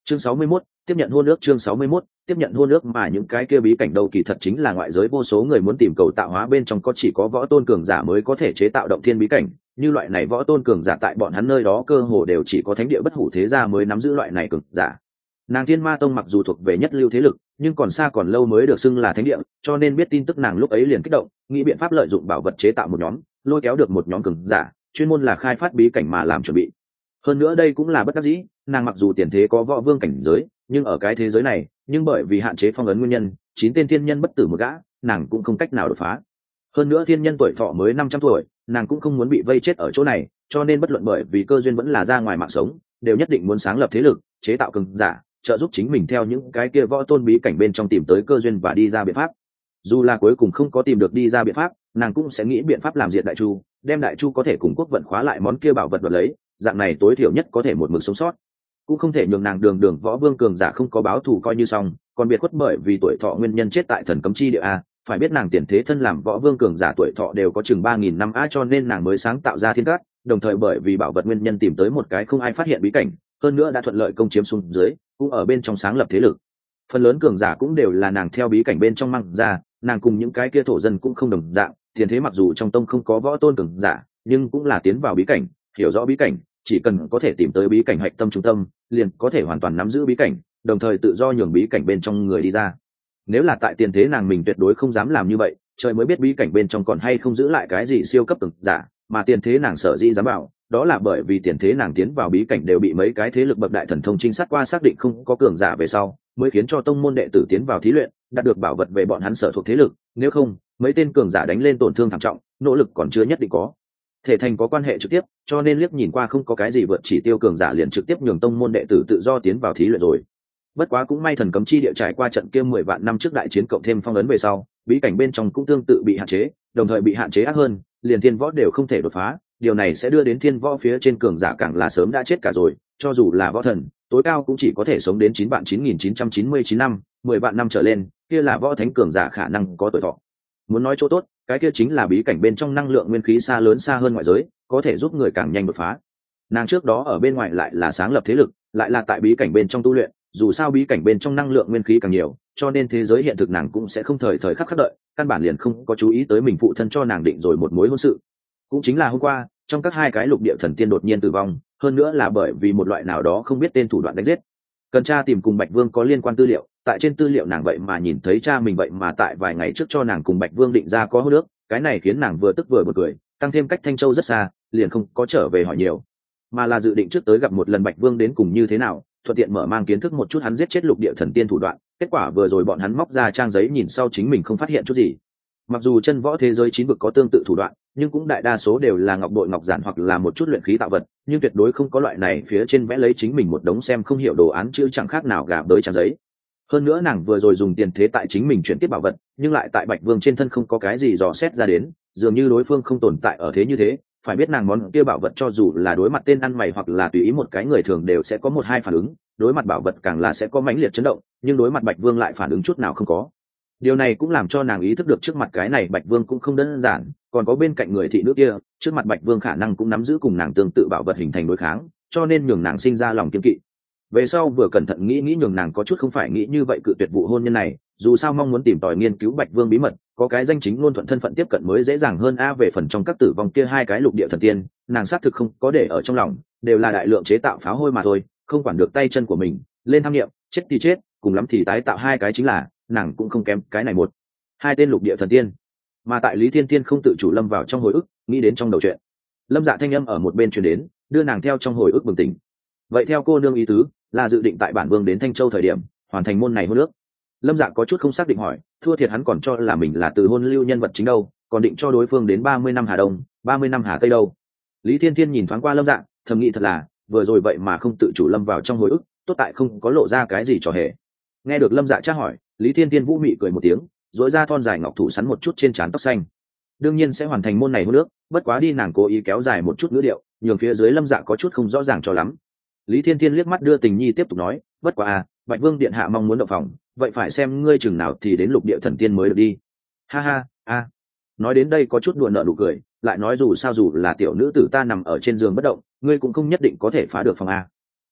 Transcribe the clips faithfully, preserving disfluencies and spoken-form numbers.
chương sáu mươi mốt, tiếp nhận hôn ước. Chương sáu mươi mốt, tiếp nhận hôn ước. Mà những cái kia bí cảnh đâu kỳ thật chính là ngoại giới vô số người muốn tìm cầu tạo hóa bên trong có chỉ có võ tôn cường giả mới có thể chế tạo động thiên bí cảnh, như loại này võ tôn cường giả tại bọn hắn nơi đó cơ hồ đều chỉ có thánh địa bất hủ thế gia mới nắm giữ loại này cường giả. Nàng Thiên Ma Tông mặc dù thuộc về nhất lưu thế lực, nhưng còn xa còn lâu mới được xưng là thánh địa, cho nên biết tin tức nàng lúc ấy liền kích động, nghĩ biện pháp lợi dụng bảo vật chế tạo một nhóm, lôi kéo được một nhóm cường giả, chuyên môn là khai phát bí cảnh mà làm chuẩn bị. Hơn nữa đây cũng là bất đắc dĩ, nàng mặc dù tiền thế có võ vương cảnh giới, nhưng ở cái thế giới này, nhưng bởi vì hạn chế phong ấn nguyên nhân, chín tên thiên nhân bất tử một gã, nàng cũng không cách nào đột phá. Hơn nữa thiên nhân tuổi thọ mới năm trăm tuổi, nàng cũng không muốn bị vây chết ở chỗ này, cho nên bất luận bởi vì cơ duyên vẫn là ra ngoài mạng sống, đều nhất định muốn sáng lập thế lực, chế tạo cường giả, trợ giúp chính mình theo những cái kia võ tôn bí cảnh bên trong tìm tới cơ duyên và đi ra biện pháp. Dù là cuối cùng không có tìm được đi ra biện pháp, nàng cũng sẽ nghĩ biện pháp làm diệt đại chu, đem đại chu có thể cùng quốc vận khóa lại món kia bảo vật đoạt lấy, dạng này tối thiểu nhất có thể một mực sống sót. Cũng không thể nhường nàng đường đường võ vương cường giả không có báo thù coi như xong, còn biệt khuất bởi vì tuổi thọ nguyên nhân chết tại thần cấm chi địa a. Phải biết nàng tiền thế thân làm võ vương cường giả tuổi thọ đều có chừng ba nghìn năm a, cho nên nàng mới sáng tạo ra thiên cát, đồng thời bởi vì bảo vật nguyên nhân tìm tới một cái không ai phát hiện bí cảnh, hơn nữa đã thuận lợi công chiếm xuống dưới, cũng ở bên trong sáng lập thế lực. Phần lớn cường giả cũng đều là nàng theo bí cảnh bên trong mang ra, nàng cùng những cái kia thổ dân cũng không đồng dạng, tiền thế mặc dù trong tông không có võ tôn cường giả, nhưng cũng là tiến vào bí cảnh, hiểu rõ bí cảnh, chỉ cần có thể tìm tới bí cảnh hạch tâm trung tâm, liền có thể hoàn toàn nắm giữ bí cảnh, đồng thời tự do nhường bí cảnh bên trong người đi ra. Nếu là tại tiền thế nàng mình tuyệt đối không dám làm như vậy, trời mới biết bí cảnh bên trong còn hay không giữ lại cái gì siêu cấp cường giả, mà tiền thế nàng sở dĩ dám bảo, đó là bởi vì tiền thế nàng tiến vào bí cảnh đều bị mấy cái thế lực bậc đại thần thông trinh sát qua xác định không có cường giả về sau, mới khiến cho tông môn đệ tử tiến vào thí luyện, đạt được bảo vật về bọn hắn sở thuộc thế lực, nếu không, mấy tên cường giả đánh lên tổn thương thảm trọng, nỗ lực còn chưa nhất định có thể thành có quan hệ trực tiếp, cho nên liếc nhìn qua không có cái gì vượt chỉ tiêu cường giả liền trực tiếp nhường tông môn đệ tử tự do tiến vào thí luyện rồi. Bất quá cũng may thần cấm chi địa trải qua trận kia mười vạn năm trước đại chiến cộng thêm phong ấn về sau, bí cảnh bên trong cũng tương tự bị hạn chế, đồng thời bị hạn chế ác hơn, liền thiên võ đều không thể đột phá, điều này sẽ đưa đến thiên võ phía trên cường giả càng là sớm đã chết cả rồi, cho dù là võ thần, tối cao cũng chỉ có thể sống đến chín vạn chín nghìn chín trăm chín mươi chín năm, mười vạn năm trở lên, kia là võ thánh cường giả khả năng có tuổi thọ. Muốn nói chỗ tốt, cái kia chính là bí cảnh bên trong năng lượng nguyên khí xa lớn xa hơn ngoại giới, có thể giúp người càng nhanh đột phá. Nàng trước đó ở bên ngoài lại là sáng lập thế lực, lại là tại bí cảnh bên trong tu luyện, dù sao bí cảnh bên trong năng lượng nguyên khí càng nhiều, cho nên thế giới hiện thực nàng cũng sẽ không thời thời khắc khắc đợi, căn bản liền không có chú ý tới mình phụ thân cho nàng định rồi một mối hôn sự. Cũng chính là hôm qua, trong các hai cái lục địa thần tiên đột nhiên tử vong, hơn nữa là bởi vì một loại nào đó không biết tên thủ đoạn đánh giết. Cần tra tìm cùng Bạch Vương có liên quan tư liệu, tại trên tư liệu nàng vậy mà nhìn thấy cha mình vậy mà tại vài ngày trước cho nàng cùng Bạch Vương định ra có hôn ước, cái này khiến nàng vừa tức vừa bật cười, tăng thêm cách Thanh Châu rất xa, liền không có trở về hỏi nhiều, mà là dự định trước tới gặp một lần Bạch Vương đến cùng như thế nào, thuận tiện mở mang kiến thức một chút hắn giết chết lục địa thần tiên thủ đoạn. Kết quả vừa rồi bọn hắn móc ra trang giấy nhìn sau chính mình không phát hiện chút gì. Mặc dù chân võ thế giới chín vực có tương tự thủ đoạn, nhưng cũng đại đa số đều là ngọc bội ngọc giản hoặc là một chút luyện khí tạo vật, nhưng tuyệt đối không có loại này phía trên vẽ lấy chính mình một đống xem không hiểu đồ án chữ chẳng khác nào gà bới trang giấy. Hơn nữa nàng vừa rồi dùng tiền thế tại chính mình chuyển tiếp bảo vật, nhưng lại tại Bạch Vương trên thân không có cái gì dò xét ra đến, dường như đối phương không tồn tại ở thế như thế. Phải biết nàng món kia bảo vật cho dù là đối mặt tên ăn mày hoặc là tùy ý một cái người thường đều sẽ có một hai phản ứng, đối mặt bảo vật càng là sẽ có mãnh liệt chấn động, nhưng đối mặt Bạch Vương lại phản ứng chút nào không có. Điều này cũng làm cho nàng ý thức được trước mặt cái này Bạch Vương cũng không đơn giản, còn có bên cạnh người thị nữ kia, trước mặt Bạch Vương khả năng cũng nắm giữ cùng nàng tương tự bảo vật hình thành đối kháng, cho nên nhường nàng sinh ra lòng kiên kỵ. Về sau vừa cẩn thận nghĩ nghĩ nhường nàng có chút không phải nghĩ như vậy cự tuyệt vụ hôn nhân này, dù sao mong muốn tìm tòi nghiên cứu Bạch Vương bí mật, có cái danh chính ngôn thuận thân phận tiếp cận mới dễ dàng hơn a. Về phần trong các tử vong kia hai cái lục địa thần tiên, nàng xác thực không có để ở trong lòng, đều là đại lượng chế tạo pháo hôi mà thôi, không quản được tay chân của mình, lên tham nghiệm, chết thì chết, cùng lắm thì tái tạo hai cái chính là, nàng cũng không kém cái này một hai tên lục địa thần tiên. Mà tại Lý Thiên Tiên không tự chủ lâm vào trong hồi ức, nghĩ đến trong đầu chuyện. Lâm Dạ thanh âm ở một bên truyền đến, đưa nàng theo trong hồi ức bừng tỉnh. Vậy theo cô nương ý tứ, là dự định tại bản vương đến Thanh Châu thời điểm, hoàn thành môn này hôn ước. Lâm Dạ có chút không xác định hỏi, thua thiệt hắn còn cho là mình là từ hôn lưu nhân vật chính đâu, còn định cho đối phương đến ba mươi năm Hà Đông, ba mươi năm Hà Tây đâu. Lý Thiên Thiên nhìn thoáng qua Lâm Dạ, thầm nghĩ thật là, vừa rồi vậy mà không tự chủ lâm vào trong hồi ức, tốt tại không có lộ ra cái gì trò hề. Nghe được Lâm Dạ tra hỏi, Lý Thiên Thiên vũ mị cười một tiếng, duỗi ra thon dài ngọc thủ sắn một chút trên trán tóc xanh. Đương nhiên sẽ hoàn thành môn này hôn ước, bất quá đi nàng cố ý kéo dài một chút ngữ điệu, nhường phía dưới Lâm Dạ có chút không rõ ràng cho lắm. Lý Thiên Thiên liếc mắt đưa tình nhi tiếp tục nói, bất quá à, Bạch Vương điện hạ mong muốn động phòng, vậy phải xem ngươi chừng nào thì đến lục địa thần tiên mới được đi. Ha ha, a. Nói đến đây có chút đùa nợ nụ cười, lại nói dù sao dù là tiểu nữ tử ta nằm ở trên giường bất động, ngươi cũng không nhất định có thể phá được phòng a.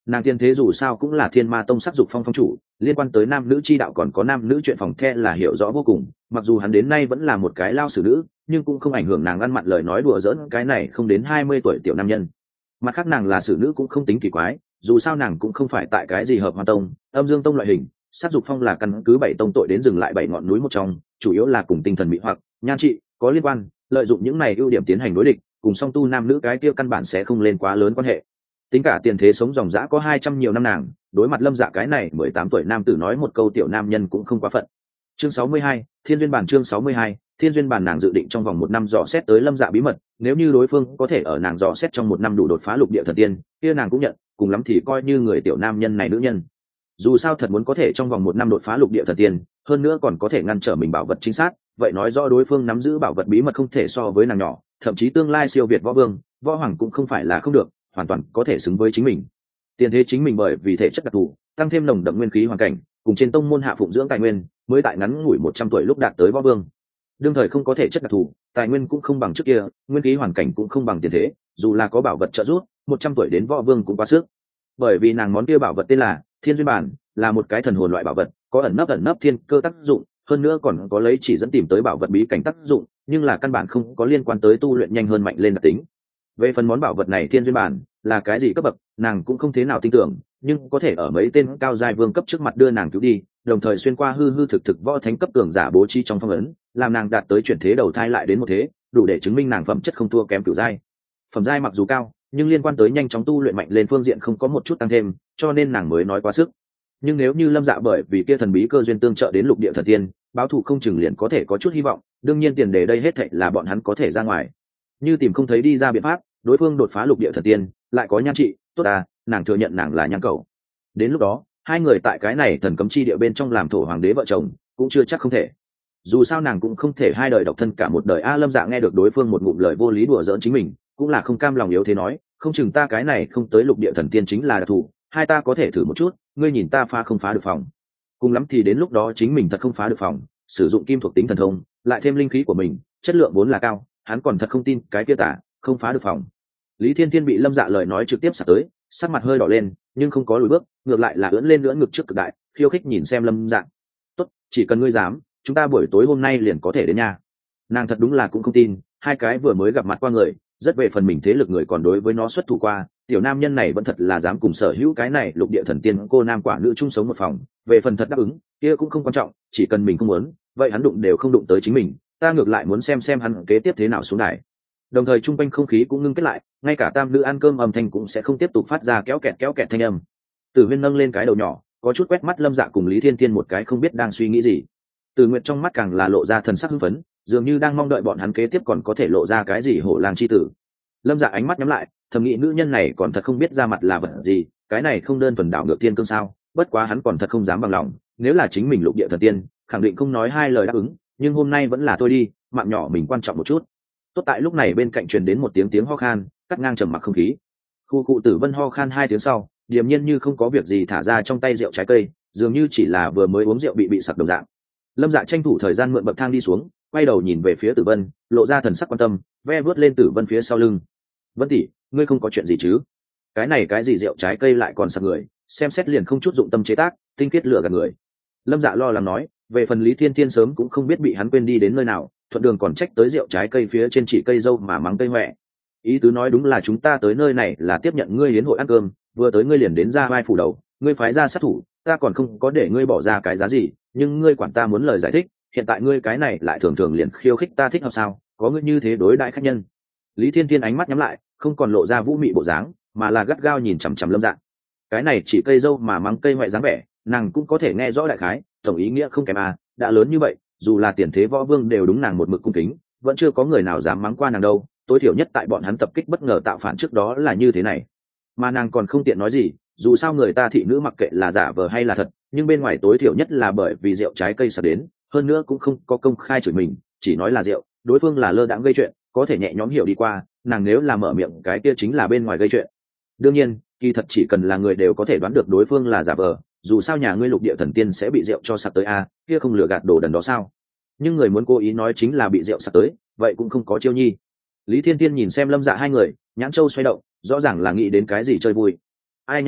Nàng tiên thế dù sao cũng là Thiên Ma Tông sắc dục phong phong chủ, liên quan tới nam nữ chi đạo còn có nam nữ chuyện phòng the là hiểu rõ vô cùng, mặc dù hắn đến nay vẫn là một cái lao xử nữ, nhưng cũng không ảnh hưởng nàng ăn mặn lời nói đùa giỡn cái này không đến hai mươi tuổi tiểu nam nhân. Mặt khác nàng là xử nữ cũng không tính kỳ quái, dù sao nàng cũng không phải tại cái gì hợp hoa tông, âm dương tông loại hình, sắc dục phong là căn cứ bảy tông tội đến dừng lại bảy ngọn núi một trong, chủ yếu là cùng tinh thần mỹ hoặc nhan trị có liên quan, lợi dụng những này ưu điểm tiến hành đối địch, cùng song tu nam nữ cái kia căn bản sẽ không lên quá lớn quan hệ. Tính cả tiền thế sống dòng dã có hai trăm nhiều năm nàng, đối mặt Lâm Dạ cái này mười tám tuổi nam tử nói một câu tiểu nam nhân cũng không quá phận. Chương sáu mươi hai, Thiên duyên bản. Chương sáu mươi hai, Thiên duyên bản. Nàng dự định trong vòng một năm dò xét tới Lâm Dạ bí mật, nếu như đối phương có thể ở nàng dò xét trong một năm đủ đột phá lục địa thần tiên, kia nàng cũng nhận, cùng lắm thì coi như người tiểu nam nhân này nữ nhân. Dù sao thật muốn có thể trong vòng một năm đột phá lục địa thần tiên, hơn nữa còn có thể ngăn trở mình bảo vật chính xác, vậy nói rõ đối phương nắm giữ bảo vật bí mật không thể so với nàng nhỏ, thậm chí tương lai siêu việt võ vương, võ hoàng cũng không phải là không được, hoàn toàn có thể xứng với chính mình. Tiền thế chính mình bởi vì thể chất đặc thù, tăng thêm nồng đậm nguyên khí hoàn cảnh, cùng trên tông môn hạ phụng dưỡng tài nguyên, mới tại ngắn ngủi một trăm tuổi lúc đạt tới võ vương. Đương thời không có thể chất đặc thù, tài nguyên cũng không bằng trước kia, nguyên khí hoàn cảnh cũng không bằng tiền thế, dù là có bảo vật trợ giúp, một trăm tuổi đến võ vương cũng quá sức. Bởi vì nàng món kia bảo vật tên là Thiên duyên bản, là một cái thần hồn loại bảo vật, có ẩn nấp ẩn nấp thiên cơ tác dụng, hơn nữa còn có lấy chỉ dẫn tìm tới bảo vật bí cảnh tác dụng, nhưng là căn bản không có liên quan tới tu luyện nhanh hơn mạnh lên đặc tính. Về phần món bảo vật này Thiên duyên bản là cái gì cấp bậc, nàng cũng không thế nào tin tưởng, nhưng có thể ở mấy tên cao giai vương cấp trước mặt đưa nàng cứu đi, đồng thời xuyên qua hư hư thực thực võ thánh cấp cường giả bố trí trong phong ấn, làm nàng đạt tới chuyển thế đầu thai lại đến một thế, đủ để chứng minh nàng phẩm chất không thua kém cửu giai. Phẩm giai mặc dù cao, nhưng liên quan tới nhanh chóng tu luyện mạnh lên phương diện không có một chút tăng thêm, cho nên nàng mới nói quá sức. Nhưng nếu như Lâm Dạ bởi vì kia thần bí cơ duyên tương trợ đến lục địa thần tiên, báo thù không chừng liền có thể có chút hy vọng, đương nhiên tiền đề đây hết thảy là bọn hắn có thể ra ngoài. Như tìm không thấy đi ra biện pháp, đối phương đột phá lục địa thần tiên, lại có nhan trị, tốt à, nàng thừa nhận nàng là nhan cầu. Đến lúc đó, hai người tại cái này thần cấm chi địa bên trong làm thổ hoàng đế vợ chồng, cũng chưa chắc không thể. Dù sao nàng cũng không thể hai đời độc thân cả một đời. A Lâm Dạ nghe được đối phương một ngụm lời vô lý đùa giỡn chính mình, cũng là không cam lòng yếu thế nói, không chừng ta cái này không tới lục địa thần tiên chính là đặc thù, hai ta có thể thử một chút, ngươi nhìn ta phá không phá được phòng. Cùng lắm thì đến lúc đó chính mình thật không phá được phòng, sử dụng kim thuộc tính thần thông, lại thêm linh khí của mình, chất lượng vốn là cao, hắn còn thật không tin cái kia tả không phá được phòng. Lý Thiên Thiên bị Lâm Dạ lời nói trực tiếp sặc tới, sắc mặt hơi đỏ lên, nhưng không có lùi bước, ngược lại là ưỡn lên ưỡn ngực trước cực đại, khiêu khích nhìn xem Lâm Dạ. Tốt, chỉ cần ngươi dám, chúng ta buổi tối hôm nay liền có thể đến nhà. Nàng thật đúng là cũng không tin, hai cái vừa mới gặp mặt qua người, rất về phần mình thế lực người còn đối với nó xuất thủ qua, tiểu nam nhân này vẫn thật là dám cùng sở hữu cái này lục địa thần tiên cô nam quả nữ chung sống một phòng. Về phần thật đáp ứng, kia cũng không quan trọng, chỉ cần mình không muốn, vậy hắn đụng đều không đụng tới chính mình, ta ngược lại muốn xem xem hắn kế tiếp thế nào xuống đài. Đồng thời trung quanh không khí cũng ngưng kết lại, ngay cả tam nữ ăn cơm âm thanh cũng sẽ không tiếp tục phát ra kéo kẹt kéo kẹt thanh âm. Tử Huyên nâng lên cái đầu nhỏ, có chút quét mắt Lâm Dạ cùng Lý Thiên Thiên một cái không biết đang suy nghĩ gì. Từ Nguyệt trong mắt càng là lộ ra thần sắc hưng phấn, dường như đang mong đợi bọn hắn kế tiếp còn có thể lộ ra cái gì hổ lang chi tử. Lâm Dạ ánh mắt nhắm lại, thầm nghĩ nữ nhân này còn thật không biết ra mặt là vật gì, cái này không đơn thuần đảo ngược thiên cương sao? Bất quá hắn còn thật không dám bằng lòng, nếu là chính mình lục địa thần tiên, khẳng định không nói hai lời đáp ứng, nhưng hôm nay vẫn là thôi đi, mạng nhỏ mình quan trọng một chút. Tốt tại lúc này bên cạnh truyền đến một tiếng tiếng ho khan, cắt ngang trầm mặc không khí. Khu cụ Tử Vân ho khan hai tiếng sau, điềm nhiên như không có việc gì thả ra trong tay rượu trái cây, dường như chỉ là vừa mới uống rượu bị bị sặc đồng dạng. Lâm Dạ tranh thủ thời gian mượn bậc thang đi xuống, quay đầu nhìn về phía Tử Vân, lộ ra thần sắc quan tâm, ve vớt lên Tử Vân phía sau lưng. Vân tỷ, ngươi không có chuyện gì chứ? Cái này cái gì rượu trái cây lại còn sặc người, xem xét liền không chút dụng tâm chế tác, tinh khiết lửa gạt người. Lâm Dạ lo lắng nói, về phần Lý Thiên Thiên sớm cũng không biết bị hắn quên đi đến nơi nào, thuận đường còn trách tới rượu trái cây phía trên chỉ cây dâu mà mắng cây hoẹ. Ý tứ nói đúng là chúng ta tới nơi này là tiếp nhận ngươi hiến hội ăn cơm, vừa tới ngươi liền đến ra vai phủ đầu, ngươi phái ra sát thủ, ta còn không có để ngươi bỏ ra cái giá gì, nhưng ngươi quản ta muốn lời giải thích, hiện tại ngươi cái này lại thường thường liền khiêu khích ta thích hợp sao? Có ngươi như thế đối đãi khách nhân. Lý Thiên Thiên ánh mắt nhắm lại, không còn lộ ra vũ mị bộ dáng, mà là gắt gao nhìn chằm chằm Lâm Dạ. Cái này chỉ cây dâu mà mắng cây hoẹ dáng vẻ, nàng cũng có thể nghe rõ đại khái, tổng ý nghĩa không kém à, đã lớn như vậy, dù là tiền thế võ vương đều đúng nàng một mực cung kính, vẫn chưa có người nào dám mắng qua nàng đâu, tối thiểu nhất tại bọn hắn tập kích bất ngờ tạo phản trước đó là như thế này. Mà nàng còn không tiện nói gì, dù sao người ta thị nữ mặc kệ là giả vờ hay là thật, nhưng bên ngoài tối thiểu nhất là bởi vì rượu trái cây sắp đến, hơn nữa cũng không có công khai chửi mình, chỉ nói là rượu, đối phương là lơ đãng gây chuyện, có thể nhẹ nhõm hiểu đi qua, nàng nếu là mở miệng cái kia chính là bên ngoài gây chuyện. Đương nhiên, kỳ thật chỉ cần là người đều có thể đoán được đối phương là giả vờ, dù sao nhà ngươi lục địa thần tiên sẽ bị rượu cho sặc tới a, kia không lừa gạt đồ đần đó sao? Nhưng người muốn cố ý nói chính là bị rượu sặc tới, vậy cũng không có chiêu nhi. Lý Thiên Thiên nhìn xem Lâm Dạ hai người, nhãn châu xoay động, rõ ràng là nghĩ đến cái gì chơi vui. Ai nha nha,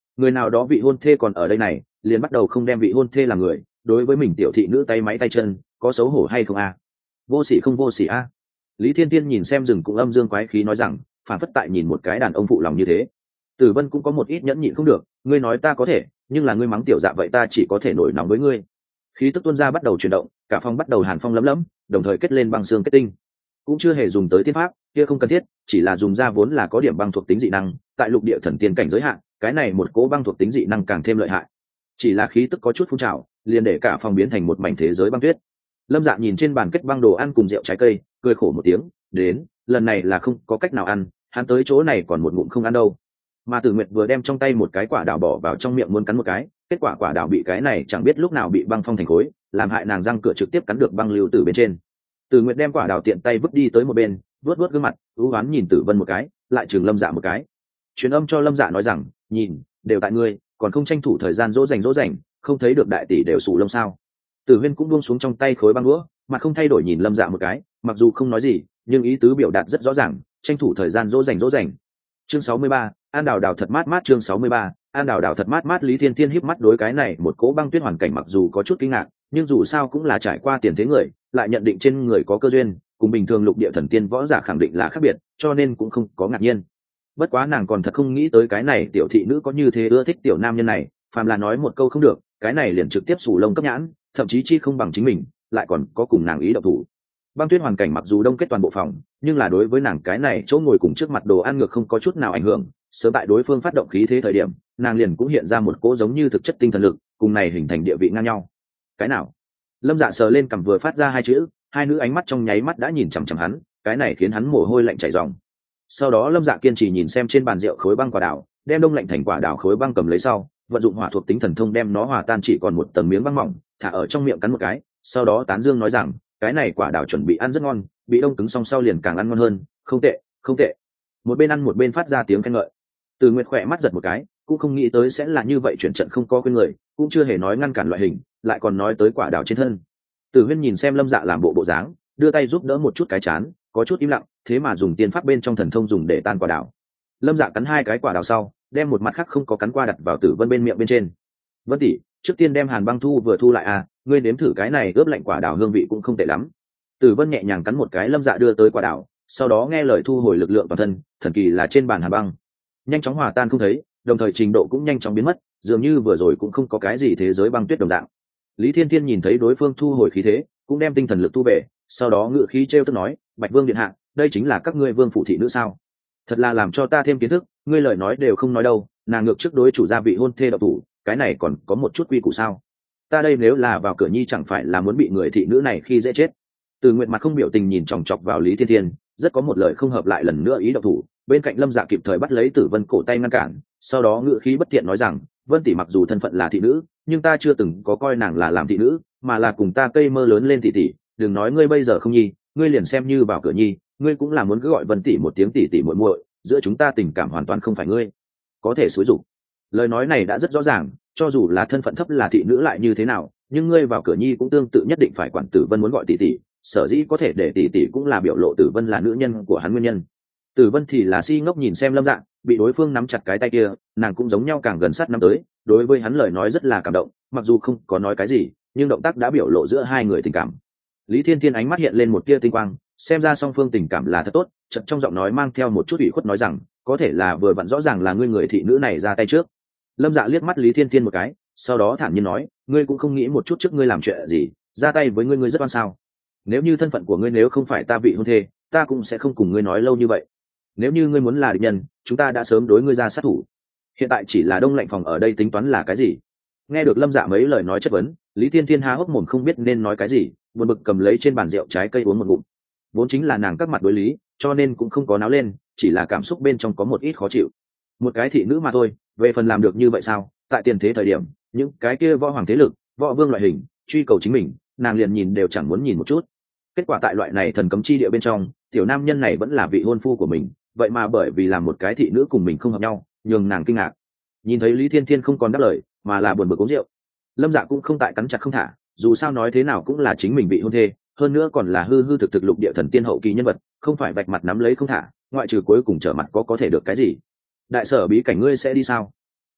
người nào đó vị hôn thê còn ở đây này, liền bắt đầu không đem vị hôn thê làm người, đối với mình tiểu thị nữ tay máy tay chân, có xấu hổ hay không a? Vô sỉ không vô sỉ a? Lý Thiên Tiên nhìn xem rừng cũng âm dương quái khí nói rằng, phản phất tại nhìn một cái đàn ông phụ lòng như thế. Tử Vân cũng có một ít nhẫn nhịn không được, ngươi nói ta có thể, nhưng là ngươi mắng tiểu dạ vậy ta chỉ có thể nổi nóng với ngươi. Khí tức tuôn ra bắt đầu chuyển động, cả phòng bắt đầu hàn phong lấm lấm, đồng thời kết lên băng xương kết tinh. Cũng chưa hề dùng tới tiên pháp, kia không cần thiết, chỉ là dùng ra vốn là có điểm băng thuộc tính dị năng, tại lục địa thần tiên cảnh giới hạn, cái này một cố băng thuộc tính dị năng càng thêm lợi hại. Chỉ là khí tức có chút phun trào, liền để cả phòng biến thành một mảnh thế giới băng tuyết. Lâm Dạ nhìn trên bàn kết băng đồ ăn cùng rượu trái cây, cười khổ một tiếng, đến, lần này là không có cách nào ăn, hắn tới chỗ này còn một ngụm không ăn đâu. Mà Tử Nguyệt vừa đem trong tay một cái quả đào bỏ vào trong miệng muốn cắn một cái, kết quả quả đào bị cái này chẳng biết lúc nào bị băng phong thành khối, làm hại nàng răng cửa trực tiếp cắn được băng lưu từ bên trên. Tử Nguyệt đem quả đào tiện tay vứt đi tới một bên, vuốt vuốt gương mặt, ưu ám nhìn Tử Vân một cái, lại chừng Lâm Dạ một cái. Truyền âm cho Lâm Dạ nói rằng, nhìn, đều tại ngươi, còn không tranh thủ thời gian dỗ dành dỗ dành, không thấy được đại tỷ đều sù lông sao? Tử Huyên cũng buông xuống trong tay khối băng đũa, mà không thay đổi nhìn Lâm Dạ một cái, mặc dù không nói gì, nhưng ý tứ biểu đạt rất rõ ràng, tranh thủ thời gian dỗ dành dỗ dành. Chương sáu mươi ba, An đào đào thật mát mát. Chương sáu mươi ba, An đào đào thật mát mát. Lý Thiên Thiên híp mắt đối cái này một cỗ băng tuyết hoàn cảnh mặc dù có chút kinh ngạc, nhưng dù sao cũng là trải qua tiền thế người, lại nhận định trên người có cơ duyên, cùng bình thường lục địa thần tiên võ giả khẳng định là khác biệt, cho nên cũng không có ngạc nhiên. Bất quá nàng còn thật không nghĩ tới cái này tiểu thị nữ có như thế ưa thích tiểu nam nhân này, phàm là nói một câu không được, cái này liền trực tiếp sủ lông cấp nhãn, thậm chí chi không bằng chính mình, lại còn có cùng nàng ý động thủ. Băng tuyết hoàn cảnh mặc dù đông kết toàn bộ phòng, nhưng là đối với nàng cái này chỗ ngồi cùng trước mặt đồ ăn ngược không có chút nào ảnh hưởng. Sớm tại đối phương phát động khí thế thời điểm, nàng liền cũng hiện ra một cỗ giống như thực chất tinh thần lực, cùng này hình thành địa vị ngang nhau. Cái nào? Lâm Dạ sờ lên cằm vừa phát ra hai chữ, hai nữ ánh mắt trong nháy mắt đã nhìn chằm chằm hắn, cái này khiến hắn mồ hôi lạnh chảy ròng. Sau đó Lâm Dạ kiên trì nhìn xem trên bàn rượu khối băng quả đào, đem đông lạnh thành quả đào khối băng cầm lấy sau, vận dụng hỏa thuộc tính thần thông đem nó hòa tan chỉ còn một tầng miếng băng mỏng, thả ở trong miệng cắn một cái, sau đó tán dương nói rằng, cái này quả đào chuẩn bị ăn rất ngon, bị đông cứng xong sau liền càng ăn ngon hơn, không tệ, không tệ. Một bên ăn một bên phát ra tiếng khen ngợi. Từ Nguyệt khỏe mắt giật một cái, cũng không nghĩ tới sẽ là như vậy, chuyển trận không có quên người, cũng chưa hề nói ngăn cản loại hình, lại còn nói tới quả đào trên thân. Tử Huyên nhìn xem Lâm Dạ làm bộ bộ dáng, đưa tay giúp đỡ một chút cái chán, có chút im lặng, thế mà dùng tiên pháp bên trong thần thông dùng để tan quả đào. Lâm Dạ cắn hai cái quả đào sau, đem một mặt khác không có cắn qua đặt vào Tử Vân bên miệng bên trên. Vân tỷ, trước tiên đem hàn băng thu vừa thu lại à, ngươi nếm thử cái này ướp lạnh quả đào hương vị cũng không tệ lắm. Tử Vân nhẹ nhàng cắn một cái Lâm Dạ đưa tới quả đào, sau đó nghe lời thu hồi lực lượng toàn thân, thần kỳ là trên bàn hàn băng nhanh chóng hòa tan không thấy, đồng thời trình độ cũng nhanh chóng biến mất, dường như vừa rồi cũng không có cái gì thế giới băng tuyết đồng dạng. Lý Thiên Thiên nhìn thấy đối phương thu hồi khí thế, cũng đem tinh thần lực thu về, sau đó ngự khí trêu tức nói, Bạch Vương điện hạ, đây chính là các ngươi vương phụ thị nữ sao? Thật là làm cho ta thêm kiến thức, ngươi lời nói đều không nói đâu, nàng ngược trước đối chủ gia vị hôn thê độc thủ, cái này còn có một chút quy củ sao? Ta đây nếu là vào cửa nhi chẳng phải là muốn bị người thị nữ này khi dễ chết. Từ Nguyệt mặt không biểu tình nhìn chòng chọc vào Lý Thiên Thiên, rất có một lời không hợp lại lần nữa ý độc thủ, bên cạnh Lâm Dạ kịp thời bắt lấy Tử Vân cổ tay ngăn cản, sau đó ngự khí bất thiện nói rằng, Vân tỷ mặc dù thân phận là thị nữ, nhưng ta chưa từng có coi nàng là làm thị nữ, mà là cùng ta cây mơ lớn lên tỷ tỷ, đừng nói ngươi bây giờ không nhi, ngươi liền xem như vào cửa nhi, ngươi cũng là muốn cứ gọi Vân tỷ một tiếng tỷ tỷ muội muội, giữa chúng ta tình cảm hoàn toàn không phải ngươi có thể xúi dục. Lời nói này đã rất rõ ràng, cho dù là thân phận thấp là thị nữ lại như thế nào, nhưng ngươi vào cửa nhi cũng tương tự nhất định phải quản Tử Vân muốn gọi tỷ tỷ, sở dĩ có thể để tỷ tỷ cũng là biểu lộ Tử Vân là nữ nhân của hắn nguyên nhân. Tử Vân thì là si ngốc nhìn xem Lâm Dạ, bị đối phương nắm chặt cái tay kia, nàng cũng giống nhau càng gần sát nắm tới, đối với hắn lời nói rất là cảm động, mặc dù không có nói cái gì, nhưng động tác đã biểu lộ giữa hai người tình cảm. Lý Thiên Thiên ánh mắt hiện lên một tia tinh quang, xem ra song phương tình cảm là thật tốt, chợt trong giọng nói mang theo một chút ủy khuất nói rằng, có thể là vừa vặn rõ ràng là ngươi người thị nữ này ra tay trước. Lâm Dạ liếc mắt Lý Thiên Thiên một cái, sau đó thản nhiên nói, ngươi cũng không nghĩ một chút trước ngươi làm chuyện gì, ra tay với ngươi ngươi rất oan sao? Nếu như thân phận của ngươi nếu không phải ta vị hôn thê, ta cũng sẽ không cùng ngươi nói lâu như vậy. Nếu như ngươi muốn là địch nhân, chúng ta đã sớm đối ngươi ra sát thủ. Hiện tại chỉ là đông lạnh phòng ở đây tính toán là cái gì? Nghe được Lâm Dạ mấy lời nói chất vấn, Lý Thiên Thiên há hốc mồm không biết nên nói cái gì, buồn bực cầm lấy trên bàn rượu trái cây uống một ngụm. Vốn chính là nàng các mặt đối lý, cho nên cũng không có náo lên, chỉ là cảm xúc bên trong có một ít khó chịu. Một cái thị nữ mà thôi, về phần làm được như vậy sao? Tại tiền thế thời điểm, những cái kia võ hoàng thế lực, võ vương loại hình, truy cầu chính mình, nàng liền nhìn đều chẳng muốn nhìn một chút. Kết quả tại loại này thần cấm chi địa bên trong, tiểu nam nhân này vẫn là vị hôn phu của mình, vậy mà bởi vì làm một cái thị nữ cùng mình không hợp nhau, nhường nàng kinh ngạc. Nhìn thấy Lý Thiên Thiên không còn đáp lời, mà là buồn bực uống rượu, Lâm Dạ cũng không tại cắn chặt không thả, dù sao nói thế nào cũng là chính mình vị hôn thê, hơn nữa còn là hư hư thực thực lục địa thần tiên hậu kỳ nhân vật, không phải vạch mặt nắm lấy không thả, ngoại trừ cuối cùng trở mặt có có thể được cái gì? Đại sở bí cảnh ngươi sẽ đi sao?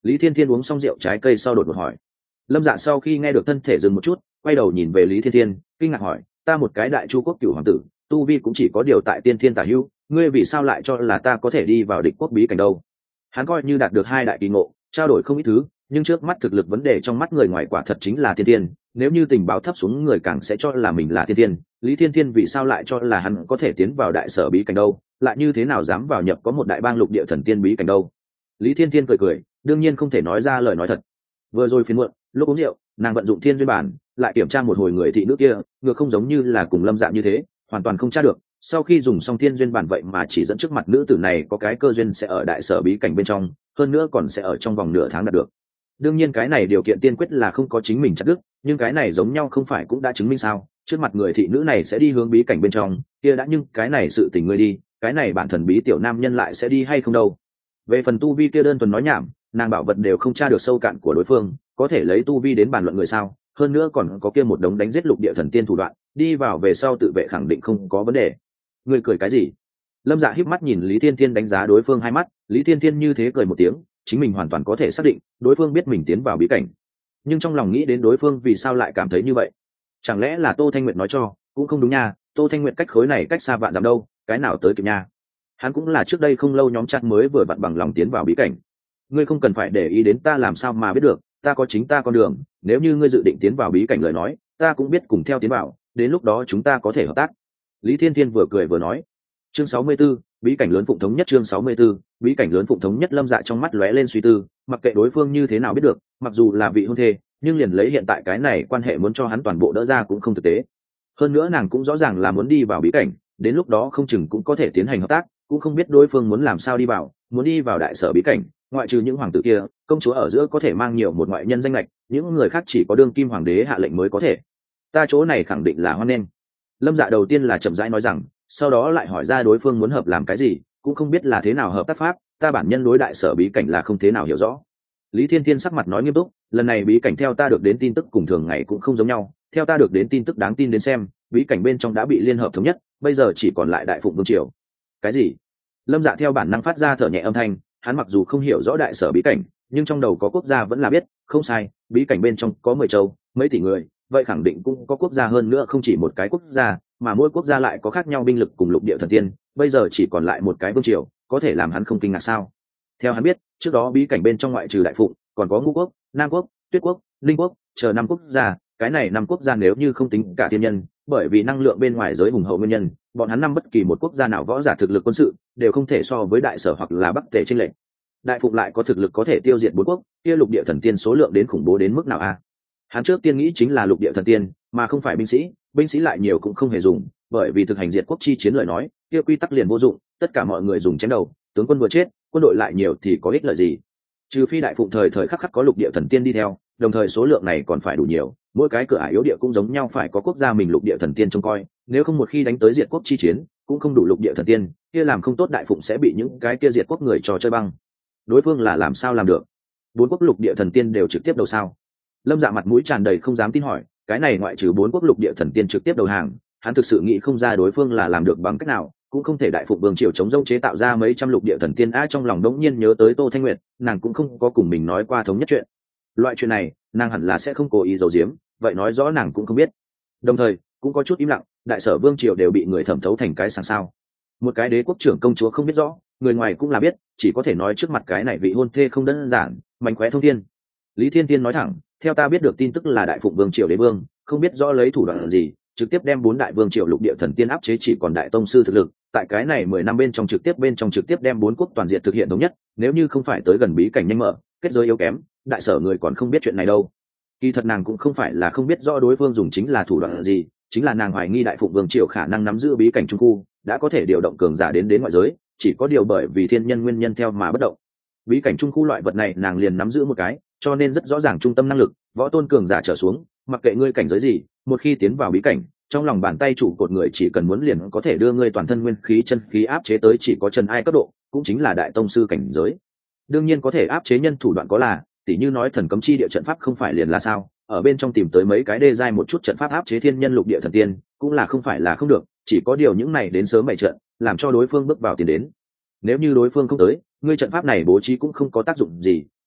Lý Thiên Thiên uống xong rượu trái cây sau đột ngột hỏi. Lâm Dạ sau khi nghe được thân thể dừng một chút, quay đầu nhìn về Lý Thiên Thiên, kinh ngạc hỏi, ta một cái đại chu quốc cửu hoàng tử, tu vi cũng chỉ có điều tại tiên thiên tả hữu, ngươi vì sao lại cho là ta có thể đi vào địch quốc bí cảnh đâu? Hắn coi như đạt được hai đại kỳ ngộ, trao đổi không ít thứ, nhưng trước mắt thực lực vấn đề trong mắt người ngoài quả thật chính là tiên thiên, nếu như tình báo thấp xuống người càng sẽ cho là mình là tiên thiên. Lý Thiên Thiên vì sao lại cho là hắn có thể tiến vào đại sở bí cảnh đâu, lại như thế nào dám vào nhập có một đại bang lục địa thần tiên bí cảnh đâu? Lý Thiên Thiên cười cười, đương nhiên không thể nói ra lời nói thật. Vừa rồi phiền muộn, lúc uống rượu, nàng vận dụng thiên duyên bản, lại kiểm tra một hồi người thị nữ kia, ngược không giống như là cùng Lâm Dạ như thế, hoàn toàn không tra được. Sau khi dùng xong thiên duyên bản vậy mà chỉ dẫn trước mặt nữ tử này có cái cơ duyên sẽ ở đại sở bí cảnh bên trong, hơn nữa còn sẽ ở trong vòng nửa tháng đạt được. Đương nhiên cái này điều kiện tiên quyết là không có chính mình chặt đứt, nhưng cái này giống nhau không phải cũng đã chứng minh sao? Trước mặt người thị nữ này sẽ đi hướng bí cảnh bên trong, kia đã nhưng cái này sự tình ngươi đi, cái này bản thần bí tiểu nam nhân lại sẽ đi hay không đâu? Về phần tu vi kia đơn thuần nói nhảm, nàng bảo vật đều không tra được sâu cạn của đối phương, có thể lấy tu vi đến bàn luận người sao? Hơn nữa còn có kia một đống đánh giết lục địa thần tiên thủ đoạn, đi vào về sau tự vệ khẳng định không có vấn đề. Ngươi cười cái gì? Lâm Dạ híp mắt nhìn Lý Thiên Thiên đánh giá đối phương hai mắt, Lý Thiên Thiên như thế cười một tiếng, chính mình hoàn toàn có thể xác định, đối phương biết mình tiến vào bí cảnh. Nhưng trong lòng nghĩ đến đối phương vì sao lại cảm thấy như vậy? Chẳng lẽ là Tô Thanh Nguyệt nói cho? Cũng không đúng nha, Tô Thanh Nguyệt cách khối này cách xa vạn dặm đâu, cái nào tới kịp nha. Hắn cũng là trước đây không lâu nhóm chat mới vừa vặn bằng lòng tiến vào bí cảnh. Ngươi không cần phải để ý đến ta làm sao mà biết được, ta có chính ta con đường, nếu như ngươi dự định tiến vào bí cảnh lời nói, ta cũng biết cùng theo tiến vào, đến lúc đó chúng ta có thể hợp tác. Lý Thiên Thiên vừa cười vừa nói. Chương sáu mươi 64, bí cảnh lớn phụng thống nhất. Chương sáu mươi 64, bí cảnh lớn phụng thống nhất. Lâm Dạ trong mắt lóe lên suy tư, mặc kệ đối phương như thế nào biết được, mặc dù là vị hôn thê, nhưng liền lấy hiện tại cái này quan hệ muốn cho hắn toàn bộ đỡ ra cũng không thực tế. Hơn nữa nàng cũng rõ ràng là muốn đi vào bí cảnh, đến lúc đó không chừng cũng có thể tiến hành hợp tác, cũng không biết đối phương muốn làm sao đi vào, muốn đi vào đại sở bí cảnh, ngoại trừ những hoàng tử kia, công chúa ở giữa có thể mang nhiều một ngoại nhân danh lệch, những người khác chỉ có đương kim hoàng đế hạ lệnh mới có thể. Ta chỗ này khẳng định là hoan nghênh. Lâm Dạ đầu tiên là chậm rãi nói rằng, sau đó lại hỏi ra đối phương muốn hợp làm cái gì, cũng không biết là thế nào hợp tác pháp, ta bản nhân đối đại sở bí cảnh là không thế nào hiểu rõ. Lý Thiên Thiên sắc mặt nói nghiêm túc, lần này bí cảnh theo ta được đến tin tức cùng thường ngày cũng không giống nhau, theo ta được đến tin tức đáng tin đến xem, bí cảnh bên trong đã bị liên hợp thống nhất, bây giờ chỉ còn lại đại phụng vương triều. Cái gì? Lâm Dạ theo bản năng phát ra thở nhẹ âm thanh, hắn mặc dù không hiểu rõ đại sở bí cảnh, nhưng trong đầu có quốc gia vẫn là biết, không sai, bí cảnh bên trong có mười châu, mấy tỷ người, vậy khẳng định cũng có quốc gia hơn nữa, không chỉ một cái quốc gia, mà mỗi quốc gia lại có khác nhau binh lực cùng lục địa thần tiên, bây giờ chỉ còn lại một cái vương triều, có thể làm hắn không kinh ngạc sao? Theo hắn biết, trước đó bí cảnh bên trong ngoại trừ đại phụng, còn có ngũ quốc, nam quốc, tuyết quốc, linh quốc, chờ năm quốc gia, cái này năm quốc gia nếu như không tính cả thiên nhân, bởi vì năng lượng bên ngoài giới hùng hậu nguyên nhân, bọn hắn năm bất kỳ một quốc gia nào võ giả thực lực quân sự đều không thể so với đại sở hoặc là bắc tề trên lệnh. Đại phụng lại có thực lực có thể tiêu diệt bốn quốc, kia lục địa thần tiên số lượng đến khủng bố đến mức nào a? Hắn trước tiên nghĩ chính là lục địa thần tiên, mà không phải binh sĩ, binh sĩ lại nhiều cũng không hề dùng, bởi vì thực hành diệt quốc chi chiến lời nói, kia quy tắc liền vô dụng, tất cả mọi người dùng chém đầu, tướng quân vừa chết, quân đội lại nhiều thì có ích lợi gì? Trừ phi đại phụng thời thời khắc khắc có lục địa thần tiên đi theo, đồng thời số lượng này còn phải đủ nhiều, mỗi cái cửa ải yếu địa cũng giống nhau phải có quốc gia mình lục địa thần tiên trông coi, nếu không một khi đánh tới diệt quốc chi chiến, cũng không đủ lục địa thần tiên, kia làm không tốt đại phụng sẽ bị những cái kia diệt quốc người trò chơi băng. Đối phương là làm sao làm được? Bốn quốc lục địa thần tiên đều trực tiếp đầu sao? Lâm Dạ mặt mũi tràn đầy không dám tin hỏi, cái này ngoại trừ bốn quốc lục địa thần tiên trực tiếp đầu hàng, hắn thực sự nghĩ không ra đối phương là làm được bằng cách nào, cũng không thể đại phụng vương triều chống rông chế tạo ra mấy trăm lục địa thần tiên. A trong lòng đống nhiên nhớ tới Tô Thanh Nguyệt, nàng cũng không có cùng mình nói qua thống nhất chuyện. Loại chuyện này, nàng hẳn là sẽ không cố ý giấu giếm, vậy nói rõ nàng cũng không biết. Đồng thời, cũng có chút im lặng, đại sở vương triều đều bị người thẩm thấu thành cái sàng sao. Một cái đế quốc trưởng công chúa không biết rõ, người ngoài cũng là biết, chỉ có thể nói trước mặt cái này vị hôn thê không đơn giản, mánh khóe thông thiên. Lý Thiên Thiên nói thẳng, theo ta biết được tin tức là đại phụng vương triều đế vương, không biết rõ lấy thủ đoạn gì, trực tiếp đem bốn đại vương triều lục địa thần tiên áp chế chỉ còn đại tông sư thực lực, tại cái này mười năm bên trong trực tiếp bên trong trực tiếp đem bốn quốc toàn diện thực hiện thống nhất, nếu như không phải tới gần bí cảnh nhanh mở, kết giới yếu kém, đại sở người còn không biết chuyện này đâu. Kỳ thật nàng cũng không phải là không biết rõ đối phương dùng chính là thủ đoạn gì, chính là nàng hoài nghi đại phụng vương triều khả năng nắm giữ bí cảnh trung khu, đã có thể điều động cường giả đến đến ngoại giới, chỉ có điều bởi vì thiên nhân nguyên nhân theo mà bất động. Bí cảnh trung khu loại vật này nàng liền nắm giữ một cái, cho nên rất rõ ràng trung tâm năng lực, võ tôn cường giả trở xuống, mặc kệ ngươi cảnh giới gì, một khi tiến vào bí cảnh, trong lòng bàn tay chủ cột người chỉ cần muốn liền có thể đưa ngươi toàn thân nguyên khí chân khí áp chế tới chỉ có chân ai cấp độ, cũng chính là đại tông sư cảnh giới. Đương nhiên có thể áp chế nhân thủ đoạn có là, tỉ như nói thần cấm chi địa trận pháp không phải liền là sao, ở bên trong tìm tới mấy cái đê giai một chút trận pháp áp chế thiên nhân lục địa thần tiên, cũng là không phải là không được, chỉ có điều những này đến sớm bày trận, làm cho đối phương bước vào tiền đến. Nếu như đối phương không tới, ngươi trận pháp này bố trí cũng không có tác dụng gì,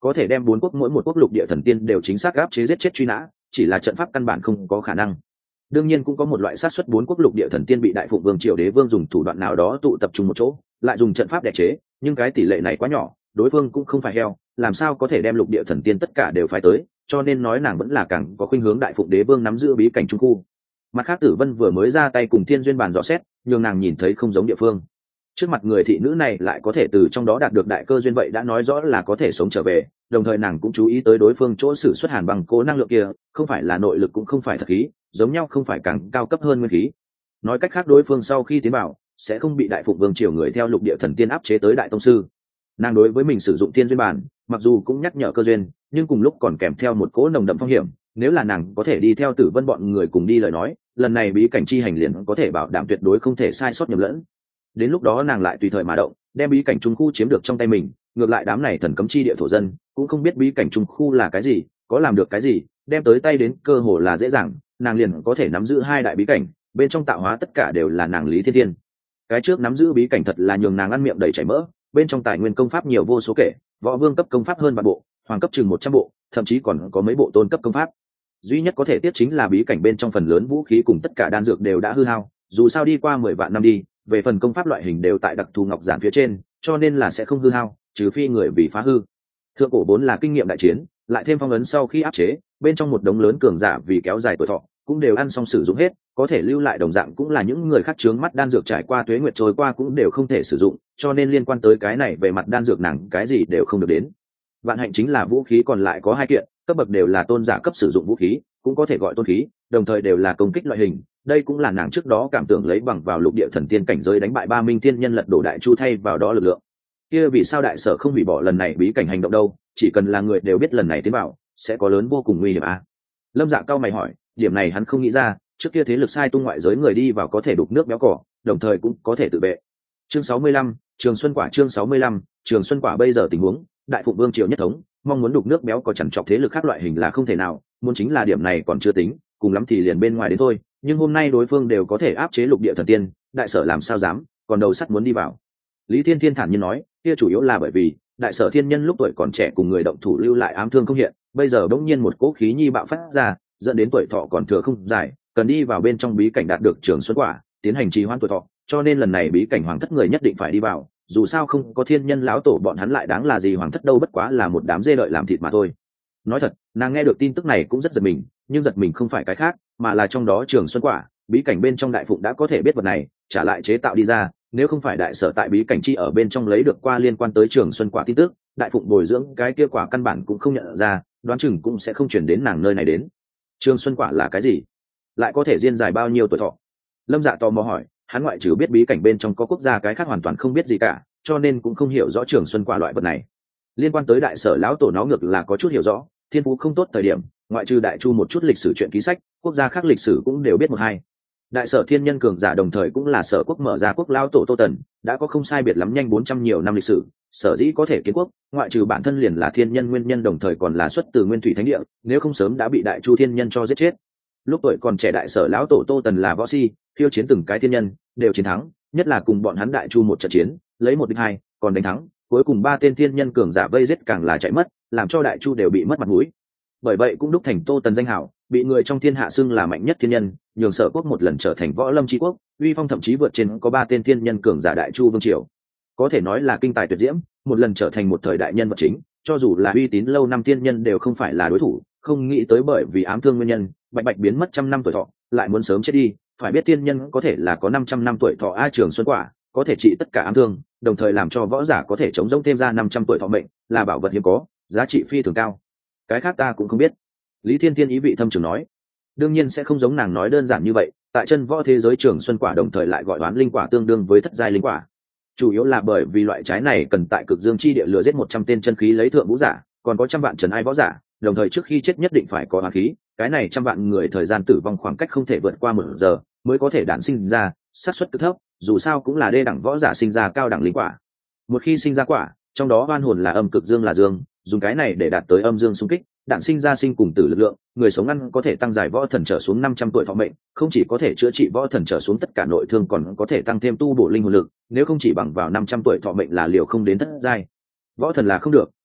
có thể đem bốn quốc mỗi một quốc lục địa thần tiên đều chính xác áp chế giết chết truy nã, chỉ là trận pháp căn bản không có khả năng. Đương nhiên cũng có một loại xác suất bốn quốc lục địa thần tiên bị đại phụng vương triều đế vương dùng thủ đoạn nào đó tụ tập trung một chỗ, lại dùng trận pháp đè chế, nhưng cái tỷ lệ này quá nhỏ, đối phương cũng không phải heo, làm sao có thể đem lục địa thần tiên tất cả đều phái tới, cho nên nói nàng vẫn là càng có khuynh hướng đại phụng đế vương nắm giữ bí cảnh trung khu. Mặt khác Tử Vân vừa mới ra tay cùng Thiên Duyên bàn dò xét, nhưng nàng nhìn thấy không giống địa phương. Trước mặt người thị nữ này lại có thể từ trong đó đạt được đại cơ duyên, vậy đã nói rõ là có thể sống trở về, đồng thời nàng cũng chú ý tới đối phương chỗ sử xuất hàn bằng cố năng lượng kia, không phải là nội lực cũng không phải thật khí, giống nhau không phải càng cao cấp hơn nguyên khí. Nói cách khác đối phương sau khi tiến vào sẽ không bị đại phụng vương triều người theo lục địa thần tiên áp chế tới đại tông sư. Nàng đối với mình sử dụng Thiên Duyên bản, mặc dù cũng nhắc nhở cơ duyên, nhưng cùng lúc còn kèm theo một cỗ nồng đậm phong hiểm, nếu là nàng có thể đi theo Tử Vân bọn người cùng đi lời nói, lần này bí cảnh chi hành liền có thể bảo đảm tuyệt đối không thể sai sót nhầm lẫn. Đến lúc đó nàng lại tùy thời mà động, đem bí cảnh trung khu chiếm được trong tay mình, ngược lại đám này thần cấm chi địa thổ dân cũng không biết bí cảnh trung khu là cái gì, có làm được cái gì, đem tới tay đến cơ hồ là dễ dàng, nàng liền có thể nắm giữ hai đại bí cảnh, bên trong tạo hóa tất cả đều là nàng Lý Thiên Thiên. Cái trước nắm giữ bí cảnh thật là nhường nàng ăn miệng đầy chảy mỡ, bên trong tài nguyên công pháp nhiều vô số kể, võ vương cấp công pháp hơn vạn bộ, hoàng cấp chừng một trăm bộ, thậm chí còn có mấy bộ tôn cấp công pháp. Duy nhất có thể tiếp chính là bí cảnh bên trong phần lớn vũ khí cùng tất cả đan dược đều đã hư hao, dù sao đi qua mười vạn năm đi, về phần công pháp loại hình đều tại đặc thù ngọc giản phía trên, cho nên là sẽ không hư hao, trừ phi người vì phá hư. Thượng cổ vốn là kinh nghiệm đại chiến, lại thêm phong ấn sau khi áp chế, bên trong một đống lớn cường giả vì kéo dài tuổi thọ, cũng đều ăn xong sử dụng hết, có thể lưu lại đồng dạng cũng là những người khác chướng mắt đan dược trải qua tuế nguyệt trôi qua cũng đều không thể sử dụng, cho nên liên quan tới cái này về mặt đan dược nàng cái gì đều không được đến. Vạn hạnh chính là vũ khí còn lại có hai kiện, cấp bậc đều là tôn giả cấp sử dụng vũ khí, cũng có thể gọi tôn khí, đồng thời đều là công kích loại hình. Đây cũng là nàng trước đó cảm tưởng lấy bằng vào lục địa thần tiên cảnh giới đánh bại ba minh tiên nhân lật đổ đại chu thay vào đó lực lượng. Kia vì sao đại sở không hủy bỏ lần này bí cảnh hành động đâu? Chỉ cần là người đều biết lần này tiến vào sẽ có lớn vô cùng nguy hiểm à? Lâm Dạ cao mày hỏi, điểm này hắn không nghĩ ra, trước kia thế lực sai tung ngoại giới người đi vào có thể đục nước béo cỏ, đồng thời cũng có thể tự vệ. Chương sáu mươi lăm, Trường Xuân Quả. Chương sáu mươi lăm, Trường Xuân Quả. Bây giờ tình huống, đại phụng vương triều nhất thống, mong muốn đục nước béo có chẳng chọc thế lực khác loại hình là không thể nào, muốn chính là điểm này còn chưa tính, cùng lắm thì liền bên ngoài đến thôi, nhưng hôm nay đối phương đều có thể áp chế lục địa thần tiên, đại sở làm sao dám, còn đầu sắt muốn đi vào. Lý Thiên Thiên thản nhiên nói, kia chủ yếu là bởi vì đại sở thiên nhân lúc tuổi còn trẻ cùng người động thủ lưu lại ám thương không hiện, bây giờ bỗng nhiên một cỗ khí nhi bạo phát ra, dẫn đến tuổi thọ còn thừa không dài, cần đi vào bên trong bí cảnh đạt được Trường Xuân Quả, tiến hành trì hoãn tuổi thọ, cho nên lần này bí cảnh hoàng thất người nhất định phải đi vào, dù sao không có thiên nhân lão tổ bọn hắn lại đáng là gì hoàng thất đâu, bất quá là một đám dê đợi làm thịt mà thôi. Nói thật, nàng nghe được tin tức này cũng rất giật mình, nhưng giật mình không phải cái khác, mà là trong đó Trường Xuân Quả, bí cảnh bên trong đại phụng đã có thể biết vật này, trả lại chế tạo đi ra, nếu không phải đại sở tại bí cảnh chi ở bên trong lấy được qua liên quan tới Trường Xuân Quả tin tức, đại phụng bồi dưỡng cái kia quả căn bản cũng không nhận ra, đoán chừng cũng sẽ không chuyển đến nàng nơi này đến. Trường Xuân Quả là cái gì? Lại có thể diên dài bao nhiêu tuổi thọ? Lâm Dạ tò mò hỏi, hắn ngoại trừ biết bí cảnh bên trong có quốc gia cái khác hoàn toàn không biết gì cả, cho nên cũng không hiểu rõ Trường Xuân Quả loại vật này. Liên quan tới đại sở lão tổ nó ngược là có chút hiểu rõ, thiên phú không tốt thời điểm, ngoại trừ đại chu một chút lịch sử truyện ký sách, quốc gia khác lịch sử cũng đều biết một hai. Đại sở thiên nhân cường giả đồng thời cũng là sở quốc mở ra quốc lão tổ Tô Tần, đã có không sai biệt lắm nhanh bốn trăm nhiều năm lịch sử, sở dĩ có thể kiến quốc, ngoại trừ bản thân liền là thiên nhân nguyên nhân đồng thời còn là xuất từ Nguyên Thủy Thánh Địa, nếu không sớm đã bị đại chu thiên nhân cho giết chết. Lúc tuổi còn trẻ đại sở lão tổ Tô Tần là võ si, khiêu chiến từng cái thiên nhân, đều chiến thắng, nhất là cùng bọn hắn đại chu một trận chiến, lấy một địch hai, còn đánh thắng, cuối cùng ba tên thiên nhân cường giả vây giết càng là chạy mất, làm cho đại chu đều bị mất mặt mũi. Bởi vậy cũng đúc thành Tô Tần danh hảo, bị người trong thiên hạ xưng là mạnh nhất thiên nhân, nhường sở quốc một lần trở thành võ lâm chi quốc, uy phong thậm chí vượt trên có ba tên thiên nhân cường giả đại chu vương triều, có thể nói là kinh tài tuyệt diễm, một lần trở thành một thời đại nhân vật chính, cho dù là uy tín lâu năm thiên nhân đều không phải là đối thủ, không nghĩ tới bởi vì ám thương nguyên nhân, bạch bạch biến mất trăm năm tuổi thọ, lại muốn sớm chết đi, phải biết thiên nhân có thể là có năm trăm năm tuổi thọ a. Trường Xuân Quả có thể trị tất cả ám thương, đồng thời làm cho võ giả có thể chống rỗng thêm ra năm trăm tuổi thọ mệnh, là bảo vật hiếm có, giá trị phi thường cao. Cái khác ta cũng không biết. Lý Thiên Thiên ý vị thâm trường nói, đương nhiên sẽ không giống nàng nói đơn giản như vậy, tại chân võ thế giới Trường Xuân Quả đồng thời lại gọi đoán linh quả tương đương với thất giai linh quả, chủ yếu là bởi vì loại trái này cần tại cực dương chi địa lừa giết một trăm tên chân khí lấy thượng vũ giả, còn có trăm vạn trần ai võ giả, đồng thời trước khi chết nhất định phải có hoàn khí, cái này trăm vạn người thời gian tử vong khoảng cách không thể vượt qua một giờ mới có thể đản sinh ra, xác suất cực thấp, dù sao cũng là đê đẳng võ giả sinh ra cao đẳng linh quả. Một khi sinh ra quả, trong đó oan hồn là âm, cực dương là dương, dùng cái này để đạt tới âm dương xung kích, đản sinh ra sinh cùng tử lực lượng, người sống ăn có thể tăng dài võ thần trở xuống năm trăm tuổi thọ mệnh, không chỉ có thể chữa trị võ thần trở xuống tất cả nội thương còn có thể tăng thêm tu bổ linh hồn lực, nếu không chỉ bằng vào năm trăm tuổi thọ mệnh là liều không đến thất giai. Võ thần là không được,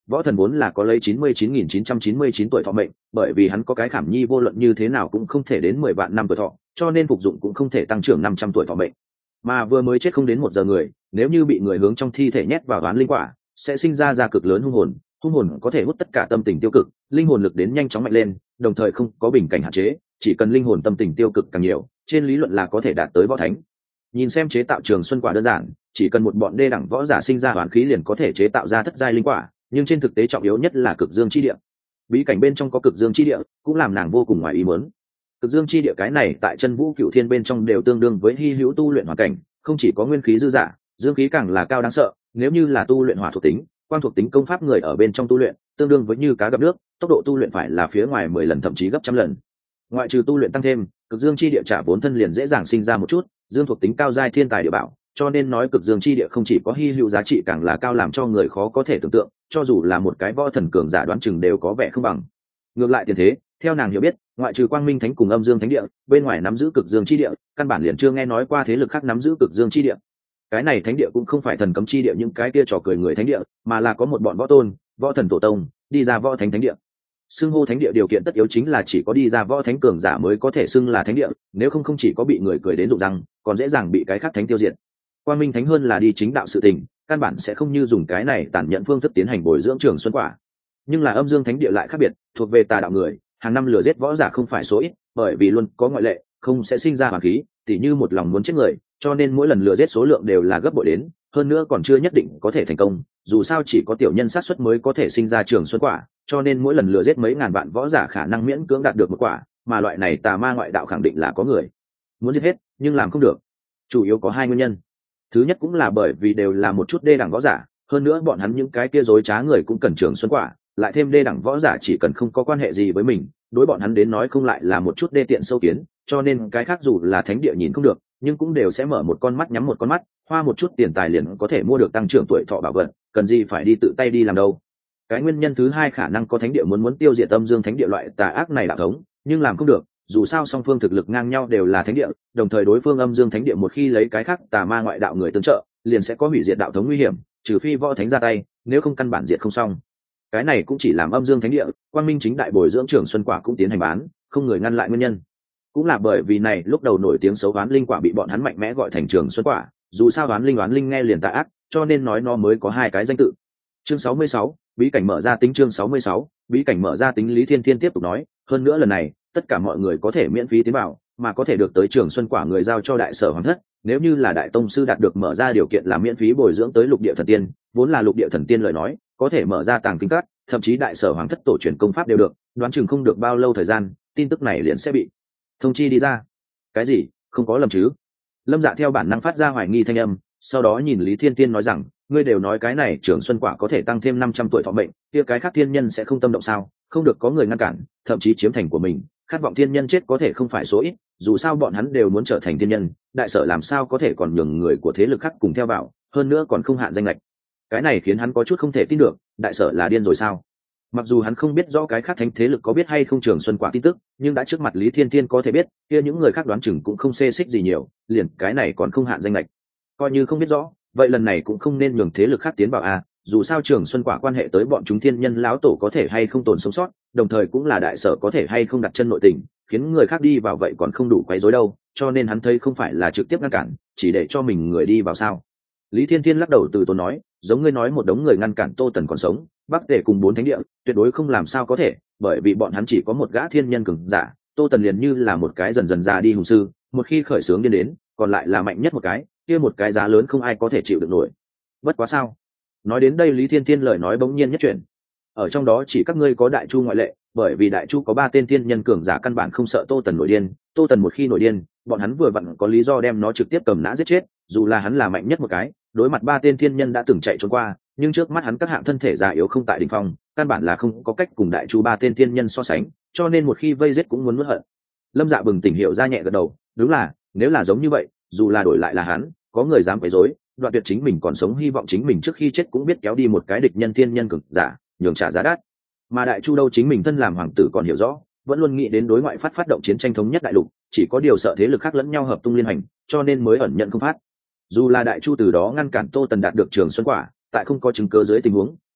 võ thần vốn là có lấy chín mươi chín nghìn chín trăm chín mươi chín tuổi thọ mệnh, bởi vì hắn có cái khảm nhi vô luận như thế nào cũng không thể đến mười vạn năm tuổi thọ, cho nên phục dụng cũng không thể tăng trưởng năm trăm tuổi thọ mệnh. Mà vừa mới chết không đến một giờ người, nếu như bị người hướng trong thi thể nhét vào đoán linh quả, sẽ sinh ra ra cực lớn hung hồn, hung hồn có thể hút tất cả tâm tình tiêu cực, linh hồn lực đến nhanh chóng mạnh lên, đồng thời không có bình cảnh hạn chế, chỉ cần linh hồn tâm tình tiêu cực càng nhiều, trên lý luận là có thể đạt tới võ thánh. Nhìn xem chế tạo trường xuân quả đơn giản, chỉ cần một bọn đê đẳng võ giả sinh ra hoán khí liền có thể chế tạo ra thất giai linh quả, nhưng trên thực tế trọng yếu nhất là cực dương chi địa. Bí cảnh bên trong có cực dương chi địa, cũng làm nàng vô cùng ngoài ý muốn. Cực dương chi địa cái này tại chân vũ cựu thiên bên trong đều tương đương với hy hữu tu luyện hoàn cảnh, không chỉ có nguyên khí dư dả, dương khí càng là cao đáng sợ. Nếu như là tu luyện hỏa thuộc tính, quang thuộc tính công pháp người ở bên trong tu luyện, tương đương với như cá gặp nước, tốc độ tu luyện phải là phía ngoài mười lần thậm chí gấp trăm lần. Ngoại trừ tu luyện tăng thêm, cực dương chi địa trả vốn thân liền dễ dàng sinh ra một chút dương thuộc tính cao giai thiên tài địa bảo, cho nên nói cực dương chi địa không chỉ có hy hữu giá trị càng là cao làm cho người khó có thể tưởng tượng, cho dù là một cái võ thần cường giả đoán chừng đều có vẻ không bằng. Ngược lại tiền thế, theo nàng hiểu biết, ngoại trừ quang minh thánh cùng âm dương thánh địa, bên ngoài nắm giữ cực dương chi địa, căn bản liền chưa nghe nói qua thế lực khác nắm giữ cực dương chi địa. Cái này thánh địa cũng không phải thần cấm chi địa những cái kia trò cười người thánh địa, mà là có một bọn võ tôn, võ thần tổ tông đi ra võ thánh thánh địa. Xưng hô thánh địa điều kiện tất yếu chính là chỉ có đi ra võ thánh cường giả mới có thể xưng là thánh địa, nếu không không chỉ có bị người cười đến rụng răng, còn dễ dàng bị cái khác thánh tiêu diệt. Quang minh thánh hơn là đi chính đạo sự tình, căn bản sẽ không như dùng cái này tàn nhẫn phương thức tiến hành bồi dưỡng trường xuân quả. Nhưng là âm dương thánh địa lại khác biệt, thuộc về tà đạo người, hàng năm lừa giết võ giả không phải số ít, bởi vì luôn có ngoại lệ, không sẽ sinh ra hoàn khí, tỉ như một lòng muốn chết người, cho nên mỗi lần lừa giết số lượng đều là gấp bội đến, hơn nữa còn chưa nhất định có thể thành công, dù sao chỉ có tiểu nhân xác suất mới có thể sinh ra trường xuân quả, cho nên mỗi lần lừa giết mấy ngàn vạn võ giả khả năng miễn cưỡng đạt được một quả, mà loại này tà ma ngoại đạo khẳng định là có người muốn giết hết nhưng làm không được. Chủ yếu có hai nguyên nhân. Thứ nhất cũng là bởi vì đều là một chút đê đẳng võ giả, hơn nữa bọn hắn những cái kia dối trá người cũng cần trường xuân quả, lại thêm đê đẳng võ giả chỉ cần không có quan hệ gì với mình, đối bọn hắn đến nói không lại là một chút đê tiện sâu kiến, cho nên cái khác dù là thánh địa nhìn không được, nhưng cũng đều sẽ mở một con mắt nhắm một con mắt, hoa một chút tiền tài liền có thể mua được tăng trưởng tuổi thọ bảo vật, cần gì phải đi tự tay đi làm đâu. Cái nguyên nhân thứ hai khả năng có thánh địa muốn muốn tiêu diệt âm dương thánh địa loại tà ác này đạo thống, nhưng làm không được, dù sao song phương thực lực ngang nhau đều là thánh địa, đồng thời đối phương âm dương thánh địa một khi lấy cái khác tà ma ngoại đạo người tương trợ, liền sẽ có hủy diệt đạo thống nguy hiểm, trừ phi võ thánh ra tay, nếu không căn bản diệt không xong. Cái này cũng chỉ làm âm dương thánh địa, quang minh chính đại bồi dưỡng trưởng xuân quả cũng tiến hành bán, không người ngăn lại nguyên nhân. Cũng là bởi vì này lúc đầu nổi tiếng xấu oán linh quả bị bọn hắn mạnh mẽ gọi thành trường xuân quả, dù sao oán linh oán linh nghe liền tà ác, cho nên nói nó mới có hai cái danh tự. Chương sáu mươi sáu, bí cảnh mở ra tính chương sáu mươi sáu, bí cảnh mở ra tính. Lý Thiên Thiên tiếp tục nói, hơn nữa lần này, tất cả mọi người có thể miễn phí tiến vào, mà có thể được tới trường xuân quả người giao cho đại sở hoàng thất, nếu như là đại tông sư đạt được mở ra điều kiện là miễn phí bồi dưỡng tới lục địa thần tiên, vốn là lục địa thần tiên lời nói, có thể mở ra tàng kinh các, thậm chí đại sở hoàng thất tổ truyền công pháp đều được, đoán chừng không được bao lâu thời gian, tin tức này liền sẽ bị thông chi đi ra. Cái gì? Không có lầm chứ? Lâm Dạ theo bản năng phát ra hoài nghi thanh âm, sau đó nhìn Lý Thiên Tiên nói rằng, ngươi đều nói cái này trường xuân quả có thể tăng thêm năm trăm tuổi thọ mệnh, kia cái khác thiên nhân sẽ không tâm động sao? Không được có người ngăn cản, thậm chí chiếm thành của mình, khát vọng thiên nhân chết có thể không phải số ít, dù sao bọn hắn đều muốn trở thành thiên nhân, đại sở làm sao có thể còn nhường người của thế lực khác cùng theo vào, hơn nữa còn không hạn danh lệch. Cái này khiến hắn có chút không thể tin được, đại sở là điên rồi sao? Mặc dù hắn không biết rõ cái khác thánh thế lực có biết hay không trường xuân quả tin tức, nhưng đã trước mặt Lý Thiên Thiên có thể biết, kia những người khác đoán chừng cũng không xê xích gì nhiều, liền cái này còn không hạn danh lệch. Coi như không biết rõ, vậy lần này cũng không nên nhường thế lực khác tiến vào à, dù sao trường xuân quả quan hệ tới bọn chúng thiên nhân lão tổ có thể hay không tồn sống sót, đồng thời cũng là đại sở có thể hay không đặt chân nội tình, khiến người khác đi vào vậy còn không đủ quấy rối đâu, cho nên hắn thấy không phải là trực tiếp ngăn cản, chỉ để cho mình người đi vào sao. Lý Thiên Thiên lắc đầu từ tốn nói, giống ngươi nói một đống người ngăn cản Tô Tần còn sống, Bắc Tề cùng bốn thánh địa, tuyệt đối không làm sao có thể, bởi vì bọn hắn chỉ có một gã thiên nhân cường giả, Tô Tần liền như là một cái dần dần già đi hùng sư, một khi khởi sướng điên đến, còn lại là mạnh nhất một cái, kia một cái giá lớn không ai có thể chịu được nổi. Bất quá sao? Nói đến đây Lý Thiên Thiên lời nói bỗng nhiên nhất chuyển. Ở trong đó chỉ các ngươi có Đại Chu ngoại lệ, bởi vì Đại Chu có ba tên thiên nhân cường giả căn bản không sợ Tô Tần nổi điên, Tô Tần một khi nổi điên, bọn hắn vừa vặn có lý do đem nó trực tiếp cầm nã giết chết, dù là hắn là mạnh nhất một cái, đối mặt ba tên thiên nhân đã từng chạy trốn qua, nhưng trước mắt hắn các hạng thân thể già yếu không tại đỉnh phong, căn bản là không có cách cùng Đại Chu ba tên thiên nhân so sánh, cho nên một khi vây giết cũng muốn nuốt hận. Lâm Dạ bừng tỉnh hiểu ra nhẹ gật đầu, đúng là, nếu là giống như vậy, dù là đổi lại là hắn, có người dám quấy rối, đoạn tuyệt chính mình còn sống hy vọng chính mình trước khi chết cũng biết kéo đi một cái địch nhân thiên nhân cực giả, nhường trả giá đắt. Mà Đại Chu đâu chính mình thân làm hoàng tử còn hiểu rõ, vẫn luôn nghĩ đến đối ngoại phát phát động chiến tranh thống nhất đại lục, chỉ có điều sợ thế lực khác lẫn nhau hợp tung liên hành, cho nên mới ẩn nhận không phát. Dù là Đại Chu từ đó ngăn cản Tô Tần đạt được trường xuân quả, tại không có chứng cứ dưới tình huống,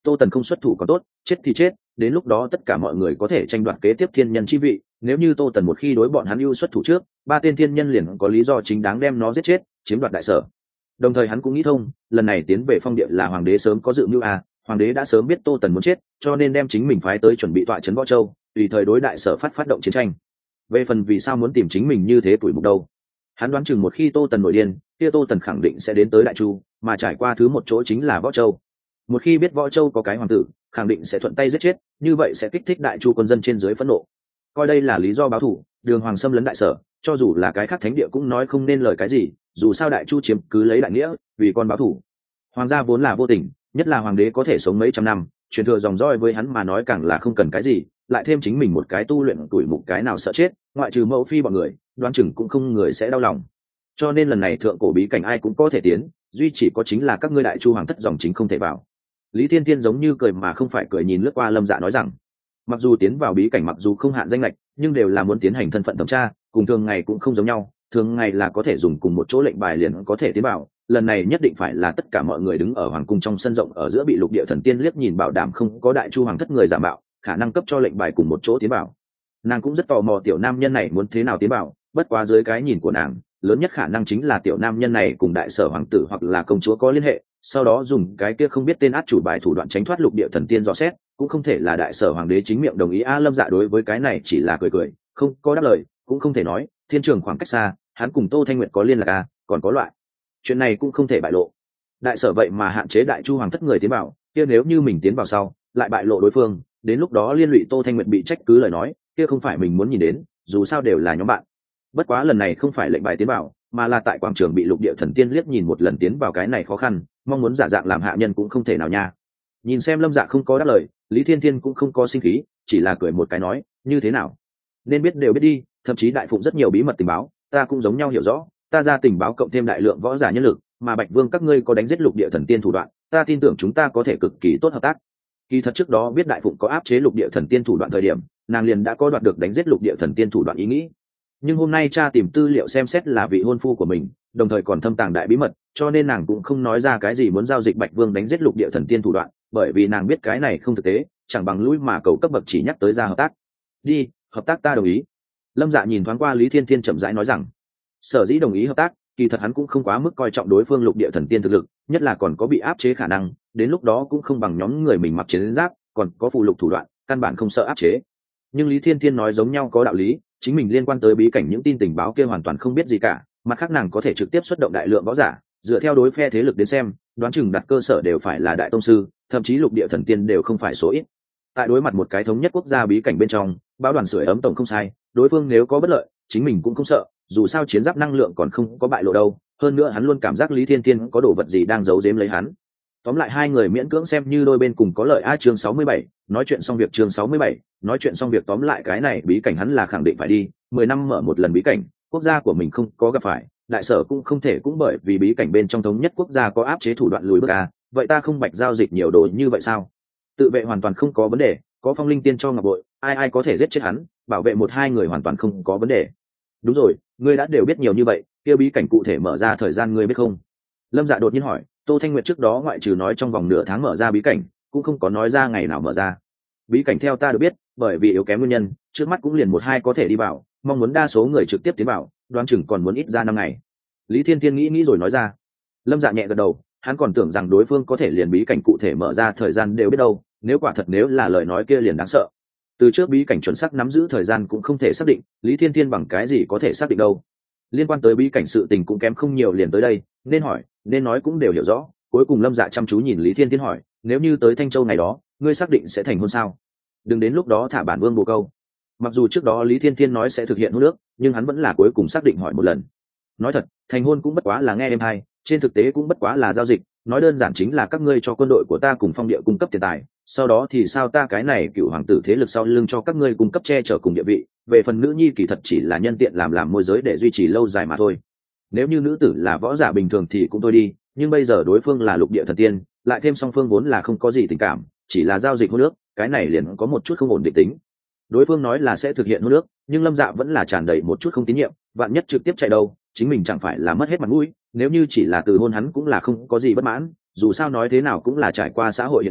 Tô Tần không xuất thủ còn tốt, chết thì chết, đến lúc đó tất cả mọi người có thể tranh đoạt kế tiếp thiên nhân chi vị, nếu như Tô Tần một khi đối bọn hắn ưu xuất thủ trước, ba tên thiên nhân liền có lý do chính đáng đem nó giết chết, chiếm đoạt đại sở. Đồng thời hắn cũng nghĩ thông, lần này tiến về phong địa là hoàng đế sớm có dự mưu à, hoàng đế đã sớm biết Tô Tần muốn chết, cho nên đem chính mình phái tới chuẩn bị tọa trấn Võ Châu, tùy thời đối đại sở phát phát động chiến tranh. Về phần vì sao muốn tìm chính mình như thế tuổi mục đâu, hắn đoán chừng một khi Tô Tần nổi điên, kia Tô Tần khẳng định sẽ đến tới Đại Chu, mà trải qua thứ một chỗ chính là Võ Châu. Một khi biết Võ Châu có cái hoàng tử, khẳng định sẽ thuận tay giết chết, như vậy sẽ kích thích Đại Chu quân dân trên dưới phẫn nộ, coi đây là lý do báo thù. Đường Hoàng xâm lấn đại sở, cho dù là cái khác thánh địa cũng nói không nên lời cái gì, dù sao Đại Chu chiếm cứ lấy đại nghĩa, vì con báo thù. Hoàng gia vốn là vô tình, nhất là hoàng đế có thể sống mấy trăm năm, truyền thừa dòng dõi với hắn mà nói càng là không cần cái gì, lại thêm chính mình một cái tu luyện tuổi mục cái nào sợ chết, ngoại trừ mẫu phi bọn người, đoán chừng cũng không người sẽ đau lòng. Cho nên lần này thượng cổ bí cảnh ai cũng có thể tiến, duy chỉ có chính là các ngươi Đại Chu hoàng thất dòng chính không thể vào. Lý Thiên Thiên giống như cười mà không phải cười nhìn lướt qua Lâm Dạ nói rằng, mặc dù tiến vào bí cảnh mặc dù không hạn danh lệch, nhưng đều là muốn tiến hành thân phận thẩm tra, cùng thường ngày cũng không giống nhau, thường ngày là có thể dùng cùng một chỗ lệnh bài liền có thể tiến vào, lần này nhất định phải là tất cả mọi người đứng ở hoàng cung trong sân rộng ở giữa bị lục địa thần tiên liếc nhìn bảo đảm không có Đại Chu hoàng thất người giả mạo, khả năng cấp cho lệnh bài cùng một chỗ tiến vào. Nàng cũng rất tò mò tiểu nam nhân này muốn thế nào tiến vào, bất quá dưới cái nhìn của nàng, lớn nhất khả năng chính là tiểu nam nhân này cùng đại sở hoàng tử hoặc là công chúa có liên hệ, sau đó dùng cái kia không biết tên át chủ bài thủ đoạn tránh thoát lục địa thần tiên dò xét, cũng không thể là đại sở hoàng đế chính miệng đồng ý. A Lâm Dạ đối với cái này chỉ là cười cười, không có đáp lời, cũng không thể nói, thiên trường khoảng cách xa, hắn cùng Tô Thanh Nguyệt có liên lạc à, còn có loại chuyện này cũng không thể bại lộ. Đại sở vậy mà hạn chế Đại Chu hoàng thất người tiến vào, kia nếu như mình tiến vào sau, lại bại lộ đối phương, đến lúc đó liên lụy Tô Thanh Nguyệt bị trách cứ lời nói, kia không phải mình muốn nhìn đến, dù sao đều là nhóm bạn. Bất quá lần này không phải lệnh bài tiến vào, mà là tại quảng trường bị lục địa thần tiên liếc nhìn một lần tiến vào cái này khó khăn, mong muốn giả dạng làm hạ nhân cũng không thể nào nha. Nhìn xem Lâm Dạ không có đáp lời, Lý Thiên Thiên cũng không có sinh khí, chỉ là cười một cái nói, như thế nào nên biết đều biết đi, thậm chí đại phụng rất nhiều bí mật tình báo, ta cũng giống nhau hiểu rõ, ta ra tình báo cộng thêm đại lượng võ giả nhân lực, mà Bạch Vương các ngươi có đánh giết lục địa thần tiên thủ đoạn, ta tin tưởng chúng ta có thể cực kỳ tốt hợp tác. Kỳ thật trước đó biết đại phụng có áp chế lục địa thần tiên thủ đoạn thời điểm, nàng liền đã có đoạt được đánh giết lục địa thần tiên thủ đoạn ý nghĩ, nhưng hôm nay cha tìm tư liệu xem xét là vị hôn phu của mình, đồng thời còn thâm tàng đại bí mật, cho nên nàng cũng không nói ra cái gì muốn giao dịch Bạch Vương đánh giết lục địa thần tiên thủ đoạn, bởi vì nàng biết cái này không thực tế, chẳng bằng lui mà cầu cấp bậc chỉ nhắc tới ra hợp tác. Đi, hợp tác ta đồng ý. Lâm Dạ nhìn thoáng qua Lý Thiên Thiên chậm rãi nói rằng, sở dĩ đồng ý hợp tác, kỳ thật hắn cũng không quá mức coi trọng đối phương lục địa thần tiên thực lực, nhất là còn có bị áp chế khả năng, đến lúc đó cũng không bằng nhóm người mình mặc chiến giáp, còn có phụ lục thủ đoạn, căn bản không sợ áp chế. Nhưng Lý Thiên Thiên nói giống nhau có đạo lý, chính mình liên quan tới bí cảnh những tin tình báo kia hoàn toàn không biết gì cả, mặt khác nàng có thể trực tiếp xuất động đại lượng võ giả, dựa theo đối phe thế lực đến xem, đoán chừng đặt cơ sở đều phải là đại tông sư, thậm chí lục địa thần tiên đều không phải số ít. Tại đối mặt một cái thống nhất quốc gia bí cảnh bên trong, báo đoàn sưởi ấm tổng không sai, đối phương nếu có bất lợi, chính mình cũng không sợ, dù sao chiến giáp năng lượng còn không có bại lộ đâu, hơn nữa hắn luôn cảm giác Lý Thiên Thiên có đồ vật gì đang giấu giếm lấy hắn. Tóm lại hai người miễn cưỡng xem như đôi bên cùng có lợi. A chương sáu mươi bảy, nói chuyện xong việc. Chương sáu mươi bảy, nói chuyện xong việc. Tóm lại cái này bí cảnh hắn là khẳng định phải đi, mười năm mở một lần bí cảnh, quốc gia của mình không có gặp phải, đại sở cũng không thể cũng bởi vì bí cảnh bên trong thống nhất quốc gia có áp chế thủ đoạn lùi bước à, vậy ta không bạch giao dịch nhiều đồ như vậy sao? Tự vệ hoàn toàn không có vấn đề, có phong linh tiên cho ngọc bội, ai ai có thể giết chết hắn, bảo vệ một hai người hoàn toàn không có vấn đề. Đúng rồi, ngươi đã đều biết nhiều như vậy, kia bí cảnh cụ thể mở ra thời gian ngươi biết không? Lâm Dạ đột nhiên hỏi. Tô Thanh Nguyệt trước đó ngoại trừ nói trong vòng nửa tháng mở ra bí cảnh, cũng không có nói ra ngày nào mở ra. Bí cảnh theo ta được biết, bởi vì yếu kém nguyên nhân, trước mắt cũng liền một hai có thể đi vào, mong muốn đa số người trực tiếp tiến vào, đoán chừng còn muốn ít ra năm ngày. Lý Thiên Thiên nghĩ nghĩ rồi nói ra. Lâm Dạ nhẹ gật đầu, hắn còn tưởng rằng đối phương có thể liền bí cảnh cụ thể mở ra thời gian đều biết đâu, nếu quả thật nếu là lời nói kia liền đáng sợ. Từ trước bí cảnh chuẩn xác nắm giữ thời gian cũng không thể xác định, Lý Thiên Thiên bằng cái gì có thể xác định đâu. Liên quan tới bí cảnh sự tình cũng kém không nhiều liền tới đây, nên hỏi nên nói cũng đều hiểu rõ. Cuối cùng Lâm Dạ chăm chú nhìn Lý Thiên Thiên hỏi, nếu như tới Thanh Châu ngày đó, ngươi xác định sẽ thành hôn sao? Đừng đến lúc đó thả bản vương bồ câu. Mặc dù trước đó Lý Thiên Thiên nói sẽ thực hiện hôn ước, nhưng hắn vẫn là cuối cùng xác định hỏi một lần. Nói thật, thành hôn cũng bất quá là nghe êm hay, trên thực tế cũng bất quá là giao dịch, nói đơn giản chính là các ngươi cho quân đội của ta cùng phong địa cung cấp tiền tài, sau đó thì sao ta cái này cựu hoàng tử thế lực sau lưng cho các ngươi cung cấp che chở cùng địa vị, về phần nữ nhi kỳ thật chỉ là nhân tiện làm làm môi giới để duy trì lâu dài mà thôi. Nếu như nữ tử là võ giả bình thường thì cũng thôi đi, nhưng bây giờ đối phương là lục địa thần tiên, lại thêm song phương vốn là không có gì tình cảm, chỉ là giao dịch hôn ước, cái này liền có một chút không ổn định tính. Đối phương nói là sẽ thực hiện hôn ước, nhưng Lâm Dạ vẫn là tràn đầy một chút không tín nhiệm, vạn nhất trực tiếp chạy đâu, chính mình chẳng phải là mất hết mặt mũi. Nếu như chỉ là từ hôn hắn cũng là không có gì bất mãn, dù sao nói thế nào cũng là trải qua xã hội hiện đại,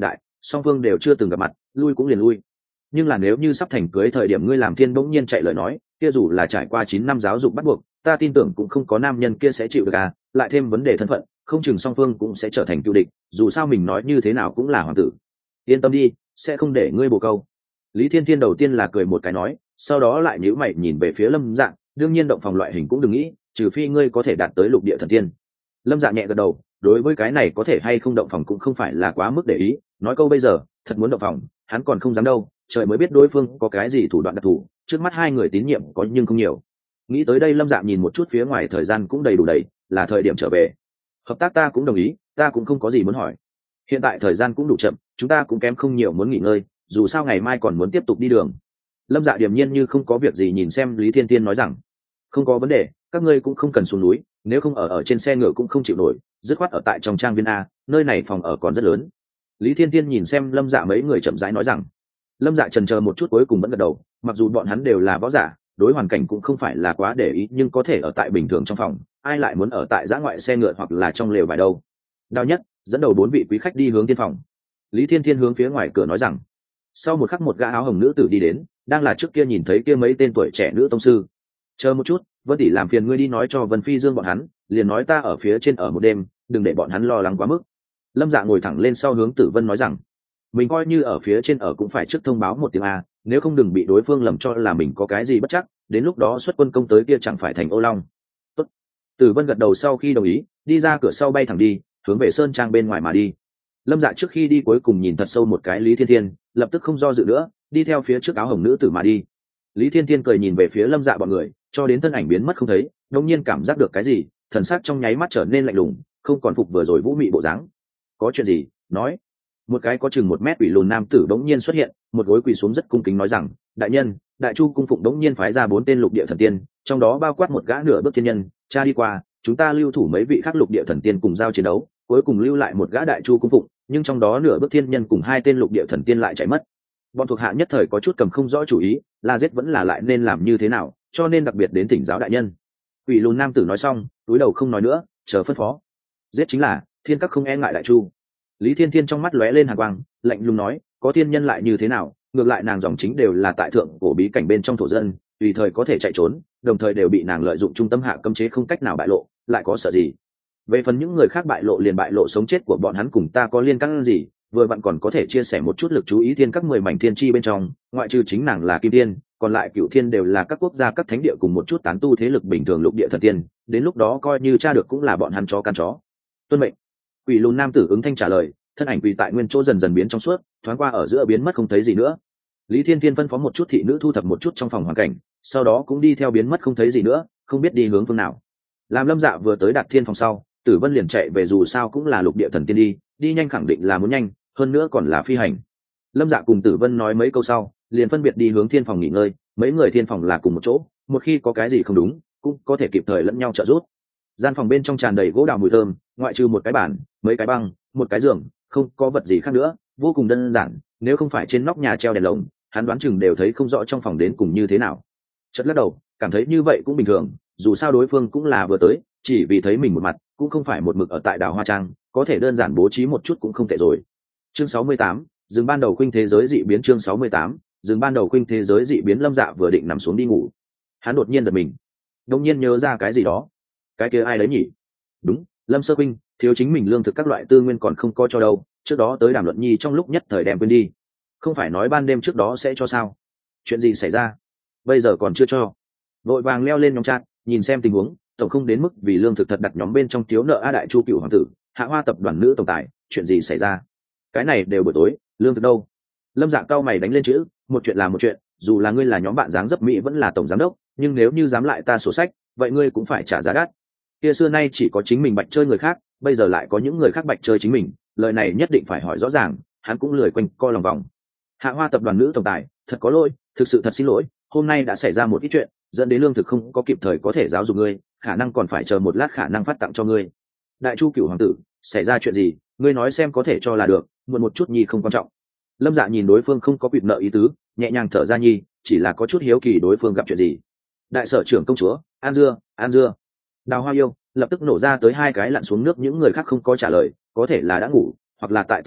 song phương đều chưa từng gặp mặt, lui cũng liền lui. Nhưng là nếu như sắp thành cưới thời điểm ngươi làm thiên bỗng nhiên chạy lời nói, kia dù là trải qua chín năm giáo dục bắt buộc, ta tin tưởng cũng không có nam nhân kia sẽ chịu được à, lại thêm vấn đề thân phận, không chừng song phương cũng sẽ trở thành cựu địch, dù sao mình nói như thế nào cũng là hoàng tử. Yên tâm đi, sẽ không để ngươi bồ câu. Lý Thiên Thiên đầu tiên là cười một cái nói, sau đó lại nhíu mày nhìn về phía Lâm Dạ, đương nhiên động phòng loại hình cũng đừng nghĩ, trừ phi ngươi có thể đạt tới lục địa thần tiên. Lâm Dạ nhẹ gật đầu, đối với cái này có thể hay không động phòng cũng không phải là quá mức để ý, nói câu bây giờ, thật muốn động phòng, hắn còn không dám đâu, trời mới biết đối phương có cái gì thủ đoạn đặc thù, trước mắt hai người tín nhiệm có nhưng không nhiều. Nghĩ tới đây Lâm Dạ nhìn một chút phía ngoài, thời gian cũng đầy đủ đầy, là thời điểm trở về. Hợp tác ta cũng đồng ý, ta cũng không có gì muốn hỏi. Hiện tại thời gian cũng đủ chậm, chúng ta cũng kém không nhiều muốn nghỉ ngơi, dù sao ngày mai còn muốn tiếp tục đi đường. Lâm Dạ điềm nhiên như không có việc gì nhìn xem Lý Thiên Thiên nói rằng, không có vấn đề, các ngươi cũng không cần xuống núi, nếu không ở ở trên xe ngựa cũng không chịu nổi, dứt khoát ở tại trong trang viên a, nơi này phòng ở còn rất lớn. Lý Thiên Thiên nhìn xem Lâm Dạ mấy người chậm rãi nói rằng. Lâm Dạ chần chờ một chút cuối cùng vẫn gật đầu, mặc dù bọn hắn đều là võ giả, đối hoàn cảnh cũng không phải là quá để ý, nhưng có thể ở tại bình thường trong phòng, ai lại muốn ở tại dã ngoại xe ngựa hoặc là trong lều vải đâu. Đao Nhất dẫn đầu bốn vị quý khách đi hướng tiên phòng. Lý Thiên Thiên hướng phía ngoài cửa nói rằng. Sau một khắc một gã áo hồng nữ tử đi đến, đang là trước kia nhìn thấy kia mấy tên tuổi trẻ nữ tông sư. Chờ một chút, Vân tỷ làm phiền ngươi đi nói cho Vân Phi Dương bọn hắn, liền nói ta ở phía trên ở một đêm, đừng để bọn hắn lo lắng quá mức. Lâm Dạ ngồi thẳng lên sau hướng Tử Vân nói rằng, mình coi như ở phía trên ở cũng phải trước thông báo một tiếng a, nếu không đừng bị đối phương lầm cho là mình có cái gì bất chắc, đến lúc đó xuất quân công tới kia chẳng phải thành ô long. Tốt. Tử Vân gật đầu sau khi đồng ý, đi ra cửa sau bay thẳng đi, hướng về sơn trang bên ngoài mà đi. Lâm Dạ trước khi đi cuối cùng nhìn thật sâu một cái Lý Thiên Thiên, lập tức không do dự nữa, đi theo phía trước áo hồng nữ tử mà đi. Lý Thiên Thiên cười nhìn về phía Lâm Dạ bọn người, cho đến thân ảnh biến mất không thấy, đột nhiên cảm giác được cái gì, thần sắc trong nháy mắt trở nên lạnh lùng, không còn phục vừa rồi vũ mị bộ dáng. Có chuyện gì? Nói. Một cái có chừng một mét ủy lùn nam tử đống nhiên xuất hiện, một gối quỳ xuống rất cung kính nói rằng, đại nhân, Đại Chu cung phụng đống nhiên phái ra bốn tên lục địa thần tiên, trong đó bao quát một gã nửa bước thiên nhân, cha đi qua, chúng ta lưu thủ mấy vị khác lục địa thần tiên cùng giao chiến đấu, cuối cùng lưu lại một gã Đại Chu cung phụng, nhưng trong đó nửa bước thiên nhân cùng hai tên lục địa thần tiên lại chạy mất. Bọn thuộc hạ nhất thời có chút cầm không rõ chủ ý, là giết vẫn là lại nên làm như thế nào, cho nên đặc biệt đến thỉnh giáo đại nhân. Quỷ lùn nam tử nói xong, túi đầu không nói nữa, chờ phân phó. Giết chính là, thiên các không e ngại Đại Chu. Lý Thiên Thiên trong mắt lóe lên hàn quang, lạnh lùng nói, có thiên nhân lại như thế nào, ngược lại nàng dòng chính đều là tại thượng cổ bí cảnh bên trong thổ dân, tùy thời có thể chạy trốn, đồng thời đều bị nàng lợi dụng trung tâm hạ cấm chế không cách nào bại lộ, lại có sợ gì. Về phần những người khác bại lộ liền bại lộ, sống chết của bọn hắn cùng ta có liên can gì, vừa vặn còn có thể chia sẻ một chút lực chú ý thiên các mười mảnh thiên chi bên trong, ngoại trừ chính nàng là kim tiên, còn lại cựu thiên đều là các quốc gia các thánh địa cùng một chút tán tu thế lực bình thường lục địa thần tiên, đến lúc đó coi như tra được cũng là bọn hắn chó căn chó. Tuân mệnh. Quỷ lùn nam tử ứng thanh trả lời, thân ảnh quỳ tại nguyên chỗ dần dần biến trong suốt, thoáng qua ở giữa biến mất không thấy gì nữa. Lý Thiên Thiên phân phó một chút thị nữ thu thập một chút trong phòng hoàn cảnh, sau đó cũng đi theo biến mất không thấy gì nữa, không biết đi hướng phương nào. Làm Lâm Dạ vừa tới Đạt Thiên phòng sau, Tử Vân liền chạy về, dù sao cũng là lục địa thần tiên đi, đi nhanh khẳng định là muốn nhanh, hơn nữa còn là phi hành. Lâm Dạ cùng Tử Vân nói mấy câu sau, liền phân biệt đi hướng thiên phòng nghỉ ngơi, mấy người thiên phòng là cùng một chỗ, một khi có cái gì không đúng, cũng có thể kịp thời lẫn nhau trợ giúp. Gian phòng bên trong tràn đầy gỗ đào mùi thơm, ngoại trừ một cái bàn, mấy cái băng, một cái giường, không có vật gì khác nữa, vô cùng đơn giản, nếu không phải trên nóc nhà treo đèn lồng, hắn đoán chừng đều thấy không rõ trong phòng đến cùng như thế nào. Chợt lắc đầu, cảm thấy như vậy cũng bình thường, dù sao đối phương cũng là vừa tới, chỉ vì thấy mình một mặt, cũng không phải một mực ở tại đảo Hoa Trang, có thể đơn giản bố trí một chút cũng không tệ rồi. Chương sáu mươi tám, dừng ban đầu khuynh thế giới dị biến. Chương sáu mươi tám, dừng ban đầu khuynh thế giới dị biến. Lâm Dạ vừa định nằm xuống đi ngủ, hắn đột nhiên giật mình, đột nhiên nhớ ra cái gì đó. Cái kia ai đấy nhỉ? Đúng, Lâm Sơ Khuynh, thiếu chính mình lương thực các loại tư nguyên còn không có cho đâu, trước đó tới Đàm Luận Nhi trong lúc nhất thời đem quên đi. Không phải nói ban đêm trước đó sẽ cho sao? Chuyện gì xảy ra? Bây giờ còn chưa cho. Vội vàng leo lên nhóm chat, nhìn xem tình huống, tổng không đến mức vì lương thực thật đặt nhóm bên trong thiếu nợ A Đại Chu cựu hoàng tử, Hạ Hoa tập đoàn nữ tổng tài, chuyện gì xảy ra? Cái này đều buổi tối, lương thực đâu? Lâm Dạ cao mày đánh lên chữ, một chuyện là một chuyện, dù là ngươi là nhóm bạn dáng dấp mỹ vẫn là tổng giám đốc, nhưng nếu như dám lại ta sổ sách, vậy ngươi cũng phải trả giá đắt. Kia xưa nay chỉ có chính mình bạch chơi người khác, bây giờ lại có những người khác bạch chơi chính mình, lời này nhất định phải hỏi rõ ràng, hắn cũng lười quanh co lòng vòng. Hạ Hoa tập đoàn nữ tổng tài, thật có lỗi, thực sự thật xin lỗi, hôm nay đã xảy ra một ít chuyện, dẫn đến lương thực không có kịp thời có thể giáo dục ngươi, khả năng còn phải chờ một lát khả năng phát tặng cho ngươi. Đại Chu cửu hoàng tử, xảy ra chuyện gì, ngươi nói xem có thể cho là được, muộn một chút nhi không quan trọng. Lâm Dạ nhìn đối phương không có quỵt nợ ý tứ, nhẹ nhàng thở ra nhi, chỉ là có chút hiếu kỳ đối phương gặp chuyện gì. Đại sở trưởng công chúa, An Dưa, An Dưa. Đào Hoa yêu lập tức nổ ra tới hai cái lặn xuống nước, những người khác không có trả lời, có thể là đã ngủ hoặc là tại tu luyện,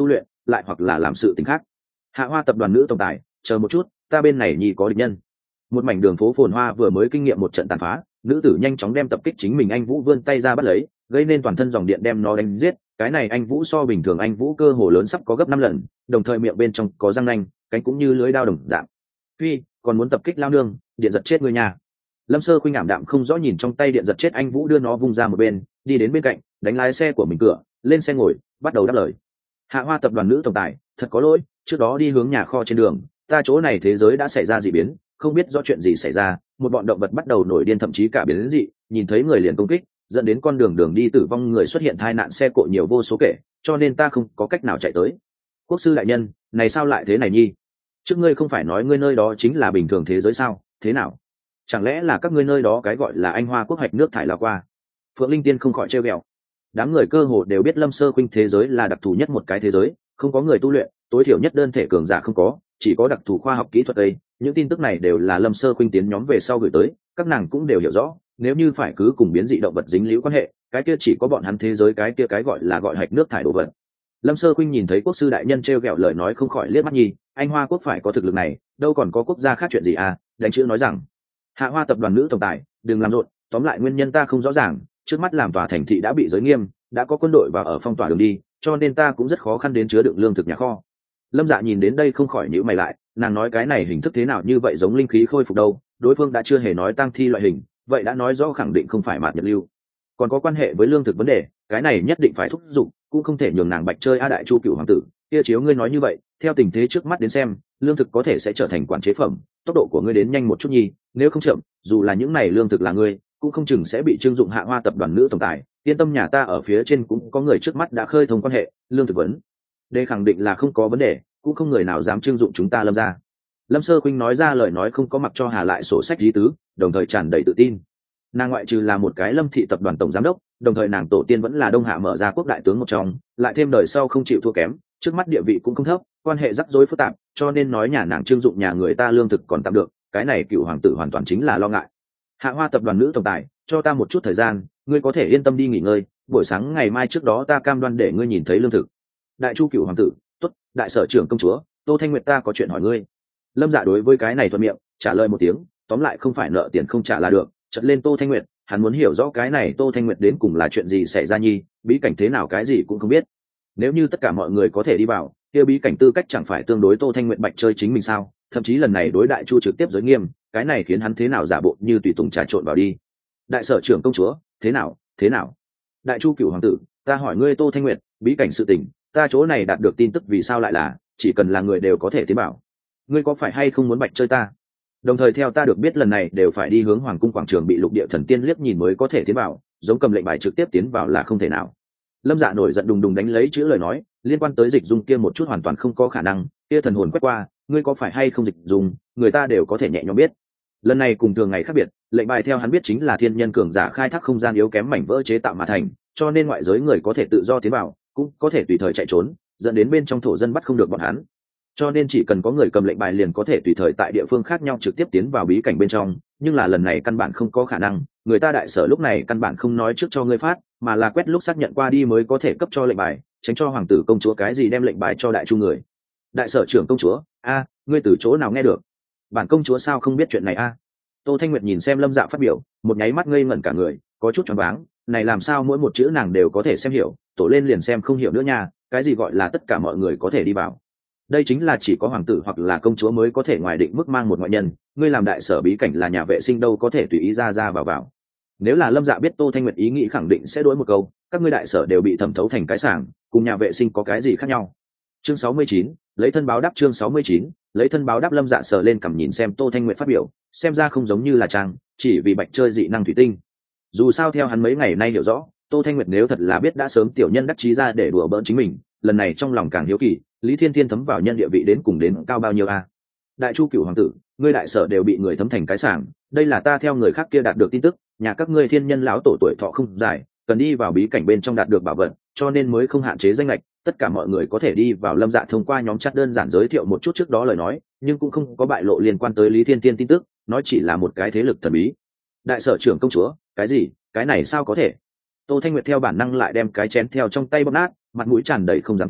lại hoặc là làm sự tình khác. Hạ Hoa tập đoàn nữ tổng tài, chờ một chút, ta bên này nhi có địch nhân. Một mảnh đường phố phồn hoa vừa mới kinh nghiệm một trận tàn phá, nữ tử nhanh chóng đem tập kích chính mình anh Vũ vươn tay ra bắt lấy, gây nên toàn thân dòng điện đem nó đánh giết. Cái này anh Vũ so bình thường anh Vũ cơ hồ lớn sắp có gấp năm lần, đồng thời miệng bên trong có răng nanh, cánh cũng như lưới đao đồng dạng. Phi, còn muốn tập kích lao nương, điện giật chết người nhà. Lâm Sơ Khuynh ảm đạm không rõ nhìn trong tay điện giật chết anh Vũ, đưa nó vung ra một bên, đi đến bên cạnh, đánh lái xe của mình cửa, lên xe ngồi, bắt đầu đáp lời. Hạ Hoa tập đoàn nữ tổng tài, thật có lỗi, trước đó đi hướng nhà kho trên đường, ta chỗ này thế giới đã xảy ra dị biến, không biết do chuyện gì xảy ra, một bọn động vật bắt đầu nổi điên, thậm chí cả biến dị, nhìn thấy người liền công kích, dẫn đến con đường đường đi tử vong, người xuất hiện tai nạn xe cộ nhiều vô số kể, cho nên ta không có cách nào chạy tới. Quốc sư đại nhân, này sao lại thế này nhi? Trước ngươi không phải nói ngươi nơi đó chính là bình thường thế giới sao? Thế nào? Chẳng lẽ là các ngươi nơi đó cái gọi là Anh Hoa quốc hoạch nước thải là qua? Phượng Linh Tiên không khỏi trêu ghẹo. Đám người cơ hồ đều biết Lâm Sơ Khuynh thế giới là đặc thù nhất một cái thế giới, không có người tu luyện, tối thiểu nhất đơn thể cường giả không có, chỉ có đặc thù khoa học kỹ thuật đây. Những tin tức này đều là Lâm Sơ Khuynh tiến nhóm về sau gửi tới, các nàng cũng đều hiểu rõ, nếu như phải cứ cùng biến dị động vật dính líu quan hệ, cái kia chỉ có bọn hắn thế giới cái kia cái gọi là gọi hạch nước thải đồ vật. Lâm Sơ Khuynh nhìn thấy quốc sư đại nhân trêu ghẹo lời nói không khỏi liếc mắt nhi, Anh Hoa quốc phải có thực lực này, đâu còn có quốc gia khác chuyện gì à? Đánh chữ nói rằng, Hạ Hoa tập đoàn nữ tổng tài, đừng làm rộn, tóm lại nguyên nhân ta không rõ ràng, trước mắt làm tòa thành thị đã bị giới nghiêm, đã có quân đội và ở phong tỏa đường đi, cho nên ta cũng rất khó khăn đến chứa đựng lương thực nhà kho. Lâm Dạ nhìn đến đây không khỏi nhíu mày lại, nàng nói cái này hình thức thế nào như vậy giống linh khí khôi phục đâu, đối phương đã chưa hề nói tăng thi loại hình, vậy đã nói rõ khẳng định không phải mạt nhật lưu. Còn có quan hệ với lương thực vấn đề, cái này nhất định phải thúc giục, cũng không thể nhường nàng bạch chơi a đại chu cửu hoàng tử. Kia chiếu ngươi nói như vậy, theo tình thế trước mắt đến xem, lương thực có thể sẽ trở thành quản chế phẩm, tốc độ của ngươi đến nhanh một chút nhi, nếu không chậm, dù là những này lương thực là ngươi, cũng không chừng sẽ bị trưng dụng. Hạ Hoa tập đoàn nữ tổng tài, yên tâm, nhà ta ở phía trên cũng có người trước mắt đã khơi thông quan hệ, lương thực vấn đây khẳng định là không có vấn đề, cũng không người nào dám trưng dụng chúng ta Lâm ra. Lâm Sơ Khuynh nói ra lời nói không có mặc cho Hà lại sổ sách lý tứ, đồng thời tràn đầy tự tin. Nàng ngoại trừ là một cái Lâm thị tập đoàn tổng giám đốc, đồng thời nàng tổ tiên vẫn là Đông Hạ mở ra quốc đại tướng một trong, lại thêm đời sau không chịu thua kém, trước mắt địa vị cũng không thấp, quan hệ rắc rối phức tạp, cho nên nói nhà nàng trưng dụng nhà người ta lương thực còn tạm được, cái này cựu hoàng tử hoàn toàn chính là lo ngại. Hạ Hoa tập đoàn nữ tổng tài, cho ta một chút thời gian, ngươi có thể yên tâm đi nghỉ ngơi, buổi sáng ngày mai trước đó ta cam đoan để ngươi nhìn thấy lương thực. Đại chu cựu hoàng tử, tốt, đại sở trưởng công chúa, Tô Thanh Nguyệt ta có chuyện hỏi ngươi. Lâm Dạ đối với cái này thuận miệng trả lời một tiếng, tóm lại không phải nợ tiền không trả là được. Chợt lên Tô Thanh Nguyệt, hắn muốn hiểu rõ cái này Tô Thanh Nguyệt đến cùng là chuyện gì xảy ra nhi, bí cảnh thế nào cái gì cũng không biết. Nếu như tất cả mọi người có thể đi vào, kia bí cảnh tư cách chẳng phải tương đối Tô Thanh Nguyệt bạch chơi chính mình sao? Thậm chí lần này đối đại chu trực tiếp giới nghiêm, cái này khiến hắn thế nào giả bộ như tùy tùng trà trộn vào đi. Đại sở trưởng công chúa, thế nào, thế nào? Đại chu cửu hoàng tử, ta hỏi ngươi Tô Thanh Nguyệt, bí cảnh sự tình, ta chỗ này đạt được tin tức vì sao lại là, chỉ cần là người đều có thể tiến bảo. Ngươi có phải hay không muốn bạch chơi ta? Đồng thời theo ta được biết lần này đều phải đi hướng hoàng cung quảng trường bị lục địa thần tiên liếc nhìn mới có thể tiến vào, giống cầm lệnh bài trực tiếp tiến vào là không thể nào. Lâm Dạ nổi giận đùng đùng đánh lấy chữ lời nói, liên quan tới dịch dung kia một chút hoàn toàn không có khả năng, kia thần hồn quét qua, ngươi có phải hay không dịch dung, người ta đều có thể nhẹ nhõm biết. Lần này cùng thường ngày khác biệt, lệnh bài theo hắn biết chính là thiên nhân cường giả khai thác không gian yếu kém mảnh vỡ chế tạo mà thành, cho nên ngoại giới người có thể tự do tiến vào, cũng có thể tùy thời chạy trốn, dẫn đến bên trong thổ dân bắt không được bọn hắn. Cho nên chỉ cần có người cầm lệnh bài liền có thể tùy thời tại địa phương khác nhau trực tiếp tiến vào bí cảnh bên trong, nhưng là lần này căn bản không có khả năng, người ta đại sở lúc này căn bản không nói trước cho ngươi phát, mà là quét lúc xác nhận qua đi mới có thể cấp cho lệnh bài, tránh cho hoàng tử công chúa cái gì đem lệnh bài cho đại chu người. Đại sở trưởng công chúa, a, ngươi từ chỗ nào nghe được? Bản công chúa sao không biết chuyện này a? Tô Thanh Nguyệt nhìn xem Lâm Dạ phát biểu, một nháy mắt ngây ngẩn cả người, có chút choáng váng, này làm sao mỗi một chữ nàng đều có thể xem hiểu, tổ lên liền xem không hiểu nữa nha, cái gì gọi là tất cả mọi người có thể đi vào? Đây chính là chỉ có hoàng tử hoặc là công chúa mới có thể ngoài định mức mang một ngoại nhân, ngươi làm đại sở bí cảnh là nhà vệ sinh đâu có thể tùy ý ra ra vào vào. Nếu là Lâm Dạ biết Tô Thanh Nguyệt ý nghĩ khẳng định sẽ đối một câu, các ngươi đại sở đều bị thẩm thấu thành cái sảng, cùng nhà vệ sinh có cái gì khác nhau. Chương sáu mươi chín, lấy thân báo đáp. Chương sáu mươi chín, lấy thân báo đáp. Lâm Dạ sờ lên cằm nhìn xem Tô Thanh Nguyệt phát biểu, xem ra không giống như là trang, chỉ vì bạch chơi dị năng thủy tinh. Dù sao theo hắn mấy ngày nay hiểu rõ, Tô Thanh Nguyệt nếu thật là biết đã sớm tiểu nhân đắc chí ra để đùa bỡn chính mình, lần này trong lòng càng hiếu kỳ, Lý Thiên Thiên thấm vào nhân địa vị đến cùng đến cao bao nhiêu a? Đại chu cửu hoàng tử, ngươi đại sở đều bị người thấm thành cái sảng, đây là ta theo người khác kia đạt được tin tức, nhà các ngươi thiên nhân lão tổ tuổi thọ không dài, cần đi vào bí cảnh bên trong đạt được bảo vật, cho nên mới không hạn chế danh lệch, tất cả mọi người có thể đi vào. Lâm Dạ thông qua nhóm chat đơn giản giới thiệu một chút trước đó lời nói, nhưng cũng không có bại lộ liên quan tới Lý Thiên Thiên tin tức, nói chỉ là một cái thế lực thần bí. Đại sở trưởng công chúa, cái gì? Cái này sao có thể? Tô Thanh Nguyệt theo bản năng lại đem cái chén theo trong tay bóp nát, mặt mũi tràn đầy không dám tin,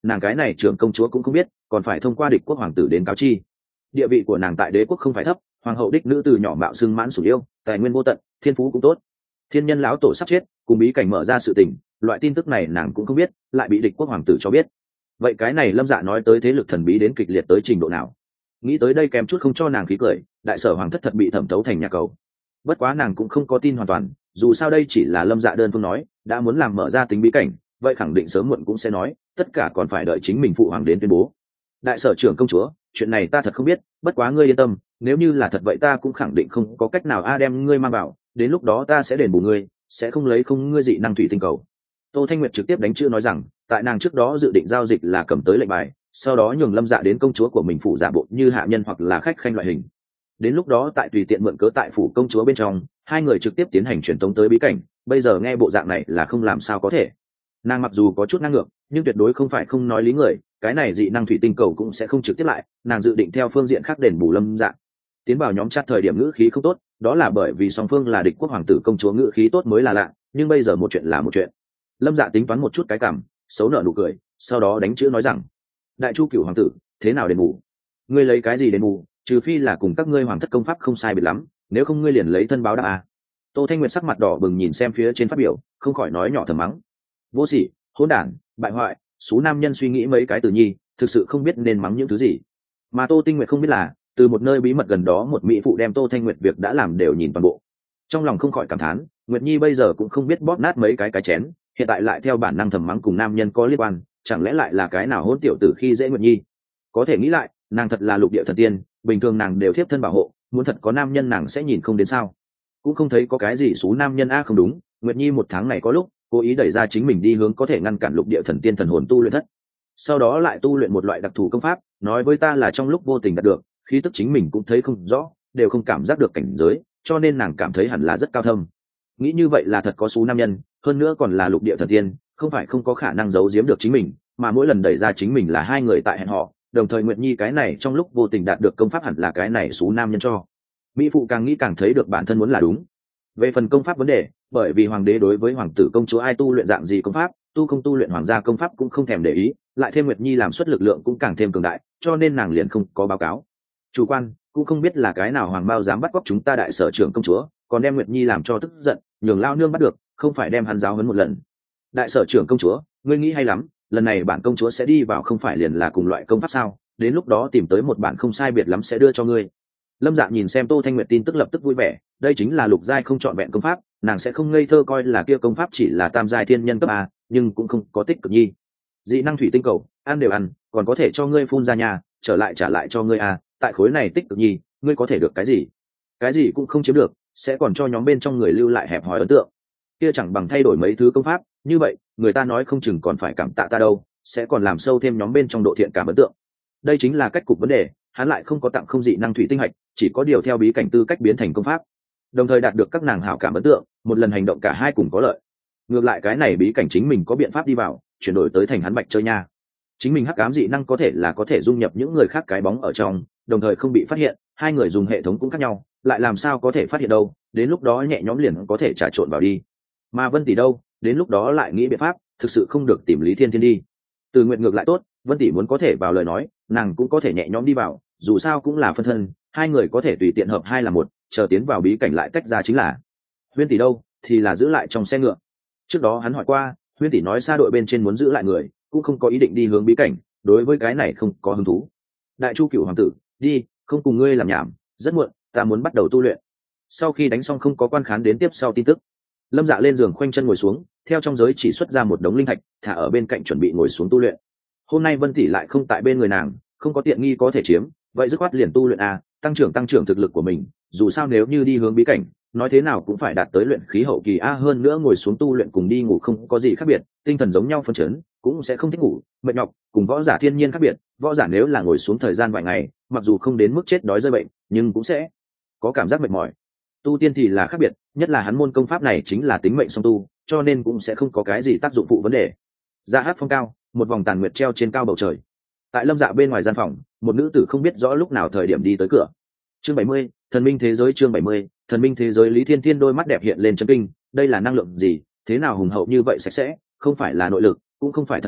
nàng cái này trưởng công chúa cũng không biết, còn phải thông qua địch quốc hoàng tử đến cáo chi. Địa vị của nàng tại đế quốc không phải thấp, hoàng hậu đích nữ từ nhỏ mạo xưng mãn sủng yêu, tài nguyên vô tận, thiên phú cũng tốt. Thiên nhân lão tổ sắp chết, cùng bí cảnh mở ra sự tình, loại tin tức này nàng cũng không biết, lại bị địch quốc hoàng tử cho biết. Vậy cái này Lâm Dạ nói tới thế lực thần bí đến kịch liệt tới trình độ nào? Nghĩ tới đây kém chút không cho nàng khí cười, đại sở hoàng thất thật bị thẩm thấu thành nhà cầu. Bất quá nàng cũng không có tin hoàn toàn, dù sao đây chỉ là Lâm Dạ đơn phương nói, đã muốn làm mở ra tính bí cảnh, vậy khẳng định sớm muộn cũng sẽ nói, tất cả còn phải đợi chính mình phụ hoàng đến tuyên bố. Đại sở trưởng công chúa, chuyện này ta thật không biết, bất quá ngươi yên tâm, nếu như là thật vậy ta cũng khẳng định không có cách nào a đem ngươi mang vào, đến lúc đó ta sẽ đền bù ngươi, sẽ không lấy không ngươi dị năng thủy tinh cầu. Tô Thanh Nguyệt trực tiếp đánh chữ nói rằng, tại nàng trước đó dự định giao dịch là cầm tới lệnh bài, sau đó nhường Lâm Dạ đến công chúa của mình phủ giả bộ như hạ nhân hoặc là khách khanh loại hình. Đến lúc đó tại tùy tiện mượn cớ tại phủ công chúa bên trong, hai người trực tiếp tiến hành truyền tống tới bí cảnh, bây giờ nghe bộ dạng này là không làm sao có thể. Nàng mặc dù có chút năng lượng, nhưng tuyệt đối không phải không nói lý người, cái này dị năng thủy tinh cầu cũng sẽ không trực tiếp lại, nàng dự định theo phương diện khác đền bù Lâm Dạ. Tiến vào nhóm chat thời điểm ngữ khí không tốt, đó là bởi vì song phương là địch quốc hoàng tử công chúa ngữ khí tốt mới là lạ, nhưng bây giờ một chuyện là một chuyện. Lâm Dạ tính toán một chút cái cảm, xấu nở nụ cười, sau đó đánh chữ nói rằng: đại chu cửu hoàng tử, thế nào đền bù? Ngươi lấy cái gì đền bù? Trừ phi là cùng các ngươi hoàng thất công pháp không sai biệt lắm, nếu không ngươi liền lấy thân báo đáp à. Tô Thanh Nguyệt sắc mặt đỏ bừng nhìn xem phía trên phát biểu, không khỏi nói nhỏ thầm mắng: vô sỉ, hỗn đản, bại hoại, số nam nhân suy nghĩ mấy cái từ nhi, thực sự không biết nên mắng những thứ gì. Mà Tô Tinh Nguyệt không biết là, từ một nơi bí mật gần đó một mỹ phụ đem Tô Thanh Nguyệt việc đã làm đều nhìn toàn bộ. Trong lòng không khỏi cảm thán, Nguyệt Nhi bây giờ cũng không biết bóp nát mấy cái cái chén, hiện tại lại theo bản năng thầm mắng cùng nam nhân có liên quan, chẳng lẽ lại là cái nào hỗn tiểu tử khi dễ Nguyệt Nhi. Có thể nghĩ lại, nàng thật là lục địa thần tiên, bình thường nàng đều thiếp thân bảo hộ, muốn thật có nam nhân nàng sẽ nhìn không đến sao. Cũng không thấy có cái gì xú nam nhân a. Không đúng, Nguyệt Nhi một tháng này có lúc cố ý đẩy ra chính mình đi hướng có thể ngăn cản lục địa thần tiên thần hồn tu luyện thất, sau đó lại tu luyện một loại đặc thù công pháp, nói với ta là trong lúc vô tình đạt được, khí tức chính mình cũng thấy không rõ, đều không cảm giác được cảnh giới, cho nên nàng cảm thấy hẳn là rất cao thâm. Nghĩ như vậy là thật có xú nam nhân, hơn nữa còn là lục địa thần tiên, không phải không có khả năng giấu giếm được chính mình, mà mỗi lần đẩy ra chính mình là hai người tại hẹn họ, đồng thời Nguyệt Nhi cái này trong lúc vô tình đạt được công pháp hẳn là cái này xú nam nhân cho. Mỹ phụ càng nghĩ càng thấy được bản thân muốn là đúng. Về phần công pháp vấn đề, bởi vì hoàng đế đối với hoàng tử công chúa ai tu luyện dạng gì công pháp, tu không tu luyện hoàng gia công pháp cũng không thèm để ý, lại thêm Nguyệt Nhi làm suất lực lượng cũng càng thêm cường đại, cho nên nàng liền không có báo cáo. Chủ quan, cũng không biết là cái nào hoàng bao dám bắt cóc chúng ta đại sở trưởng công chúa, còn đem Nguyệt Nhi làm cho tức giận, nhường lao nương bắt được, không phải đem hắn giáo huấn một lần. Đại sở trưởng công chúa, ngươi nghĩ hay lắm, lần này bản công chúa sẽ đi vào không phải liền là cùng loại công pháp sao, đến lúc đó tìm tới một bản không sai biệt lắm sẽ đưa cho ngươi. Lâm Dạ nhìn xem Tô Thanh Nguyệt tin tức lập tức vui vẻ, đây chính là lục giai không chọn vẹn công pháp, nàng sẽ không ngây thơ coi là kia công pháp chỉ là tam giai thiên nhân cấp a, nhưng cũng không có tích cực nhi. Dị năng thủy tinh cầu, ăn đều ăn, còn có thể cho ngươi phun ra nhà, trở lại trả lại cho ngươi a, tại khối này tích cực nhi, ngươi có thể được cái gì? Cái gì cũng không chiếm được, sẽ còn cho nhóm bên trong người lưu lại hẹp hòi ấn tượng. Kia chẳng bằng thay đổi mấy thứ công pháp, như vậy, người ta nói không chừng còn phải cảm tạ ta đâu, sẽ còn làm sâu thêm nhóm bên trong độ thiện cảm ấn tượng. Đây chính là cách cục vấn đề, hắn lại không có tặng không dị năng thủy tinh hạch, chỉ có điều theo bí cảnh tư cách biến thành công pháp, đồng thời đạt được các nàng hảo cảm ấn tượng, một lần hành động cả hai cùng có lợi. Ngược lại cái này bí cảnh chính mình có biện pháp đi vào, chuyển đổi tới thành hắn bạch chơi nha. Chính mình hắc ám dị năng có thể là có thể dung nhập những người khác cái bóng ở trong, đồng thời không bị phát hiện, hai người dùng hệ thống cũng khác nhau, lại làm sao có thể phát hiện đâu, đến lúc đó nhẹ nhõm liền có thể trà trộn vào đi. Mà Vân Tỷ đâu, đến lúc đó lại nghĩ biện pháp, thực sự không được tìm Lý Thiên Thiên đi. Từ Nguyện ngược lại tốt, Vân Tỷ muốn có thể vào lời nói, nàng cũng có thể nhẹ nhõm đi vào, dù sao cũng là phân thân, hai người có thể tùy tiện hợp hai là một, chờ tiến vào bí cảnh lại tách ra chính là. Huyên Tỷ đâu, thì là giữ lại trong xe ngựa. Trước đó hắn hỏi qua, Huyên Tỷ nói xa đội bên trên muốn giữ lại người, cũng không có ý định đi hướng bí cảnh, đối với cái này không có hứng thú. Đại Chu Cửu hoàng tử, đi, không cùng ngươi làm nhảm, rất muộn, ta muốn bắt đầu tu luyện. Sau khi đánh xong không có quan khán đến tiếp sau tin tức. Lâm Dạ lên giường khoanh chân ngồi xuống, theo trong giới chỉ xuất ra một đống linh thạch, thả ở bên cạnh chuẩn bị ngồi xuống tu luyện. Hôm nay Vân Tỷ lại không tại bên người nàng, không có tiện nghi có thể chiếm, vậy dứt khoát liền tu luyện a, tăng trưởng tăng trưởng thực lực của mình, dù sao nếu như đi hướng bí cảnh, nói thế nào cũng phải đạt tới luyện khí hậu kỳ a, hơn nữa ngồi xuống tu luyện cùng đi ngủ không có gì khác biệt, tinh thần giống nhau phân chấn, cũng sẽ không thích ngủ, mệt nhọc, cùng võ giả thiên nhiên khác biệt, võ giả nếu là ngồi xuống thời gian vài ngày, mặc dù không đến mức chết đói rơi bệnh, nhưng cũng sẽ có cảm giác mệt mỏi. Tu tiên thì là khác biệt, nhất là hắn môn công pháp này chính là tính mệnh song tu, cho nên cũng sẽ không có cái gì tác dụng phụ vấn đề. Dạ hát phong cao, một vòng tàn nguyệt treo trên cao bầu trời. Tại Lâm Dạ bên ngoài gian phòng, một nữ tử không biết rõ lúc nào thời điểm đi tới cửa. Chương bảy mươi, thần minh thế giới. Chương bảy mươi, thần minh thế giới. Lý Thiên Thiên đôi mắt đẹp hiện lên chấn kinh, đây là năng lượng gì, thế nào hùng hậu như vậy, sạch sẽ, không phải là nội lực, cũng không phải thật khí,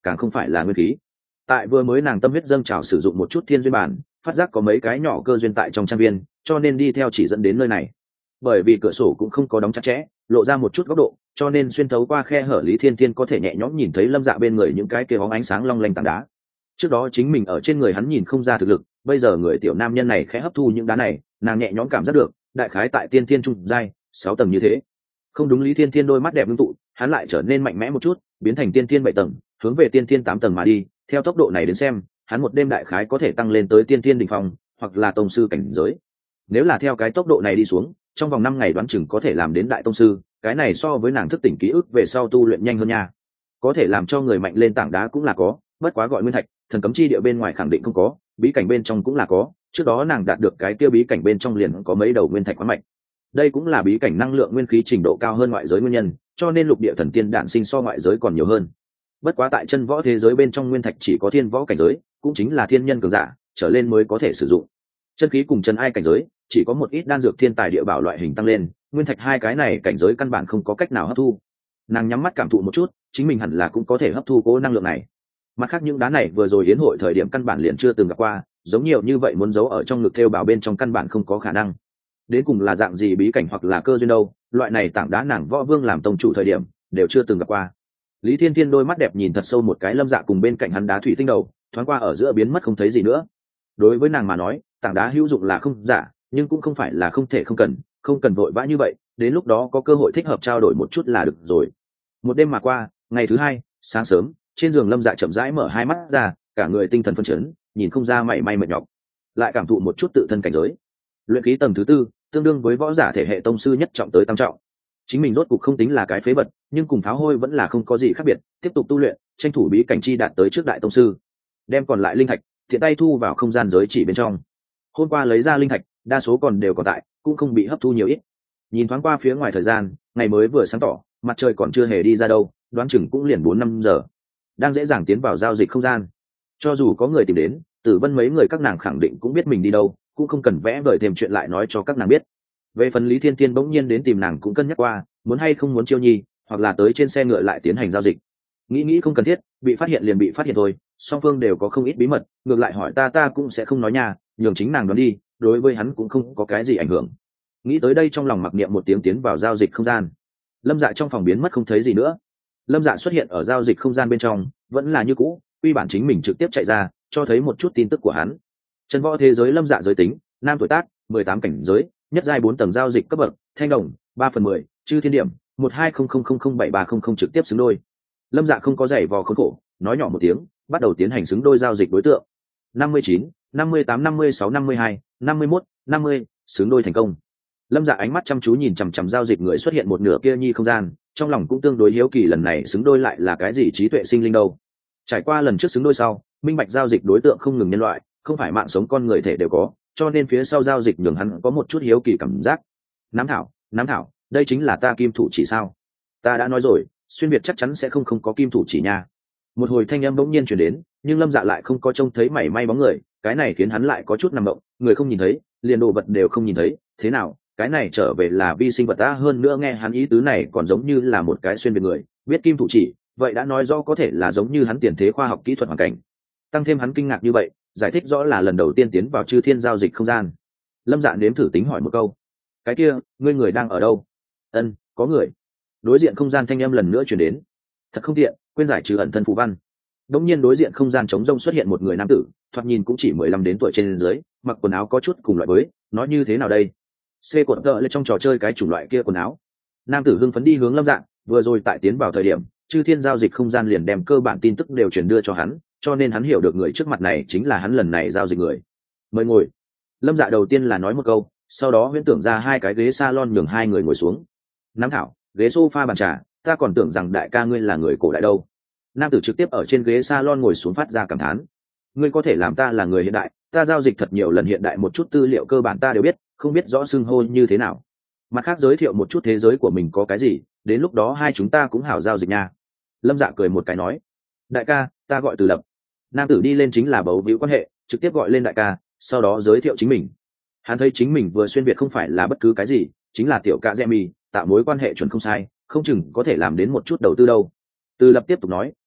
càng không phải là nguyên khí. Tại vừa mới nàng tâm huyết dâng trào sử dụng một chút thiên duyên bản, phát giác có mấy cái nhỏ cơ duyên tại trong trang viên, cho nên đi theo chỉ dẫn đến nơi này. Bởi vì cửa sổ cũng không có đóng chặt chẽ, lộ ra một chút góc độ, cho nên xuyên thấu qua khe hở Lý Thiên Thiên có thể nhẹ nhõm nhìn thấy Lâm Dạ bên người những cái kia bóng ánh sáng long lanh tảng đá. Trước đó chính mình ở trên người hắn nhìn không ra thực lực, bây giờ người tiểu nam nhân này khẽ hấp thu những đá này, nàng nhẹ nhõm cảm giác được, đại khái tại tiên thiên trung giai, sáu tầng như thế. Không đúng, Lý Thiên Thiên đôi mắt đẹp ngưng tụ, hắn lại trở nên mạnh mẽ một chút, biến thành tiên thiên bảy tầng, hướng về tiên thiên tám tầng mà đi, theo tốc độ này đến xem, hắn một đêm đại khái có thể tăng lên tới tiên thiên đỉnh phong, hoặc là tông sư cảnh giới. Nếu là theo cái tốc độ này đi xuống, trong vòng năm ngày đoán chừng có thể làm đến đại tông sư, cái này so với nàng thức tỉnh ký ức về sau tu luyện nhanh hơn nha. Có thể làm cho người mạnh lên tảng đá cũng là có, bất quá gọi nguyên thạch, thần cấm chi địa bên ngoài khẳng định không có, bí cảnh bên trong cũng là có, trước đó nàng đạt được cái kia bí cảnh bên trong liền có mấy đầu nguyên thạch quá mạnh. Đây cũng là bí cảnh năng lượng nguyên khí trình độ cao hơn ngoại giới nguyên nhân, cho nên lục địa thần tiên đạn sinh so ngoại giới còn nhiều hơn. Bất quá tại chân võ thế giới bên trong nguyên thạch chỉ có thiên võ cảnh giới, cũng chính là thiên nhân cường giả trở lên mới có thể sử dụng. Chân khí cùng chân ai cảnh giới chỉ có một ít đan dược thiên tài địa bảo loại hình tăng lên, nguyên thạch hai cái này cảnh giới căn bản không có cách nào hấp thu. Nàng nhắm mắt cảm thụ một chút, chính mình hẳn là cũng có thể hấp thu cố năng lượng này. Mặt khác những đá này vừa rồi yến hội thời điểm căn bản liền chưa từng gặp qua, giống nhiều như vậy muốn giấu ở trong ngực thêu bảo bên trong căn bản không có khả năng. Đến cùng là dạng gì bí cảnh hoặc là cơ duyên đâu, loại này tảng đá nàng võ vương làm tông chủ thời điểm đều chưa từng gặp qua. Lý Thiên Thiên đôi mắt đẹp nhìn thật sâu một cái Lâm Dạ cùng bên cạnh hắn đá thủy tinh đầu, thoáng qua ở giữa biến mất không thấy gì nữa. Đối với nàng mà nói, tảng đá hữu dụng là không giả, nhưng cũng không phải là không thể không cần, không cần vội vã như vậy, đến lúc đó có cơ hội thích hợp trao đổi một chút là được rồi. Một đêm mà qua, ngày thứ hai, sáng sớm, trên giường Lâm Dạ chậm rãi mở hai mắt ra, cả người tinh thần phấn chấn, nhìn không ra mảy may mệt nhọc, lại cảm thụ một chút tự thân cảnh giới. Luyện khí tầng thứ tư, tương đương với võ giả thể hệ tông sư nhất trọng tới tam trọng. Chính mình rốt cục không tính là cái phế vật, nhưng cùng pháo hôi vẫn là không có gì khác biệt, tiếp tục tu luyện, tranh thủ bí cảnh chi đạt tới trước đại tông sư. Đem còn lại linh thạch, thiện tay thu vào không gian giới chỉ bên trong. Hôm qua lấy ra linh thạch, đa số còn đều còn tại, cũng không bị hấp thu nhiều ít. Nhìn thoáng qua phía ngoài thời gian, ngày mới vừa sáng tỏ, mặt trời còn chưa hề đi ra đâu, đoán chừng cũng liền bốn năm giờ. Đang dễ dàng tiến vào giao dịch không gian. Cho dù có người tìm đến, Tử Vân mấy người các nàng khẳng định cũng biết mình đi đâu, cũng không cần vẽ vời thêm chuyện lại nói cho các nàng biết. Về phần Lý Thiên Thiên bỗng nhiên đến tìm nàng cũng cân nhắc qua, muốn hay không muốn chiêu nhi, hoặc là tới trên xe ngựa lại tiến hành giao dịch. Nghĩ nghĩ không cần thiết, bị phát hiện liền bị phát hiện thôi, song phương đều có không ít bí mật, ngược lại hỏi ta ta cũng sẽ không nói nha, nhường chính nàng đoán đi, đối với hắn cũng không có cái gì ảnh hưởng. Nghĩ tới đây trong lòng mặc niệm một tiếng tiến vào giao dịch không gian. Lâm Dạ trong phòng biến mất không thấy gì nữa. Lâm Dạ xuất hiện ở giao dịch không gian bên trong, vẫn là như cũ, quy bản chính mình trực tiếp chạy ra, cho thấy một chút tin tức của hắn. Chân võ thế giới Lâm Dạ giới tính, nam tuổi tác, mười tám cảnh giới, nhất giai bốn tầng giao dịch cấp bậc, thanh đồng, ba phần mười, chư thiên điểm, một hai không không không không bảy ba không không trực tiếp xứng đôi. Lâm Dạ không có giày vò khốn khổ, nói nhỏ một tiếng, bắt đầu tiến hành xứng đôi giao dịch đối tượng. năm mươi chín, năm mươi tám, năm mươi sáu, năm mươi hai, năm mươi mốt, năm mươi, xứng đôi thành công. Lâm Dạ ánh mắt chăm chú nhìn chằm chằm giao dịch người xuất hiện một nửa kia nhi không gian, trong lòng cũng tương đối hiếu kỳ lần này xứng đôi lại là cái gì trí tuệ sinh linh đâu. Trải qua lần trước xứng đôi sau, minh bạch giao dịch đối tượng không ngừng nhân loại, không phải mạng sống con người thể đều có, cho nên phía sau giao dịch nhường hắn có một chút hiếu kỳ cảm giác. Nám thảo, nám thảo, đây chính là ta kim thủ chỉ sao? Ta đã nói rồi, xuyên việt chắc chắn sẽ không không có kim thủ chỉ nha. Một hồi thanh âm bỗng nhiên chuyển đến, nhưng Lâm Dạ lại không có trông thấy mảy may bóng người, cái này khiến hắn lại có chút nằm động, người không nhìn thấy, liền đồ vật đều không nhìn thấy, thế nào? Cái này trở về là vi sinh vật ta, hơn nữa nghe hắn ý tứ này còn giống như là một cái xuyên việt người, biết kim thủ chỉ, vậy đã nói rõ có thể là giống như hắn tiền thế khoa học kỹ thuật hoàn cảnh. Tăng thêm hắn kinh ngạc như vậy, giải thích rõ là lần đầu tiên tiến vào chư thiên giao dịch không gian. Lâm Dạ nếm thử tính hỏi một câu, cái kia ngươi người đang ở đâu? Ân, có người. Đối diện không gian thanh âm lần nữa chuyển đến. Thật không tiện, quên giải trừ ẩn thân phù văn. Đống nhiên đối diện không gian trống rông xuất hiện một người nam tử, thoạt nhìn cũng chỉ mười lăm đến tuổi trên dưới, mặc quần áo có chút cùng loại với, nói như thế nào đây? C cuộn gỡ lên trong trò chơi cái chủng loại kia quần áo. Nam tử hưng phấn đi hướng Lâm Dạ, vừa rồi tại tiến vào thời điểm, chư thiên giao dịch không gian liền đem cơ bản tin tức đều truyền đưa cho hắn, cho nên hắn hiểu được người trước mặt này chính là hắn lần này giao dịch người. Mời ngồi. Lâm Dạ đầu tiên là nói một câu, sau đó huyễn tưởng ra hai cái ghế salon nhường hai người ngồi xuống. Nam thảo, ghế sofa bàn trà, ta còn tưởng rằng đại ca ngươi là người cổ đại đâu. Nam tử trực tiếp ở trên ghế salon ngồi xuống phát ra cảm thán. Ngươi có thể làm ta là người hiện đại, ta giao dịch thật nhiều lần hiện đại một chút tư liệu cơ bản ta đều biết, không biết rõ xưng hô như thế nào. Mặt khác giới thiệu một chút thế giới của mình có cái gì, đến lúc đó hai chúng ta cũng hảo giao dịch nha. Lâm Dạ cười một cái nói, đại ca, ta gọi Từ Lập. Nam tử đi lên chính là bấu víu quan hệ, trực tiếp gọi lên đại ca, sau đó giới thiệu chính mình. Hắn thấy chính mình vừa xuyên việt không phải là bất cứ cái gì, chính là tiểu ca Demi, tạo mối quan hệ chuẩn không sai, không chừng có thể làm đến một chút đầu tư đâu. Từ Lập tiếp tục nói,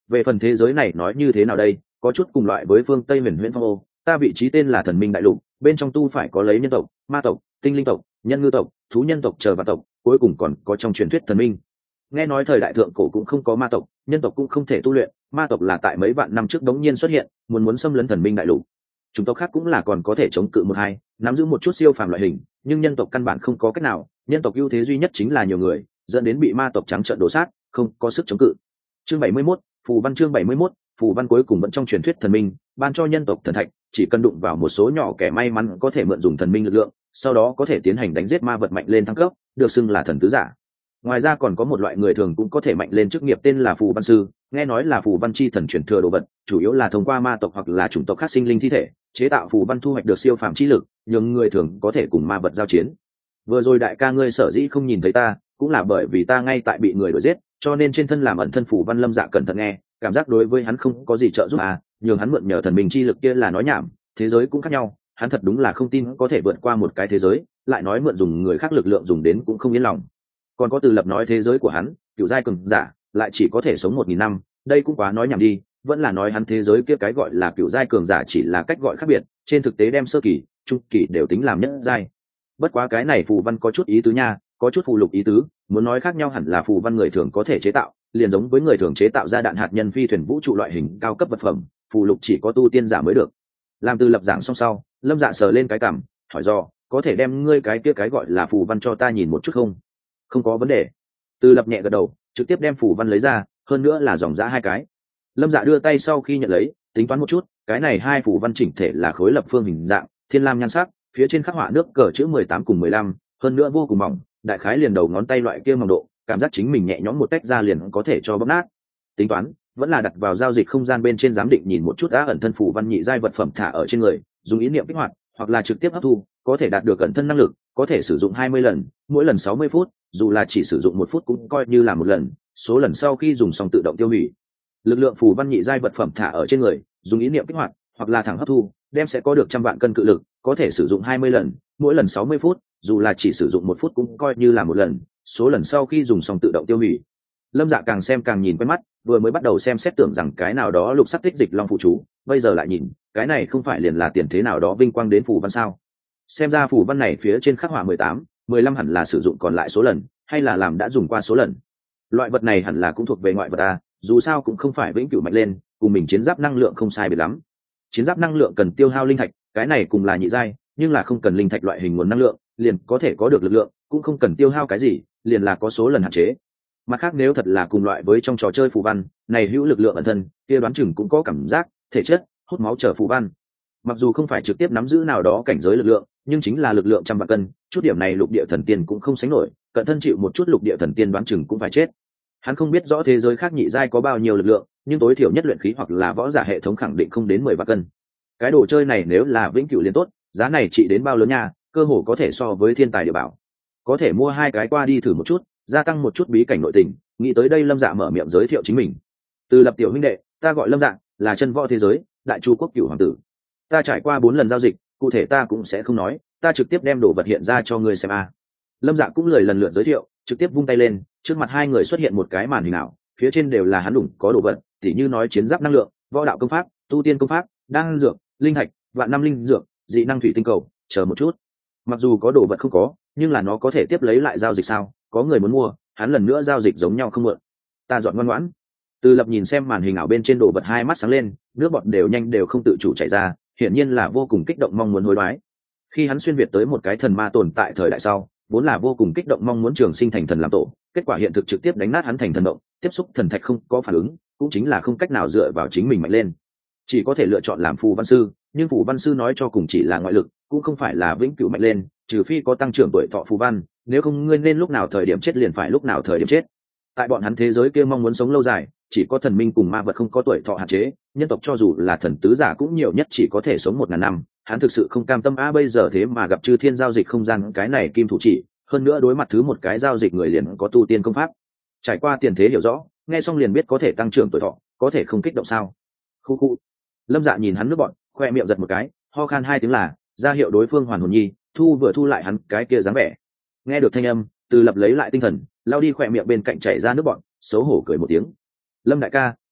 về phần thế giới này nói như thế nào đây, có chút cùng loại với phương Tây huyền huyễn phong ô. Ta vị trí tên là thần minh đại lục, bên trong tu phải có lấy nhân tộc, ma tộc, tinh linh tộc, nhân ngư tộc, thú nhân tộc chờ và tộc, cuối cùng còn có trong truyền thuyết thần minh. Nghe nói thời đại thượng cổ cũng không có ma tộc, nhân tộc cũng không thể tu luyện, ma tộc là tại mấy vạn năm trước đống nhiên xuất hiện, muốn muốn xâm lấn thần minh đại lục. Chúng tộc khác cũng là còn có thể chống cự một hai, nắm giữ một chút siêu phàm loại hình, nhưng nhân tộc căn bản không có cách nào, nhân tộc ưu thế duy nhất chính là nhiều người, dẫn đến bị ma tộc trắng trợn đổ sát, không có sức chống cự. Chương bảy mươi mốt, phù văn chương bảy mươi mốt, phù văn cuối cùng vẫn trong truyền thuyết thần minh, ban cho nhân tộc thần thạch, chỉ cần đụng vào một số nhỏ kẻ may mắn có thể mượn dùng thần minh lực lượng, sau đó có thể tiến hành đánh giết ma vật mạnh lên thăng cấp, được xưng là thần tứ giả. Ngoài ra còn có một loại người thường cũng có thể mạnh lên chức nghiệp tên là phù văn sư, nghe nói là phù văn chi thần truyền thừa đồ vật, chủ yếu là thông qua ma tộc hoặc là chủng tộc khác sinh linh thi thể, chế tạo phù văn thu hoạch được siêu phàm chi lực, nhưng người thường có thể cùng ma vật giao chiến. Vừa rồi đại ca ngươi sở dĩ không nhìn thấy ta, cũng là bởi vì ta ngay tại bị người đuổi giết, cho nên trên thân làm ẩn thân phù văn. Lâm Dạ cẩn thận nghe, cảm giác đối với hắn không có gì trợ giúp à, nhường hắn mượn nhờ thần minh chi lực kia là nói nhảm, thế giới cũng khác nhau, hắn thật đúng là không tin có thể vượt qua một cái thế giới, lại nói mượn dùng người khác lực lượng dùng đến cũng không yên lòng. Còn có Từ Lập nói thế giới của hắn, cựu giai cường giả, lại chỉ có thể sống một nghìn năm, đây cũng quá nói nhảm đi, vẫn là nói hắn thế giới kia cái gọi là cựu giai cường giả chỉ là cách gọi khác biệt, trên thực tế đem sơ kỳ, trung kỳ đều tính làm nhất giai. Bất quá cái này phù văn có chút ý tứ nha, có chút phù lục ý tứ, muốn nói khác nhau hẳn là phù văn người thường có thể chế tạo, liền giống với người thường chế tạo ra đạn hạt nhân phi thuyền vũ trụ loại hình cao cấp vật phẩm, phù lục chỉ có tu tiên giả mới được. Làm Từ Lập giảng xong sau, Lâm Dạ sờ lên cái cằm, hỏi do, có thể đem ngươi cái kia cái gọi là phù văn cho ta nhìn một chút không? Không có vấn đề. Từ Lập nhẹ gật đầu, trực tiếp đem phù văn lấy ra, hơn nữa là dòng dã hai cái. Lâm Dạ đưa tay sau khi nhận lấy, tính toán một chút, cái này hai phù văn chỉnh thể là khối lập phương hình dạng, thiên lam nhan sắc, phía trên khắc họa nước cờ chữ mười tám cùng mười lăm, hơn nữa vô cùng mỏng, đại khái liền đầu ngón tay loại kia mỏng độ, cảm giác chính mình nhẹ nhõm một tách ra liền có thể cho bóp nát. Tính toán, vẫn là đặt vào giao dịch không gian bên trên giám định nhìn một chút đã ẩn thân phù văn nhị giai vật phẩm thả ở trên người, dùng ý niệm kích hoạt, hoặc là trực tiếp hấp thu, có thể đạt được ẩn thân năng lực, có thể sử dụng hai mươi lần, mỗi lần sáu mươi phút, dù là chỉ sử dụng một phút cũng coi như là một lần, số lần sau khi dùng xong tự động tiêu hủy. Lực lượng phù văn nhị giai vật phẩm thả ở trên người, dùng ý niệm kích hoạt, hoặc là thẳng hấp thu, đem sẽ có được trăm vạn cân cự lực, có thể sử dụng hai mươi lần, mỗi lần sáu mươi phút, dù là chỉ sử dụng một phút cũng coi như là một lần, số lần sau khi dùng xong tự động tiêu hủy. Lâm Dạ càng xem càng nhìn quen mắt, vừa mới bắt đầu xem xét tưởng rằng cái nào đó lục sắc tích dịch long phụ chú, bây giờ lại nhìn, cái này không phải liền là tiền thế nào đó vinh quang đến phù văn sao? Xem ra phù văn này phía trên khắc họa mười tám, mười lăm hẳn là sử dụng còn lại số lần, hay là làm đã dùng qua số lần. Loại vật này hẳn là cũng thuộc về ngoại vật a, dù sao cũng không phải vĩnh cửu mạnh lên, cùng mình chiến giáp năng lượng không sai biệt lắm. Chiến giáp năng lượng cần tiêu hao linh thạch, cái này cùng là nhị giai, nhưng là không cần linh thạch loại hình nguồn năng lượng, liền có thể có được lực lượng, cũng không cần tiêu hao cái gì, liền là có số lần hạn chế. Mặt khác nếu thật là cùng loại với trong trò chơi phù văn, này hữu lực lượng ẩn thân, kia đoán chừng cũng có cảm giác, thể chất, hút máu trở phù văn. Mặc dù không phải trực tiếp nắm giữ nào đó cảnh giới lực lượng, nhưng chính là lực lượng trăm vạn cân, chút điểm này lục địa thần tiên cũng không sánh nổi, cận thân chịu một chút lục địa thần tiên đoán chừng cũng phải chết. Hắn không biết rõ thế giới khác nhị giai có bao nhiêu lực lượng, nhưng tối thiểu nhất luyện khí hoặc là võ giả hệ thống khẳng định không đến mười vạn cân. Cái đồ chơi này nếu là vĩnh cửu liền tốt, giá này trị đến bao lớn nha, cơ hồ có thể so với thiên tài địa bảo. Có thể mua hai cái qua đi thử một chút, gia tăng một chút bí cảnh nội tình. Nghĩ tới đây Lâm Dạ mở miệng giới thiệu chính mình. Từ Lập tiểu huynh đệ, ta gọi Lâm Dạ, là chân võ thế giới, đại chu quốc cửu hoàng tử. Ta trải qua bốn lần giao dịch, cụ thể ta cũng sẽ không nói, ta trực tiếp đem đồ vật hiện ra cho ngươi xem a. Lâm Dạ cũng lời lần lượt giới thiệu, trực tiếp vung tay lên, trước mặt hai người xuất hiện một cái màn hình ảo, phía trên đều là hắn đủng có đồ vật, tỉ như nói chiến giáp năng lượng, võ đạo công pháp, tu tiên công pháp, đan dược, linh hạch, vạn năm linh dược, dị năng thủy tinh cầu, chờ một chút. Mặc dù có đồ vật không có, nhưng là nó có thể tiếp lấy lại giao dịch sao? Có người muốn mua, hắn lần nữa giao dịch giống nhau không mượn. Ta dọn ngoan ngoãn. Từ Lập nhìn xem màn hình ảo bên trên đồ vật hai mắt sáng lên, nước bọt đều nhanh đều không tự chủ chảy ra, hiển nhiên là vô cùng kích động mong muốn hối đoái. Khi hắn xuyên việt tới một cái thần ma tồn tại thời đại sau, vốn là vô cùng kích động mong muốn trường sinh thành thần làm tổ, kết quả hiện thực trực tiếp đánh nát hắn thành thần động, tiếp xúc thần thạch không có phản ứng, cũng chính là không cách nào dựa vào chính mình mạnh lên, chỉ có thể lựa chọn làm phù văn sư. Nhưng phù văn sư nói cho cùng chỉ là ngoại lực, cũng không phải là vĩnh cửu mạnh lên, trừ phi có tăng trưởng tuổi thọ phù văn, nếu không ngươi nên lúc nào thời điểm chết liền phải lúc nào thời điểm chết. Tại bọn hắn thế giới kia mong muốn sống lâu dài, chỉ có thần minh cùng ma vật không có tuổi thọ hạn chế, nhân tộc cho dù là thần tứ giả cũng nhiều nhất chỉ có thể sống một ngàn năm. Hắn thực sự không cam tâm a, bây giờ thế mà gặp chư thiên giao dịch không gian cái này kim thủ chỉ, hơn nữa đối mặt thứ một cái giao dịch người liền có tu tiên công pháp. Trải qua tiền thế hiểu rõ, nghe xong liền biết có thể tăng trưởng tuổi thọ, có thể không kích động sao? Khu khu. Lâm Dạ nhìn hắn nước bọn, khoe miệng giật một cái, ho khan hai tiếng là ra hiệu đối phương hoàn hồn nhi, thu vừa thu lại hắn cái kia dáng vẻ. Nghe được thanh âm, Từ Lập lấy lại tinh thần, lao đi khoe miệng bên cạnh chảy ra nước bọn, xấu hổ cười một tiếng. Lâm đại ca,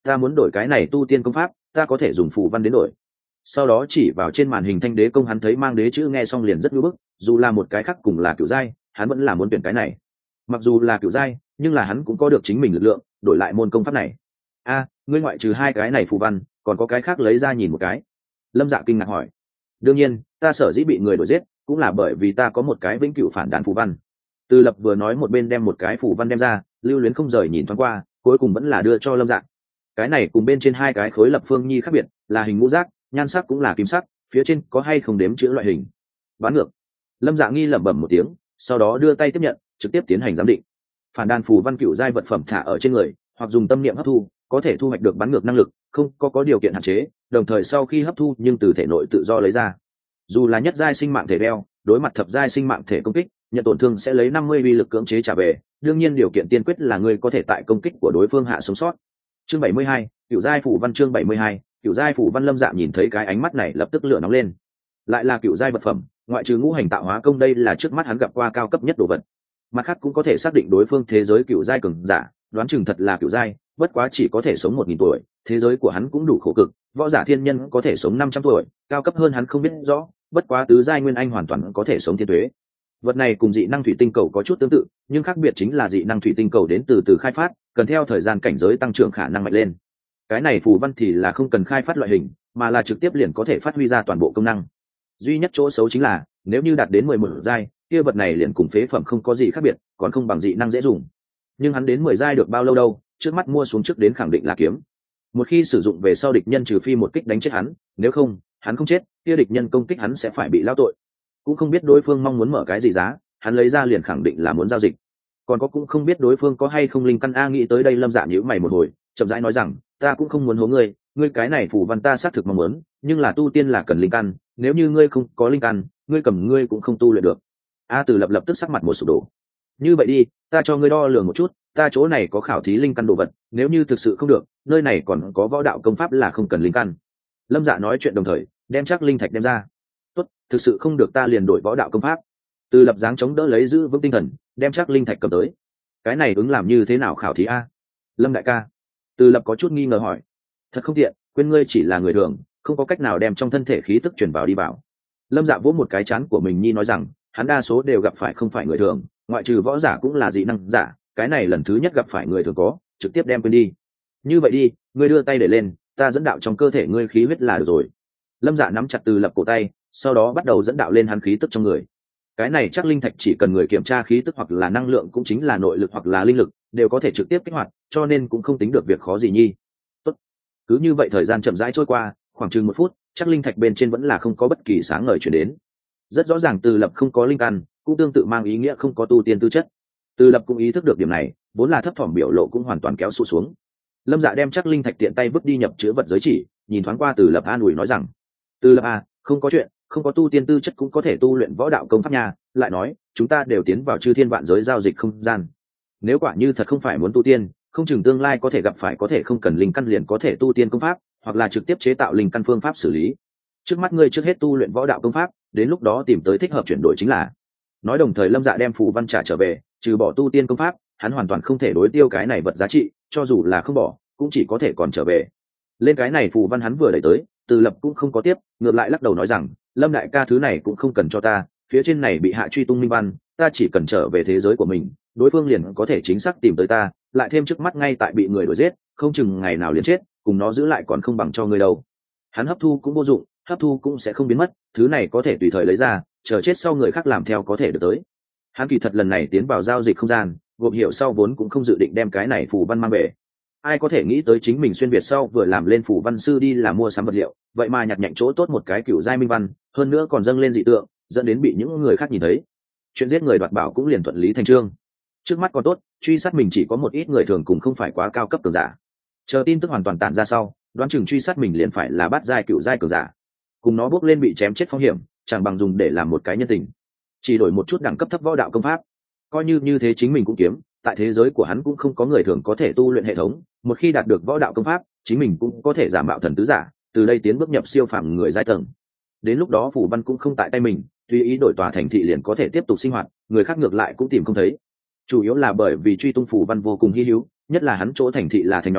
ta muốn đổi cái này tu tiên công pháp, ta có thể dùng phù văn đến đổi. Sau đó chỉ vào trên màn hình thanh đế công, hắn thấy mang đế chữ nghe xong liền rất ngưỡng bức, dù là một cái khác cùng là cựu giai, hắn vẫn là muốn tuyển cái này. Mặc dù là cựu giai, nhưng là hắn cũng có được chính mình lực lượng, đổi lại môn công pháp này. A, ngươi ngoại trừ hai cái này phù văn, còn có cái khác lấy ra nhìn một cái. Lâm Dạ kinh ngạc hỏi. Đương nhiên, ta sở dĩ bị người đuổi giết, cũng là bởi vì ta có một cái vĩnh cửu phản đạn phù văn. Từ Lập vừa nói một bên đem một cái phù văn đem ra, lưu luyến không rời nhìn thoáng qua, cuối cùng vẫn là đưa cho Lâm Dạ. Cái này cùng bên trên hai cái khối lập phương nhi khác biệt, là hình ngũ giác, nhan sắc cũng là kim sắc, phía trên có hay không đếm chữ loại hình. Bán ngược. Lâm Dạ nghi lẩm bẩm một tiếng, sau đó đưa tay tiếp nhận, trực tiếp tiến hành giám định. Phản đàn phù văn cựu giai vật phẩm thả ở trên người, hoặc dùng tâm niệm hấp thu, có thể thu hoạch được bắn ngược năng lực, không có có điều kiện hạn chế, đồng thời sau khi hấp thu nhưng từ thể nội tự do lấy ra. Dù là nhất giai sinh mạng thể đeo, đối mặt thập giai sinh mạng thể công kích, nhận tổn thương sẽ lấy năm mươi uy lực cưỡng chế trả về, đương nhiên điều kiện tiên quyết là người có thể tại công kích của đối phương hạ sống sót. Chương bảy mươi hai, cựu giai phù văn. Chương bảy mươi hai, cựu giai phù văn. Lâm Dạ nhìn thấy cái ánh mắt này lập tức lửa nóng lên. Lại là cựu giai vật phẩm, ngoại trừ ngũ hành tạo hóa công, đây là trước mắt hắn gặp qua cao cấp nhất đồ vật. Mặt khác cũng có thể xác định đối phương thế giới cựu giai cường giả, đoán chừng thật là cựu giai, bất quá chỉ có thể sống một nghìn tuổi, thế giới của hắn cũng đủ khổ cực, võ giả thiên nhân có thể sống năm trăm tuổi, cao cấp hơn hắn không biết rõ, bất quá tứ giai nguyên anh hoàn toàn có thể sống thiên tuế. Vật này cùng dị năng thủy tinh cầu có chút tương tự, nhưng khác biệt chính là dị năng thủy tinh cầu đến từ từ khai phát, cần theo thời gian cảnh giới tăng trưởng khả năng mạnh lên. Cái này phù văn thì là không cần khai phát loại hình, mà là trực tiếp liền có thể phát huy ra toàn bộ công năng. Duy nhất chỗ xấu chính là nếu như đạt đến mười một giai, kia vật này liền cùng phế phẩm không có gì khác biệt, còn không bằng dị năng dễ dùng. Nhưng hắn đến mười giai được bao lâu đâu, trước mắt mua xuống trước đến khẳng định là kiếm. Một khi sử dụng về sau địch nhân trừ phi một kích đánh chết hắn, nếu không, hắn không chết, kia địch nhân công kích hắn sẽ phải bị lao tội. Cũng không biết đối phương mong muốn mở cái gì giá, hắn lấy ra liền khẳng định là muốn giao dịch. Còn có cũng không biết đối phương có hay không linh căn a. Nghĩ tới đây Lâm Dạ nhíu mày một hồi, chậm rãi nói rằng, ta cũng không muốn hố ngươi, ngươi cái này phù văn ta xác thực mong muốn, nhưng là tu tiên là cần linh căn, nếu như ngươi không có linh căn, ngươi cầm ngươi cũng không tu luyện được. A Từ lập lập tức sắc mặt một sụp đổ. Như vậy đi, ta cho ngươi đo lường một chút, ta chỗ này có khảo thí linh căn đồ vật, nếu như thực sự không được, nơi này còn có võ đạo công pháp là không cần linh căn. Lâm Dạ nói chuyện đồng thời đem chắc linh thạch đem ra. Tốt, thực sự không được ta liền đổi võ đạo công pháp. Từ lập dáng chống đỡ lấy giữ vững tinh thần, đem chắc linh thạch cầm tới. Cái này ứng làm như thế nào khảo thí a? Lâm đại ca. Từ lập có chút nghi ngờ hỏi. Thật không tiện, quên ngươi chỉ là người thường, không có cách nào đem trong thân thể khí tức truyền vào đi vào. Lâm Dạ vỗ một cái chán của mình nhi nói rằng, hắn đa số đều gặp phải không phải người thường, ngoại trừ võ giả cũng là dị năng giả, cái này lần thứ nhất gặp phải người thường có, trực tiếp đem quên đi. Như vậy đi, ngươi đưa tay để lên, ta dẫn đạo trong cơ thể ngươi khí huyết là được rồi. Lâm Dạ nắm chặt Từ lập cổ tay, sau đó bắt đầu dẫn đạo lên hắn khí tức trong người. Cái này chắc linh thạch chỉ cần người kiểm tra khí tức hoặc là năng lượng cũng chính là nội lực hoặc là linh lực, đều có thể trực tiếp kích hoạt, cho nên cũng không tính được việc khó gì nhi. Tốt. Cứ như vậy thời gian chậm rãi trôi qua, khoảng chừng một phút, chắc linh thạch bên trên vẫn là không có bất kỳ sáng ngời chuyển đến. Rất rõ ràng Từ lập không có linh căn, cũng tương tự mang ý nghĩa không có tu tiên tư chất. Từ lập cũng ý thức được điểm này, vốn là thấp thỏm biểu lộ cũng hoàn toàn kéo sụt xuống. Lâm Dạ đem chắc linh thạch tiện tay vứt đi nhập chứa vật giới chỉ, nhìn thoáng qua Từ lập an ủi nói rằng, Từ lập à, không có chuyện, không có tu tiên tư chất cũng có thể tu luyện võ đạo công pháp nhà. Lại nói, chúng ta đều tiến vào chư thiên vạn giới giao dịch không gian. Nếu quả như thật không phải muốn tu tiên, không chừng tương lai có thể gặp phải có thể không cần linh căn liền có thể tu tiên công pháp, hoặc là trực tiếp chế tạo linh căn phương pháp xử lý. Trước mắt ngươi trước hết tu luyện võ đạo công pháp, đến lúc đó tìm tới thích hợp chuyển đổi chính là. Nói đồng thời Lâm Dạ đem phù văn trả trở về, trừ bỏ tu tiên công pháp, hắn hoàn toàn không thể đối tiêu cái này vật giá trị, cho dù là không bỏ, cũng chỉ có thể còn trở về. Lên cái này phù văn hắn vừa đẩy tới, Từ lập cũng không có tiếp, ngược lại lắc đầu nói rằng, Lâm đại ca thứ này cũng không cần cho ta, phía trên này bị hạ truy tung minh văn, ta chỉ cần trở về thế giới của mình, đối phương liền có thể chính xác tìm tới ta, lại thêm trước mắt ngay tại bị người đuổi giết, không chừng ngày nào liền chết, cùng nó giữ lại còn không bằng cho ngươi đâu. Hắn hấp thu cũng vô dụng, hấp thu cũng sẽ không biến mất, thứ này có thể tùy thời lấy ra, chờ chết sau người khác làm theo có thể được tới. Hắn kỳ thật lần này tiến vào giao dịch không gian, gộp hiệu sau vốn cũng không dự định đem cái này phù văn mang về. Ai có thể nghĩ tới chính mình xuyên việt sau vừa làm lên phù văn sư đi là mua sắm vật liệu, vậy mà nhặt nhạnh chỗ tốt một cái cựu giai minh văn, hơn nữa còn dâng lên dị tượng, dẫn đến bị những người khác nhìn thấy. Chuyện giết người đoạt bảo cũng liền thuận lý thành trương. Trước mắt còn tốt, truy sát mình chỉ có một ít người thường cùng không phải quá cao cấp cường giả. Chờ tin tức hoàn toàn tản ra sau, đoán chừng truy sát mình liền phải là bát giai cựu giai cường giả. Cùng nó bước lên bị chém chết phong hiểm, chẳng bằng dùng để làm một cái nhân tình. Chỉ đổi một chút đẳng cấp thấp võ đạo công pháp, coi như như thế chính mình cũng kiếm. Tại thế giới của hắn cũng không có người thường có thể tu luyện hệ thống, một khi đạt được võ đạo công pháp, chính mình cũng có thể giả mạo thần tứ giả, từ đây tiến bước nhập siêu phàm người giai tầng. Đến lúc đó phù văn cũng không tại tay mình, tùy ý đổi tòa thành thị liền có thể tiếp tục sinh hoạt, người khác ngược lại cũng tìm không thấy. Chủ yếu là bởi vì truy tung phù văn vô cùng hi hữu, nhất là hắn chỗ thành thị là thành nhỏ,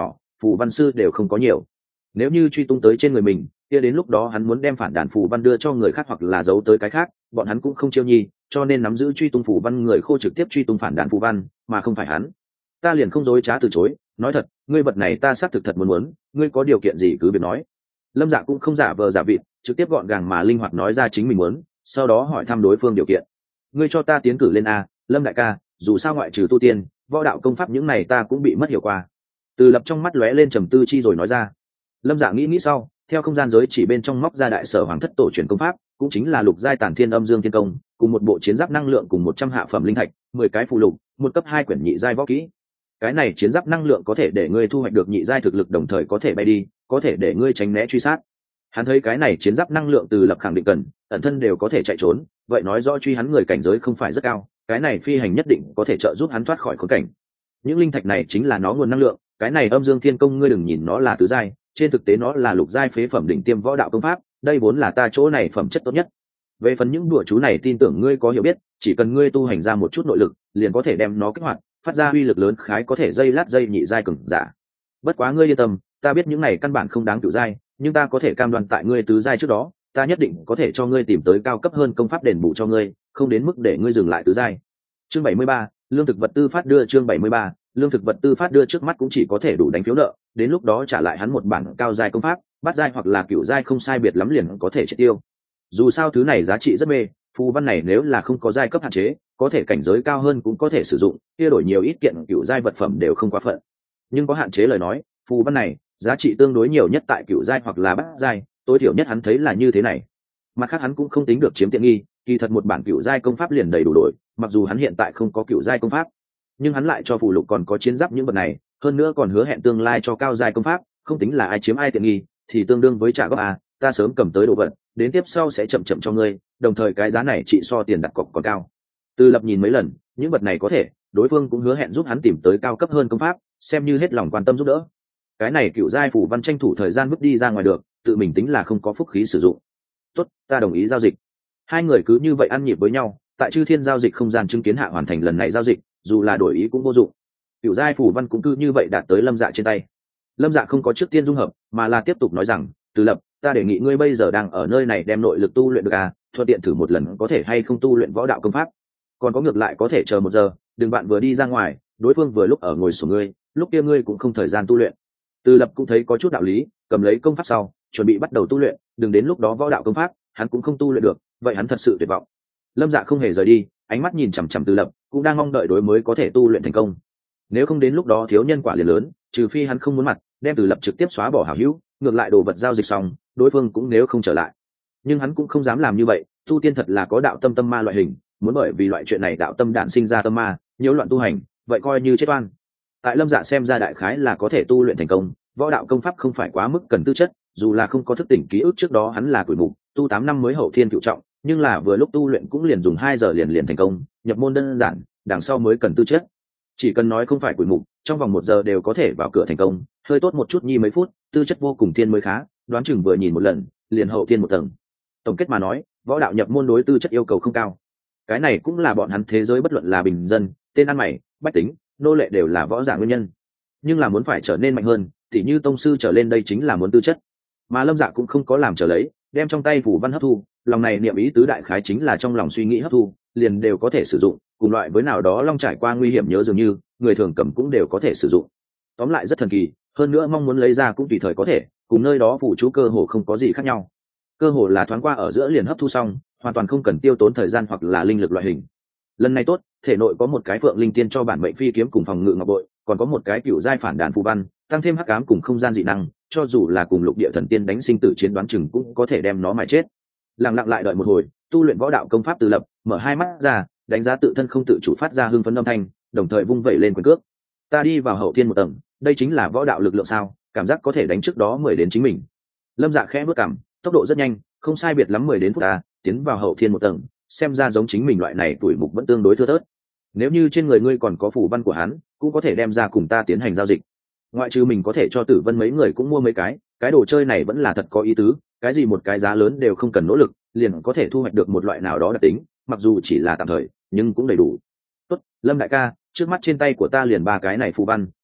phù văn sư đều không có nhiều. Nếu như truy tung tới trên người mình, kia đến lúc đó hắn muốn đem phản đàn phù văn đưa cho người khác hoặc là giấu tới cái khác, bọn hắn cũng không chiêu nhi, cho nên nắm giữ truy tung phù văn người khô trực tiếp truy tung phản đàn phù văn, mà không phải hắn. Ta liền không dối trá từ chối, nói thật, ngươi vật này ta xác thực thật muốn muốn, ngươi có điều kiện gì cứ việc nói. Lâm Dạ cũng không giả vờ giả vịt, trực tiếp gọn gàng mà linh hoạt nói ra chính mình muốn, sau đó hỏi thăm đối phương điều kiện. Ngươi cho ta tiến cử lên a, Lâm đại ca, dù sao ngoại trừ tu tiên, võ đạo công pháp những này ta cũng bị mất hiểu qua. Từ Lập trong mắt lóe lên trầm tư chi rồi nói ra. Lâm Dạ nghĩ nghĩ sau, theo không gian giới chỉ bên trong móc ra đại sở hoàng thất tổ truyền công pháp, cũng chính là lục giai tản thiên âm dương thiên công, cùng một bộ chiến giáp năng lượng cùng một trăm hạ phẩm linh thạch, mười cái phụ lục, một cấp hai quyển nhị giai võ kỹ. Cái này chiến giáp năng lượng có thể để ngươi thu hoạch được nhị giai thực lực, đồng thời có thể bay đi, có thể để ngươi tránh né truy sát. Hắn thấy cái này chiến giáp năng lượng Từ Lập khẳng định cần, ẩn thân đều có thể chạy trốn, vậy nói rõ truy hắn người cảnh giới không phải rất cao, cái này phi hành nhất định có thể trợ giúp hắn thoát khỏi khốn cảnh. Những linh thạch này chính là nó nguồn năng lượng, cái này âm dương thiên công ngươi đừng nhìn nó là tứ giai, trên thực tế nó là lục giai phế phẩm đỉnh tiêm võ đạo công pháp, đây vốn là ta chỗ này phẩm chất tốt nhất. Về phần những đùa chú này tin tưởng ngươi có hiểu biết, chỉ cần ngươi tu hành ra một chút nội lực, liền có thể đem nó kích hoạt, phát ra uy lực lớn khái có thể dây lát dây nhị giai cường giả. Bất quá ngươi yên tâm, ta biết những này căn bản không đáng cửu giai, nhưng ta có thể cam đoan tại ngươi tứ giai trước đó, ta nhất định có thể cho ngươi tìm tới cao cấp hơn công pháp đền bù cho ngươi, không đến mức để ngươi dừng lại tứ giai. Chương bảy mươi ba, lương thực vật tư phát đưa. Chương bảy mươi ba, lương thực vật tư phát đưa trước mắt cũng chỉ có thể đủ đánh phiếu nợ, đến lúc đó trả lại hắn một bản cao giai công pháp, bát giai hoặc là cửu giai không sai biệt lắm liền có thể triệt tiêu. Dù sao thứ này giá trị rất mê, phù văn này nếu là không có giai cấp hạn chế, có thể cảnh giới cao hơn cũng có thể sử dụng, kia đổi nhiều ít kiện cửu giai vật phẩm đều không quá phận. Nhưng có hạn chế lời nói, phù văn này giá trị tương đối nhiều nhất tại cửu giai hoặc là bát giai, tối thiểu nhất hắn thấy là như thế này. Mặt khác hắn cũng không tính được chiếm tiện nghi, kỳ thật một bản cửu giai công pháp liền đầy đủ đổi, mặc dù hắn hiện tại không có cửu giai công pháp, nhưng hắn lại cho phù lục còn có chiến giáp những vật này, hơn nữa còn hứa hẹn tương lai cho cao giai công pháp, không tính là ai chiếm ai tiện nghi, thì tương đương với trả góp à, ta sớm cầm tới đồ vật, đến tiếp sau sẽ chậm chậm cho ngươi, đồng thời cái giá này trị so tiền đặt cọc còn cao. Từ Lập nhìn mấy lần, những vật này có thể, đối phương cũng hứa hẹn giúp hắn tìm tới cao cấp hơn công pháp, xem như hết lòng quan tâm giúp đỡ. Cái này cựu giai phù văn tranh thủ thời gian vứt đi ra ngoài được, tự mình tính là không có phúc khí sử dụng. Tốt, ta đồng ý giao dịch. Hai người cứ như vậy ăn nhịp với nhau, tại Chư Thiên giao dịch không gian chứng kiến hạ hoàn thành lần này giao dịch, dù là đổi ý cũng vô dụng. Cựu giai phù văn cũng cứ như vậy đạt tới Lâm Dạ trên tay. Lâm Dạ không có trước tiên dung hợp, mà là tiếp tục nói rằng, Từ Lập, ta đề nghị ngươi bây giờ đang ở nơi này đem nội lực tu luyện được à, thuận tiện thử một lần có thể hay không tu luyện võ đạo công pháp. Còn có ngược lại có thể chờ một giờ, đừng bạn vừa đi ra ngoài, đối phương vừa lúc ở ngồi sổ ngươi, lúc kia ngươi cũng không thời gian tu luyện. Từ Lập cũng thấy có chút đạo lý, cầm lấy công pháp sau, chuẩn bị bắt đầu tu luyện, đừng đến lúc đó võ đạo công pháp, hắn cũng không tu luyện được, vậy hắn thật sự tuyệt vọng. Lâm Dạ không hề rời đi, ánh mắt nhìn chằm chằm Từ Lập, cũng đang mong đợi đối mới có thể tu luyện thành công. Nếu không đến lúc đó thiếu nhân quả liền lớn, trừ phi hắn không muốn mặt, đem Từ Lập trực tiếp xóa bỏ hảo hữu, ngược lại đồ vật giao dịch xong, đối phương cũng nếu không trở lại. Nhưng hắn cũng không dám làm như vậy, tu tiên thật là có đạo tâm tâm ma loại hình, muốn bởi vì loại chuyện này đạo tâm đản sinh ra tâm ma, nhiễu loạn tu hành, vậy coi như chết oan. Tại Lâm Dạ xem ra đại khái là có thể tu luyện thành công, võ đạo công pháp không phải quá mức cần tư chất, dù là không có thức tỉnh ký ức trước đó hắn là tuổi mục, tu tám năm mới hậu thiên cửu trọng, nhưng là vừa lúc tu luyện cũng liền dùng hai giờ liền liền thành công, nhập môn đơn giản, đằng sau mới cần tư chất. Chỉ cần nói không phải tuổi mục, trong vòng một giờ đều có thể vào cửa thành công, hơi tốt một chút nhi mấy phút, tư chất vô cùng thiên mới khá, đoán chừng vừa nhìn một lần, liền hậu thiên một tầng. Tổng kết mà nói, võ đạo nhập môn đối tư chất yêu cầu không cao. Cái này cũng là bọn hắn thế giới bất luận là bình dân, tên ăn mày, bách tính, nô lệ đều là võ giả nguyên nhân. Nhưng là muốn phải trở nên mạnh hơn, thì như tông sư trở lên đây chính là muốn tư chất. Mà Lâm Dạ cũng không có làm trở lấy, đem trong tay phủ văn hấp thu, lòng này niệm ý tứ đại khái chính là trong lòng suy nghĩ hấp thu, liền đều có thể sử dụng, cùng loại với nào đó long trải qua nguy hiểm nhớ dường như, người thường cầm cũng đều có thể sử dụng. Tóm lại rất thần kỳ, hơn nữa mong muốn lấy ra cũng tùy thời có thể, cùng nơi đó phủ chú cơ hồ không có gì khác nhau. Cơ hồ là thoáng qua ở giữa liền hấp thu xong, hoàn toàn không cần tiêu tốn thời gian hoặc là linh lực loại hình. Lần này tốt, thể nội có một cái phượng linh tiên cho bản mệnh phi kiếm cùng phòng ngự ngọc bội, còn có một cái cựu giai phản đàn phù văn, tăng thêm hắc ám cùng không gian dị năng, cho dù là cùng lục địa thần tiên đánh sinh tử chiến đoán chừng cũng có thể đem nó mà chết. Lặng lặng lại đợi một hồi, tu luyện võ đạo công pháp Từ Lập mở hai mắt ra, đánh giá tự thân không tự chủ phát ra hưng phấn âm thanh, đồng thời vung vẩy lên quyền cước. Ta đi vào hậu thiên một tầng, đây chính là võ đạo lực lượng sao? Cảm giác có thể đánh trước đó mười đến chính mình. Lâm Dạ khẽ bước cằm, tốc độ rất nhanh, không sai biệt lắm mười đến phút ta, tiến vào hậu thiên một tầng, xem ra giống chính mình loại này tuổi mục vẫn tương đối thưa thớt. Nếu như trên người ngươi còn có phù văn của hắn, cũng có thể đem ra cùng ta tiến hành giao dịch. Ngoại trừ mình có thể cho Tử Vân mấy người cũng mua mấy cái, cái đồ chơi này vẫn là thật có ý tứ, cái gì một cái giá lớn đều không cần nỗ lực, liền có thể thu hoạch được một loại nào đó đặc tính, mặc dù chỉ là tạm thời, nhưng cũng đầy đủ. Tốt, Lâm đại ca, trước mắt trên tay của ta liền ba cái này phù văn,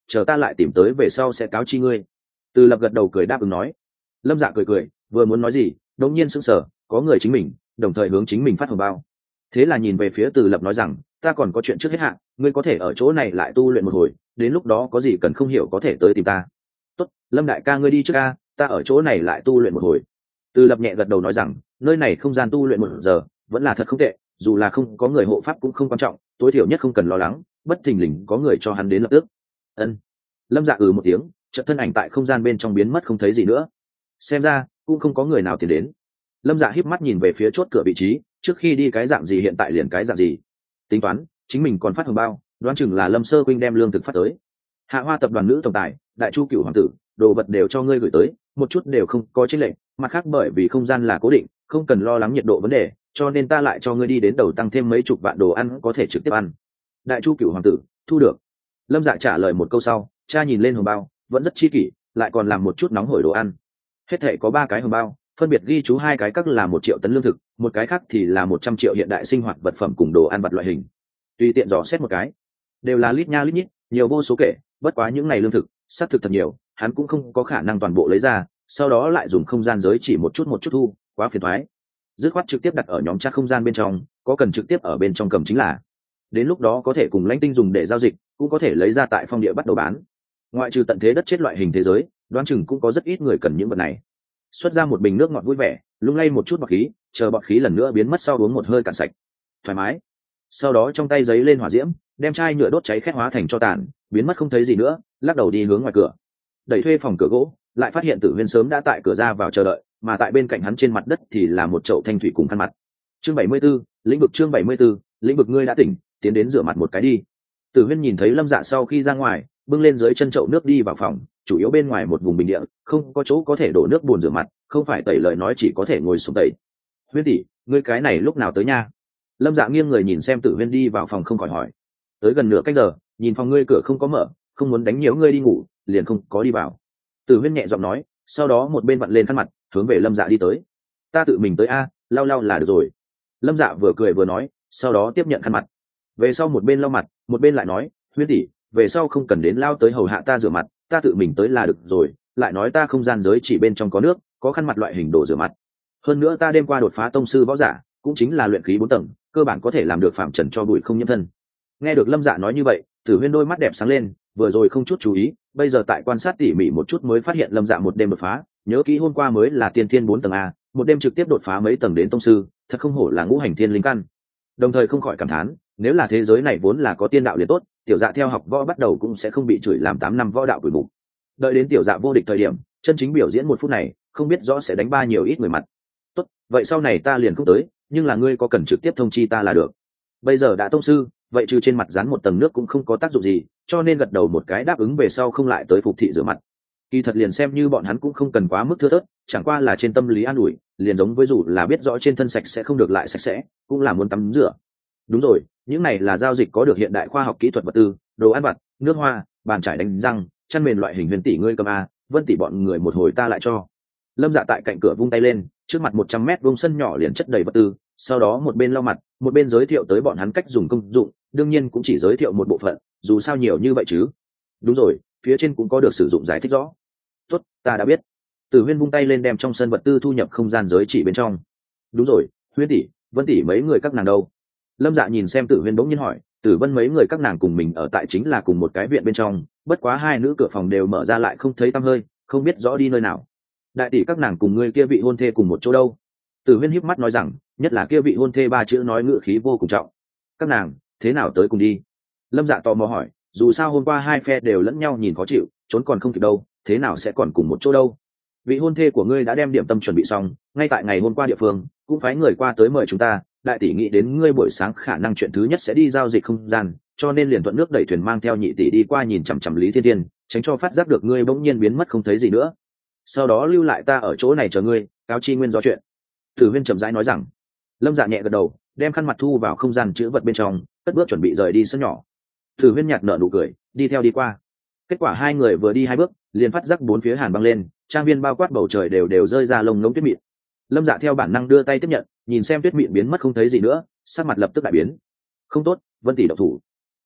chờ ta lại tìm tới về sau sẽ cáo chi ngươi. Từ Lập gật đầu cười đáp ứng nói. Lâm Dạ cười cười vừa muốn nói gì đột nhiên sững sờ, có người chính mình đồng thời hướng chính mình phát hồng bao. Thế là nhìn về phía Từ Lập nói rằng, ta còn có chuyện trước hết hạn, ngươi có thể ở chỗ này lại tu luyện một hồi, đến lúc đó có gì cần không hiểu có thể tới tìm ta. Tốt, Lâm đại ca ngươi đi trước ca, ta ở chỗ này lại tu luyện một hồi. Từ Lập nhẹ gật đầu nói rằng, nơi này không gian tu luyện một giờ vẫn là thật không tệ, dù là không có người hộ pháp cũng không quan trọng, tối thiểu nhất không cần lo lắng bất thình lình có người cho hắn đến lập tức. Ân. Lâm Dạ ừ một tiếng, chợt thân ảnh tại không gian bên trong biến mất không thấy gì nữa. Xem ra cũng không có người nào tiến đến. Lâm Dạ híp mắt nhìn về phía chốt cửa vị trí, trước khi đi cái dạng gì hiện tại liền cái dạng gì. Tính toán chính mình còn phát hồng bao, đoán chừng là Lâm Sơ Quynh đem lương thực phát tới. Hạ Hoa tập đoàn nữ tổng tài, Đại Chu Cửu hoàng tử, đồ vật đều cho ngươi gửi tới, một chút đều không có chênh lệch, mặt khác bởi vì không gian là cố định, không cần lo lắng nhiệt độ vấn đề, cho nên ta lại cho ngươi đi đến đầu tăng thêm mấy chục vạn đồ ăn có thể trực tiếp ăn. Đại Chu Cửu hoàng tử, thu được. Lâm Dạ trả lời một câu sau, cha nhìn lên hồng bao, vẫn rất chi kỷ, lại còn làm một chút nóng hổi đồ ăn. Hết thảy có ba cái hồng bao, phân biệt ghi chú hai cái các là một triệu tấn lương thực, một cái khác thì là một trăm triệu hiện đại sinh hoạt vật phẩm cùng đồ ăn vặt loại hình. Tùy tiện dò xét một cái, đều là lít nha lít nhít, nhiều vô số kể, bất quá những này lương thực, xác thực thật nhiều, hắn cũng không có khả năng toàn bộ lấy ra, sau đó lại dùng không gian giới chỉ một chút một chút thu, quá phiền toái. Dứt khoát trực tiếp đặt ở nhóm chat không gian bên trong, có cần trực tiếp ở bên trong cầm chính là. Đến lúc đó có thể cùng Lãnh Tinh dùng để giao dịch, cũng có thể lấy ra tại phong địa bắt đầu bán. Ngoại trừ tận thế đất chết loại hình thế giới, đoán chừng cũng có rất ít người cần những vật này. Xuất ra một bình nước ngọt vui vẻ, lung lay một chút bọt khí, chờ bọt khí lần nữa biến mất sau uống một hơi cạn sạch, thoải mái. Sau đó trong tay giấy lên hỏa diễm, đem chai nhựa đốt cháy khét hóa thành tro tàn, biến mất không thấy gì nữa, lắc đầu đi hướng ngoài cửa. Đẩy thuê phòng cửa gỗ, lại phát hiện Tử Huyên sớm đã tại cửa ra vào chờ đợi, mà tại bên cạnh hắn trên mặt đất thì là một chậu thanh thủy cùng khăn mặt. Chương bảy mươi 74, lĩnh vực chương bảy mươi 74, lĩnh vực ngươi đã tỉnh, tiến đến rửa mặt một cái đi. Tử Huyên nhìn thấy Lâm Dạ sau khi ra ngoài, bưng lên dưới chân chậu nước đi vào phòng, chủ yếu bên ngoài một vùng bình địa, không có chỗ có thể đổ nước bùn rửa mặt, không phải tẩy lời nói chỉ có thể ngồi xuống tẩy. Huyên tỷ, ngươi cái này lúc nào tới nha? Lâm Dạ nghiêng người nhìn xem Tử Huyên đi vào phòng không khỏi hỏi. Tới gần nửa canh giờ, nhìn phòng ngươi cửa không có mở, không muốn đánh nhiễu ngươi đi ngủ, liền không có đi vào. Tử Huyên nhẹ giọng nói, sau đó một bên vặn lên khăn mặt, hướng về Lâm Dạ đi tới. Ta tự mình tới a, lau lau là được rồi. Lâm Dạ vừa cười vừa nói, sau đó tiếp nhận khăn mặt. Về sau một bên lau mặt, một bên lại nói, Huyên tỷ, về sau không cần đến lao tới hầu hạ ta rửa mặt, ta tự mình tới là được rồi. Lại nói ta không gian giới chỉ bên trong có nước, có khăn mặt loại hình đồ rửa mặt. Hơn nữa ta đêm qua đột phá tông sư võ giả, cũng chính là luyện khí bốn tầng, cơ bản có thể làm được phạm trần cho bụi không nhiễm thân. Nghe được Lâm Dạ nói như vậy, Tử Huyên đôi mắt đẹp sáng lên, vừa rồi không chút chú ý, bây giờ tại quan sát tỉ mỉ một chút mới phát hiện Lâm Dạ một đêm đột phá, nhớ kỹ hôm qua mới là tiên thiên bốn tầng a, một đêm trực tiếp đột phá mấy tầng đến tông sư, thật không hổ là ngũ hành thiên linh căn. Đồng thời không khỏi cảm thán, nếu là thế giới này vốn là có tiên đạo liền tốt, tiểu dạ theo học võ bắt đầu cũng sẽ không bị chửi làm tám năm võ đạo quỷ mục. Đợi đến tiểu dạ vô địch thời điểm, chân chính biểu diễn một phút này, không biết rõ sẽ đánh ba nhiều ít người mặt. Tốt, vậy sau này ta liền không tới, nhưng là ngươi có cần trực tiếp thông chi ta là được. Bây giờ đã tông sư, vậy trừ trên mặt dán một tầng nước cũng không có tác dụng gì, cho nên gật đầu một cái đáp ứng về sau không lại tới phục thị rửa mặt. Kỳ thật liền xem như bọn hắn cũng không cần quá mức thưa thớt, chẳng qua là trên tâm lý an ủi, liền giống với dù là biết rõ trên thân sạch sẽ không được lại sạch sẽ, cũng là muốn tắm rửa. Đúng rồi, những này là giao dịch có được hiện đại khoa học kỹ thuật vật tư, đồ ăn vặt, nước hoa, bàn chải đánh răng, chăn mền loại hình Huyền tỷ ngươi cầm a, Vân tỷ bọn người một hồi ta lại cho. Lâm Dạ tại cạnh cửa vung tay lên, trước mặt một trăm mét vuông sân nhỏ liền chất đầy vật tư, sau đó một bên lau mặt, một bên giới thiệu tới bọn hắn cách dùng công dụng, đương nhiên cũng chỉ giới thiệu một bộ phận, dù sao nhiều như vậy chứ. Đúng rồi, phía trên cũng có được sử dụng giải thích rõ. Tốt, ta đã biết. Tử Huyên vung tay lên đem trong sân vật tư thu nhập không gian giới chỉ bên trong. Đúng rồi, Huyên tỷ, Vân tỷ mấy người các nàng đâu? Lâm Dạ nhìn xem Tử Huyên bỗng nhiên hỏi, Tử Vân mấy người các nàng cùng mình ở tại chính là cùng một cái viện bên trong, bất quá hai nữ cửa phòng đều mở ra lại không thấy tăm hơi, không biết rõ đi nơi nào. Đại tỷ các nàng cùng ngươi kia vị hôn thê cùng một chỗ đâu? Tử Huyên híp mắt nói rằng, nhất là kia vị hôn thê ba chữ nói ngữ khí vô cùng trọng. Các nàng thế nào tới cùng đi? Lâm Dạ tò mò hỏi, dù sao hôm qua hai phe đều lẫn nhau nhìn khó chịu, trốn còn không kịp đâu, thế nào sẽ còn cùng một chỗ đâu? Vị hôn thê của ngươi đã đem điểm tâm chuẩn bị xong, ngay tại ngày hôm qua địa phương cũng phái người qua tới mời chúng ta. Đại tỷ nghĩ đến ngươi buổi sáng khả năng chuyện thứ nhất sẽ đi giao dịch không gian, cho nên liền thuận nước đẩy thuyền mang theo nhị tỷ đi qua nhìn chằm chằm Lý Thiên Thiên, tránh cho phát giác được ngươi bỗng nhiên biến mất không thấy gì nữa. Sau đó lưu lại ta ở chỗ này chờ ngươi, cáo chi nguyên do chuyện. Tử Huyên chậm rãi nói rằng. Lâm Dạ nhẹ gật đầu, đem khăn mặt thu vào không gian chứa vật bên trong, cất bước chuẩn bị rời đi sân nhỏ. Tử Huyên nhạt nở nụ cười, đi theo đi qua. Kết quả hai người vừa đi hai bước, liền phát giác bốn phía hàn băng lên, trang viên bao quát bầu trời đều đều rơi ra lông ngỗng tuyết mịn. Lâm Dạ theo bản năng đưa tay tiếp nhận, nhìn xem tuyết mịn biến mất không thấy gì nữa, sắc mặt lập tức đại biến. Không tốt, Vân tỷ độc thủ.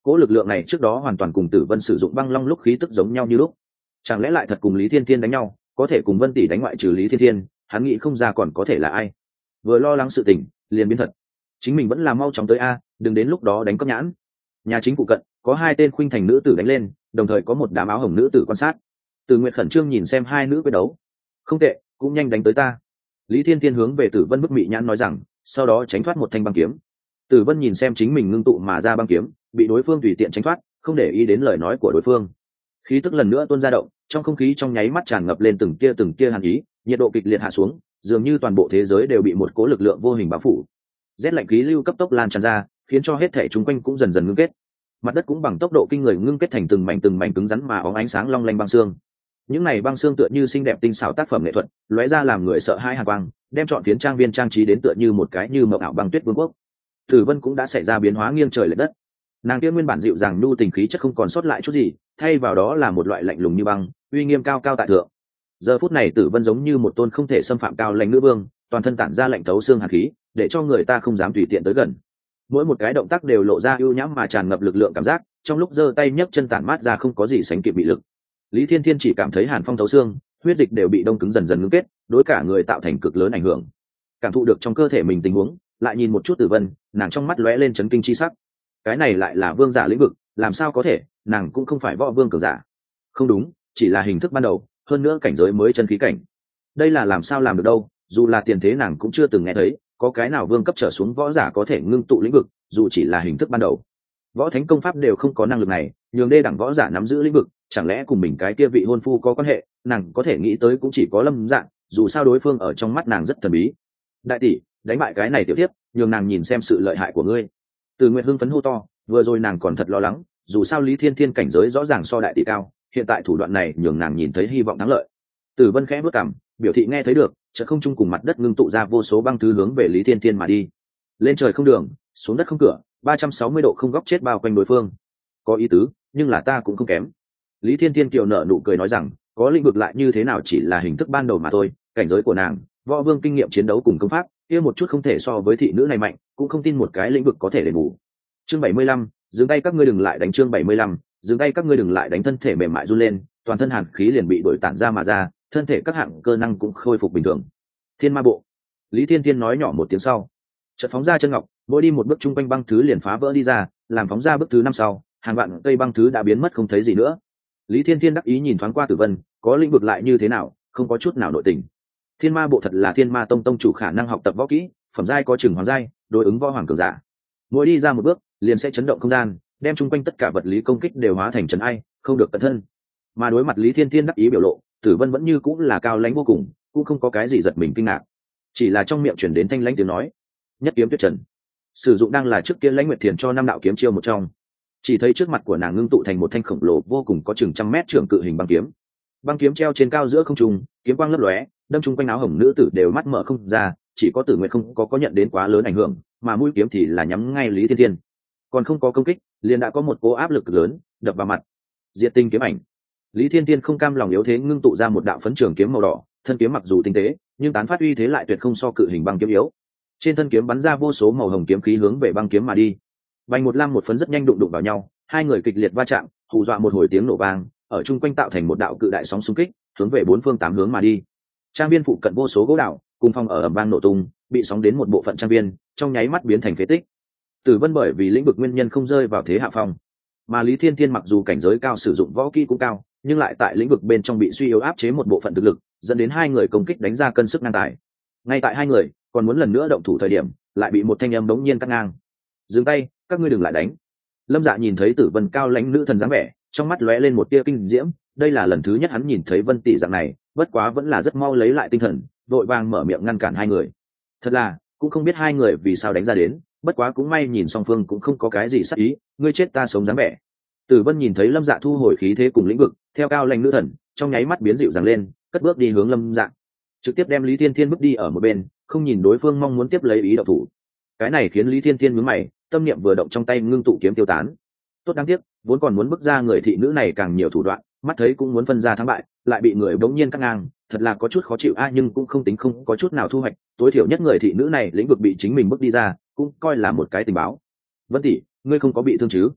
cỗ lực lượng này trước đó hoàn toàn cùng Tử Vân sử dụng băng long lúc khí tức giống nhau như lúc. Chẳng lẽ lại thật cùng Lý Thiên Thiên đánh nhau, có thể cùng Vân tỷ đánh ngoại trừ Lý Thiên Thiên, hắn nghĩ không ra còn có thể là ai. Vừa lo lắng sự tình, liền biến thật. Chính mình vẫn là mau chóng tới a, đừng đến lúc đó đánh cấp nhãn. Nhà chính phụ cận có hai tên khuynh thành nữ tử đánh lên, đồng thời có một đám áo hồng nữ tử quan sát. Từ Nguyệt khẩn trương nhìn xem hai nữ quyết đấu. Không tệ, cũng nhanh đánh tới ta. Lý Thiên Thiên hướng về Tử Vân bức mị nhãn nói rằng, sau đó tránh thoát một thanh băng kiếm. Tử Vân nhìn xem chính mình ngưng tụ mà ra băng kiếm, bị đối phương tùy tiện tránh thoát, không để ý đến lời nói của đối phương. Khí tức lần nữa tuôn ra động, trong không khí trong nháy mắt tràn ngập lên từng tia từng tia hàn ý, nhiệt độ kịch liệt hạ xuống, dường như toàn bộ thế giới đều bị một cỗ lực lượng vô hình bao phủ. Rét lạnh khí lưu cấp tốc lan tràn ra, khiến cho hết thảy chúng quanh cũng dần dần ngưng kết. Mặt đất cũng bằng tốc độ kinh người ngưng kết thành từng mảnh từng mảnh cứng rắn mà óng ánh sáng long lanh băng xương. Những này băng xương tựa như xinh đẹp tinh xảo tác phẩm nghệ thuật, lóe ra làm người sợ hãi hàn quang, đem trọn phiến trang viên trang trí đến tựa như một cái như mộng ảo băng tuyết vương quốc. Tử Vân cũng đã xảy ra biến hóa nghiêng trời lệch đất. Nàng kia nguyên bản dịu dàng nhu tình khí chất không còn sót lại chút gì, thay vào đó là một loại lạnh lùng như băng, uy nghiêm cao cao tại thượng. Giờ phút này Tử Vân giống như một tôn không thể xâm phạm cao lãnh nữ vương, toàn thân tản ra lạnh thấu xương hàn khí, để cho người ta không dám tùy tiện tới gần. Mỗi một cái động tác đều lộ ra ưu nhãm mà tràn ngập lực lượng cảm giác, trong lúc giơ tay nhấc chân tản mát ra không có gì sánh kịp bị lực. Lý Thiên Thiên chỉ cảm thấy hàn phong thấu xương, huyết dịch đều bị đông cứng dần dần ngưng kết, đối cả người tạo thành cực lớn ảnh hưởng. Cảm thụ được trong cơ thể mình tình huống, lại nhìn một chút Tử Vân, nàng trong mắt lóe lên chấn kinh chi sắc. Cái này lại là vương giả lĩnh vực, làm sao có thể, nàng cũng không phải võ vương cường giả. Không đúng, chỉ là hình thức ban đầu, hơn nữa cảnh giới mới chân khí cảnh. Đây là làm sao làm được đâu, dù là tiền thế nàng cũng chưa từng nghe thấy, có cái nào vương cấp trở xuống võ giả có thể ngưng tụ lĩnh vực, dù chỉ là hình thức ban đầu. Võ thánh công pháp đều không có năng lực này, nhường đê đẳng võ giả nắm giữ lĩnh vực, chẳng lẽ cùng mình cái kia vị hôn phu có quan hệ, nàng có thể nghĩ tới cũng chỉ có Lâm Dạng, dù sao đối phương ở trong mắt nàng rất thần bí. Đại tỷ, đánh bại cái này tiểu tiếp, nhường nàng nhìn xem sự lợi hại của ngươi. Từ Nguyệt hưng phấn hô to, vừa rồi nàng còn thật lo lắng, dù sao Lý Thiên Thiên cảnh giới rõ ràng so đại tỷ cao, hiện tại thủ đoạn này nhường nàng nhìn thấy hy vọng thắng lợi. Tử Vân khẽ bước cằm, biểu thị nghe thấy được, chợt không trung cùng mặt đất ngưng tụ ra vô số băng thứ hướng về Lý Thiên Thiên mà đi. Lên trời không đường, xuống đất không cửa, ba trăm sáu mươi độ không góc chết bao quanh đối phương. Có ý tứ, nhưng là ta cũng không kém. Lý Thiên Thiên kiều nở nụ cười nói rằng, có lĩnh vực lại như thế nào chỉ là hình thức ban đầu mà thôi, cảnh giới của nàng, võ vương kinh nghiệm chiến đấu cùng công pháp, kia một chút không thể so với thị nữ này mạnh, cũng không tin một cái lĩnh vực có thể đền bù. Chương bảy mươi lăm, dừng tay các ngươi đừng lại đánh. Chương bảy mươi lăm, dừng tay các ngươi đừng lại đánh. Thân thể mềm mại run lên, toàn thân hàn khí liền bị đổi tản ra mà ra, thân thể các hạng cơ năng cũng khôi phục bình thường. Thiên ma bộ. Lý Thiên Thiên nói nhỏ một tiếng sau, chợt phóng ra chân ngọc, mỗi đi một bước trung quanh băng thứ liền phá vỡ đi ra, làm phóng ra bước thứ năm sau, hàng vạn cây băng thứ đã biến mất không thấy gì nữa. Lý Thiên Thiên đắc ý nhìn thoáng qua Tử Vân, có lĩnh vực lại như thế nào, không có chút nào nội tình. Thiên ma bộ thật là Thiên ma tông tông chủ khả năng học tập võ kỹ, phẩm giai có chừng hoàng giai, đối ứng võ hoàng cường giả. Mỗi đi ra một bước, liền sẽ chấn động không gian, đem chung quanh tất cả vật lý công kích đều hóa thành trấn ai, không được cẩn thân. Mà đối mặt Lý Thiên Thiên đắc ý biểu lộ, Tử Vân vẫn như cũng là cao lãnh vô cùng, cũng không có cái gì giật mình kinh ngạc, chỉ là trong miệng truyền đến thanh lãnh tiếng nói, nhất kiếm tuyệt trần. Sử dụng đang là trước kia Lãnh Nguyệt Thiền cho năm đạo kiếm chiêu một trong. Chỉ thấy trước mặt của nàng ngưng tụ thành một thanh khổng lồ vô cùng có chừng trăm mét trường cự hình băng kiếm. Băng kiếm treo trên cao giữa không trung, kiếm quang lấp lóe, đâm chung quanh áo hồng nữ tử đều mắt mở không ra, chỉ có Tử Nguyệt không có có nhận đến quá lớn ảnh hưởng, mà mũi kiếm thì là nhắm ngay Lý Thiên Thiên. Còn không có công kích, liền đã có một cỗ áp lực lớn đập vào mặt. Diệt tinh kiếm ảnh. Lý Thiên Thiên không cam lòng yếu thế ngưng tụ ra một đạo phấn trường kiếm màu đỏ, thân kiếm mặc dù tinh tế, nhưng tán phát uy thế lại tuyệt không so cự hình băng kiếm yếu. Trên thân kiếm bắn ra vô số màu hồng kiếm khí hướng về băng kiếm mà đi. Vành một lam một phấn rất nhanh đụng đụng vào nhau, hai người kịch liệt va chạm, hù dọa một hồi tiếng nổ vang, ở chung quanh tạo thành một đạo cự đại sóng xung kích, hướng về bốn phương tám hướng mà đi. Trang viên phụ cận vô số gỗ đảo, cùng phong ở ầm vang nổ tung, bị sóng đến một bộ phận trang viên, trong nháy mắt biến thành phế tích. Tử Vân bởi vì lĩnh vực nguyên nhân không rơi vào thế hạ phong, mà Lý Thiên Thiên mặc dù cảnh giới cao sử dụng võ kỹ cũng cao, nhưng lại tại lĩnh vực bên trong bị suy yếu áp chế một bộ phận thực lực, dẫn đến hai người công kích đánh ra cân sức ngang tài. Ngay tại hai người còn muốn lần nữa động thủ thời điểm, lại bị một thanh âm bỗng nhiên cắt ngang. Dừng tay, các ngươi đừng lại đánh. Lâm Dạ nhìn thấy Tử Vân cao lãnh nữ thần dáng vẻ, trong mắt lóe lên một tia kinh diễm, đây là lần thứ nhất hắn nhìn thấy Vân tỷ dạng này, bất quá vẫn là rất mau lấy lại tinh thần, vội vàng mở miệng ngăn cản hai người. Thật là, cũng không biết hai người vì sao đánh ra đến, bất quá cũng may nhìn song phương cũng không có cái gì sát ý, ngươi chết ta sống dáng vẻ. Tử Vân nhìn thấy Lâm Dạ thu hồi khí thế cùng lĩnh vực, theo cao lãnh nữ thần, trong nháy mắt biến dịu dàng lên, cất bước đi hướng Lâm Dạ, trực tiếp đem Lý Thiên Thiên bước đi ở một bên, không nhìn đối phương mong muốn tiếp lấy ý động thủ. Cái này khiến Lý Thiên Thiên nhướng mày, tâm niệm vừa động trong tay ngưng tụ kiếm tiêu tán. Tốt đáng tiếc, vốn còn muốn bước ra người thị nữ này càng nhiều thủ đoạn, mắt thấy cũng muốn phân ra thắng bại, lại bị người bỗng nhiên cắt ngang, thật là có chút khó chịu a, nhưng cũng không tính không có chút nào thu hoạch, tối thiểu nhất người thị nữ này lĩnh vực bị chính mình bước đi ra, cũng coi là một cái tình báo. Vân tỷ, ngươi không có bị thương chứ?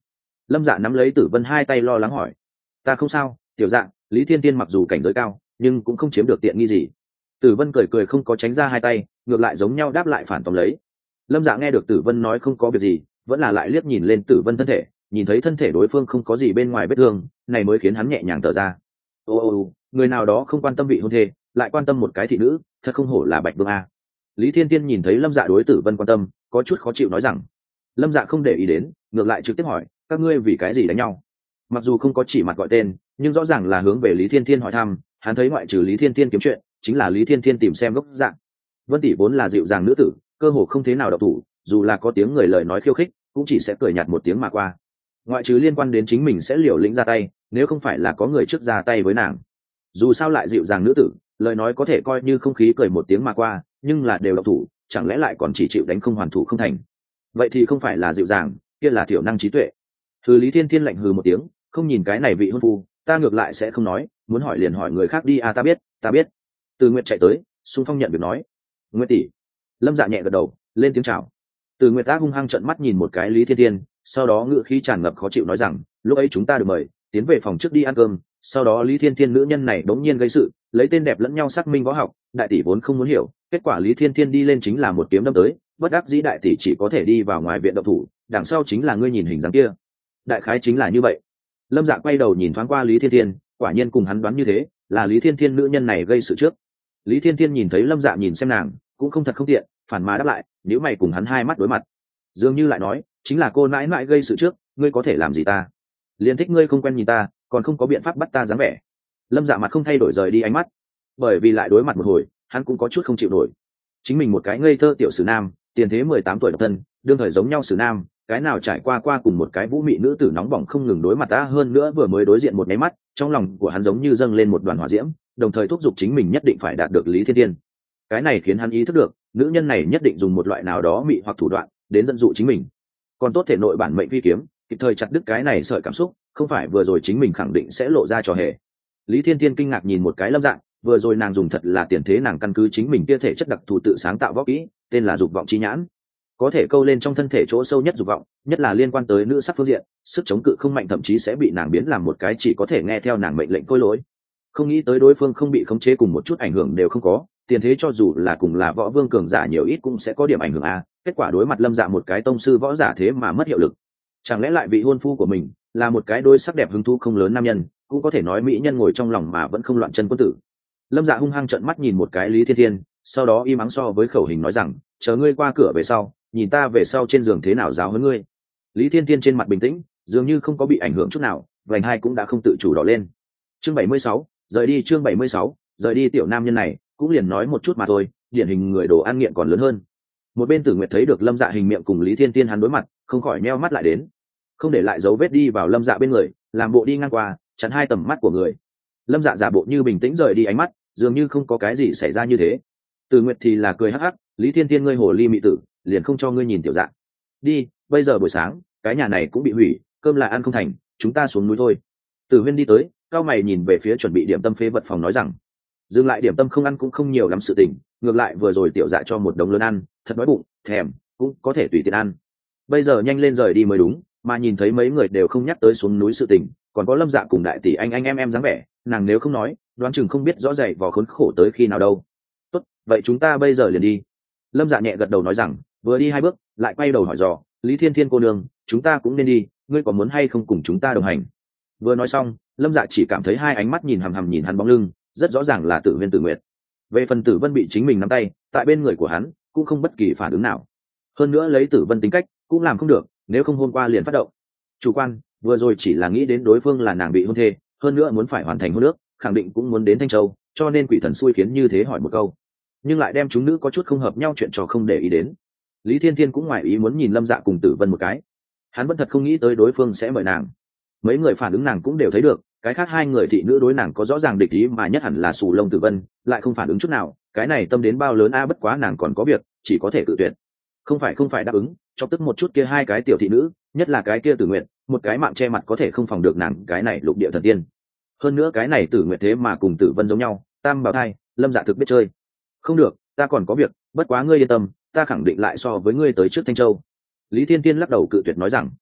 Lâm Dạ nắm lấy Tử Vân hai tay lo lắng hỏi. Ta không sao, tiểu dạ, Lý Thiên Tiên mặc dù cảnh giới cao nhưng cũng không chiếm được tiện nghi gì. Tử Vân cười cười không có tránh ra hai tay, ngược lại giống nhau đáp lại phản tóm lấy. Lâm Dạ nghe được Tử Vân nói không có việc gì, vẫn là lại liếc nhìn lên Tử Vân thân thể, nhìn thấy thân thể đối phương không có gì bên ngoài vết thương, này mới khiến hắn nhẹ nhàng thở ra. Ô ô ô, người nào đó không quan tâm vị hôn thê, lại quan tâm một cái thị nữ, thật không hổ là Bạch Vương a. Lý Thiên Tiên nhìn thấy Lâm Dạ đối Tử Vân quan tâm, có chút khó chịu nói rằng. Lâm Dạ không để ý đến, ngược lại trực tiếp hỏi, các ngươi vì cái gì đánh nhau? Mặc dù không có chỉ mặt gọi tên, nhưng rõ ràng là hướng về Lý Thiên Thiên hỏi thăm. Hắn thấy ngoại trừ Lý Thiên Thiên kiếm chuyện, chính là Lý Thiên Thiên tìm xem gốc dạng. Vân tỷ vốn là dịu dàng nữ tử, cơ hồ không thế nào độc thủ, dù là có tiếng người lời nói khiêu khích, cũng chỉ sẽ cười nhạt một tiếng mà qua. Ngoại trừ liên quan đến chính mình sẽ liều lĩnh ra tay, nếu không phải là có người trước ra tay với nàng. Dù sao lại dịu dàng nữ tử, lời nói có thể coi như không khí cười một tiếng mà qua, nhưng là đều độc thủ, chẳng lẽ lại còn chỉ chịu đánh không hoàn thủ không thành? Vậy thì không phải là dịu dàng, kia là thiểu năng trí tuệ. Hừ, Lý Thiên Thiên lạnh hừ một tiếng, không nhìn cái này vị hôn phu, ta ngược lại sẽ không nói, muốn hỏi liền hỏi người khác đi à, ta biết, ta biết. Từ Nguyệt chạy tới, xung phong nhận việc nói. Nguyệt tỷ. Lâm Dạ nhẹ gật đầu, lên tiếng chào. Từ Nguyệt ác hung hăng trợn mắt nhìn một cái Lý Thiên Thiên, sau đó ngựa khí tràn ngập khó chịu nói rằng, lúc ấy chúng ta được mời, tiến về phòng trước đi ăn cơm, sau đó Lý Thiên Thiên nữ nhân này đống nhiên gây sự, lấy tên đẹp lẫn nhau xác minh võ học, đại tỷ vốn không muốn hiểu, kết quả Lý Thiên Thiên đi lên chính là một kiếm đâm tới, bất đắc dĩ đại tỷ chỉ có thể đi vào ngoài viện động thủ, đằng sau chính là ngươi nhìn hình dáng kia. Đại khái chính là như vậy. Lâm Dạ quay đầu nhìn thoáng qua Lý Thiên Thiên, quả nhiên cùng hắn đoán như thế, là Lý Thiên Thiên nữ nhân này gây sự trước. Lý Thiên Thiên nhìn thấy Lâm Dạ nhìn xem nàng, cũng không thật không tiện, phản mà đáp lại, nếu mày cùng hắn hai mắt đối mặt, dường như lại nói, chính là cô nãi nãi gây sự trước, ngươi có thể làm gì ta? Liền thích ngươi không quen nhìn ta, còn không có biện pháp bắt ta dáng vẻ. Lâm Dạ mặt không thay đổi rời đi ánh mắt, bởi vì lại đối mặt một hồi, hắn cũng có chút không chịu nổi. Chính mình một cái ngây thơ tiểu sử nam, tiền thế mười tám tuổi độc thân, đương thời giống nhau sử nam, cái nào trải qua qua cùng một cái vũ mị nữ tử nóng bỏng không ngừng đối mặt ta, hơn nữa vừa mới đối diện một máy mắt, trong lòng của hắn giống như dâng lên một đoàn hỏa diễm, đồng thời thúc giục chính mình nhất định phải đạt được Lý Thiên Thiên. Cái này khiến hắn ý thức được, nữ nhân này nhất định dùng một loại nào đó mị hoặc thủ đoạn đến dẫn dụ chính mình. Còn tốt thể nội bản mệnh phi kiếm kịp thời chặt đứt cái này sợi cảm xúc, không phải vừa rồi chính mình khẳng định sẽ lộ ra trò hề. Lý Thiên Thiên kinh ngạc nhìn một cái Lâm Dạ, vừa rồi nàng dùng thật là tiền thế, nàng căn cứ chính mình kia thể chất đặc thù tự sáng tạo võ kỹ, tên là dục vọng chi nhãn, có thể câu lên trong thân thể chỗ sâu nhất dục vọng, nhất là liên quan tới nữ sắc phương diện, sức chống cự không mạnh, thậm chí sẽ bị nàng biến làm một cái chỉ có thể nghe theo nàng mệnh lệnh côi lỗi. Không nghĩ tới đối phương không bị khống chế, cùng một chút ảnh hưởng đều không có, tiền thế cho dù là cùng là võ vương cường giả nhiều ít cũng sẽ có điểm ảnh hưởng a. Kết quả đối mặt Lâm Dạ một cái tông sư võ giả thế mà mất hiệu lực. Chẳng lẽ lại vị hôn phu của mình là một cái đôi sắc đẹp hứng thú không lớn nam nhân, cũng có thể nói mỹ nhân ngồi trong lòng mà vẫn không loạn chân quân tử. Lâm Dạ hung hăng trợn mắt nhìn một cái Lý Thiên Thiên, sau đó im ắng so với khẩu hình nói rằng, chờ ngươi qua cửa về sau, nhìn ta về sau trên giường thế nào giáo huấn ngươi. Lý Thiên Thiên trên mặt bình tĩnh, dường như không có bị ảnh hưởng chút nào, vành hai cũng đã không tự chủ đỏ lên. Chương bảy mươi sáu, rời đi. Chương bảy mươi sáu, rời đi. Tiểu nam nhân này cũng liền nói một chút mà thôi, điển hình người đồ ăn nghiện còn lớn hơn. Một bên Tử Nguyệt thấy được Lâm Dạ hình miệng cùng Lý Thiên Thiên hắn đối mặt, không khỏi nheo mắt lại đến, không để lại dấu vết đi vào Lâm Dạ bên người, làm bộ đi ngang qua, chặn hai tầm mắt của người. Lâm Dạ giả bộ như bình tĩnh rời đi ánh mắt, dường như không có cái gì xảy ra như thế. Tử Nguyệt thì là cười hắc hắc, Lý Thiên Thiên ngươi hồ ly mị tử, liền không cho ngươi nhìn tiểu Dạ. Đi, bây giờ buổi sáng, cái nhà này cũng bị hủy, cơm lại ăn không thành, chúng ta xuống núi thôi. Tử Huyên đi tới, cao mày nhìn về phía chuẩn bị điểm tâm phế vật phòng nói rằng, dừng lại điểm tâm không ăn cũng không nhiều lắm sự tình, ngược lại vừa rồi tiểu Dạ cho một đống lớn ăn, thật đói bụng, thèm, cũng có thể tùy tiện ăn. Bây giờ nhanh lên rời đi mới đúng, mà nhìn thấy mấy người đều không nhắc tới xuống núi sự tình, còn có Lâm Dạ cùng đại tỷ anh anh em em dáng vẻ, nàng nếu không nói, đoán chừng không biết rõ dày vò khốn khổ tới khi nào đâu. Tốt, vậy chúng ta bây giờ liền đi. Lâm Dạ nhẹ gật đầu nói rằng, vừa đi hai bước, lại quay đầu hỏi dò, Lý Thiên Thiên cô nương, chúng ta cũng nên đi, ngươi có muốn hay không cùng chúng ta đồng hành? Vừa nói xong, Lâm Dạ chỉ cảm thấy hai ánh mắt nhìn hằm hằm nhìn hắn bóng lưng, rất rõ ràng là Tử Huyên Tử Nguyệt. Về phần Tử Vân bị chính mình nắm tay, tại bên người của hắn cũng không bất kỳ phản ứng nào. Hơn nữa lấy Tử Vân tính cách, cũng làm không được, nếu không hôm qua liền phát động. Chủ quan, vừa rồi chỉ là nghĩ đến đối phương là nàng bị hôn thê, hơn nữa muốn phải hoàn thành hôn ước, khẳng định cũng muốn đến Thanh Châu, cho nên quỷ thần xui khiến như thế hỏi một câu, nhưng lại đem chúng nữ có chút không hợp nhau chuyện trò không để ý đến. Lý Thiên Thiên cũng ngoài ý muốn nhìn Lâm Dạ cùng Tử Vân một cái, hắn vẫn thật không nghĩ tới đối phương sẽ mời nàng. Mấy người phản ứng nàng cũng đều thấy được, cái khác hai người thị nữ đối nàng có rõ ràng địch ý, mà nhất hẳn là Sù Lông Tử Vân lại không phản ứng chút nào, cái này tâm đến bao lớn a, bất quá nàng còn có việc, chỉ có thể tự tuyệt. Không phải không phải đáp ứng, cho tức một chút kia hai cái tiểu thị nữ, nhất là cái kia Tử Nguyệt, một cái mạng che mặt có thể không phòng được nàng cái này lục địa thần tiên. Hơn nữa cái này Tử Nguyệt thế mà cùng Tử Vân giống nhau, tam bảo thai, Lâm Dạ thực biết chơi. Không được, ta còn có việc, bất quá ngươi yên tâm, ta khẳng định lại so với ngươi tới trước Thanh Châu. Lý Thiên Thiên lắc đầu cự tuyệt nói rằng,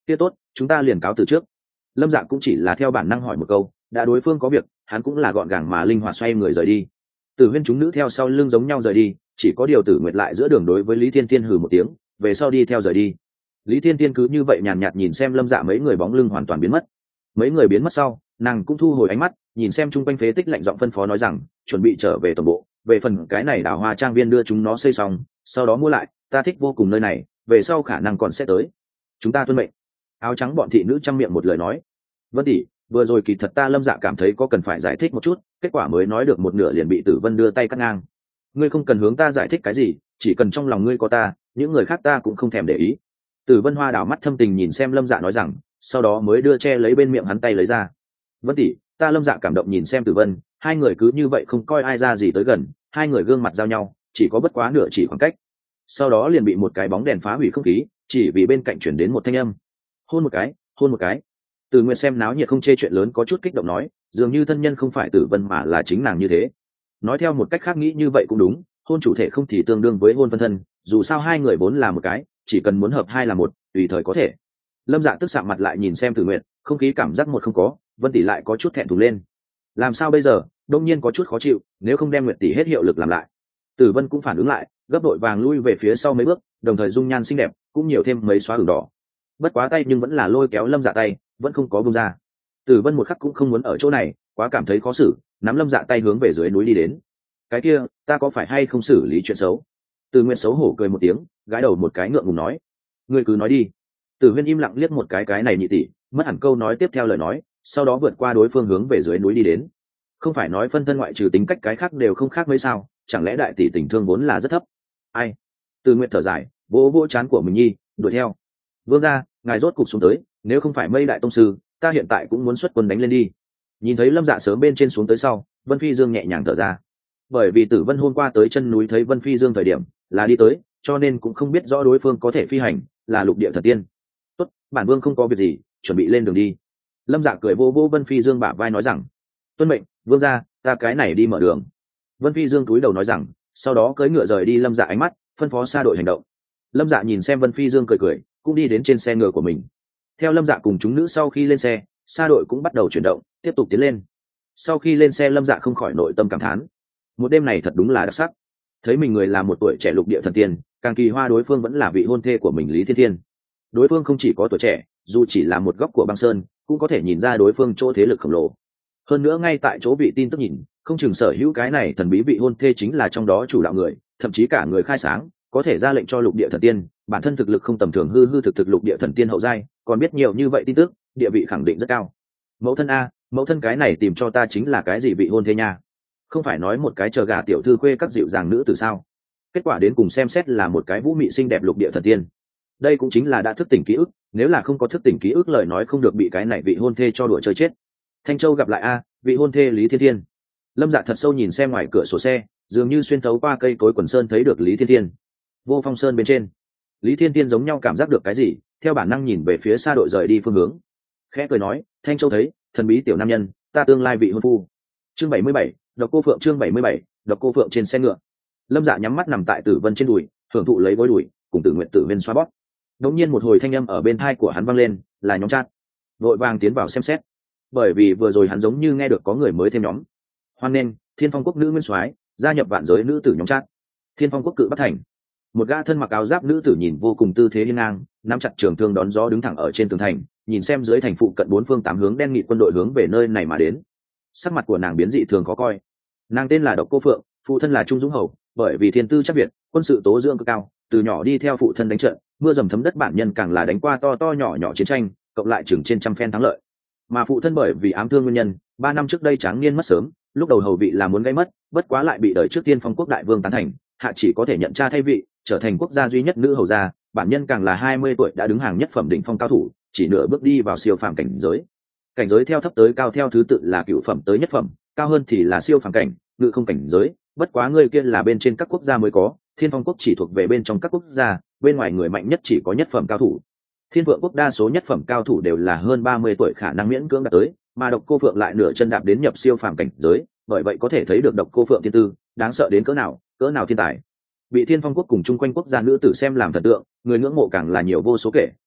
kia tốt, chúng ta liền cáo từ trước. Lâm Dạ cũng chỉ là theo bản năng hỏi một câu, đã đối phương có việc, hắn cũng là gọn gàng mà linh hoạt xoay người rời đi. Tử Huyên chúng nữ theo sau lưng giống nhau rời đi, chỉ có điều Tử Nguyệt lại giữa đường đối với Lý Thiên Thiên hừ một tiếng, về sau đi theo rời đi. Lý Thiên Thiên cứ như vậy nhàn nhạt nhìn xem Lâm Dạ mấy người bóng lưng hoàn toàn biến mất. Mấy người biến mất sau, nàng cũng thu hồi ánh mắt, nhìn xem chung quanh phế tích, lạnh giọng phân phó nói rằng, chuẩn bị trở về tổng bộ, về phần cái này đào hoa trang viên đưa chúng nó xây xong, sau đó mua lại, ta thích vô cùng nơi này, về sau khả năng còn sẽ tới. Chúng ta tuân mệnh. Áo trắng bọn thị nữ trăm miệng một lời nói. Vân tỷ, vừa rồi kỳ thật ta Lâm Dạ cảm thấy có cần phải giải thích một chút, kết quả mới nói được một nửa liền bị Tử Vân đưa tay cắt ngang. Ngươi không cần hướng ta giải thích cái gì, chỉ cần trong lòng ngươi có ta, những người khác ta cũng không thèm để ý. Tử Vân Hoa đảo mắt thâm tình nhìn xem Lâm Dạ nói rằng, sau đó mới đưa che lấy bên miệng hắn tay lấy ra. Vân tỷ, ta Lâm Dạ cảm động nhìn xem Tử Vân, hai người cứ như vậy không coi ai ra gì tới gần, hai người gương mặt giao nhau, chỉ có bất quá nửa chỉ khoảng cách. Sau đó liền bị một cái bóng đèn phá hủy không khí, chỉ vì bên cạnh chuyển đến một thanh âm. Hôn một cái, hôn một cái. Từ Nguyệt xem náo nhiệt không chê chuyện lớn có chút kích động nói, dường như thân nhân không phải Tử Vân mà là chính nàng như thế. Nói theo một cách khác nghĩ như vậy cũng đúng, hôn chủ thể không thì tương đương với hôn phân thân, dù sao hai người vốn là một cái, chỉ cần muốn hợp hai là một, tùy thời có thể. Lâm Dạ tức sạm mặt lại nhìn xem Tử Nguyệt, không khí cảm giác một không có, Vân tỷ lại có chút thẹn thùng lên. Làm sao bây giờ, đông nhiên có chút khó chịu, nếu không đem Nguyệt tỷ hết hiệu lực làm lại. Tử Vân cũng phản ứng lại, gấp đội vàng lui về phía sau mấy bước, đồng thời dung nhan xinh đẹp, cũng nhiều thêm mấy xóa ửng đỏ. Bất quá tay nhưng vẫn là lôi kéo Lâm Dạ tay, vẫn không có buông ra. Tử Vân một khắc cũng không muốn ở chỗ này, quá cảm thấy khó xử, nắm Lâm Dạ tay hướng về dưới núi đi đến. Cái kia, ta có phải hay không xử lý chuyện xấu? Từ Nguyệt xấu hổ cười một tiếng, gãi đầu một cái ngượng ngùng nói, ngươi cứ nói đi. Tử Huyên im lặng liếc một cái cái này nhị tỷ, mất hẳn câu nói tiếp theo lời nói, sau đó vượt qua đối phương hướng về dưới núi đi đến. Không phải nói phân thân ngoại trừ tính cách cái khác đều không khác mấy sao, chẳng lẽ đại tỷ tình thương vốn là rất thấp? Ai? Từ Nguyệt thở dài, vỗ vỗ trán của mình nhi, đuổi theo. Vương gia, ngài rốt cục xuống tới, nếu không phải Mây đại tông sư, ta hiện tại cũng muốn xuất quân đánh lên đi. Nhìn thấy Lâm Dạ sớm bên trên xuống tới sau, Vân Phi Dương nhẹ nhàng thở ra. Bởi vì Tử Vân hôm qua tới chân núi thấy Vân Phi Dương thời điểm là đi tới, cho nên cũng không biết rõ đối phương có thể phi hành, là lục địa thần tiên. Tốt, bản vương không có việc gì, chuẩn bị lên đường đi. Lâm Dạ cười vô vô Vân Phi Dương bả vai nói rằng, tuân mệnh, vương gia, ta cái này đi mở đường. Vân Phi Dương cúi đầu nói rằng, sau đó cưỡi ngựa rời đi Lâm Dạ ánh mắt, phân phó xa đội hành động. Lâm Dạ nhìn xem Vân Phi Dương cười cười, cũng đi đến trên xe ngựa của mình. Theo Lâm Dạ cùng chúng nữ sau khi lên xe, xa đội cũng bắt đầu chuyển động, tiếp tục tiến lên. Sau khi lên xe Lâm Dạ không khỏi nội tâm cảm thán, một đêm này thật đúng là đặc sắc. Thấy mình người là một tuổi trẻ lục địa thần tiên, càng kỳ hoa đối phương vẫn là vị hôn thê của mình Lý Thiên Thiên. Đối phương không chỉ có tuổi trẻ, dù chỉ là một góc của băng sơn, cũng có thể nhìn ra đối phương chỗ thế lực khổng lồ. Hơn nữa ngay tại chỗ vị tin tức nhìn, không chừng sở hữu cái này thần bí vị hôn thê chính là trong đó chủ đạo người, thậm chí cả người khai sáng, có thể ra lệnh cho lục địa thần tiên, bản thân thực lực không tầm thường, hư hư thực thực lục địa thần tiên hậu giai, còn biết nhiều như vậy tin tức, địa vị khẳng định rất cao. Mẫu thân a, mẫu thân cái này tìm cho ta chính là cái gì vị hôn thê nha? Không phải nói một cái chờ gà tiểu thư khuê các dịu dàng nữ từ sao? Kết quả đến cùng xem xét là một cái vũ mị xinh đẹp lục địa thần tiên. Đây cũng chính là đã thức tỉnh ký ức, nếu là không có thức tỉnh ký ức lời nói không được bị cái này vị hôn thê cho đùa chơi chết. Thanh Châu gặp lại a, vị hôn thê Lý Thiên Thiên. Lâm Dạ thật sâu nhìn xem ngoài cửa sổ xe, dường như xuyên thấu qua cây cối quần sơn thấy được Lý Thiên Thiên. Vô Phong Sơn bên trên, Lý Thiên Thiên giống nhau cảm giác được cái gì, theo bản năng nhìn về phía xa đội rời đi phương hướng. Khẽ cười nói, Thanh Châu thấy, thần bí tiểu nam nhân, ta tương lai vị hôn phu. Chương bảy mươi bảy, Độc Cô Phượng chương bảy mươi bảy, Độc Cô Phượng trên xe ngựa. Lâm Dạ nhắm mắt nằm tại Tử Vân trên đùi, hưởng thụ lấy gối đùi, cùng Tử Nguyện Tử Viên xoa bóp. Đột nhiên một hồi thanh âm ở bên tai của hắn vang lên, là nhóm chat. Vội vàng tiến vào xem xét, bởi vì vừa rồi hắn giống như nghe được có người mới thêm nhóm. Hoan nghênh, Thiên Phong Quốc nữ nguyên soái gia nhập vạn giới nữ tử nhóm chat. Thiên Phong Quốc cự Bắc Thành. Một gã thân mặc áo giáp nữ tử nhìn vô cùng tư thế hiên ngang, nắm chặt trường thương đón gió đứng thẳng ở trên tường thành, nhìn xem dưới thành phụ cận bốn phương tám hướng đen nghị quân đội hướng về nơi này mà đến. Sắc mặt của nàng biến dị thường khó coi. Nàng tên là Độc Cô Phượng, phụ thân là Trung Dũng Hầu, bởi vì thiên tư chắc việt, quân sự tố dưỡng cực cao, từ nhỏ đi theo phụ thân đánh trận, mưa dầm thấm đất bản nhân càng là đánh qua to to nhỏ nhỏ chiến tranh, cộng lại chừng trên trăm phen thắng lợi. Mà phụ thân bởi vì ám thương nguyên nhân, ba năm trước đây tráng niên mất sớm, lúc đầu hầu vị là muốn gây mất, bất quá lại bị đời trước Tiên Phong Quốc đại vương tán thành, hạ chỉ có thể nhận cha thay vị, trở thành quốc gia duy nhất nữ hầu gia, bản nhân càng là hai mươi tuổi đã đứng hàng nhất phẩm đỉnh phong cao thủ, chỉ nửa bước đi vào siêu phàm cảnh giới. Cảnh giới theo thấp tới cao theo thứ tự là cửu phẩm tới nhất phẩm, cao hơn thì là siêu phàm cảnh, ngự không cảnh giới, bất quá người kia là bên trên các quốc gia mới có, Thiên Phong Quốc chỉ thuộc về bên trong các quốc gia, bên ngoài người mạnh nhất chỉ có nhất phẩm cao thủ. Thiên Vượng Quốc đa số nhất phẩm cao thủ đều là hơn ba mươi tuổi khả năng miễn cưỡng đạt tới, mà Độc Cô Phượng lại nửa chân đạp đến nhập siêu phàm cảnh giới, bởi vậy có thể thấy được Độc Cô Phượng thiên tư đáng sợ đến cỡ nào, cỡ nào thiên tài. Bị Thiên Phong Quốc cùng chung quanh quốc gia nữ tử xem làm thần tượng, người ngưỡng mộ càng là nhiều vô số kể,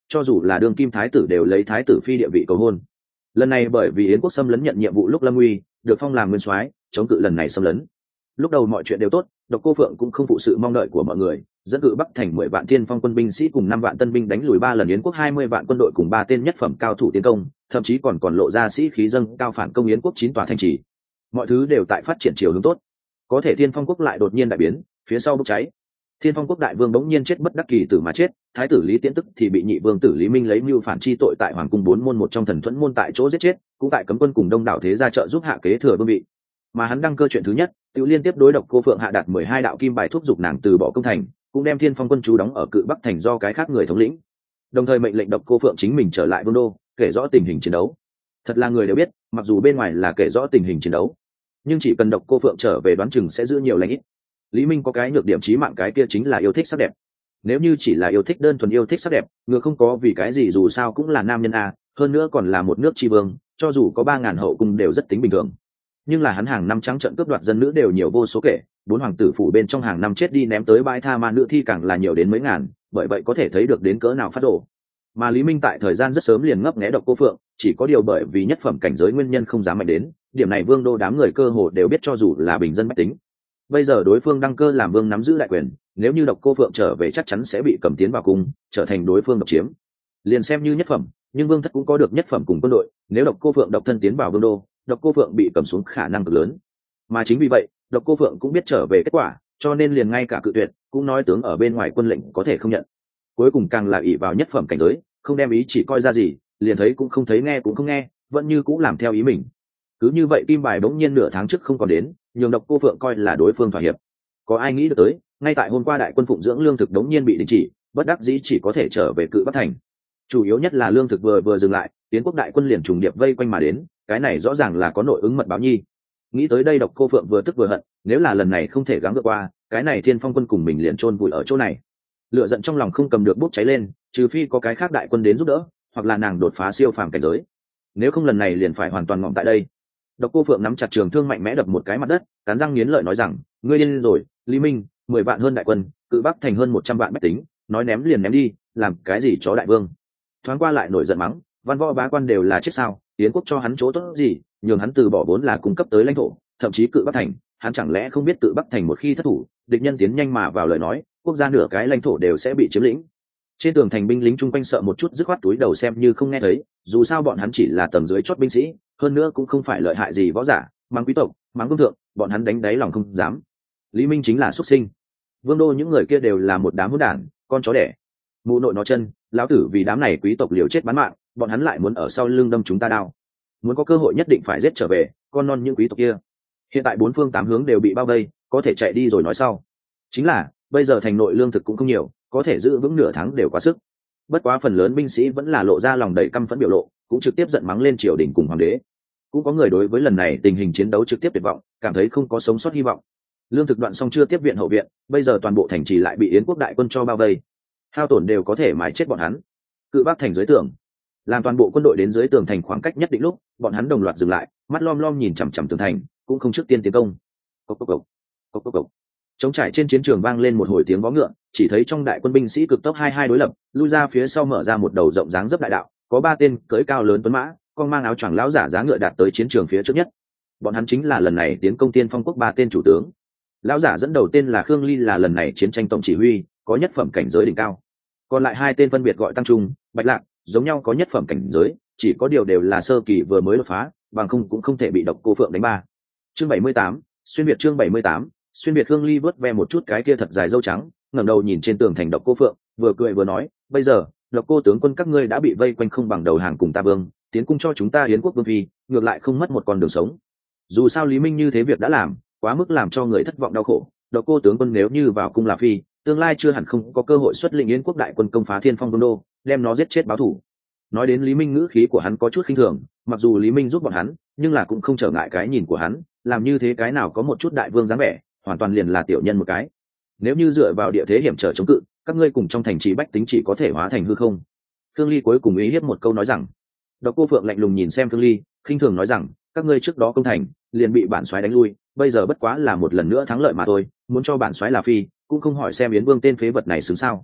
cho dù là đương kim thái tử đều lấy thái tử phi địa vị cầu hôn. Lần này bởi vì yến quốc xâm lấn nhận nhiệm vụ lúc lâm uy, được phong làm nguyên soái, chống cự lần này xâm lấn. Lúc đầu mọi chuyện đều tốt, Độc Cô Phượng cũng không phụ sự mong đợi của mọi người, dẫn cự Bắc thành mười vạn thiên phong quân binh sĩ cùng năm vạn tân binh đánh lùi ba lần yến quốc hai mươi vạn quân đội cùng ba tên nhất phẩm cao thủ tiến công, thậm chí còn còn lộ ra sĩ khí dâng cao phản công yến quốc chín tòa thành trì. Mọi thứ đều tại phát triển chiều hướng tốt. Có thể Thiên Phong quốc lại đột nhiên đại biến, phía sau bốc cháy. Thiên Phong quốc đại vương bỗng nhiên chết bất đắc kỳ tử mà chết, thái tử Lý Tiễn tức thì bị nhị vương tử Lý Minh lấy mưu phản chi tội tại hoàng cung bốn môn một trong thần thuẫn môn tại chỗ giết chết, cũng tại cấm quân cùng đông đảo thế gia trợ giúp hạ kế thừa vương vị. Mà hắn đăng cơ chuyện thứ nhất, tự liên tiếp đối Độc Cô Phượng hạ đạt mười hai đạo kim bài thúc giục nàng từ bỏ công thành, cũng đem Thiên Phong quân chú đóng ở cự Bắc thành do cái khác người thống lĩnh. Đồng thời mệnh lệnh Độc Cô Phượng chính mình trở lại vương đô, kể rõ tình hình chiến đấu. Thật là người đều biết, mặc dù bên ngoài là kể rõ tình hình chiến đấu, nhưng chỉ cần Độc Cô Phượng trở về đoán chừng sẽ giữ nhiều lãnh ít. Lý Minh có cái nhược điểm chí mạng, cái kia chính là yêu thích sắc đẹp. Nếu như chỉ là yêu thích đơn thuần yêu thích sắc đẹp, ngựa không có vì cái gì, dù sao cũng là nam nhân a, hơn nữa còn là một nước tri vương, cho dù có ba ngàn hậu cung đều rất tính bình thường. Nhưng là hắn hàng năm trắng trợn cướp đoạt dân nữ đều nhiều vô số kể, bốn hoàng tử phủ bên trong hàng năm chết đi ném tới bãi tha ma nữ thi càng là nhiều đến mấy ngàn, bởi vậy có thể thấy được đến cỡ nào phát rồ. Mà Lý Minh tại thời gian rất sớm liền ngấp nghé Độc Cô Phượng, chỉ có điều bởi vì nhất phẩm cảnh giới nguyên nhân không dám mạnh đến, điểm này vương đô đám người cơ hồ đều biết, cho dù là bình dân bách tính. Bây giờ đối phương đăng cơ làm vương nắm giữ đại quyền, nếu như Độc Cô Phượng trở về chắc chắn sẽ bị cầm tiến vào cung, trở thành đối phương độc chiếm. Liền xem như nhất phẩm, nhưng vương thất cũng có được nhất phẩm cùng quân đội, nếu Độc Cô Phượng độc thân tiến vào vương đô, Độc Cô Phượng bị cầm xuống khả năng cực lớn. Mà chính vì vậy, Độc Cô Phượng cũng biết trở về kết quả, cho nên liền ngay cả cự tuyệt, cũng nói tướng ở bên ngoài quân lệnh có thể không nhận. Cuối cùng càng là ỷ vào nhất phẩm cảnh giới, không đem ý chỉ coi ra gì, liền thấy cũng không thấy, nghe cũng không nghe, vẫn như cũng làm theo ý mình. Cứ như vậy kim bài bỗng nhiên nửa tháng trước không còn đến, nhường Độc Cô Phượng coi là đối phương thỏa hiệp. Có ai nghĩ được tới, ngay tại hôm qua đại quân phụng dưỡng lương thực đống nhiên bị đình chỉ, bất đắc dĩ chỉ có thể trở về cự Bắc thành. Chủ yếu nhất là lương thực vừa vừa dừng lại, tiến quốc đại quân liền trùng điệp vây quanh mà đến, cái này rõ ràng là có nội ứng mật báo nhi. Nghĩ tới đây Độc Cô Phượng vừa tức vừa hận, nếu là lần này không thể gắng vượt qua, cái này Thiên Phong quân cùng mình liền chôn vùi ở chỗ này. Lửa giận trong lòng không cầm được bốc cháy lên, trừ phi có cái khác đại quân đến giúp đỡ, hoặc là nàng đột phá siêu phàm cảnh giới. Nếu không lần này liền phải hoàn toàn ngọng tại đây. Độc Cô Phượng nắm chặt trường thương mạnh mẽ đập một cái mặt đất, cắn răng nghiến lợi nói rằng, ngươi điên rồi, Lý Minh, mười vạn hơn đại quân, cự Bắc thành hơn một trăm vạn bách tính, nói ném liền ném đi, làm cái gì chó đại vương. Thoáng qua lại nổi giận mắng, văn võ bá quan đều là chết sao, tiến quốc cho hắn chỗ tốt gì, nhường hắn từ bỏ vốn là cung cấp tới lãnh thổ, thậm chí cự Bắc thành, hắn chẳng lẽ không biết cự Bắc thành một khi thất thủ, địch nhân tiến nhanh mà vào lời nói, quốc gia nửa cái lãnh thổ đều sẽ bị chiếm lĩnh. Trên tường thành binh lính chung quanh sợ một chút dứt khoát túi đầu xem như không nghe thấy, dù sao bọn hắn chỉ là tầng dưới chót binh sĩ, hơn nữa cũng không phải lợi hại gì võ giả, mắng quý tộc, mắng vương thượng, bọn hắn đánh đáy lòng không dám. Lý Minh chính là xuất sinh, vương đô những người kia đều là một đám hỗn đản, con chó đẻ. Mụ nội nó chân, lão tử vì đám này quý tộc liều chết bán mạng, bọn hắn lại muốn ở sau lưng đâm chúng ta đao, muốn có cơ hội nhất định phải giết trở về con non những quý tộc kia. Hiện tại bốn phương tám hướng đều bị bao vây, có thể chạy đi rồi nói sau. Chính là bây giờ thành nội lương thực cũng không nhiều, có thể giữ vững nửa tháng đều quá sức. Bất quá phần lớn binh sĩ vẫn là lộ ra lòng đầy căm phẫn biểu lộ, cũng trực tiếp giận mắng lên triều đình cùng hoàng đế. Cũng có người đối với lần này tình hình chiến đấu trực tiếp tuyệt vọng, cảm thấy không có sống sót hy vọng. Lương thực đoạn xong chưa tiếp viện hậu viện, bây giờ toàn bộ thành trì lại bị yến quốc đại quân cho bao vây, hao tổn đều có thể mái chết bọn hắn. Cự Bắc thành dưới tường, làm toàn bộ quân đội đến dưới tường thành khoảng cách nhất định lúc, bọn hắn đồng loạt dừng lại, mắt lom lom nhìn chằm chằm tường thành, cũng không trước tiên tiến công. Cốc cốc cốc, cốc cốc cốc. Trống trải trên chiến trường vang lên một hồi tiếng vó ngựa, chỉ thấy trong đại quân binh sĩ cực tốc hai hai đối lập, lui ra phía sau mở ra một đầu rộng dáng dấp đại đạo, có ba tên cưỡi cao lớn tuấn mã, con mang áo choàng lão giả giá ngựa đạt tới chiến trường phía trước nhất. Bọn hắn chính là lần này tiến công Tiên Phong quốc ba tên chủ tướng. Lão giả dẫn đầu tên là Khương Ly, là lần này chiến tranh tổng chỉ huy, có nhất phẩm cảnh giới đỉnh cao. Còn lại hai tên phân biệt gọi Tăng Trung, Bạch Lạc, giống nhau có nhất phẩm cảnh giới, chỉ có điều đều là sơ kỳ vừa mới đột phá, bằng không cũng không thể bị Độc Cô Phượng đánh ba. Chương bảy mươi tám, xuyên việt. Chương bảy mươi tám, xuyên việt. Khương Ly vớt ve một chút cái kia thật dài râu trắng, ngẩng đầu nhìn trên tường thành Độc Cô Phượng, vừa cười vừa nói, bây giờ Độc Cô tướng quân các ngươi đã bị vây quanh không bằng đầu hàng cùng ta vương, tiến cung cho chúng ta Yến quốc vương phi, ngược lại không mất một con đường sống. Dù sao Lý Minh như thế việc đã làm, quá mức làm cho người thất vọng đau khổ. Độc Cô tướng quân nếu như vào cung là phi, tương lai chưa hẳn không có cơ hội xuất lĩnh Yến quốc đại quân công phá Thiên Phong vương đô, đem nó giết chết báo thù. Nói đến Lý Minh ngữ khí của hắn có chút khinh thường, mặc dù Lý Minh giúp bọn hắn, nhưng là cũng không trở ngại cái nhìn của hắn, làm như thế cái nào có một chút đại vương dáng vẻ, hoàn toàn liền là tiểu nhân một cái. Nếu như dựa vào địa thế hiểm trở chống cự, các ngươi cùng trong thành trì bách tính chỉ có thể hóa thành hư không. Khương Ly cuối cùng ý hiếp một câu nói rằng. Độc Cô Phượng lạnh lùng nhìn xem Khương Ly, khinh thường nói rằng, các ngươi trước đó công thành, liền bị bản soái đánh lui, bây giờ bất quá là một lần nữa thắng lợi mà thôi, muốn cho bản soái là phi, cũng không hỏi xem Yến Vương tên phế vật này xứng sao.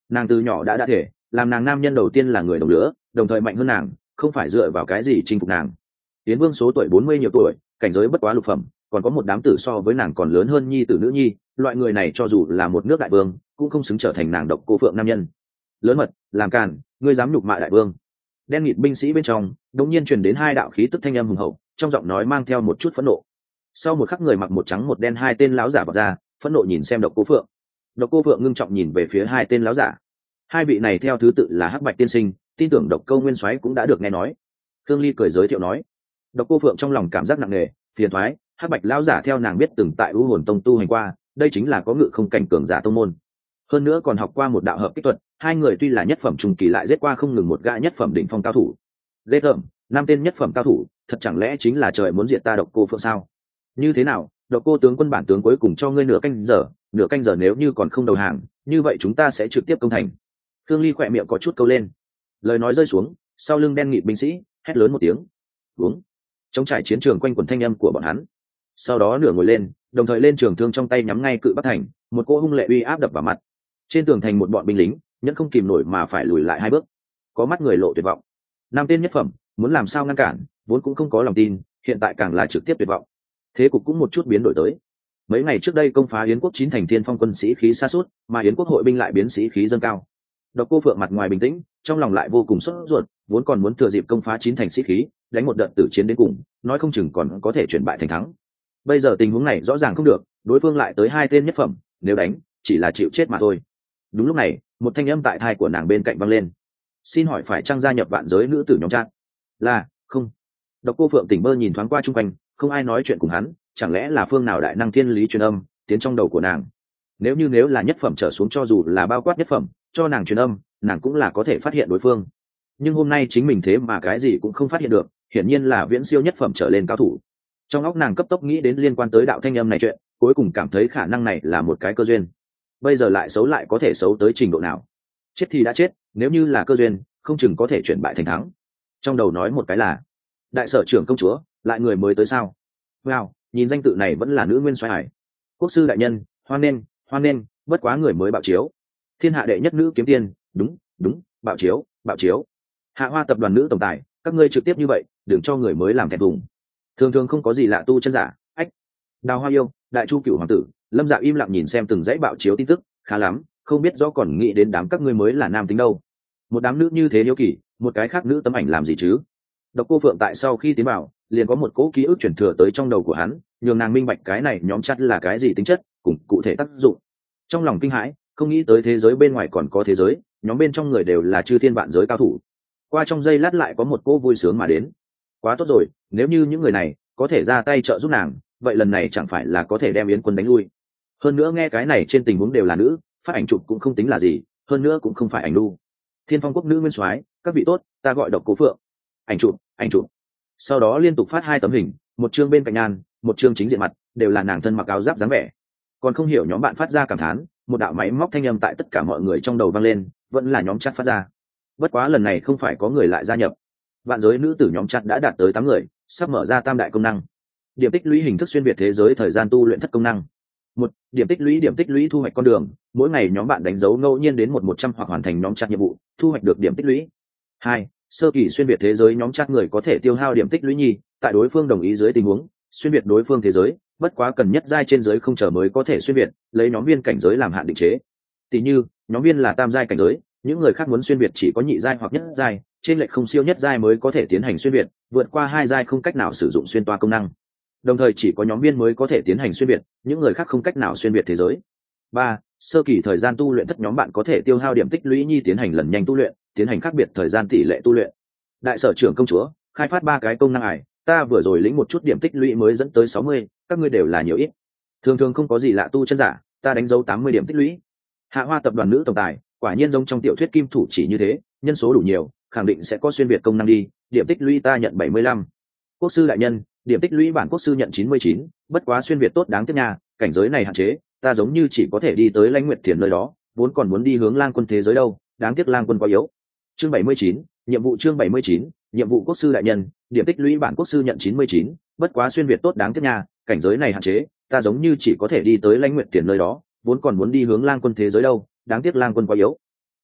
Nàng từ nhỏ đã đã thể làm nàng nam nhân đầu tiên là người đồng lứa, đồng thời mạnh hơn nàng, không phải dựa vào cái gì chinh phục nàng. Yến Vương số tuổi bốn mươi nhiều tuổi, cảnh giới bất quá lục phẩm, còn có một đám tử so với nàng còn lớn hơn nhi tử nữ nhi, loại người này cho dù là một nước đại vương cũng không xứng trở thành nàng Độc Cô Phượng nam nhân. Lớn mật, làm càn, ngươi dám nhục mạ đại vương. Đen nghịt binh sĩ bên trong đột nhiên truyền đến hai đạo khí tức thanh âm hùng hậu, trong giọng nói mang theo một chút phẫn nộ. Sau một khắc, người mặc một trắng một đen hai tên lão giả vọt ra, phẫn nộ nhìn xem Độc Cô Phượng. Độc Cô Phượng ngưng trọng nhìn về phía hai tên lão giả. Hai vị này theo thứ tự là Hắc Bạch tiên sinh, tin tưởng Độc Câu Nguyên Soái cũng đã được nghe nói. Thương Ly cười giới thiệu nói. Độc Cô Phượng trong lòng cảm giác nặng nề, phiền toái, Hắc Bạch lão giả theo nàng biết từng tại U Hồn Tông tu hành qua, đây chính là có ngự không cảnh cường giả tông môn. Hơn nữa còn học qua một đạo hợp kích thuật, hai người tuy là nhất phẩm trung kỳ lại giết qua không ngừng một gã nhất phẩm đỉnh phong cao thủ. Lê Thẩm, năm tên nhất phẩm cao thủ, thật chẳng lẽ chính là trời muốn diệt ta Độc Cô Phượng sao? Như thế nào, Độc Cô tướng quân bản tướng cuối cùng cho ngươi nửa canh giờ, nửa canh giờ nếu như còn không đầu hàng, như vậy chúng ta sẽ trực tiếp công thành. Thương Ly khỏe miệng có chút câu lên. Lời nói rơi xuống, sau lưng đen nghịt binh sĩ hét lớn một tiếng. Uống. Trong trải chiến trường quanh quần thanh âm của bọn hắn. Sau đó nửa ngồi lên, đồng thời lên trường thương trong tay nhắm ngay Cự Bắc Thành, một cỗ hung lệ uy áp đập vào mặt. Trên tường thành một bọn binh lính nhẫn không kìm nổi mà phải lùi lại hai bước, có mắt người lộ tuyệt vọng. Nam tên nhất phẩm muốn làm sao ngăn cản, vốn cũng không có lòng tin, hiện tại càng là trực tiếp tuyệt vọng. Thế cục cũng một chút biến đổi tới. Mấy ngày trước đây công phá Yến quốc chín thành Thiên Phong quân sĩ khí sa sút, mà Yến quốc hội binh lại biến sĩ khí dâng cao. Độc Cô Phượng mặt ngoài bình tĩnh, trong lòng lại vô cùng sốt ruột, vốn còn muốn thừa dịp công phá chín thành sĩ khí, đánh một đợt tử chiến đến cùng, nói không chừng còn có thể chuyển bại thành thắng. Bây giờ tình huống này rõ ràng không được, đối phương lại tới hai tên nhất phẩm, nếu đánh, chỉ là chịu chết mà thôi. Đúng lúc này, một thanh âm tại thai của nàng bên cạnh vang lên. Xin hỏi phải trang gia nhập vạn giới nữ tử nhóm chat? Là, không. Độc Cô Phượng tỉnh bơ nhìn thoáng qua chung quanh, không ai nói chuyện cùng hắn, chẳng lẽ là phương nào đại năng thiên lý truyền âm tiến trong đầu của nàng? Nếu như nếu là nhất phẩm trở xuống, cho dù là bao quát nhất phẩm cho nàng truyền âm, nàng cũng là có thể phát hiện đối phương. Nhưng hôm nay chính mình thế mà cái gì cũng không phát hiện được, hiển nhiên là viễn siêu nhất phẩm trở lên cao thủ. Trong óc nàng cấp tốc nghĩ đến liên quan tới đạo thanh âm này chuyện, cuối cùng cảm thấy khả năng này là một cái cơ duyên. Bây giờ lại xấu lại có thể xấu tới trình độ nào? Chết thì đã chết, nếu như là cơ duyên, không chừng có thể chuyển bại thành thắng. Trong đầu nói một cái là đại sở trưởng công chúa, lại người mới tới sao? Wow, nhìn danh tự này vẫn là nữ nguyên soái hải. Quốc sư đại nhân, hoan nghênh, hoan nghênh, bất quá người mới bạo chiếu. Thiên hạ đệ nhất nữ kiếm tiên, đúng, đúng, bạo chiếu, bạo chiếu. Hạ Hoa tập đoàn nữ tổng tài, các ngươi trực tiếp như vậy, đừng cho người mới làm thẹn thùng. Thường thường không có gì lạ tu chân giả, ách. Đào Hoa yêu, đại chu cửu hoàng tử, Lâm Dạ im lặng nhìn xem từng dãy bạo chiếu tin tức, khá lắm, không biết rõ còn nghĩ đến đám các ngươi mới là nam tính đâu. Một đám nữ như thế hiếu kỳ, một cái khác nữ tấm ảnh làm gì chứ? Độc Cô Phượng tại sau khi tiến vào, liền có một cỗ ký ức chuyển thừa tới trong đầu của hắn, nhường nàng minh bạch cái này nhóm chat là cái gì tính chất, cùng cụ thể tác dụng. Trong lòng kinh hãi, không nghĩ tới thế giới bên ngoài còn có thế giới, nhóm bên trong người đều là chư thiên vạn giới cao thủ. Qua trong giây lát lại có một cô vui sướng mà đến. Quá tốt rồi, nếu như những người này có thể ra tay trợ giúp nàng, vậy lần này chẳng phải là có thể đem Yến quân đánh lui. Hơn nữa nghe cái này trên tình huống đều là nữ, phát ảnh chụp cũng không tính là gì, hơn nữa cũng không phải ảnh lưu. Thiên Phong quốc nữ nguyên soái, các vị tốt, ta gọi Độc Cô Phượng. Ảnh chụp, ảnh chụp. Sau đó liên tục phát hai tấm hình, một chương bên cạnh nhan, một chương chính diện mặt, đều là nàng thân mặc áo giáp dáng vẻ. Còn không hiểu nhóm bạn phát ra cảm thán, một đạo máy móc thanh âm tại tất cả mọi người trong đầu vang lên, vẫn là nhóm chat phát ra. Bất quá lần này không phải có người lại gia nhập. Vạn giới nữ tử nhóm chat đã đạt tới tám người, sắp mở ra tam đại công năng. Điểm tích lũy hình thức xuyên việt thế giới thời gian tu luyện thất công năng. Một, điểm tích lũy điểm tích lũy thu hoạch con đường, mỗi ngày nhóm bạn đánh dấu ngẫu nhiên đến một một trăm hoặc hoàn thành nhóm chat nhiệm vụ, thu hoạch được điểm tích lũy. Hai, sơ kỳ xuyên việt thế giới nhóm chat người có thể tiêu hao điểm tích lũy nhi, tại đối phương đồng ý dưới tình huống, xuyên việt đối phương thế giới, bất quá cần nhất giai trên giới không chờ mới có thể xuyên việt, lấy nhóm viên cảnh giới làm hạn định chế. Tỷ như, nhóm viên là tam giai cảnh giới, những người khác muốn xuyên việt chỉ có nhị giai hoặc nhất giai, trên lệch không siêu nhất giai mới có thể tiến hành xuyên việt, vượt qua hai giai không cách nào sử dụng xuyên toa công năng. Đồng thời chỉ có nhóm viên mới có thể tiến hành xuyên việt, những người khác không cách nào xuyên việt thế giới. Ba, sơ kỳ thời gian tu luyện thất nhóm bạn có thể tiêu hao điểm tích lũy nhi tiến hành lần nhanh tu luyện, tiến hành khác biệt thời gian tỷ lệ tu luyện. Đại sở trưởng công chúa, khai phát ba cái công năng ải, ta vừa rồi lĩnh một chút điểm tích lũy mới dẫn tới sáu mươi, các ngươi đều là nhiều ít. Thường thường không có gì lạ tu chân giả, ta đánh dấu tám mươi điểm tích lũy. Hạ Hoa tập đoàn nữ tổng tài, quả nhiên giống trong tiểu thuyết kim thủ chỉ như thế, nhân số đủ nhiều, khẳng định sẽ có xuyên việt công năng đi, điểm tích lũy ta nhận bảy mươi lăm. Quốc sư đại nhân, điểm tích lũy bản quốc sư nhận chín mươi chín, bất quá xuyên việt tốt đáng tiếc nha, cảnh giới này hạn chế, ta giống như chỉ có thể đi tới Lãnh Nguyệt Thiền nơi đó, vốn còn muốn đi hướng Lang Quân thế giới đâu, đáng tiếc Lang Quân quá yếu. Chương bảy mươi chín, nhiệm vụ chương bảy mươi chín, nhiệm vụ quốc sư đại nhân, điểm tích lũy bản quốc sư nhận chín mươi chín, bất quá xuyên việt tốt đáng tiếc nha, cảnh giới này hạn chế, ta giống như chỉ có thể đi tới Lãnh Nguyệt Thiền nơi đó, vốn còn muốn đi hướng Lang Quân thế giới đâu, đáng tiếc Lang Quân quá yếu.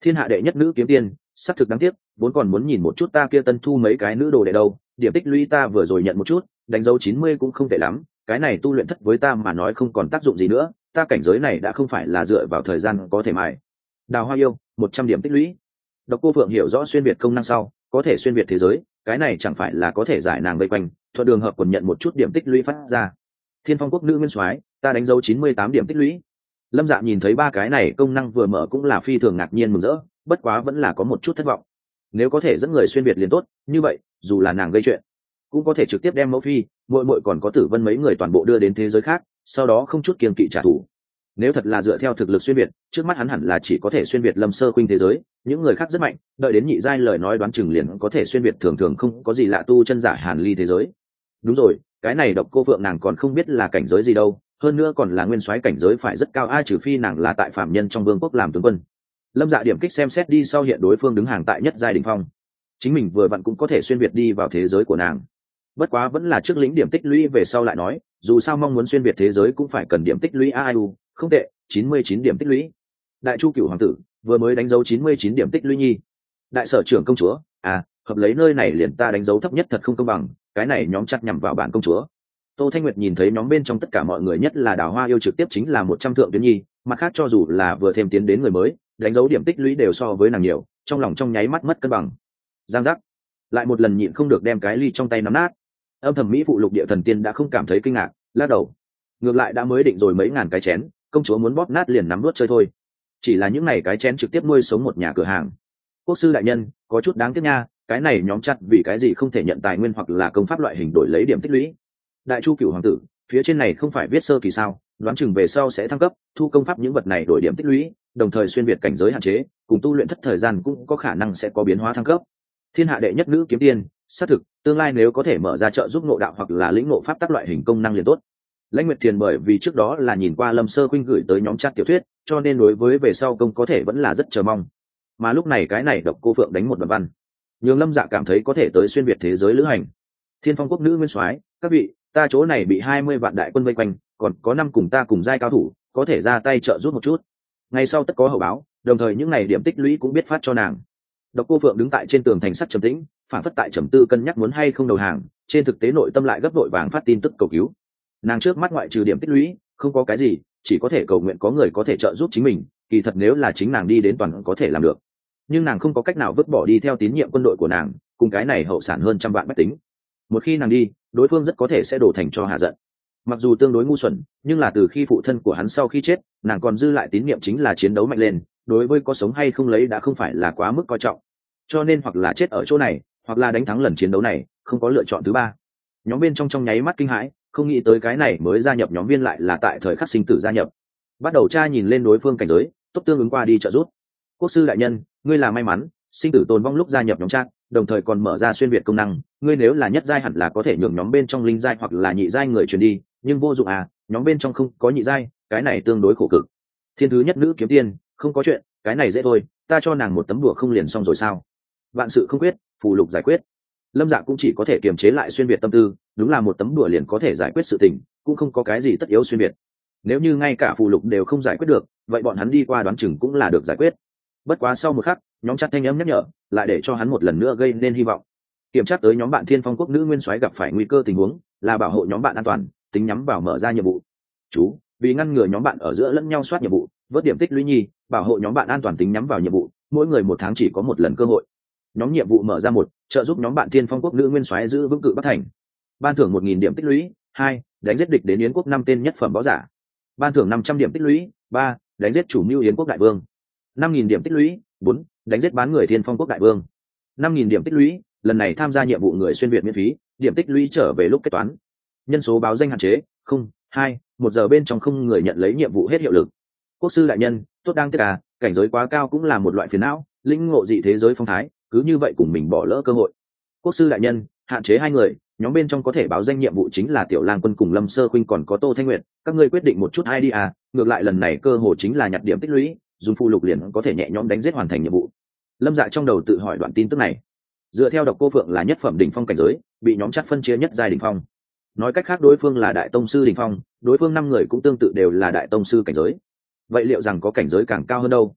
Thiên hạ đệ nhất nữ kiếm tiên, xác thực đáng tiếc, vốn còn muốn nhìn một chút ta kia tân thu mấy cái nữ đồ đệ đâu, điểm tích lũy ta vừa rồi nhận một chút, đánh dấu chín mươi cũng không tệ lắm, cái này tu luyện thất với ta mà nói không còn tác dụng gì nữa, ta cảnh giới này đã không phải là dựa vào thời gian có thể mài. Đào Hoa yêu, một trăm điểm tích lũy. Độc Cô Phượng hiểu rõ xuyên việt công năng sau, có thể xuyên việt thế giới, cái này chẳng phải là có thể giải nàng vây quanh, thuận đường hợp quần nhận một chút điểm tích lũy phát ra. Thiên Phong quốc nữ nguyên soái, ta đánh dấu chín mươi tám điểm tích lũy. Lâm Dạ nhìn thấy ba cái này công năng vừa mở cũng là phi thường ngạc nhiên mừng rỡ, bất quá vẫn là có một chút thất vọng. Nếu có thể dẫn người xuyên việt liền tốt, như vậy, dù là nàng gây chuyện, cũng có thể trực tiếp đem Mẫu Phi, muội muội còn có Tử Vân mấy người toàn bộ đưa đến thế giới khác, sau đó không chút kiêng kỵ trả thù. Nếu thật là dựa theo thực lực xuyên việt, trước mắt hắn hẳn là chỉ có thể xuyên việt Lâm Sơ Khuynh thế giới, những người khác rất mạnh, đợi đến nhị giai lời nói đoán chừng liền có thể xuyên việt thường thường không có gì lạ tu chân giả Hàn Ly thế giới. Đúng rồi, cái này Độc Cô Phượng nàng còn không biết là cảnh giới gì đâu, hơn nữa còn là nguyên soái cảnh giới phải rất cao, ai trừ phi nàng là tại phạm nhân trong vương quốc làm tướng quân. Lâm Dạ điểm kích xem xét đi sau hiện đối phương đứng hàng tại nhất giai đỉnh phong, chính mình vừa vặn cũng có thể xuyên việt đi vào thế giới của nàng. Bất quá vẫn là trước lĩnh điểm tích lũy về sau lại nói, dù sao mong muốn xuyên việt thế giới cũng phải cần điểm tích lũy. a i u không tệ, chín mươi chín điểm tích lũy. Đại Chu Cửu hoàng tử vừa mới đánh dấu chín mươi chín điểm tích lũy nhi. Đại sở trưởng công chúa, à, hợp lấy nơi này liền ta đánh dấu thấp nhất thật không công bằng, cái này nhóm chặt nhằm vào bản công chúa. Tô Thanh Nguyệt nhìn thấy nhóm bên trong tất cả mọi người, nhất là Đào Hoa yêu trực tiếp chính là một trăm thượng tuyến nhi, mặt khác cho dù là vừa thêm tiến đến người mới, đánh dấu điểm tích lũy đều so với nàng nhiều, trong lòng trong nháy mắt mất cân bằng. Giang giác, lại một lần nhịn không được đem cái ly trong tay nắm nát. Âm thầm mỹ phụ lục địa thần tiên đã không cảm thấy kinh ngạc, lắc đầu. Ngược lại đã mới định rồi mấy ngàn cái chén, công chúa muốn bóp nát liền nắm nuốt chơi thôi. Chỉ là những này cái chén trực tiếp nuôi sống một nhà cửa hàng. Quốc sư đại nhân, có chút đáng tiếc nha, cái này nhóm chặt vì cái gì không thể nhận tài nguyên hoặc là công pháp loại hình đổi lấy điểm tích lũy. Đại Chu Cửu hoàng tử, phía trên này không phải viết sơ kỳ sao, đoán chừng về sau sẽ thăng cấp, thu công pháp những vật này đổi điểm tích lũy, đồng thời xuyên việt cảnh giới hạn chế, cùng tu luyện thất thời gian cũng có khả năng sẽ có biến hóa thăng cấp. Thiên hạ đệ nhất nữ kiếm tiên, xác thực, tương lai nếu có thể mở ra trợ giúp ngộ đạo hoặc là lĩnh ngộ pháp tắc loại hình công năng liền tốt. Lãnh Nguyệt Thiền bởi vì trước đó là nhìn qua Lâm Sơ Khuynh gửi tới nhóm chat tiểu thuyết, cho nên đối với về sau công có thể vẫn là rất chờ mong. Mà lúc này cái này Độc Cô Phượng đánh một đoạn văn, nhường Lâm Dạ cảm thấy có thể tới xuyên việt thế giới lữ hành. Thiên Phong quốc nữ nguyên soái, các vị, ta chỗ này bị hai mươi vạn đại quân vây quanh, còn có năm cùng ta cùng giai cao thủ, có thể ra tay trợ giúp một chút. Ngày sau tất có hậu báo, đồng thời những ngày điểm tích lũy cũng biết phát cho nàng. Độc Cô Phượng đứng tại trên tường thành sắt trầm tĩnh, phản phất tại trầm tư cân nhắc muốn hay không đầu hàng, trên thực tế nội tâm lại gấp đội vàng phát tin tức cầu cứu. Nàng trước mắt ngoại trừ điểm tích lũy, không có cái gì, chỉ có thể cầu nguyện có người có thể trợ giúp chính mình, kỳ thật nếu là chính nàng đi đến toàn có thể làm được. Nhưng nàng không có cách nào vứt bỏ đi theo tín nhiệm quân đội của nàng, cùng cái này hậu sản hơn trăm vạn bách tính. Một khi nàng đi, đối phương rất có thể sẽ đổ thành cho hạ giận. Mặc dù tương đối ngu xuẩn, nhưng là từ khi phụ thân của hắn sau khi chết, nàng còn dư lại tín nhiệm chính là chiến đấu mạnh lên, đối với có sống hay không lấy đã không phải là quá mức coi trọng. Cho nên hoặc là chết ở chỗ này, hoặc là đánh thắng lần chiến đấu này, không có lựa chọn thứ ba. Nhóm bên trong trong nháy mắt kinh hãi, không nghĩ tới cái này mới gia nhập nhóm viên lại là tại thời khắc sinh tử gia nhập. Bắt đầu tra nhìn lên đối phương cảnh giới, tốt tương ứng qua đi trợ giúp. Quốc sư đại nhân, ngươi là may mắn, sinh tử tồn vong lúc gia nhập nhóm trang, đồng thời còn mở ra xuyên việt công năng, ngươi nếu là nhất giai hẳn là có thể nhường nhóm bên trong linh giai hoặc là nhị giai người truyền đi, nhưng vô dụng à, nhóm bên trong không có nhị giai, cái này tương đối khổ cực. Thiên thứ nhất nữ kiếm tiên, không có chuyện, cái này dễ thôi, ta cho nàng một tấm đùa không liền xong rồi sao? Vạn sự không quyết, phù lục giải quyết. Lâm Dạ cũng chỉ có thể kiềm chế lại xuyên việt tâm tư, đúng là một tấm đùa liền có thể giải quyết sự tình, cũng không có cái gì tất yếu xuyên việt. Nếu như ngay cả phù lục đều không giải quyết được, vậy bọn hắn đi qua đoán chừng cũng là được giải quyết. Bất quá sau một khắc, nhóm chặt thanh âm nhắc nhở, lại để cho hắn một lần nữa gây nên hy vọng. Kiểm tra tới nhóm bạn Thiên Phong quốc nữ nguyên soái gặp phải nguy cơ tình huống, là bảo hộ nhóm bạn an toàn, tính nhắm vào mở ra nhiệm vụ. Chú, vì ngăn ngừa nhóm bạn ở giữa lẫn nhau soát nhiệm vụ, vớt điểm tích lũy nhi, bảo hộ nhóm bạn an toàn tính nhắm vào nhiệm vụ, mỗi người một tháng chỉ có một lần cơ hội. Nhóm nhiệm vụ mở ra một, trợ giúp nhóm bạn Thiên Phong quốc nữ nguyên soái giữ vững cự Bắc thành. Ban thưởng một nghìn điểm tích lũy. Hai, đánh giết địch đến Yến quốc năm tên nhất phẩm võ giả. Ban thưởng năm trăm điểm tích lũy. Ba, đánh giết chủ mưu Yến quốc đại vương. Năm nghìn điểm tích lũy. Bốn, đánh giết bán người Thiên Phong quốc đại vương. Năm nghìn điểm tích lũy, lần này tham gia nhiệm vụ người xuyên việt miễn phí, điểm tích lũy trở về lúc kết toán. Nhân số báo danh hạn chế, không, hai, một giờ bên trong không người nhận lấy nhiệm vụ hết hiệu lực. Quốc sư đại nhân, tốt đang tiếc à, cảnh giới quá cao cũng là một loại phiền não, lĩnh ngộ dị thế giới phong thái, cứ như vậy cùng mình bỏ lỡ cơ hội. Quốc sư đại nhân, hạn chế hai người, nhóm bên trong có thể báo danh nhiệm vụ chính là Tiểu Lang Quân cùng Lâm Sơ Khuynh còn có Tô Thanh Nguyệt, các ngươi quyết định một chút ai đi à, ngược lại lần này cơ hội chính là nhặt điểm tích lũy, dùng phụ lục liền có thể nhẹ nhõm đánh giết hoàn thành nhiệm vụ. Lâm Dạ trong đầu tự hỏi đoạn tin tức này. Dựa theo Độc Cô Phượng là nhất phẩm đỉnh phong cảnh giới, bị nhóm chắc phân chia nhất giai đỉnh phong. Nói cách khác đối phương là đại tông sư đỉnh phong, đối phương năm người cũng tương tự đều là đại tông sư cảnh giới. Vậy liệu rằng có cảnh giới càng cao hơn đâu?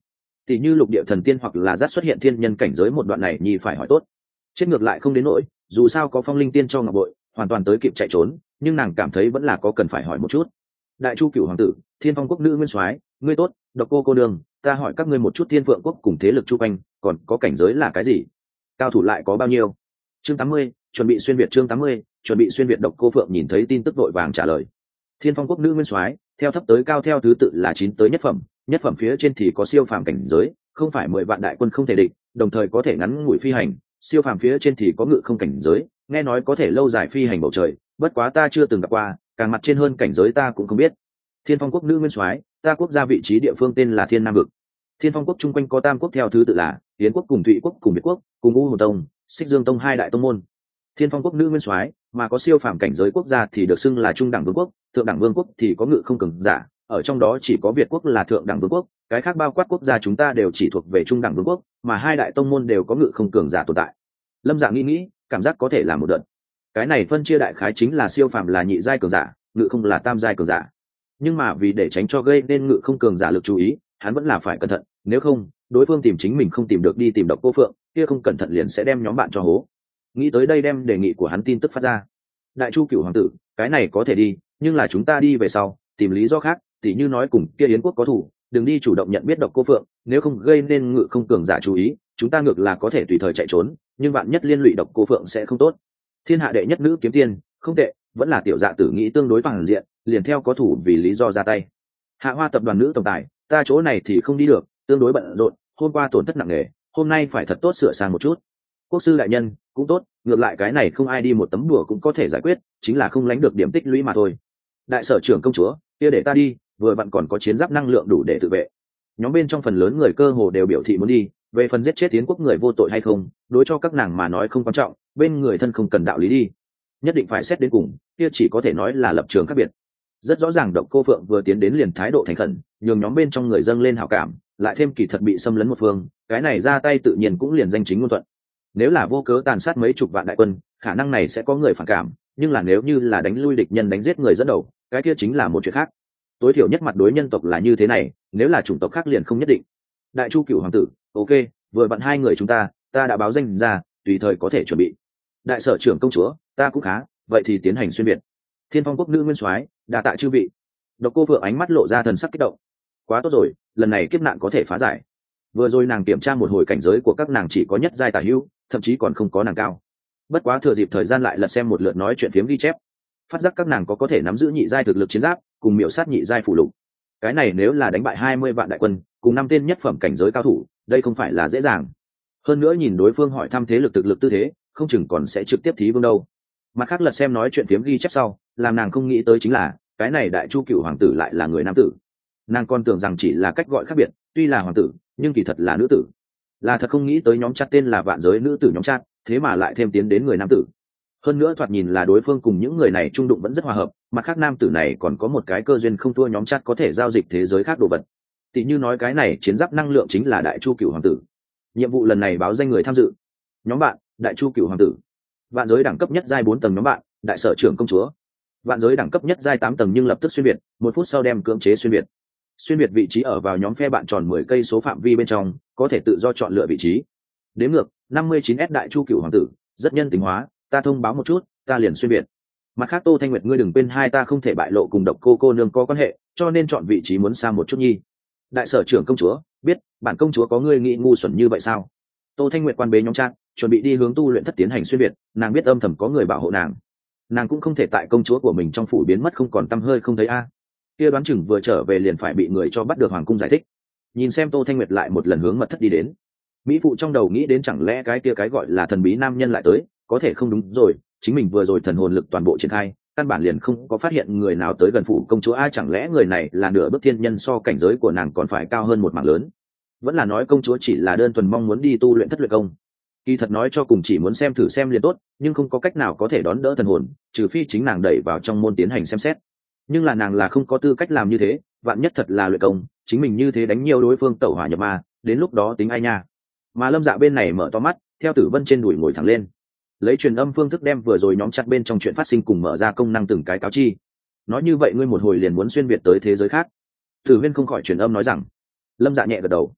tỷ như lục địa thần tiên hoặc là giác xuất hiện thiên nhân cảnh giới một đoạn này nhi phải hỏi tốt. Chết ngược lại không đến nỗi, dù sao có phong linh tiên cho ngọc bội, hoàn toàn tới kịp chạy trốn, nhưng nàng cảm thấy vẫn là có cần phải hỏi một chút. Đại chu cửu hoàng tử, thiên phong quốc nữ nguyên soái, ngươi tốt. Độc cô cô đường, ta hỏi các ngươi một chút, thiên phượng quốc cùng thế lực chu quanh còn có cảnh giới là cái gì, cao thủ lại có bao nhiêu? Chương tám mươi, chuẩn bị xuyên việt. Chương tám mươi, chuẩn bị xuyên việt. Độc cô phượng nhìn thấy tin tức vội vàng trả lời. Thiên phong quốc nữ nguyên soái, theo thấp tới cao theo thứ tự là chín tới nhất phẩm, nhất phẩm phía trên thì có siêu phàm cảnh giới, không phải mười vạn đại quân không thể địch, đồng thời có thể ngắn ngủi phi hành, siêu phàm phía trên thì có ngự không cảnh giới, nghe nói có thể lâu dài phi hành bầu trời, bất quá ta chưa từng gặp qua, càng mặt trên hơn cảnh giới ta cũng không biết. Thiên phong quốc nữ nguyên soái, ta quốc gia vị trí địa phương tên là Thiên Nam vực. Thiên phong quốc chung quanh có tam quốc theo thứ tự là Yến quốc cùng Thụy quốc cùng Biệt quốc, cùng U Hồn tông, Xích Dương tông hai đại tông môn. Thiên phong quốc nữ nguyên soái, mà có siêu phàm cảnh giới quốc gia thì được xưng là trung đẳng vương quốc, thượng đẳng vương quốc thì có ngự không cường giả, ở trong đó chỉ có Việt quốc là thượng đẳng vương quốc, cái khác bao quát quốc gia chúng ta đều chỉ thuộc về trung đẳng vương quốc, mà hai đại tông môn đều có ngự không cường giả tồn tại. Lâm Dạ nghĩ nghĩ, cảm giác có thể là một đợt. Cái này phân chia đại khái chính là siêu phàm là nhị giai cường giả, ngự không là tam giai cường giả. Nhưng mà vì để tránh cho gây nên ngự không cường giả lực chú ý, hắn vẫn là phải cẩn thận, nếu không, đối phương tìm chính mình không tìm được đi tìm Độc Cô Phượng, kia không cẩn thận liền sẽ đem nhóm bạn cho hố. Nghĩ tới đây đem đề nghị của hắn tin tức phát ra. Đại chu cửu hoàng tử, cái này có thể đi, nhưng là chúng ta đi về sau, tìm lý do khác, tỉ như nói cùng kia Yến quốc có thủ, đừng đi chủ động nhận biết Độc Cô Phượng, nếu không gây nên ngự không cường giả chú ý, chúng ta ngược là có thể tùy thời chạy trốn, nhưng bạn nhất liên lụy Độc Cô Phượng sẽ không tốt. Thiên hạ đệ nhất nữ kiếm tiên, không tệ, vẫn là tiểu dạ tử nghĩ tương đối toàn diện, liền theo có thủ vì lý do ra tay. Hạ Hoa tập đoàn nữ tổng tài, ta chỗ này thì không đi được, tương đối bận rộn, hôm qua tổn thất nặng nề, hôm nay phải thật tốt sửa sang một chút. Quốc sư đại nhân, cũng tốt, ngược lại cái này không ai đi một tấm đùa cũng có thể giải quyết, chính là không lánh được điểm tích lũy mà thôi. Đại sở trưởng công chúa, kia để ta đi, vừa vặn còn có chiến giáp năng lượng đủ để tự vệ. Nhóm bên trong phần lớn người cơ hồ đều biểu thị muốn đi, về phần giết chết Yến quốc người vô tội hay không, đối cho các nàng mà nói không quan trọng, bên người thân không cần đạo lý đi, nhất định phải xét đến cùng, kia chỉ có thể nói là lập trường khác biệt. Rất rõ ràng Độc Cô Phượng vừa tiến đến liền thái độ thành khẩn, nhường nhóm bên trong người dâng lên hảo cảm, lại thêm kỳ thật bị xâm lấn một phương, cái này ra tay tự nhiên cũng liền danh chính ngôn thuận. Nếu là vô cớ tàn sát mấy chục vạn đại quân, khả năng này sẽ có người phản cảm, nhưng là nếu như là đánh lui địch nhân, đánh giết người dẫn đầu, cái kia chính là một chuyện khác. Tối thiểu nhất mặt đối nhân tộc là như thế này, nếu là chủng tộc khác liền không nhất định. Đại chu cửu hoàng tử, ok, vừa vặn hai người chúng ta, ta đã báo danh ra, tùy thời có thể chuẩn bị. Đại sở trưởng công chúa, ta cũng khá, vậy thì tiến hành xuyên biệt. Thiên phong quốc nữ nguyên soái, đa tạ chư vị. Độc Cô Phượng ánh mắt lộ ra thần sắc kích động. Quá tốt rồi, lần này kiếp nạn có thể phá giải. Vừa rồi nàng kiểm tra một hồi cảnh giới của các nàng chỉ có nhất giai tả hữu, thậm chí còn không có nàng cao. Bất quá thừa dịp thời gian lại lật xem một lượt nói chuyện phiếm ghi chép, phát giác các nàng có có thể nắm giữ nhị giai thực lực chiến giáp, cùng miểu sát nhị giai phụ lục. Cái này nếu là đánh bại hai mươi vạn đại quân, cùng năm tên nhất phẩm cảnh giới cao thủ, đây không phải là dễ dàng. Hơn nữa nhìn đối phương hỏi thăm thế lực thực lực tư thế, không chừng còn sẽ trực tiếp thí vương đâu. Mặt khác lật xem nói chuyện phiếm ghi chép sau, làm nàng không nghĩ tới chính là, cái này đại chu cửu hoàng tử lại là người nam tử. Nàng còn tưởng rằng chỉ là cách gọi khác biệt, tuy là hoàng tử, nhưng kỳ thật là nữ tử. Là thật không nghĩ tới nhóm chat tên là vạn giới nữ tử nhóm chat, thế mà lại thêm tiến đến người nam tử. Hơn nữa thoạt nhìn là đối phương cùng những người này trung đụng vẫn rất hòa hợp, mặt khác nam tử này còn có một cái cơ duyên không thua nhóm chat có thể giao dịch thế giới khác đồ vật. Tỷ như nói cái này chiến giáp năng lượng chính là đại chu cửu hoàng tử. Nhiệm vụ lần này báo danh người tham dự. Nhóm bạn, đại chu cửu hoàng tử. Vạn giới đẳng cấp nhất giai bốn tầng nhóm bạn, đại sở trưởng công chúa. Vạn giới đẳng cấp nhất giai tám tầng nhưng lập tức xuyên việt, một phút sau đem cưỡng chế xuyên việt. Xuyên việt vị trí ở vào nhóm phe bạn tròn mười cây số phạm vi bên trong, có thể tự do chọn lựa vị trí. Đếm ngược, năm mươi chín S đại chu cửu hoàng tử, rất nhân tính hóa, ta thông báo một chút, ta liền xuyên việt. Mặt khác Tô Thanh Nguyệt ngươi đừng quên hai ta không thể bại lộ cùng Độc Cô cô nương có quan hệ, cho nên chọn vị trí muốn xa một chút nhi. Đại sở trưởng công chúa, biết, bản công chúa có ngươi nghĩ ngu xuẩn như vậy sao? Tô Thanh Nguyệt quan bế nhóm trang, chuẩn bị đi hướng tu luyện thất tiến hành xuyên việt, nàng biết âm thầm có người bảo hộ nàng. Nàng cũng không thể tại công chúa của mình trong phủ biến mất không còn tăm hơi không thấy a. Kia đoán chừng vừa trở về liền phải bị người cho bắt được hoàng cung giải thích. Nhìn xem Tô Thanh Nguyệt lại một lần hướng mật thất đi đến, mỹ phụ trong đầu nghĩ đến chẳng lẽ cái kia cái gọi là thần bí nam nhân lại tới, có thể không đúng rồi, chính mình vừa rồi thần hồn lực toàn bộ triển khai, căn bản liền không có phát hiện người nào tới gần phủ công chúa a, chẳng lẽ người này là nửa bước thiên nhân, so cảnh giới của nàng còn phải cao hơn một mảng lớn. Vẫn là nói công chúa chỉ là đơn thuần mong muốn đi tu luyện thất luyện công. Kỳ thật nói cho cùng chỉ muốn xem thử xem liền tốt, nhưng không có cách nào có thể đón đỡ thần hồn, trừ phi chính nàng đẩy vào trong môn tiến hành xem xét. Nhưng là nàng là không có tư cách làm như thế, vạn nhất thật là luyện công, chính mình như thế đánh nhiều đối phương tẩu hỏa nhập ma, đến lúc đó tính ai nha. Mà Lâm Dạ bên này mở to mắt, theo Tử Vân trên đùi ngồi thẳng lên, lấy truyền âm phương thức đem vừa rồi nhóm chặt bên trong chuyện phát sinh cùng mở ra công năng từng cái cáo chi. Nói như vậy ngươi một hồi liền muốn xuyên việt tới thế giới khác. Tử Huyên không khỏi truyền âm nói rằng. Lâm Dạ nhẹ gật đầu.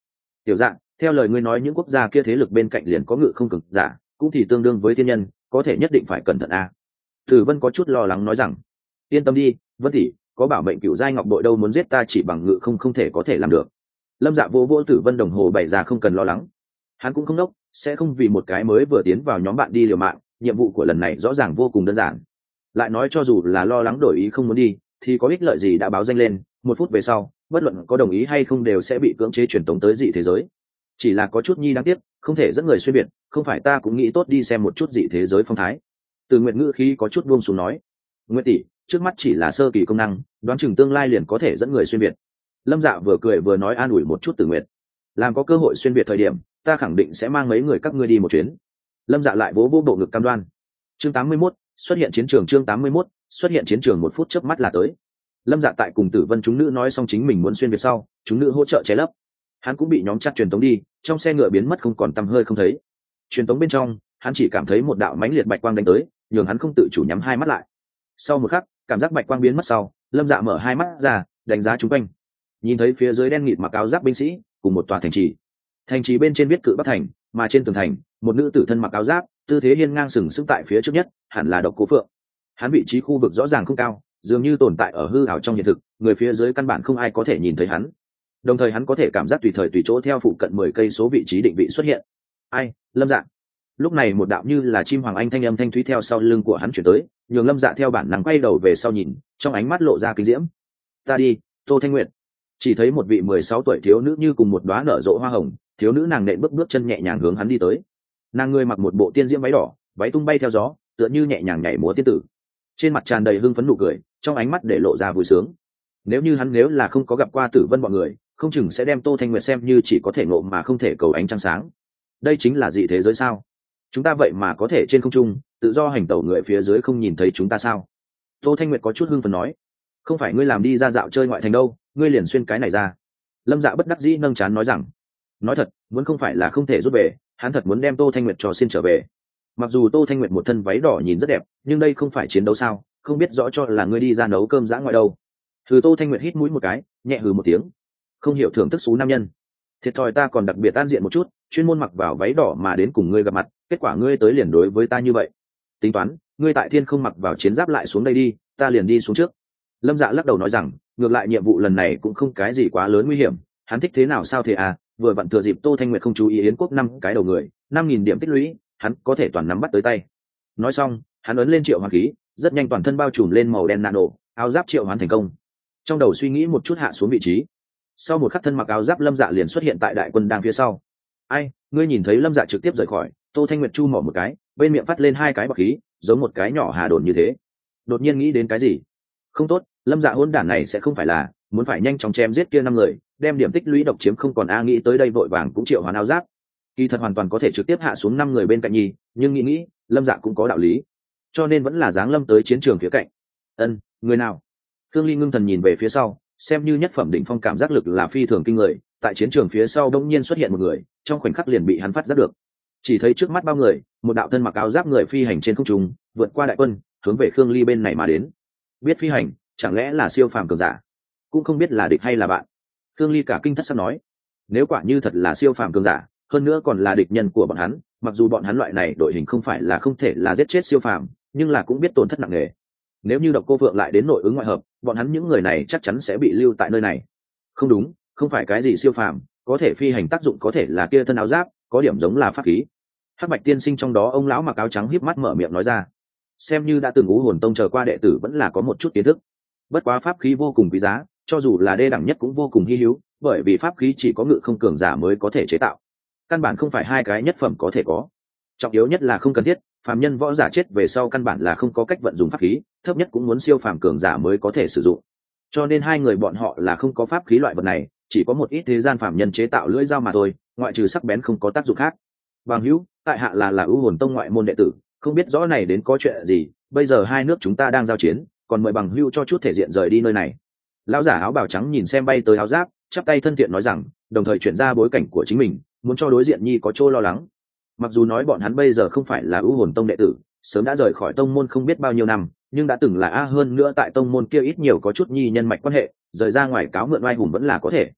Tiểu Dạng, theo lời ngươi nói những quốc gia kia thế lực bên cạnh liền có ngự không cực giả, cũng thì tương đương với thiên nhân, có thể nhất định phải cẩn thận a. Tử Vân có chút lo lắng nói rằng, yên tâm đi, Vân tỷ, có bảo mệnh cựu giai ngọc bội đâu muốn giết ta chỉ bằng ngự không không thể có thể làm được. Lâm Dạ vô vô Tử Vân đồng hồ bày ra không cần lo lắng. Hắn cũng không đốc, sẽ không vì một cái mới vừa tiến vào nhóm bạn đi liều mạng, nhiệm vụ của lần này rõ ràng vô cùng đơn giản. Lại nói cho dù là lo lắng đổi ý không muốn đi, thì có ích lợi gì đã báo danh lên, một phút về sau, bất luận có đồng ý hay không đều sẽ bị cưỡng chế truyền tống tới dị thế giới. Chỉ là có chút nhi đáng tiếc, không thể dẫn người xuyên biệt, không phải ta cũng nghĩ tốt đi xem một chút dị thế giới phong thái. Từ Nguyệt ngữ khí có chút buông xuống nói, Nguyệt tỷ, trước mắt chỉ là sơ kỳ công năng, đoán chừng tương lai liền có thể dẫn người xuyên biệt. Lâm Dạ vừa cười vừa nói an ủi một chút Từ Nguyệt, làm có cơ hội xuyên biệt thời điểm, ta khẳng định sẽ mang mấy người các ngươi đi một chuyến. Lâm Dạ lại vỗ vỗ bộ ngực cam đoan. Chương tám mươi mốt, xuất hiện chiến trường. Chương tám mươi mốt, xuất hiện chiến trường. Một phút chớp mắt là tới. Lâm Dạ tại cùng Tử Vân chúng nữ nói xong chính mình muốn xuyên biệt sau, chúng nữ hỗ trợ che lấp. Hắn cũng bị nhóm chắc truyền tống đi, trong xe ngựa biến mất không còn tăm hơi không thấy. Truyền tống bên trong, hắn chỉ cảm thấy một đạo mãnh liệt bạch quang đánh tới, nhường hắn không tự chủ nhắm hai mắt lại. Sau một khắc, cảm giác bạch quang biến mất sau, Lâm Dạ mở hai mắt ra, đánh giá chúng quanh. Nhìn thấy phía dưới đen nghịt mặc áo giáp binh sĩ, cùng một tòa thành trì. Thành trì bên trên viết Cự Bắc thành, mà trên tường thành, một nữ tử thân mặc áo giáp, tư thế hiên ngang sừng sững tại phía trước nhất, hẳn là Độc Cô Phượng. Hắn vị trí khu vực rõ ràng không cao, dường như tồn tại ở hư ảo trong hiện thực, người phía dưới căn bản không ai có thể nhìn thấy hắn. Đồng thời hắn có thể cảm giác tùy thời tùy chỗ theo phụ cận mười cây số vị trí định vị xuất hiện. Ai, Lâm Dạ. Lúc này một đạo như là chim hoàng anh thanh âm thanh thúy theo sau lưng của hắn chuyển tới, nhường Lâm Dạ theo bản năng quay đầu về sau nhìn, trong ánh mắt lộ ra kinh diễm. Ta đi, Tô Thanh Nguyệt. Chỉ thấy một vị mười sáu tuổi thiếu nữ như cùng một đóa nở rộ hoa hồng, thiếu nữ nàng nện bước bước chân nhẹ nhàng hướng hắn đi tới. Nàng người mặc một bộ tiên diễm váy đỏ, váy tung bay theo gió, tựa như nhẹ nhàng nhảy múa tiên tử. Trên mặt tràn đầy hưng phấn nụ cười, trong ánh mắt để lộ ra vui sướng. Nếu như hắn nếu là không có gặp qua Tử Vân bọn người, không chừng sẽ đem Tô Thanh Nguyệt xem như chỉ có thể ngộ mà không thể cầu ánh trăng sáng. Đây chính là dị thế giới sao? Chúng ta vậy mà có thể trên không trung tự do hành tẩu, người phía dưới không nhìn thấy chúng ta sao? Tô Thanh Nguyệt có chút hưng phấn nói, không phải ngươi làm đi ra dạo chơi ngoại thành đâu, ngươi liền xuyên cái này ra. Lâm Dạ bất đắc dĩ nâng chán nói rằng, nói thật, muốn không phải là không thể rút về, hắn thật muốn đem Tô Thanh Nguyệt trò xin trở về. Mặc dù Tô Thanh Nguyệt một thân váy đỏ nhìn rất đẹp, nhưng đây không phải chiến đấu sao, không biết rõ cho là ngươi đi ra nấu cơm dã ngoại đâu. Thử Tô Thanh Nguyệt hít mũi một cái, nhẹ hừ một tiếng, không hiểu thưởng thức xú nam nhân. Thiệt thòi ta còn đặc biệt tan diện một chút, chuyên môn mặc vào váy đỏ mà đến cùng ngươi gặp mặt, kết quả ngươi tới liền đối với ta như vậy. Tính toán, ngươi tại thiên không mặc vào chiến giáp lại xuống đây đi, ta liền đi xuống trước. Lâm Dạ lắc đầu nói rằng, ngược lại nhiệm vụ lần này cũng không cái gì quá lớn nguy hiểm, hắn thích thế nào sao thế à, vừa vặn thừa dịp Tô Thanh Nguyệt không chú ý Yến quốc năm cái đầu người, năm nghìn điểm tích lũy, hắn có thể toàn nắm bắt tới tay. Nói xong, hắn ấn lên triệu hoán khí, rất nhanh toàn thân bao trùm lên màu đen nano, áo giáp triệu hoán thành công. Trong đầu suy nghĩ một chút hạ xuống vị trí. Sau một khắc thân mặc áo giáp Lâm Dạ liền xuất hiện tại đại quân đang phía sau. Ai, ngươi nhìn thấy Lâm Dạ trực tiếp rời khỏi, Tô Thanh Nguyệt chu mỏ một cái, bên miệng phát lên hai cái bọt khí, giống một cái nhỏ hà đồn như thế. Đột nhiên nghĩ đến cái gì? Không tốt, Lâm Dạ hỗn đản này sẽ không phải là muốn phải nhanh chóng chém giết kia năm người, đem điểm tích lũy độc chiếm không còn a, nghĩ tới đây vội vàng cũng triệu hoán áo giáp. Kỳ thật hoàn toàn có thể trực tiếp hạ xuống năm người bên cạnh nhi, nhưng nghĩ nghĩ, Lâm Dạ cũng có đạo lý, cho nên vẫn là giáng lâm tới chiến trường phía cạnh. Ân, người nào? Khương Ly ngưng thần nhìn về phía sau, xem như nhất phẩm đỉnh phong cảm giác lực là phi thường kinh người, tại chiến trường phía sau đông nhiên xuất hiện một người, trong khoảnh khắc liền bị hắn phát giác được. Chỉ thấy trước mắt bao người, một đạo thân mặc áo giáp người phi hành trên không trung, vượt qua đại quân, hướng về Khương Ly bên này mà đến. Biết phi hành, chẳng lẽ là siêu phàm cường giả? Cũng không biết là địch hay là bạn. Khương Ly cả kinh thất sắc nói, nếu quả như thật là siêu phàm cường giả, hơn nữa còn là địch nhân của bọn hắn, mặc dù bọn hắn loại này đội hình không phải là không thể là giết chết siêu phàm, nhưng là cũng biết tổn thất nặng nề. Nếu như Độc Cô Phượng lại đến nội ứng ngoại hợp, bọn hắn những người này chắc chắn sẽ bị lưu tại nơi này. Không đúng, không phải cái gì siêu phàm, có thể phi hành tác dụng có thể là kia thân áo giáp, có điểm giống là pháp khí. Hắc Bạch tiên sinh trong đó ông lão mặc áo trắng híp mắt mở miệng nói ra, xem như đã từng Ngũ Hồn Tông chờ qua đệ tử vẫn là có một chút kiến thức. Bất quá pháp khí vô cùng quý giá, cho dù là đê đẳng nhất cũng vô cùng hi hữu, bởi vì pháp khí chỉ có ngự không cường giả mới có thể chế tạo, căn bản không phải hai cái nhất phẩm có thể có. Trọng yếu nhất là không cần thiết, phàm nhân võ giả chết về sau căn bản là không có cách vận dụng pháp khí, thấp nhất cũng muốn siêu phàm cường giả mới có thể sử dụng. Cho nên hai người bọn họ là không có pháp khí loại vật này, chỉ có một ít thế gian phàm nhân chế tạo lưỡi dao mà thôi, ngoại trừ sắc bén không có tác dụng khác. Bằng hữu, tại hạ là là Ưu Hồn Tông ngoại môn đệ tử, không biết rõ này đến có chuyện gì, bây giờ hai nước chúng ta đang giao chiến, còn mời bằng hữu cho chút thể diện rời đi nơi này. Lão giả áo bào trắng nhìn xem bay tới áo giáp, chắp tay thân thiện nói rằng, đồng thời chuyển ra bối cảnh của chính mình, muốn cho đối diện nhi có chỗ lo lắng. Mặc dù nói bọn hắn bây giờ không phải là Ưu Hồn Tông đệ tử, sớm đã rời khỏi tông môn không biết bao nhiêu năm, nhưng đã từng là a hơn nữa tại tông môn kia ít nhiều có chút nhi nhân mạch quan hệ, rời ra ngoài cáo mượn oai hùng vẫn là có thể.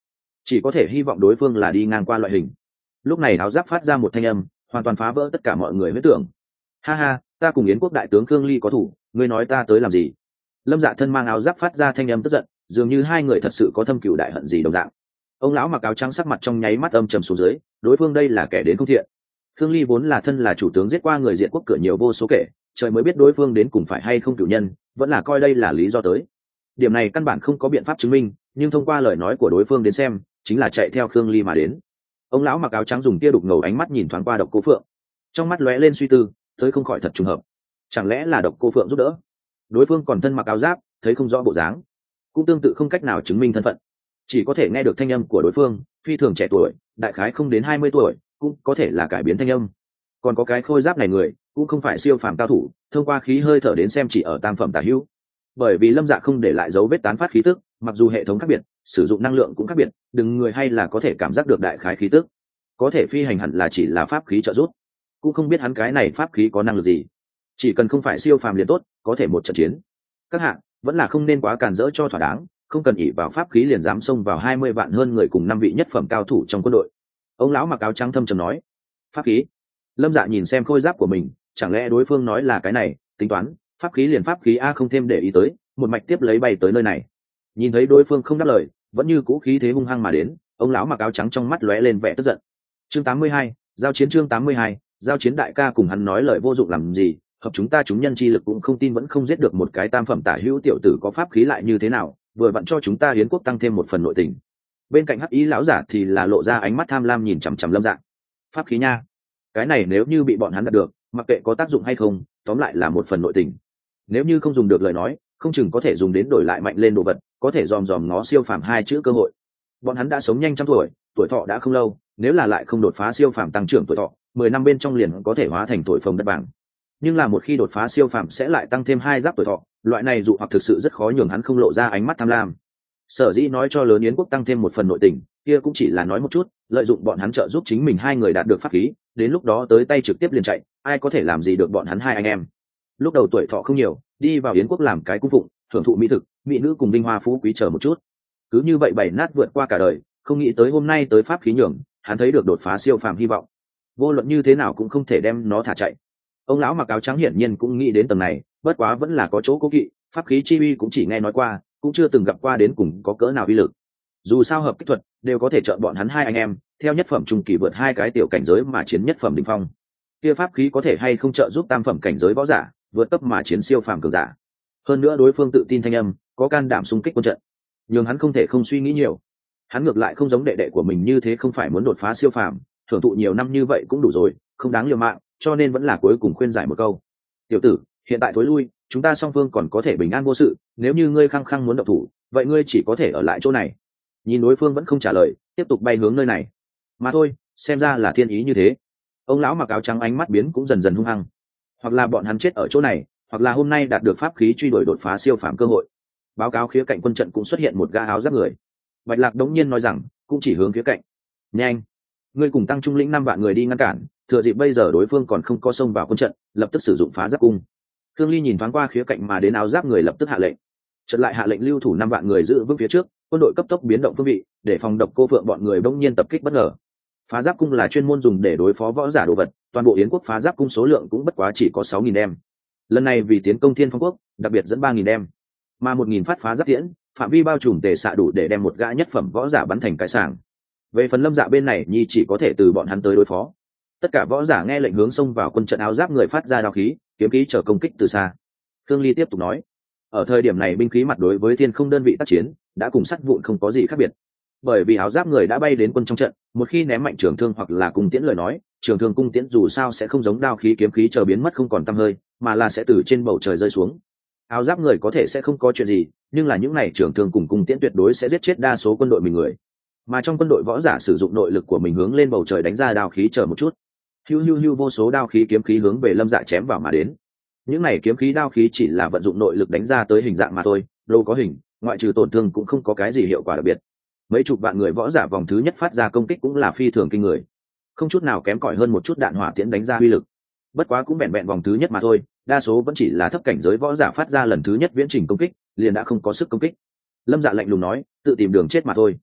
chỉ có thể hy vọng đối phương là đi ngang qua loại hình. Lúc này áo giáp phát ra một thanh âm hoàn toàn phá vỡ tất cả mọi người huyết tưởng. Ha ha, ta cùng Yến quốc đại tướng Khương Ly có thủ, ngươi nói ta tới làm gì? Lâm Dạ thân mang áo giáp phát ra thanh âm tức giận, dường như hai người thật sự có thâm cừu đại hận gì đồng dạng. Ông lão mặc áo trắng sắc mặt trong nháy mắt âm trầm xuống dưới, đối phương đây là kẻ đến không thiện. Khương Ly vốn là thân là chủ tướng giết qua người diện quốc cửa nhiều vô số kể, trời mới biết đối phương đến cùng phải hay không cửu nhân, vẫn là coi đây là lý do tới. Điểm này căn bản không có biện pháp chứng minh, nhưng thông qua lời nói của đối phương đến xem, chính là chạy theo Khương Ly mà đến. Ông lão mặc áo trắng dùng tia đục ngầu ánh mắt nhìn thoáng qua Độc Cô Phượng, trong mắt lóe lên suy tư, tới không khỏi thật trùng hợp. Chẳng lẽ là Độc Cô Phượng giúp đỡ? Đối phương còn thân mặc áo giáp, thấy không rõ bộ dáng, cũng tương tự không cách nào chứng minh thân phận, chỉ có thể nghe được thanh âm của đối phương, phi thường trẻ tuổi, đại khái không đến hai mươi tuổi, cũng có thể là cải biến thanh âm. Còn có cái khôi giáp này người, cũng không phải siêu phàm cao thủ, thông qua khí hơi thở đến xem chỉ ở tam phẩm tả hữu. Bởi vì Lâm Dạ không để lại dấu vết tán phát khí tức, mặc dù hệ thống khác biệt, sử dụng năng lượng cũng khác biệt, đừng người hay là có thể cảm giác được đại khái khí tức. Có thể phi hành hẳn là chỉ là pháp khí trợ giúp, cũng không biết hắn cái này pháp khí có năng lực gì. Chỉ cần không phải siêu phàm liền tốt, có thể một trận chiến. Các hạng vẫn là không nên quá càn rỡ cho thỏa đáng, không cần ỷ vào pháp khí liền dám xông vào hai mươi vạn hơn người cùng năm vị nhất phẩm cao thủ trong quân đội. Ông lão mặc áo trắng thâm trầm nói, pháp khí. Lâm Dạ nhìn xem khôi giáp của mình, chẳng lẽ đối phương nói là cái này, tính toán pháp khí liền pháp khí a, không thêm để ý tới, một mạch tiếp lấy bay tới nơi này. Nhìn thấy đối phương không đáp lời, vẫn như cũ khí thế hung hăng mà đến, ông lão mặc áo trắng trong mắt lóe lên vẻ tức giận. Chương tám mươi hai, giao chiến. Chương tám mươi hai, giao chiến. Đại ca cùng hắn nói lời vô dụng làm gì, hợp chúng ta chúng nhân chi lực cũng không tin vẫn không giết được một cái tam phẩm tả hữu tiểu tử, có pháp khí lại như thế nào, vừa vặn cho chúng ta Yến quốc tăng thêm một phần nội tình. Bên cạnh hắc ý lão giả thì là lộ ra ánh mắt tham lam nhìn chằm chằm Lâm Dạ. Pháp khí nha, cái này nếu như bị bọn hắn đạt được, mặc kệ có tác dụng hay không, tóm lại là một phần nội tình. Nếu như không dùng được lời nói, không chừng có thể dùng đến đổi lại mạnh lên đồ vật, có thể dòm dòm nó siêu phàm hai chữ cơ hội. Bọn hắn đã sống nhanh trăm tuổi, tuổi thọ đã không lâu, nếu là lại không đột phá siêu phàm tăng trưởng tuổi thọ, mười năm bên trong liền có thể hóa thành tuổi phồng đất vàng. Nhưng là một khi đột phá siêu phàm sẽ lại tăng thêm hai giáp tuổi thọ, loại này dụ hoặc thực sự rất khó nhường hắn không lộ ra ánh mắt tham lam. Sở dĩ nói cho lớn Yến quốc tăng thêm một phần nội tình, kia cũng chỉ là nói một chút, lợi dụng bọn hắn trợ giúp chính mình hai người đạt được pháp khí, đến lúc đó tới tay trực tiếp liền chạy, ai có thể làm gì được bọn hắn hai anh em. Lúc đầu tuổi thọ không nhiều, đi vào Yến quốc làm cái cung phụng, thưởng thụ mỹ thực, mỹ nữ cùng vinh hoa phú quý chờ một chút. Cứ như vậy bảy nát vượt qua cả đời, không nghĩ tới hôm nay tới pháp khí nhường, hắn thấy được đột phá siêu phàm hy vọng. Vô luận như thế nào cũng không thể đem nó thả chạy. Ông lão mặc áo trắng hiển nhiên cũng nghĩ đến tầng này, bất quá vẫn là có chỗ cố kỵ, pháp khí chi uy cũng chỉ nghe nói qua, cũng chưa từng gặp qua đến cùng có cỡ nào uy lực. Dù sao hợp kích thuật đều có thể trợ bọn hắn hai anh em theo nhất phẩm trung kỳ vượt hai cái tiểu cảnh giới mà chiến nhất phẩm đỉnh phong, kia pháp khí có thể hay không trợ giúp tam phẩm cảnh giới võ giả vượt cấp mà chiến siêu phàm cường giả. Hơn nữa đối phương tự tin thanh âm, có can đảm xung kích quân trận, nhưng hắn không thể không suy nghĩ nhiều. Hắn ngược lại không giống đệ đệ của mình như thế, không phải muốn đột phá siêu phàm, thưởng thụ nhiều năm như vậy cũng đủ rồi, không đáng liều mạng, cho nên vẫn là cuối cùng khuyên giải một câu. Tiểu tử, hiện tại thối lui, chúng ta song phương còn có thể bình an vô sự, nếu như ngươi khăng khăng muốn động thủ, vậy ngươi chỉ có thể ở lại chỗ này. Nhìn đối phương vẫn không trả lời, tiếp tục bay hướng nơi này. Mà thôi, xem ra là thiên ý như thế. Ông lão mặc áo trắng ánh mắt biến cũng dần dần hung hăng. Hoặc là bọn hắn chết ở chỗ này, hoặc là hôm nay đạt được pháp khí truy đuổi đột phá siêu phàm cơ hội. Báo cáo khía cạnh quân trận cũng xuất hiện một gã áo giáp người. Bạch Lạc đống nhiên nói rằng, cũng chỉ hướng khía cạnh. Nhanh, ngươi cùng tăng trung lĩnh năm vạn người đi ngăn cản, thừa dịp bây giờ đối phương còn không có xông vào quân trận, lập tức sử dụng phá giáp cung. Khương Ly nhìn thoáng qua khía cạnh mà đến áo giáp người, lập tức hạ lệnh. Chợt lại hạ lệnh lưu thủ năm vạn người giữ vững phía trước, quân đội cấp tốc biến động phương vị, để phòng Độc Cô Phượng bọn người bỗng nhiên tập kích bất ngờ. Phá giáp cung là chuyên môn dùng để đối phó võ giả đồ vật, toàn bộ Yến quốc phá giáp cung số lượng cũng bất quá chỉ có sáu nghìn đem. Lần này vì tiến công Thiên Phong quốc, đặc biệt dẫn ba nghìn đem, mà một nghìn phát phá giáp tiễn, phạm vi bao trùm tề xạ đủ để đem một gã nhất phẩm võ giả bắn thành cái sàng. Về phần Lâm Dạ bên này, nhi chỉ có thể từ bọn hắn tới đối phó. Tất cả võ giả nghe lệnh hướng xông vào quân trận, áo giáp người phát ra đao khí, kiếm khí chờ công kích từ xa. Khương Ly tiếp tục nói, ở thời điểm này binh khí mặt đối với thiên không đơn vị tác chiến đã cùng sắt vụn không có gì khác biệt, bởi vì áo giáp người đã bay đến quân trong trận, một khi ném mạnh trường thương hoặc là cung tiễn lời nói, trường thương cung tiễn dù sao sẽ không giống đao khí kiếm khí chờ biến mất không còn tăm hơi, mà là sẽ từ trên bầu trời rơi xuống. Áo giáp người có thể sẽ không có chuyện gì, nhưng là những này trường thương cùng cung tiễn tuyệt đối sẽ giết chết đa số quân đội mình người. Mà trong quân đội võ giả sử dụng nội lực của mình hướng lên bầu trời đánh ra đao khí chờ một chút, hưu hưu hưu, vô số đao khí kiếm khí hướng về Lâm Dạ chém vào mà đến. Những này kiếm khí đao khí chỉ là vận dụng nội lực đánh ra tới hình dạng mà thôi, đâu có hình, ngoại trừ tổn thương cũng không có cái gì hiệu quả đặc biệt. Mấy chục vạn người võ giả vòng thứ nhất phát ra công kích cũng là phi thường kinh người, không chút nào kém cỏi hơn một chút đạn hỏa tiễn đánh ra uy lực. Bất quá cũng vẹn vẹn vòng thứ nhất mà thôi, đa số vẫn chỉ là thấp cảnh giới võ giả phát ra lần thứ nhất viễn trình công kích, liền đã không có sức công kích. Lâm Dạ lạnh lùng nói, tự tìm đường chết mà thôi.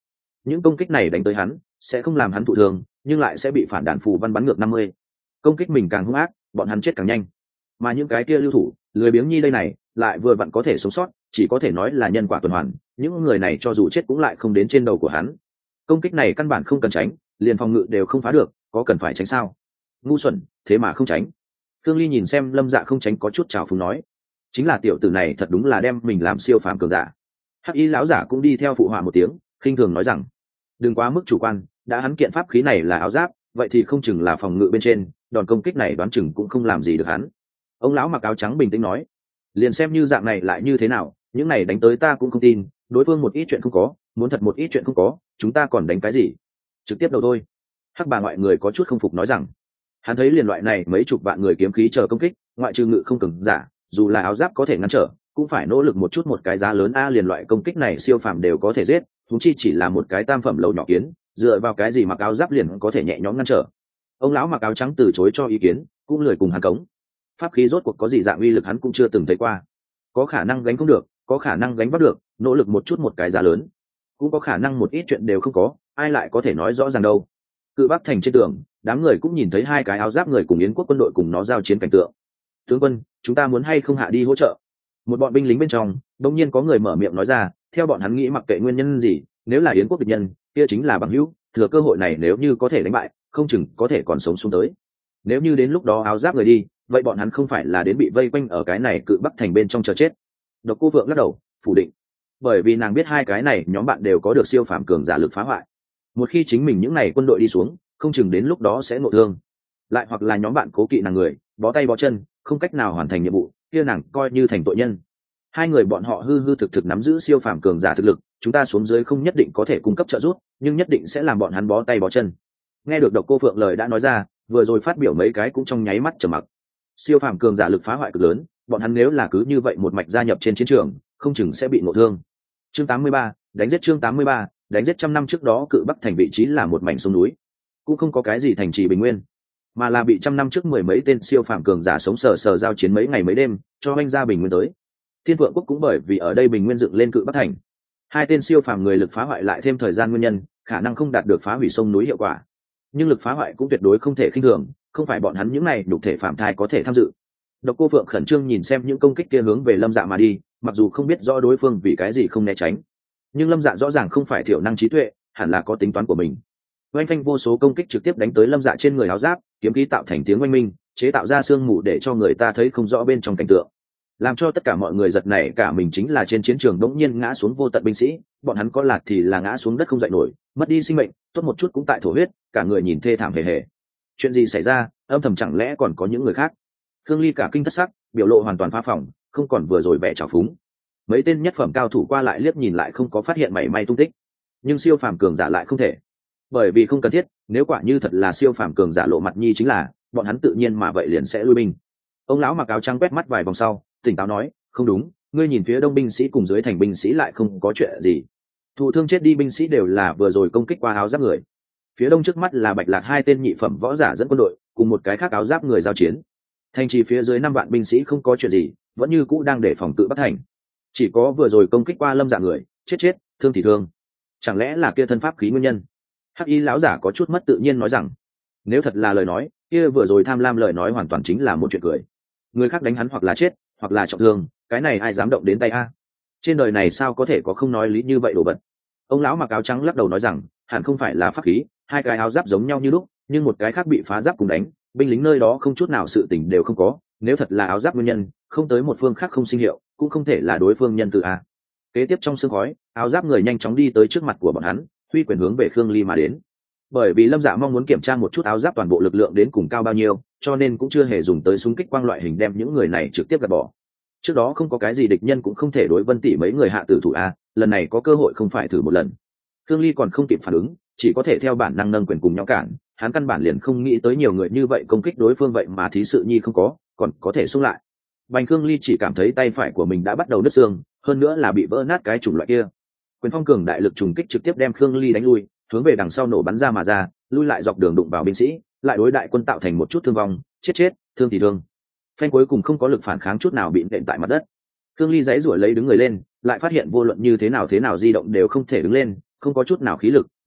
những công kích này đánh tới hắn sẽ không làm hắn thụ thường, nhưng lại sẽ bị phản đạn phù văn bắn ngược năm mươi. Công kích mình càng hung ác, bọn hắn chết càng nhanh. Mà những cái kia lưu thủ lười biếng nhi đây này lại vừa vặn có thể sống sót, chỉ có thể nói là nhân quả tuần hoàn, những người này cho dù chết cũng lại không đến trên đầu của hắn. Công kích này căn bản không cần tránh, liền phòng ngự đều không phá được, có cần phải tránh sao? Ngu xuẩn, thế mà không tránh. Thương Ly nhìn xem Lâm Dạ không tránh có chút trào phúng nói, chính là tiểu tử này thật đúng là đem mình làm siêu phàm cường giả. Hắc Y lão giả cũng đi theo phụ họa một tiếng, khinh thường nói rằng, đừng quá mức chủ quan, đã hắn kiện pháp khí này là áo giáp, vậy thì không chừng là phòng ngự bên trên, đòn công kích này đoán chừng cũng không làm gì được hắn. Ông lão mặc áo trắng bình tĩnh nói, liền xem như dạng này lại như thế nào, những này đánh tới ta cũng không tin, đối phương một ít chuyện không có, muốn thật một ít chuyện không có, chúng ta còn đánh cái gì? Trực tiếp đầu thôi. Hắc bà ngoại người có chút không phục nói rằng, hắn thấy liền loại này mấy chục vạn người kiếm khí chờ công kích, ngoại trừ ngự không cường giả, dù là áo giáp có thể ngăn trở, cũng phải nỗ lực một chút một cái giá lớn a, liền loại công kích này siêu phàm đều có thể giết, chúng chi chỉ là một cái tam phẩm lầu nhỏ kiến, dựa vào cái gì mặc áo giáp liền có thể nhẹ nhõm ngăn trở? Ông lão mặc áo trắng từ chối cho ý kiến, cũng lười cùng hắn cống. Pháp khí rốt cuộc có gì dạng uy lực hắn cũng chưa từng thấy qua, có khả năng gánh không được, có khả năng gánh vác được, nỗ lực một chút một cái giá lớn, cũng có khả năng một ít chuyện đều không có, ai lại có thể nói rõ ràng đâu. Cự Bắc thành trên tường, đám người cũng nhìn thấy hai cái áo giáp người cùng Yến quốc quân đội cùng nó giao chiến cảnh tượng. Tướng quân, chúng ta muốn hay không hạ đi hỗ trợ? Một bọn binh lính bên trong đột nhiên có người mở miệng nói ra, theo bọn hắn nghĩ mặc kệ nguyên nhân gì, nếu là Yến quốc địch nhân kia chính là bằng hữu, thừa cơ hội này nếu như có thể đánh bại, không chừng có thể còn sống xuống tới. Nếu như đến lúc đó áo giáp người đi, vậy bọn hắn không phải là đến bị vây quanh ở cái này Cự Bắc thành bên trong chờ chết? Độc Cô Vượng lắc đầu phủ định, bởi vì nàng biết hai cái này nhóm bạn đều có được siêu phàm cường giả lực phá hoại, một khi chính mình những này quân đội đi xuống, không chừng đến lúc đó sẽ ngộ thương, lại hoặc là nhóm bạn cố kỵ nàng người bó tay bó chân, không cách nào hoàn thành nhiệm vụ, kia nàng coi như thành tội nhân. Hai người bọn họ hư hư thực thực nắm giữ siêu phàm cường giả thực lực, chúng ta xuống dưới không nhất định có thể cung cấp trợ giúp, nhưng nhất định sẽ làm bọn hắn bó tay bó chân. Nghe được Độc Cô Phượng lời đã nói ra, vừa rồi phát biểu mấy cái cũng trong nháy mắt trầm mặc. Siêu phàm cường giả lực phá hoại cực lớn, bọn hắn nếu là cứ như vậy một mạch gia nhập trên chiến trường, không chừng sẽ bị ngộ thương. Chương tám mươi ba, đánh giết chương tám mươi ba, đánh giết trăm năm trước đó Cự Bắc thành vị trí là một mảnh sông núi, cũng không có cái gì thành trì bình nguyên, mà là bị trăm năm trước mười mấy tên siêu phàm cường giả sống sờ sờ giao chiến mấy ngày mấy đêm cho anh ra bình nguyên tới. Thiên Vượng quốc cũng bởi vì ở đây bình nguyên dựng lên Cự Bắc thành, hai tên siêu phàm người lực phá hoại lại thêm thời gian nguyên nhân, khả năng không đạt được phá hủy sông núi hiệu quả, nhưng lực phá hoại cũng tuyệt đối không thể khinh thường, không phải bọn hắn những này nhục thể phạm thai có thể tham dự. Độc Cô Phượng khẩn trương nhìn xem những công kích kia hướng về Lâm Dạ mà đi, mặc dù không biết rõ đối phương vì cái gì không né tránh, nhưng Lâm Dạ rõ ràng không phải thiểu năng trí tuệ, hẳn là có tính toán của mình. Oanh phanh vô số công kích trực tiếp đánh tới Lâm Dạ trên người áo giáp, kiếm khí tạo thành tiếng oanh minh, chế tạo ra sương mù để cho người ta thấy không rõ bên trong cảnh tượng. Làm cho tất cả mọi người giật nảy cả mình chính là trên chiến trường đống nhiên ngã xuống vô tận binh sĩ, bọn hắn có lạc thì là ngã xuống đất không dậy nổi, mất đi sinh mệnh, tốt một chút cũng tại thổ huyết, cả người nhìn thê thảm hề hề. Chuyện gì xảy ra, âm thầm chẳng lẽ còn có những người khác? Khương Ly cả kinh thất sắc, biểu lộ hoàn toàn phá phỏng, không còn vừa rồi vẻ trào phúng. Mấy tên nhất phẩm cao thủ qua lại liếc nhìn lại không có phát hiện mảy may tung tích, nhưng siêu phàm cường giả lại không thể, bởi vì không cần thiết, nếu quả như thật là siêu phàm cường giả lộ mặt nhi chính là bọn hắn tự nhiên mà vậy liền sẽ lui binh. Ông lão mặc áo trắng quét mắt vài vòng sau tỉnh táo nói, không đúng, ngươi nhìn phía đông binh sĩ cùng dưới thành binh sĩ lại không có chuyện gì, thụ thương chết đi binh sĩ đều là vừa rồi công kích qua áo giáp người. Phía đông trước mắt là Bạch Lạc hai tên nhị phẩm võ giả dẫn quân đội cùng một cái khác áo giáp người giao chiến, thành trì phía dưới năm vạn binh sĩ không có chuyện gì, vẫn như cũ đang để phòng Cự Bắc thành, chỉ có vừa rồi công kích qua Lâm Dạ người chết chết, thương thì thương, chẳng lẽ là kia thân pháp khí nguyên nhân? Hắc Y lão giả có chút mất tự nhiên nói rằng, nếu thật là lời nói, kia vừa rồi tham lam lời nói hoàn toàn chính là một chuyện cười. Người khác đánh hắn hoặc là chết hoặc là trọng thương, cái này ai dám động đến tay a? Trên đời này sao có thể có không nói lý như vậy đồ vật? Ông lão mặc áo trắng lắc đầu nói rằng, hẳn không phải là pháp khí, hai cái áo giáp giống nhau như lúc, nhưng một cái khác bị phá giáp cùng đánh, binh lính nơi đó không chút nào sự tình đều không có, nếu thật là áo giáp nguyên nhân, không tới một phương khác không sinh hiệu, cũng không thể là đối phương nhân từ a. Kế tiếp trong sương khói, áo giáp người nhanh chóng đi tới trước mặt của bọn hắn, huy quyền hướng về Khương Ly mà đến. Bởi vì Lâm Dạ mong muốn kiểm tra một chút áo giáp toàn bộ lực lượng đến cùng cao bao nhiêu, cho nên cũng chưa hề dùng tới súng kích quang loại hình đem những người này trực tiếp gạt bỏ. Trước đó không có cái gì địch nhân cũng không thể đối Vân Tỷ mấy người hạ tử thủ a, lần này có cơ hội không phải thử một lần. Khương Ly còn không kịp phản ứng, chỉ có thể theo bản năng nâng quyền cùng nhau cản, hắn căn bản liền không nghĩ tới nhiều người như vậy công kích đối phương vậy mà thí sự nhi không có, còn có thể xung lại. Bành Khương Ly chỉ cảm thấy tay phải của mình đã bắt đầu nứt xương, hơn nữa là bị vỡ nát cái chủng loại kia. Quyền phong cường đại lực trùng kích trực tiếp đem Khương Ly đánh lui, hướng về đằng sau nổ bắn ra mà ra, lui lại dọc đường đụng vào binh sĩ, lại đối đại quân tạo thành một chút thương vong, chết chết, thương thì thương. Phanh cuối cùng không có lực phản kháng chút nào bị nện tại mặt đất. Khương Ly giãy giụa lấy đứng người lên, lại phát hiện vô luận như thế nào thế nào di động đều không thể đứng lên, không có chút nào khí lực,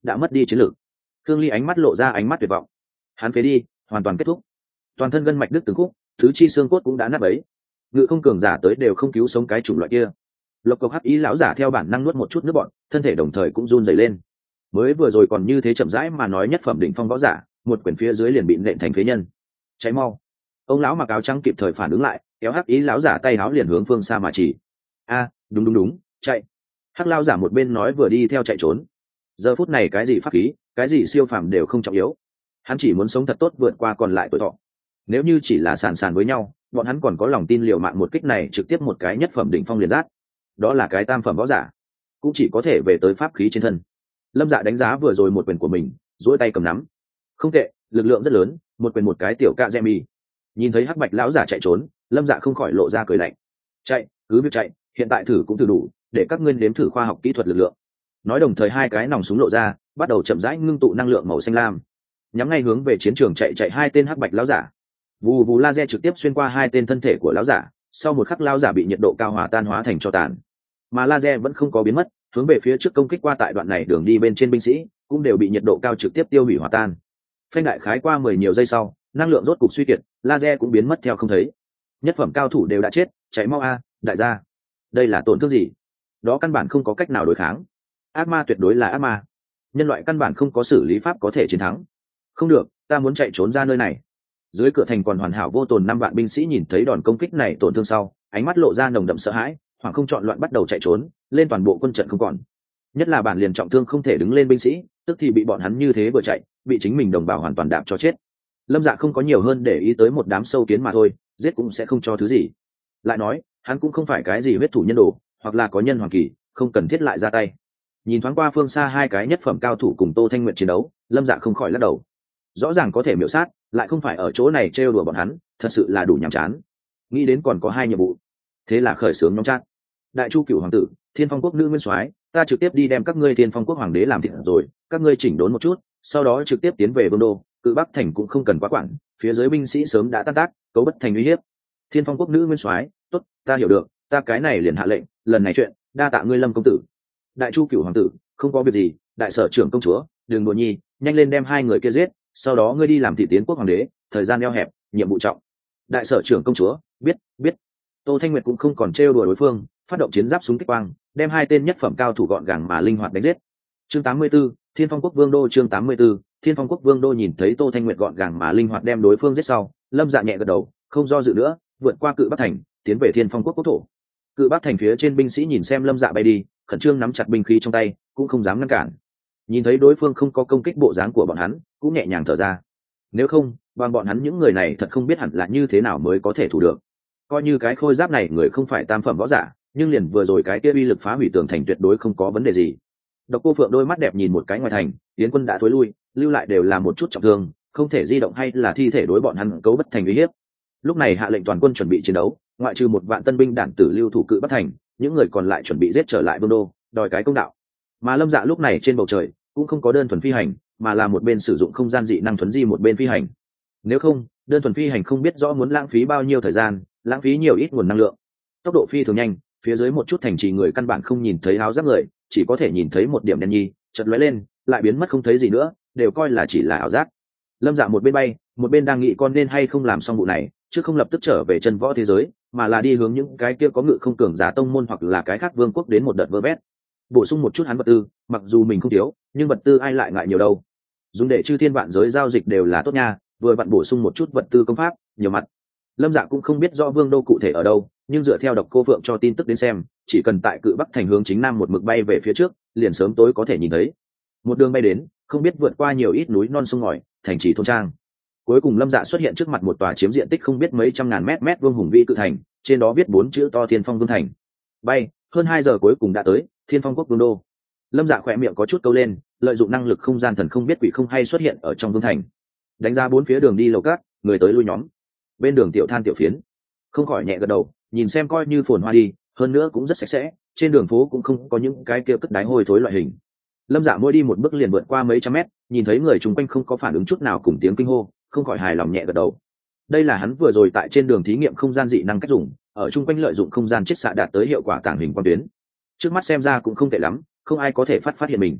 đã mất đi chiến lược. Khương Ly ánh mắt lộ ra ánh mắt tuyệt vọng. Hắn phế đi, hoàn toàn kết thúc. Toàn thân gân mạch đứt từng khúc, thứ chi xương cốt cũng đã nát bấy. Ngự không cường giả tới đều không cứu sống cái chủng loại kia. Lộc Cộc Hắc Ý lão giả theo bản năng nuốt một chút nước bọt, thân thể đồng thời cũng run rẩy lên. Mới vừa rồi còn như thế chậm rãi mà nói nhất phẩm đỉnh phong võ giả, một quyển phía dưới liền bị nện thành phế nhân. Cháy mau! Ông lão mặc áo trắng kịp thời phản ứng lại, kéo Hắc Ý lão giả tay áo liền hướng phương xa mà chỉ. A, đúng đúng đúng, chạy! Hắc lão giả một bên nói vừa đi theo chạy trốn. Giờ phút này cái gì pháp khí, cái gì siêu phàm đều không trọng yếu. Hắn chỉ muốn sống thật tốt vượt qua còn lại tuổi thọ. Nếu như chỉ là sàn sàn với nhau, bọn hắn còn có lòng tin liều mạng một kích này trực tiếp một cái nhất phẩm đỉnh phong liền rát. Đó là cái tam phẩm võ giả, cũng chỉ có thể về tới pháp khí trên thân. Lâm Dạ đánh giá vừa rồi một quyền của mình, duỗi tay cầm nắm. Không tệ, lực lượng rất lớn, một quyền một cái tiểu cạ dẹ mì. Nhìn thấy Hắc Bạch lão giả chạy trốn, Lâm Dạ không khỏi lộ ra cười lạnh. Chạy, cứ việc chạy, hiện tại thử cũng thử đủ, để các ngươi nếm thử khoa học kỹ thuật lực lượng. Nói đồng thời hai cái nòng súng lộ ra, bắt đầu chậm rãi ngưng tụ năng lượng màu xanh lam, nhắm ngay hướng về chiến trường chạy chạy hai tên Hắc Bạch lão giả. Vù vù laser trực tiếp xuyên qua hai tên thân thể của lão giả, sau một khắc lão giả bị nhiệt độ cao hòa tan hóa thành tro tàn. Mà laser vẫn không có biến mất, hướng về phía trước công kích qua tại đoạn này đường đi bên trên binh sĩ, cũng đều bị nhiệt độ cao trực tiếp tiêu hủy hòa tan. Phanh đại khái qua mười nhiều giây sau, năng lượng rốt cục suy kiệt, laser cũng biến mất theo không thấy. Nhất phẩm cao thủ đều đã chết, chạy mau a, đại gia. Đây là tổn thương gì? Đó căn bản không có cách nào đối kháng. Ác ma tuyệt đối là ác ma. Nhân loại căn bản không có xử lý pháp có thể chiến thắng. Không được, ta muốn chạy trốn ra nơi này. Dưới cửa thành còn hoàn hảo vô tồn năm vạn binh sĩ nhìn thấy đòn công kích này tổn thương sau, ánh mắt lộ ra nồng đậm sợ hãi, hoảng không chọn loạn bắt đầu chạy trốn, lên toàn bộ quân trận không còn. Nhất là bản liền trọng thương không thể đứng lên binh sĩ, tức thì bị bọn hắn như thế vừa chạy, bị chính mình đồng bào hoàn toàn đạp cho chết. Lâm Dạ không có nhiều hơn để ý tới một đám sâu kiến mà thôi, giết cũng sẽ không cho thứ gì. Lại nói, hắn cũng không phải cái gì huyết thủ nhân đồ, hoặc là có nhân hoàng kỳ, không cần thiết lại ra tay. Nhìn thoáng qua phương xa hai cái nhất phẩm cao thủ cùng Tô Thanh Nguyệt chiến đấu, Lâm Dạ không khỏi lắc đầu. Rõ ràng có thể miểu sát, lại không phải ở chỗ này trêu đùa bọn hắn, thật sự là đủ nhàm chán. Nghĩ đến còn có hai nhiệm vụ, thế là khởi xướng nhóm chat. Đại Chu Cửu hoàng tử, Thiên Phong quốc nữ nguyên soái, ta trực tiếp đi đem các ngươi Thiên Phong quốc hoàng đế làm thịt rồi, các ngươi chỉnh đốn một chút, sau đó trực tiếp tiến về Vương đô, Cự Bắc thành cũng không cần quá quản, phía dưới binh sĩ sớm đã tan tác, cấu bất thành uy hiếp. Thiên Phong quốc nữ nguyên soái, tốt, ta hiểu được, ta cái này liền hạ lệnh, lần này chuyện, đa tạ ngươi Lâm công tử. Đại Chu Cửu hoàng tử, không có việc gì, đại sở trưởng công chúa, Đường Đùa Nhi, nhanh lên đem hai người kia giết, sau đó ngươi đi làm thị tiến quốc hoàng đế, thời gian eo hẹp, nhiệm vụ trọng. Đại sở trưởng công chúa, biết, biết. Tô Thanh Nguyệt cũng không còn trêu đùa đối phương, phát động chiến giáp súng kích quang, đem hai tên nhất phẩm cao thủ gọn gàng mà linh hoạt đánh giết. Chương tám mươi 84, Thiên Phong quốc vương đô. Chương tám mươi 84, Thiên Phong quốc vương đô. Nhìn thấy Tô Thanh Nguyệt gọn gàng mà linh hoạt đem đối phương giết sau, Lâm Dạ nhẹ gật đầu, không do dự nữa, vượt qua Cự Bắc thành, tiến về Thiên Phong quốc quốc thổ. Cự Bắc thành phía trên binh sĩ nhìn xem Lâm Dạ bay đi, khẩn trương nắm chặt binh khí trong tay, cũng không dám ngăn cản. Nhìn thấy đối phương không có công kích bộ dáng của bọn hắn, cũng nhẹ nhàng thở ra. Nếu không, bằng bọn hắn những người này thật không biết hẳn là như thế nào mới có thể thủ được. Coi như cái khôi giáp này người không phải tam phẩm võ giả, nhưng liền vừa rồi cái kia uy lực phá hủy tường thành tuyệt đối không có vấn đề gì. Độc Cô Phượng đôi mắt đẹp nhìn một cái ngoài thành, tiến quân đã thối lui, lưu lại đều là một chút trọng thương, không thể di động hay là thi thể đối bọn hắn cấu bất thành uy hiếp. Lúc này hạ lệnh toàn quân chuẩn bị chiến đấu, ngoại trừ một vạn tân binh đản tử lưu thủ Cự Bắc thành, những người còn lại chuẩn bị giết trở lại Vương đô, đòi cái công đạo. Mà Lâm Dạ lúc này trên bầu trời cũng không có đơn thuần phi hành, mà là một bên sử dụng không gian dị năng thuấn di một bên phi hành. Nếu không, đơn thuần phi hành không biết rõ muốn lãng phí bao nhiêu thời gian, lãng phí nhiều ít nguồn năng lượng. Tốc độ phi thường nhanh, phía dưới một chút thành trì người căn bản không nhìn thấy áo giáp người, chỉ có thể nhìn thấy một điểm đen nhi chợt lóe lên, lại biến mất không thấy gì nữa, đều coi là chỉ là ảo giác. Lâm Dạ một bên bay, một bên đang nghĩ con nên hay không làm xong vụ này, chứ không lập tức trở về chân võ thế giới, mà là đi hướng những cái kia có ngự không cường giả tông môn hoặc là cái khác vương quốc đến một đợt vơ vét, bổ sung một chút hắn vật tư, mặc dù mình không thiếu, nhưng vật tư ai lại ngại nhiều đâu. Dùng để chư thiên vạn giới giao dịch đều là tốt nha, vừa vặn bổ sung một chút vật tư công pháp, nhiều mặt. Lâm Dạ cũng không biết rõ vương đô cụ thể ở đâu, nhưng dựa theo Độc Cô Phượng cho tin tức đến xem, chỉ cần tại Cự Bắc thành hướng chính nam một mực bay về phía trước, liền sớm tối có thể nhìn thấy. Một đường bay đến, không biết vượt qua nhiều ít núi non sông ngòi, thành trì thôn trang. Cuối cùng Lâm Dạ xuất hiện trước mặt một tòa chiếm diện tích không biết mấy trăm ngàn mét mét vuông hùng vĩ cự thành, trên đó viết bốn chữ to Thiên Phong Vương thành. Bay, hơn hai giờ cuối cùng đã tới Thiên Phong quốc vương đô. Lâm Dạ khỏe miệng có chút câu lên, lợi dụng năng lực không gian thần không biết quỷ không hay xuất hiện ở trong vương thành, đánh ra bốn phía đường đi lầu cát, người tới lui nhóm. Bên đường tiểu than tiểu phiến, không khỏi nhẹ gật đầu, nhìn xem coi như phồn hoa đi, hơn nữa cũng rất sạch sẽ, trên đường phố cũng không có những cái kia cất đái hôi thối loại hình. Lâm Dạ mỗi đi một bước liền vượt qua mấy trăm mét, nhìn thấy người chung quanh không có phản ứng chút nào cùng tiếng kinh hô, không khỏi hài lòng nhẹ gật đầu. Đây là hắn vừa rồi tại trên đường thí nghiệm không gian dị năng cách dùng, ở chung quanh lợi dụng không gian chiết xạ đạt tới hiệu quả tàng hình quang tuyến. Trước mắt xem ra cũng không tệ lắm, không ai có thể phát phát hiện mình.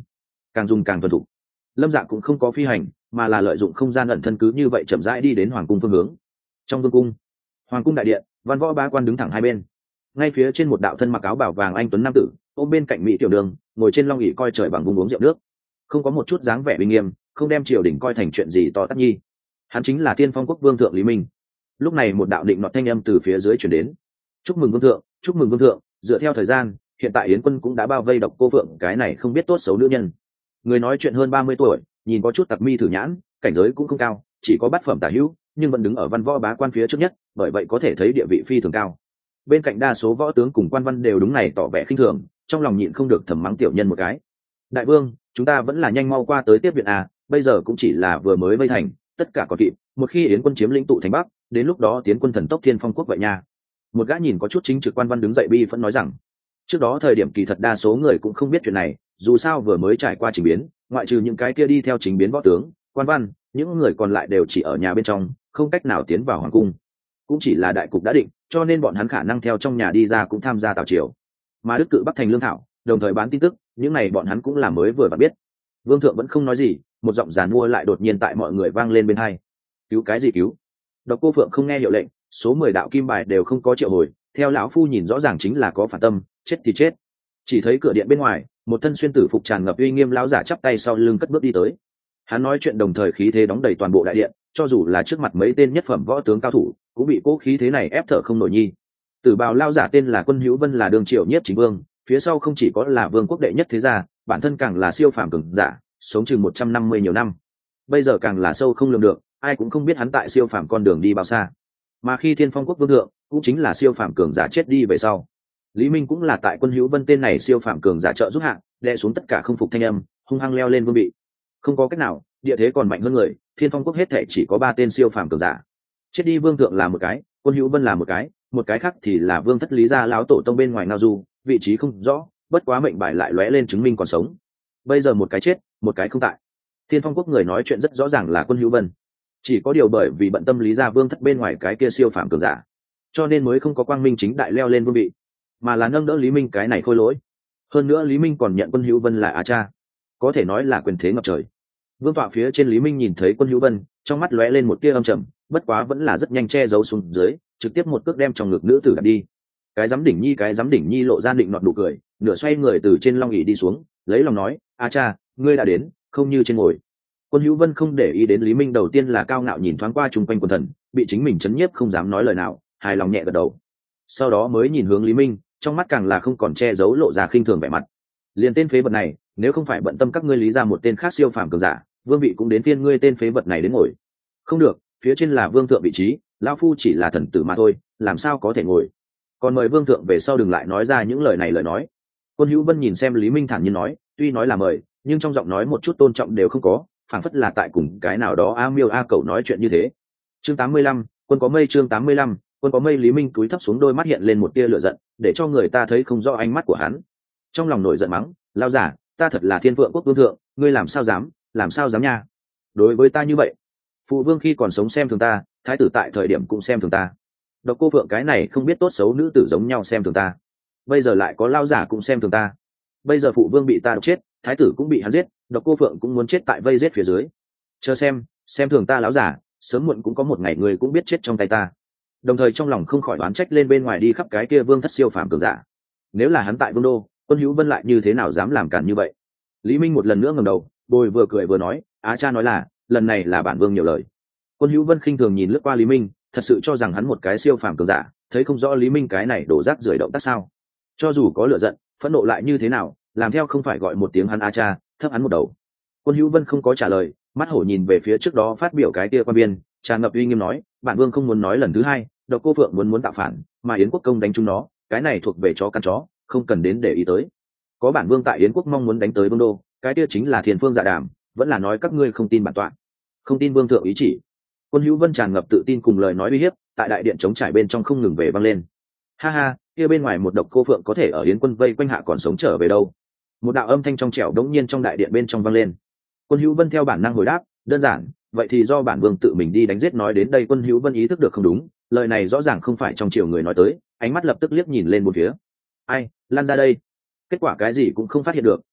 càng dùng càng thuần thục. Lâm Dạ cũng không có phi hành, mà là lợi dụng không gian ẩn thân cứ như vậy chậm rãi đi đến hoàng cung phương hướng. Trong vương cung, hoàng cung đại điện, văn võ ba quan đứng thẳng hai bên. Ngay phía trên một đạo thân mặc áo bảo vàng anh tuấn nam tử, ôm bên cạnh mỹ tiểu đường, ngồi trên long ỷ coi trời bằng vùng uống rượu nước, không có một chút dáng vẻ uy nghiêm, không đem triều đình coi thành chuyện gì to tát nhi. Hắn chính là Thiên Phong quốc vương thượng Lý Minh. Lúc này một đạo định nọt thanh âm từ phía dưới truyền đến: chúc mừng vương thượng, chúc mừng vương thượng, dựa theo thời gian, hiện tại yến quân cũng đã bao vây Độc Cô Phượng cái này không biết tốt xấu nữ nhân. Người nói chuyện hơn ba mươi tuổi, nhìn có chút tặc mi thử nhãn, cảnh giới cũng không cao, chỉ có bát phẩm tả hữu, nhưng vẫn đứng ở văn võ bá quan phía trước nhất, bởi vậy có thể thấy địa vị phi thường cao. Bên cạnh đa số võ tướng cùng quan văn đều đúng này tỏ vẻ khinh thường, trong lòng nhịn không được thầm mắng tiểu nhân một cái. Đại vương, chúng ta vẫn là nhanh mau qua tới tiếp viện à, bây giờ cũng chỉ là vừa mới vây thành, tất cả còn kịp, một khi yến quân chiếm lĩnh tụ thành bắc, đến lúc đó tiến quân thần tốc Thiên Phong quốc vậy nha. Một gã nhìn có chút chính trực quan văn đứng dậy bi phẫn nói rằng, trước đó thời điểm kỳ thật đa số người cũng không biết chuyện này, dù sao vừa mới trải qua trình biến, ngoại trừ những cái kia đi theo trình biến võ tướng, quan văn, những người còn lại đều chỉ ở nhà bên trong, không cách nào tiến vào hoàng cung. Cũng chỉ là đại cục đã định, cho nên bọn hắn khả năng theo trong nhà đi ra cũng tham gia tào triều. Mà đức cự bắc thành lương thảo, đồng thời bán tin tức, những này bọn hắn cũng là mới vừa bạn biết. Vương thượng vẫn không nói gì, một giọng giàn mua lại đột nhiên tại mọi người vang lên bên hai. Cứu cái gì cứu? Độc Cô Phượng không nghe hiệu lệnh, số mười đạo kim bài đều không có triệu hồi, theo lão phu nhìn rõ ràng chính là có phản tâm, chết thì chết. Chỉ thấy cửa điện bên ngoài, một thân xuyên tử phục tràn ngập uy nghiêm lão giả chắp tay sau lưng cất bước đi tới. Hắn nói chuyện đồng thời khí thế đóng đầy toàn bộ đại điện, cho dù là trước mặt mấy tên nhất phẩm võ tướng cao thủ, cũng bị cố khí thế này ép thở không nổi nhi. Tử bào lão giả tên là Quân Hữu Vân, là đương triệu nhiếp chính vương, phía sau không chỉ có là vương quốc đệ nhất thế gia, bản thân càng là siêu phàm cường giả, sống chừng một trăm năm mươi nhiều năm. Bây giờ càng là sâu không lường được, ai cũng không biết hắn tại siêu phàm con đường đi bao xa. Mà khi Thiên Phong quốc vương thượng, cũng chính là siêu phàm cường giả chết đi về sau, Lý Minh cũng là tại Quân Hữu Vân tên này siêu phàm cường giả trợ giúp hạ, đè xuống tất cả không phục thanh âm, hung hăng leo lên vương vị. Không có cách nào, địa thế còn mạnh hơn người, Thiên Phong quốc hết thảy chỉ có ba tên siêu phàm cường giả. Chết đi vương thượng là một cái, Quân Hữu Vân là một cái, một cái khác thì là Vương thất Lý gia lão tổ tông bên ngoài ngao du, vị trí không rõ, bất quá mệnh bài lại lóe lên chứng minh còn sống. Bây giờ một cái chết, một cái không tại. Thiên Phong quốc người nói chuyện rất rõ ràng là Quân Hữu Vân, chỉ có điều bởi vì bận tâm Lý gia Vương thất bên ngoài cái kia siêu phàm cường giả, cho nên mới không có quang minh chính đại leo lên vương vị, mà là nâng đỡ Lý Minh cái này khôi lỗi. Hơn nữa Lý Minh còn nhận Quân Hữu Vân là á cha, có thể nói là quyền thế ngập trời. Vương tọa phía trên Lý Minh nhìn thấy Quân Hữu Vân, trong mắt lóe lên một tia âm trầm, bất quá vẫn là rất nhanh che giấu xuống dưới, trực tiếp một cước đem trong ngực nữ tử đặt đi. Cái giám đỉnh nhi cái giám đỉnh nhi lộ ra định nọt nụ cười, nửa xoay người từ trên long ỷ đi xuống, lấy lòng nói: "A cha, ngươi đã đến, không như trên ngồi." Quân Hữu Vân không để ý đến Lý Minh, đầu tiên là cao ngạo nhìn thoáng qua chung quanh quần thần, bị chính mình chấn nhiếp không dám nói lời nào, hài lòng nhẹ gật đầu. Sau đó mới nhìn hướng Lý Minh, trong mắt càng là không còn che giấu lộ ra khinh thường vẻ mặt. Liền tên phế vật này, nếu không phải bận tâm các ngươi Lý ra một tên khác siêu phàm cường giả, vương vị cũng đến phiên ngươi tên phế vật này đến ngồi. Không được, phía trên là vương thượng vị trí, lão phu chỉ là thần tử mà thôi, làm sao có thể ngồi. Còn mời vương thượng về sau đừng lại nói ra những lời này lời nói. Quân Hữu Vân nhìn xem Lý Minh thản nhiên nói, tuy nói là mời, nhưng trong giọng nói một chút tôn trọng đều không có, phảng phất là tại cùng cái nào đó a miêu a cẩu nói chuyện như thế. Chương tám mươi lăm, quân có mây. Chương tám mươi lăm, quân có mây. Lý Minh cúi thấp xuống, đôi mắt hiện lên một tia lửa giận, để cho người ta thấy không rõ ánh mắt của hắn. Trong lòng nổi giận mắng: "Lão giả, ta thật là Thiên Phượng quốc vương thượng, ngươi làm sao dám, làm sao dám nha? Đối với ta như vậy, phụ vương khi còn sống xem thường ta, thái tử tại thời điểm cũng xem thường ta. Độc Cô Phượng cái này không biết tốt xấu nữ tử giống nhau xem thường ta, bây giờ lại có lão giả cũng xem thường ta. Bây giờ phụ vương bị ta độc chết, thái tử cũng bị hắn giết, Độc Cô Phượng cũng muốn chết tại vây giết phía dưới. Chờ xem, xem thường ta lão giả, sớm muộn cũng có một ngày người cũng biết chết trong tay ta." Đồng thời trong lòng không khỏi đoán trách lên bên ngoài đi khắp cái kia vương thất siêu phàm cường giả. Nếu là hắn tại vương đô, Quân Hữu Vân lại như thế nào dám làm cản như vậy? Lý Minh một lần nữa ngẩng đầu, bồi vừa cười vừa nói: "Á cha nói là, lần này là bản vương nhiều lời." Quân Hữu Vân khinh thường nhìn lướt qua Lý Minh, thật sự cho rằng hắn một cái siêu phàm cường giả, thấy không rõ Lý Minh cái này đổ rác rưởi động tác sao? Cho dù có lửa giận, phẫn nộ lại như thế nào, làm theo không phải gọi một tiếng hắn á cha, thấp hắn một đầu. Quân Hữu Vân không có trả lời, mắt hổ nhìn về phía trước đó phát biểu cái kia quan viên, tràn ngập uy nghiêm nói: "Bản vương không muốn nói lần thứ hai, Độc Cô Phượng muốn muốn tạo phản, mà Yến quốc công đánh chúng nó, cái này thuộc về chó căn chó, không cần đến để ý tới. Có bản vương tại Yến quốc mong muốn đánh tới vương đô, cái kia chính là Thiên Phương Dạ Đàm, vẫn là nói các ngươi không tin bản tọa, không tin vương thượng ý chỉ." Quân Hữu Vân tràn ngập tự tin cùng lời nói uy hiếp, tại đại điện chống trải bên trong không ngừng về vang lên. Ha ha, kia bên ngoài một Độc Cô Phượng có thể ở Yến quân vây quanh hạ còn sống trở về đâu? Một đạo âm thanh trong trẻo đống nhiên trong đại điện bên trong vang lên. Quân Hữu Vân theo bản năng hồi đáp: "Đơn giản, vậy thì do bản vương tự mình đi đánh giết." Nói đến đây Quân Hữu Vân ý thức được không đúng, lời này rõ ràng không phải trong triều người nói tới, ánh mắt lập tức liếc nhìn lên một phía. "Ai, lan ra đây." Kết quả cái gì cũng không phát hiện được,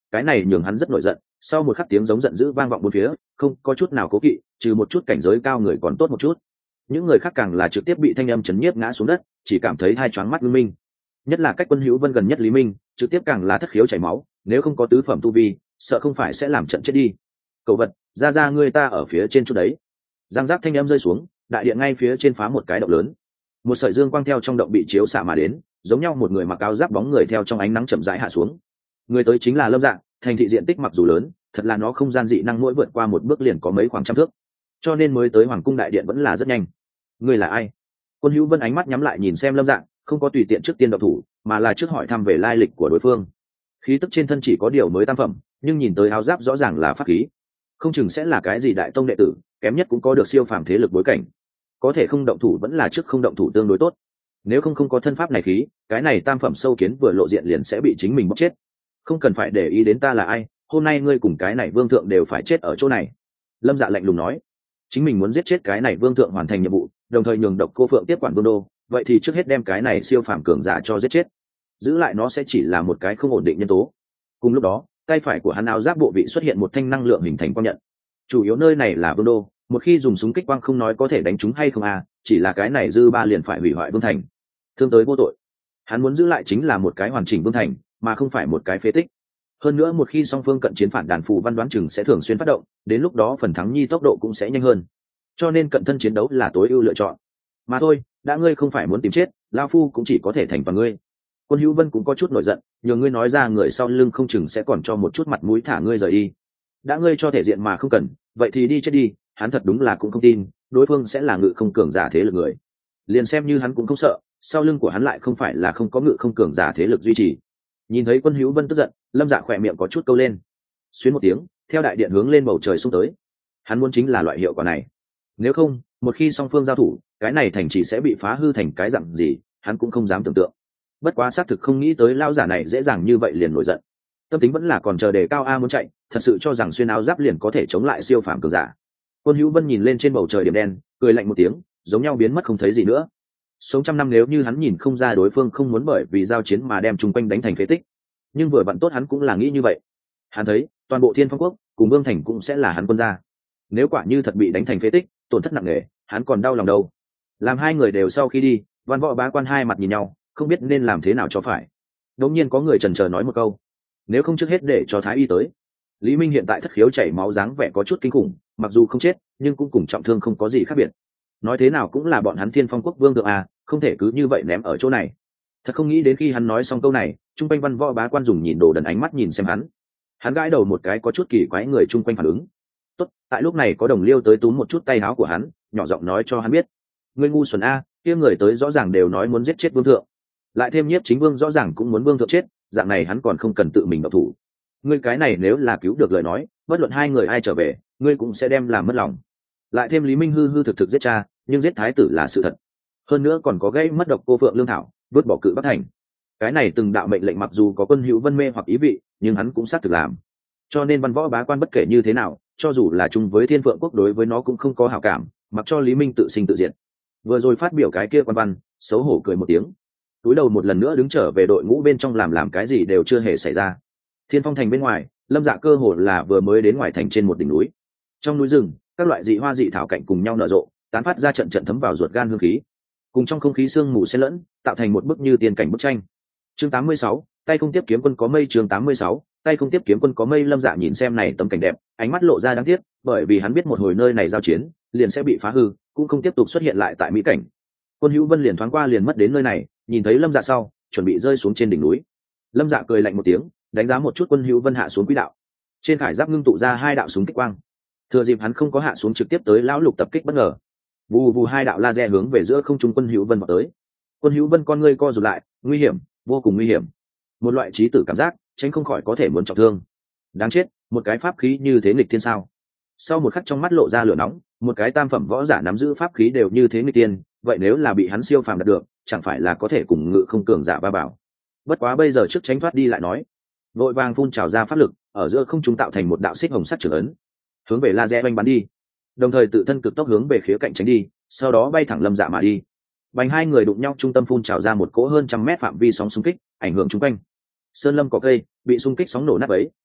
cái này nhường hắn rất nổi giận. Sau một khắc tiếng giống giận dữ vang vọng bốn phía, không có chút nào cố kỵ, trừ một chút cảnh giới cao người còn tốt một chút, những người khác càng là trực tiếp bị thanh âm chấn nhiếp ngã xuống đất, chỉ cảm thấy hai choáng mắt ngưng minh. Nhất là cách Quân Hữu Vân gần nhất Lý Minh, trực tiếp càng là thất khiếu chảy máu, nếu không có tứ phẩm tu vi, sợ không phải sẽ làm trận chết đi. Cậu vật, ra ra ngươi ta ở phía trên chút đấy. Giang giác thanh âm rơi xuống, đại điện ngay phía trên phá một cái động lớn. Một sợi dương quang theo trong động bị chiếu xạ mà đến, giống nhau một người mặc áo giáp bóng người theo trong ánh nắng chậm rãi hạ xuống. Người tới chính là Lâm Dạng, thành thị diện tích mặc dù lớn, thật là nó không gian dị năng mỗi vượt qua một bước liền có mấy khoảng trăm thước, cho nên mới tới Hoàng cung đại điện vẫn là rất nhanh. Người là ai? Quân Hữu Vân ánh mắt nhắm lại nhìn xem Lâm Dạng, không có tùy tiện trước tiên động thủ, mà là trước hỏi thăm về lai lịch của đối phương. Khí tức trên thân chỉ có điều mới tam phẩm, nhưng nhìn tới áo giáp rõ ràng là pháp khí, không chừng sẽ là cái gì đại tông đệ tử, kém nhất cũng có được siêu phàm thế lực bối cảnh. Có thể không động thủ vẫn là trước không động thủ tương đối tốt. Nếu không không có thân pháp này khí, cái này tam phẩm sâu kiến vừa lộ diện liền sẽ bị chính mình bóc chết. Không cần phải để ý đến ta là ai, hôm nay ngươi cùng cái này vương thượng đều phải chết ở chỗ này. Lâm Dạ lạnh lùng nói, chính mình muốn giết chết cái này vương thượng hoàn thành nhiệm vụ, đồng thời nhường Độc Cô Phượng tiếp quản vương đô, vậy thì trước hết đem cái này siêu phàm cường giả cho giết chết, giữ lại nó sẽ chỉ là một cái không ổn định nhân tố. Cùng lúc đó, tay phải của hắn áo giáp bộ vị xuất hiện một thanh năng lượng hình thành quang nhận. Chủ yếu nơi này là vương đô, một khi dùng súng kích quang không nói có thể đánh trúng hay không à, chỉ là cái này dư ba liền phải hủy hoại vương thành, thương tới vô tội. Hắn muốn giữ lại chính là một cái hoàn chỉnh vương thành, mà không phải một cái phế tích. Hơn nữa một khi song phương cận chiến, phản đàn phù văn đoán chừng sẽ thường xuyên phát động, đến lúc đó phần thắng nhi tốc độ cũng sẽ nhanh hơn, cho nên cận thân chiến đấu là tối ưu lựa chọn. Mà thôi, đã ngươi không phải muốn tìm chết, lao phu cũng chỉ có thể thành toàn ngươi. Quân Hữu Vân cũng có chút nổi giận, nhờ ngươi nói ra người sau lưng không chừng sẽ còn cho một chút mặt mũi thả ngươi rời đi. Đã ngươi cho thể diện mà không cần, vậy thì đi chết đi. Hắn thật đúng là cũng không tin đối phương sẽ là ngự không cường giả thế lực người, liền xem như hắn cũng không sợ, sau lưng của hắn lại không phải là không có ngự không cường giả thế lực duy trì. Nhìn thấy Quân Hữu Vân tức giận, Lâm Dạ khỏe miệng có chút câu lên, xuyến một tiếng, theo đại điện hướng lên bầu trời xung tới. Hắn muốn chính là loại hiệu quả này, nếu không một khi song phương giao thủ, cái này thành chỉ sẽ bị phá hư thành cái dạng gì, hắn cũng không dám tưởng tượng. Bất quá xác thực không nghĩ tới lão giả này dễ dàng như vậy liền nổi giận, tâm tính vẫn là còn chờ đề cao a muốn chạy, thật sự cho rằng xuyên áo giáp liền có thể chống lại siêu phàm cường giả. Quân Hữu Vân nhìn lên trên bầu trời điểm đen, cười lạnh một tiếng, giống nhau biến mất không thấy gì nữa. Sống trăm năm nếu như hắn nhìn không ra đối phương không muốn bởi vì giao chiến mà đem chung quanh đánh thành phế tích, nhưng vừa vặn tốt hắn cũng là nghĩ như vậy. Hắn thấy toàn bộ Thiên Phong quốc cùng Vương thành cũng sẽ là hắn quân gia, nếu quả như thật bị đánh thành phế tích, tổn thất nặng nề, hắn còn đau lòng đâu. Làm hai người đều sau khi đi, Văn Võ Bá Quan hai mặt nhìn nhau, không biết nên làm thế nào cho phải. Đột nhiên có người chần chờ nói một câu, nếu không trước hết để cho Thái y tới. Lý Minh hiện tại thất khiếu chảy máu, dáng vẻ có chút kinh khủng, mặc dù không chết nhưng cũng cùng trọng thương không có gì khác biệt. Nói thế nào cũng là bọn hắn Thiên Phong quốc vương thượng à, không thể cứ như vậy ném ở chỗ này. Thật không nghĩ đến khi hắn nói xong câu này, trung quanh Văn Võ Bá Quan dùng nhìn đồ đần ánh mắt nhìn xem hắn. Hắn gãi đầu một cái có chút kỳ quái, người chung quanh phản ứng. Tốt, tại lúc này có Đồng Liêu tới túm một chút tay áo của hắn, nhỏ giọng nói cho hắn biết, ngươi ngu xuẩn a, kia người tới rõ ràng đều nói muốn giết chết vương thượng, lại thêm Nhiếp Chính Vương rõ ràng cũng muốn vương thượng chết, dạng này hắn còn không cần tự mình động thủ. Ngươi cái này nếu là cứu được lời nói, bất luận hai người ai trở về, ngươi cũng sẽ đem làm mất lòng. Lại thêm Lý Minh hư hư thực thực giết cha, nhưng giết thái tử là sự thật, hơn nữa còn có gây mất Độc Cô Phượng lương thảo, vứt bỏ Cự Bắc thành. Cái này từng đạo mệnh lệnh mặc dù có Quân Hữu Vân mê hoặc ý vị, nhưng hắn cũng xác thực làm. Cho nên Văn Võ Bá Quan bất kể như thế nào, cho dù là chung với Thiên Phượng quốc, đối với nó cũng không có hảo cảm, mặc cho Lý Minh tự sinh tự diệt. Vừa rồi phát biểu cái kia quan văn xấu hổ cười một tiếng, túi đầu một lần nữa đứng trở về đội ngũ bên trong, làm làm cái gì đều chưa hề xảy ra. Thiên Phong thành bên ngoài, Lâm Dạ cơ hồ là vừa mới đến ngoài thành trên một đỉnh núi. Trong núi rừng, các loại dị hoa dị thảo cạnh cùng nhau nở rộ, tán phát ra trận trận thấm vào ruột gan hương khí, cùng trong không khí sương mù xen lẫn, tạo thành một bức như tiên cảnh bức tranh. Chương tám mươi sáu, tay không tiếp kiếm quân có mây. Chương tám mươi sáu, tay không tiếp kiếm quân có mây. Lâm Dạ nhìn xem này tấm cảnh đẹp, ánh mắt lộ ra đáng tiếc, bởi vì hắn biết một hồi nơi này giao chiến liền sẽ bị phá hư, cũng không tiếp tục xuất hiện lại tại mỹ cảnh. Quân Hữu Vân liền thoáng qua liền mất đến nơi này, nhìn thấy Lâm Dạ sau, chuẩn bị rơi xuống trên đỉnh núi. Lâm Dạ cười lạnh một tiếng, đánh giá một chút Quân Hữu Vân hạ xuống quỹ đạo. Trên khải giáp ngưng tụ ra hai đạo súng kích quang, thừa dịp hắn không có hạ xuống trực tiếp tới lão lục tập kích bất ngờ. Vù vù hai đạo laser hướng về giữa không trung Quân Hữu Vân vào tới. Quân Hữu Vân con ngươi co rụt lại, nguy hiểm, vô cùng nguy hiểm. Một loại trí tử cảm giác, tránh không khỏi có thể muốn trọng thương. Đáng chết, một cái pháp khí như thế nghịch thiên sao? Sau một khắc trong mắt lộ ra lửa nóng, một cái tam phẩm võ giả nắm giữ pháp khí đều như thế nghịch tiên, vậy nếu là bị hắn siêu phàm đạt được, chẳng phải là có thể cùng ngự không cường giả ba bảo. Bất quá bây giờ trước tránh thoát đi lại nói, vội vàng phun trào ra pháp lực, ở giữa không trung tạo thành một đạo xích hồng sắt trưởng ấn, hướng về laser oanh bắn đi, đồng thời tự thân cực tốc hướng về khía cạnh tránh đi, sau đó bay thẳng Lâm Dạ mà đi. Bành hai người đụng nhau, trung tâm phun trào ra một cỗ hơn trăm mét phạm vi sóng xung kích, ảnh hưởng chung quanh. Sơn lâm có cây bị xung kích sóng nổ nát ấy,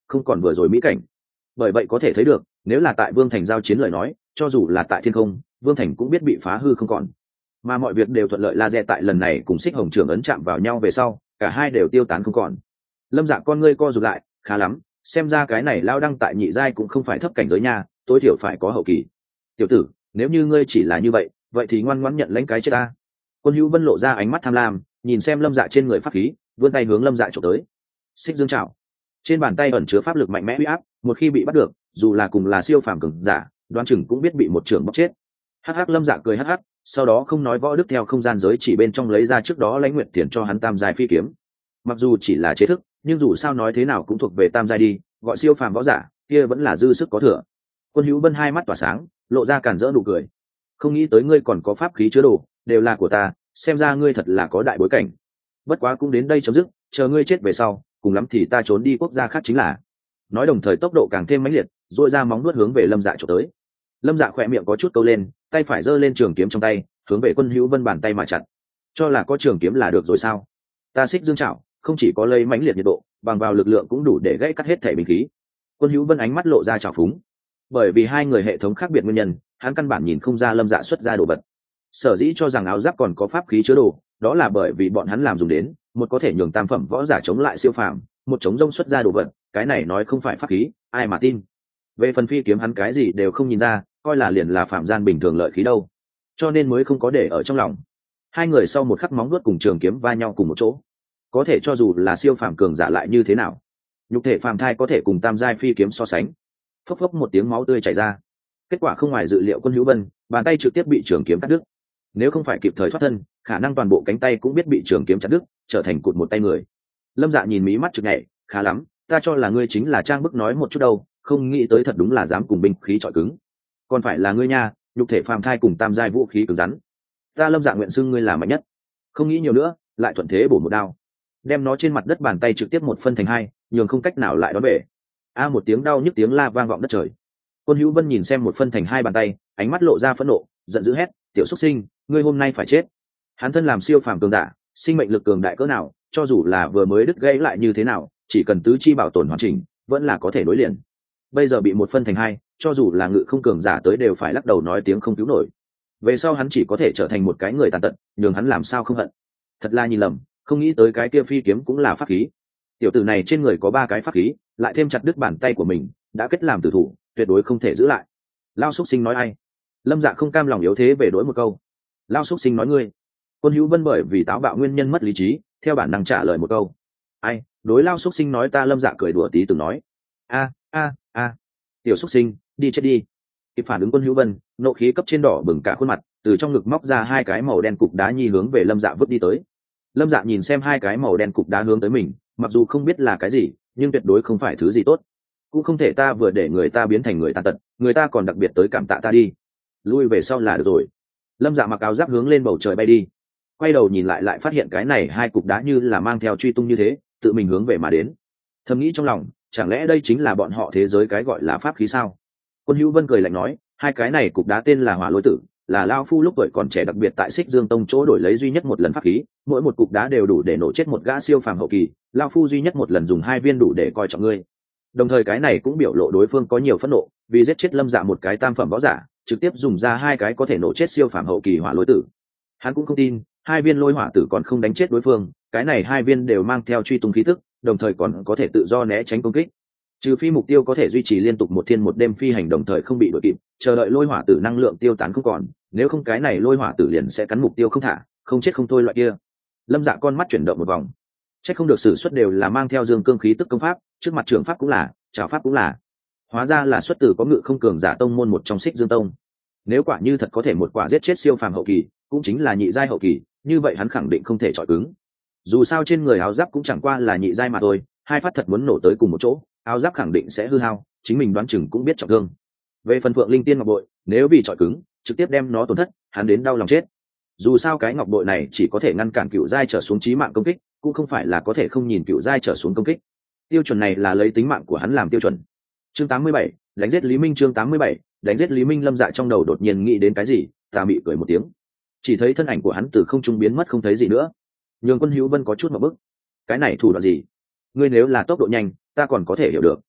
không còn vừa rồi mỹ cảnh. Bởi vậy có thể thấy được, nếu là tại Vương Thành giao chiến lời nói, cho dù là tại thiên không, Vương Thành cũng biết bị phá hư không còn. Mà mọi việc đều thuận lợi, laser tại lần này cùng Xích Hồng Trưởng ấn chạm vào nhau về sau, cả hai đều tiêu tán không còn. Lâm Dạ con ngươi co rụt lại, khá lắm, xem ra cái này lao đăng tại nhị giai cũng không phải thấp cảnh giới nha, tối thiểu phải có hậu kỳ. Tiểu tử, nếu như ngươi chỉ là như vậy, vậy thì ngoan ngoãn nhận lãnh cái chết ta. Quân Hữu Vân lộ ra ánh mắt tham lam, nhìn xem Lâm Dạ trên người pháp khí, vươn tay hướng Lâm Dạ chụp tới. Xích Dương Trảo. Trên bàn tay ẩn chứa pháp lực mạnh mẽ uy áp, một khi bị bắt được, dù là cùng là siêu phàm cường giả, đoán chừng cũng biết bị một trưởng bóc chết. Hắc hắc, Lâm Dạ cười hắc hắc, sau đó không nói võ đức theo không gian giới chỉ bên trong lấy ra trước đó Lãnh Nguyệt Tiền cho hắn tam giai phi kiếm. Mặc dù chỉ là chế thức, nhưng dù sao nói thế nào cũng thuộc về tam giai đi, gọi siêu phàm võ giả, kia vẫn là dư sức có thừa. Quân Hữu Vân hai mắt tỏa sáng, lộ ra càn rỡ nụ cười. Không nghĩ tới ngươi còn có pháp khí chứa đồ, đều là của ta, xem ra ngươi thật là có đại bối cảnh. Bất quá cũng đến đây chấm dứt, chờ ngươi chết về sau, cùng lắm thì ta trốn đi quốc gia khác chính là. Nói đồng thời tốc độ càng thêm mãnh liệt, duỗi ra móng nuốt hướng về Lâm Dạ chụp tới. Lâm Dạ khỏe miệng có chút câu lên, tay phải giơ lên trường kiếm trong tay, hướng về Quân Hữu Vân bàn tay mà chặt. Cho là có trường kiếm là được rồi sao? Ta Xích Dương Trảo, không chỉ có lấy mãnh liệt nhiệt độ, bằng vào lực lượng cũng đủ để gãy cắt hết thể binh khí. Quân Hữu Vân ánh mắt lộ ra trào phúng. Bởi vì hai người hệ thống khác biệt nguyên nhân, hắn căn bản nhìn không ra Lâm Dạ xuất ra đồ vật. Sở dĩ cho rằng áo giáp còn có pháp khí chứa đồ, đó là bởi vì bọn hắn làm dùng đến, một có thể nhường tam phẩm võ giả chống lại siêu phàm, một chống rông xuất ra đồ vật, cái này nói không phải pháp khí, ai mà tin. Về phần phi kiếm hắn cái gì đều không nhìn ra, coi là liền là phạm gian bình thường lợi khí đâu, cho nên mới không có để ở trong lòng. Hai người sau một khắc móng vuốt cùng trường kiếm va nhau cùng một chỗ, có thể cho dù là siêu phàm cường giả lại như thế nào, nhục thể phàm thai có thể cùng tam giai phi kiếm so sánh. Phốc phốc một tiếng máu tươi chảy ra, kết quả không ngoài dự liệu Quân Hữu Vân bàn tay trực tiếp bị trường kiếm cắt đứt. Nếu không phải kịp thời thoát thân, khả năng toàn bộ cánh tay cũng biết bị trường kiếm chặt đứt, trở thành cụt một tay người. Lâm Dạ nhìn mí mắt trực nhảy, khá lắm, ta cho là ngươi chính là trang bức nói một chút đâu, không nghĩ tới thật đúng là dám cùng binh khí chọi cứng. Còn phải là ngươi nha, nhục thể phàm thai cùng tam giai vũ khí cứng rắn. Ta Lâm Dạ nguyện xưng ngươi là mạnh nhất. Không nghĩ nhiều nữa, lại thuận thế bổ một đao, đem nó trên mặt đất bàn tay trực tiếp một phân thành hai, nhường không cách nào lại đón bể. A một tiếng đau nhức tiếng la vang vọng đất trời. Quân Hữu Vân nhìn xem một phân thành hai bàn tay, ánh mắt lộ ra phẫn nộ, giận dữ hét, tiểu xuất sinh, ngươi hôm nay phải chết. Hắn thân làm siêu phàm cường giả, sinh mệnh lực cường đại cỡ nào, cho dù là vừa mới đứt gãy lại như thế nào, chỉ cần tứ chi bảo tồn hoàn chỉnh, vẫn là có thể nối liền. Bây giờ bị một phân thành hai, cho dù là ngự không cường giả tới đều phải lắc đầu nói tiếng không cứu nổi. Về sau hắn chỉ có thể trở thành một cái người tàn tật, nhường hắn làm sao không hận. Thật là nhìn lầm, không nghĩ tới cái kia phi kiếm cũng là pháp khí. Tiểu tử này trên người có ba cái pháp khí, lại thêm chặt đứt bàn tay của mình, đã kết làm tử thủ, tuyệt đối không thể giữ lại. Lao xúc sinh nói ai? Lâm Dạ không cam lòng yếu thế về đối một câu. Lao xúc sinh nói ngươi. Quân Hữu Vân bởi vì táo bạo nguyên nhân mất lý trí, theo bản năng trả lời một câu. Ai? Đối Lao xúc sinh nói ta. Lâm Dạ cười đùa tí từng nói. A a a, tiểu xúc sinh, đi chết đi. Kịp phản ứng Quân Hữu Vân, nộ khí cấp trên đỏ bừng cả khuôn mặt, từ trong ngực móc ra hai cái màu đen cục đá nhi hướng về Lâm Dạ vứt đi tới. Lâm Dạ nhìn xem hai cái màu đen cục đá hướng tới mình, mặc dù không biết là cái gì, nhưng tuyệt đối không phải thứ gì tốt. Cũng không thể ta vừa để người ta biến thành người tàn tật, người ta còn đặc biệt tới cảm tạ ta đi. Lui về sau là được rồi. Lâm Dạ mặc áo giáp hướng lên bầu trời bay đi, quay đầu nhìn lại lại phát hiện cái này hai cục đá như là mang theo truy tung như thế, tự mình hướng về mà đến. Thầm nghĩ trong lòng, chẳng lẽ đây chính là bọn họ thế giới cái gọi là pháp khí sao? Quân Hữu Vân cười lạnh nói, hai cái này cục đá tên là Hỏa Lôi Tử, là lao phu lúc tuổi còn trẻ đặc biệt tại Xích Dương Tông chỗ đổi lấy duy nhất một lần pháp khí, mỗi một cục đá đều đủ để nổ chết một gã siêu phàm hậu kỳ, lao phu duy nhất một lần dùng hai viên đủ để coi trọng ngươi. Đồng thời cái này cũng biểu lộ đối phương có nhiều phẫn nộ, vì giết chết Lâm Dạ một cái tam phẩm võ giả, trực tiếp dùng ra hai cái có thể nổ chết siêu phàm hậu kỳ hỏa lôi tử. Hắn cũng không tin hai viên lôi hỏa tử còn không đánh chết đối phương, cái này hai viên đều mang theo truy tung khí tức, đồng thời còn có thể tự do né tránh công kích. Trừ phi mục tiêu có thể duy trì liên tục một thiên một đêm phi hành đồng thời không bị đuổi kịp, chờ đợi lôi hỏa tử năng lượng tiêu tán không còn, nếu không cái này lôi hỏa tử liền sẽ cắn mục tiêu không thả, không chết không thôi loại kia. Lâm Dạ con mắt chuyển động một vòng, chắc không được sử xuất đều là mang theo dương cương khí tức công pháp, trước mặt trưởng pháp cũng là, trảo pháp cũng là, hóa ra là xuất từ có ngự không cường giả tông môn một trong Xích Dương Tông. Nếu quả như thật có thể một quả giết chết siêu phàm hậu kỳ, cũng chính là nhị giai hậu kỳ, như vậy hắn khẳng định không thể chọi cứng. Dù sao trên người áo giáp cũng chẳng qua là nhị giai mà thôi, hai phát thật muốn nổ tới cùng một chỗ, áo giáp khẳng định sẽ hư hao, chính mình đoán chừng cũng biết trọng thương. Về phần Phượng Linh Tiên ngọc bội, nếu bị chọi cứng, trực tiếp đem nó tổn thất, hắn đến đau lòng chết. Dù sao cái ngọc bội này chỉ có thể ngăn cản cựu giai trở xuống chí mạng công kích, cũng không phải là có thể không nhìn cựu giai trở xuống công kích. Tiêu chuẩn này là lấy tính mạng của hắn làm tiêu chuẩn. Chương tám mươi bảy, đánh giết Lý Minh. Chương tám mươi bảy, đánh giết Lý Minh. Lâm Dạ trong đầu đột nhiên nghĩ đến cái gì, tà mị cười một tiếng, chỉ thấy thân ảnh của hắn từ không trung biến mất không thấy gì nữa. Nhường Quân Hữu Vân có chút một bức, cái này thủ đoạn gì? Ngươi nếu là tốc độ nhanh, ta còn có thể hiểu được,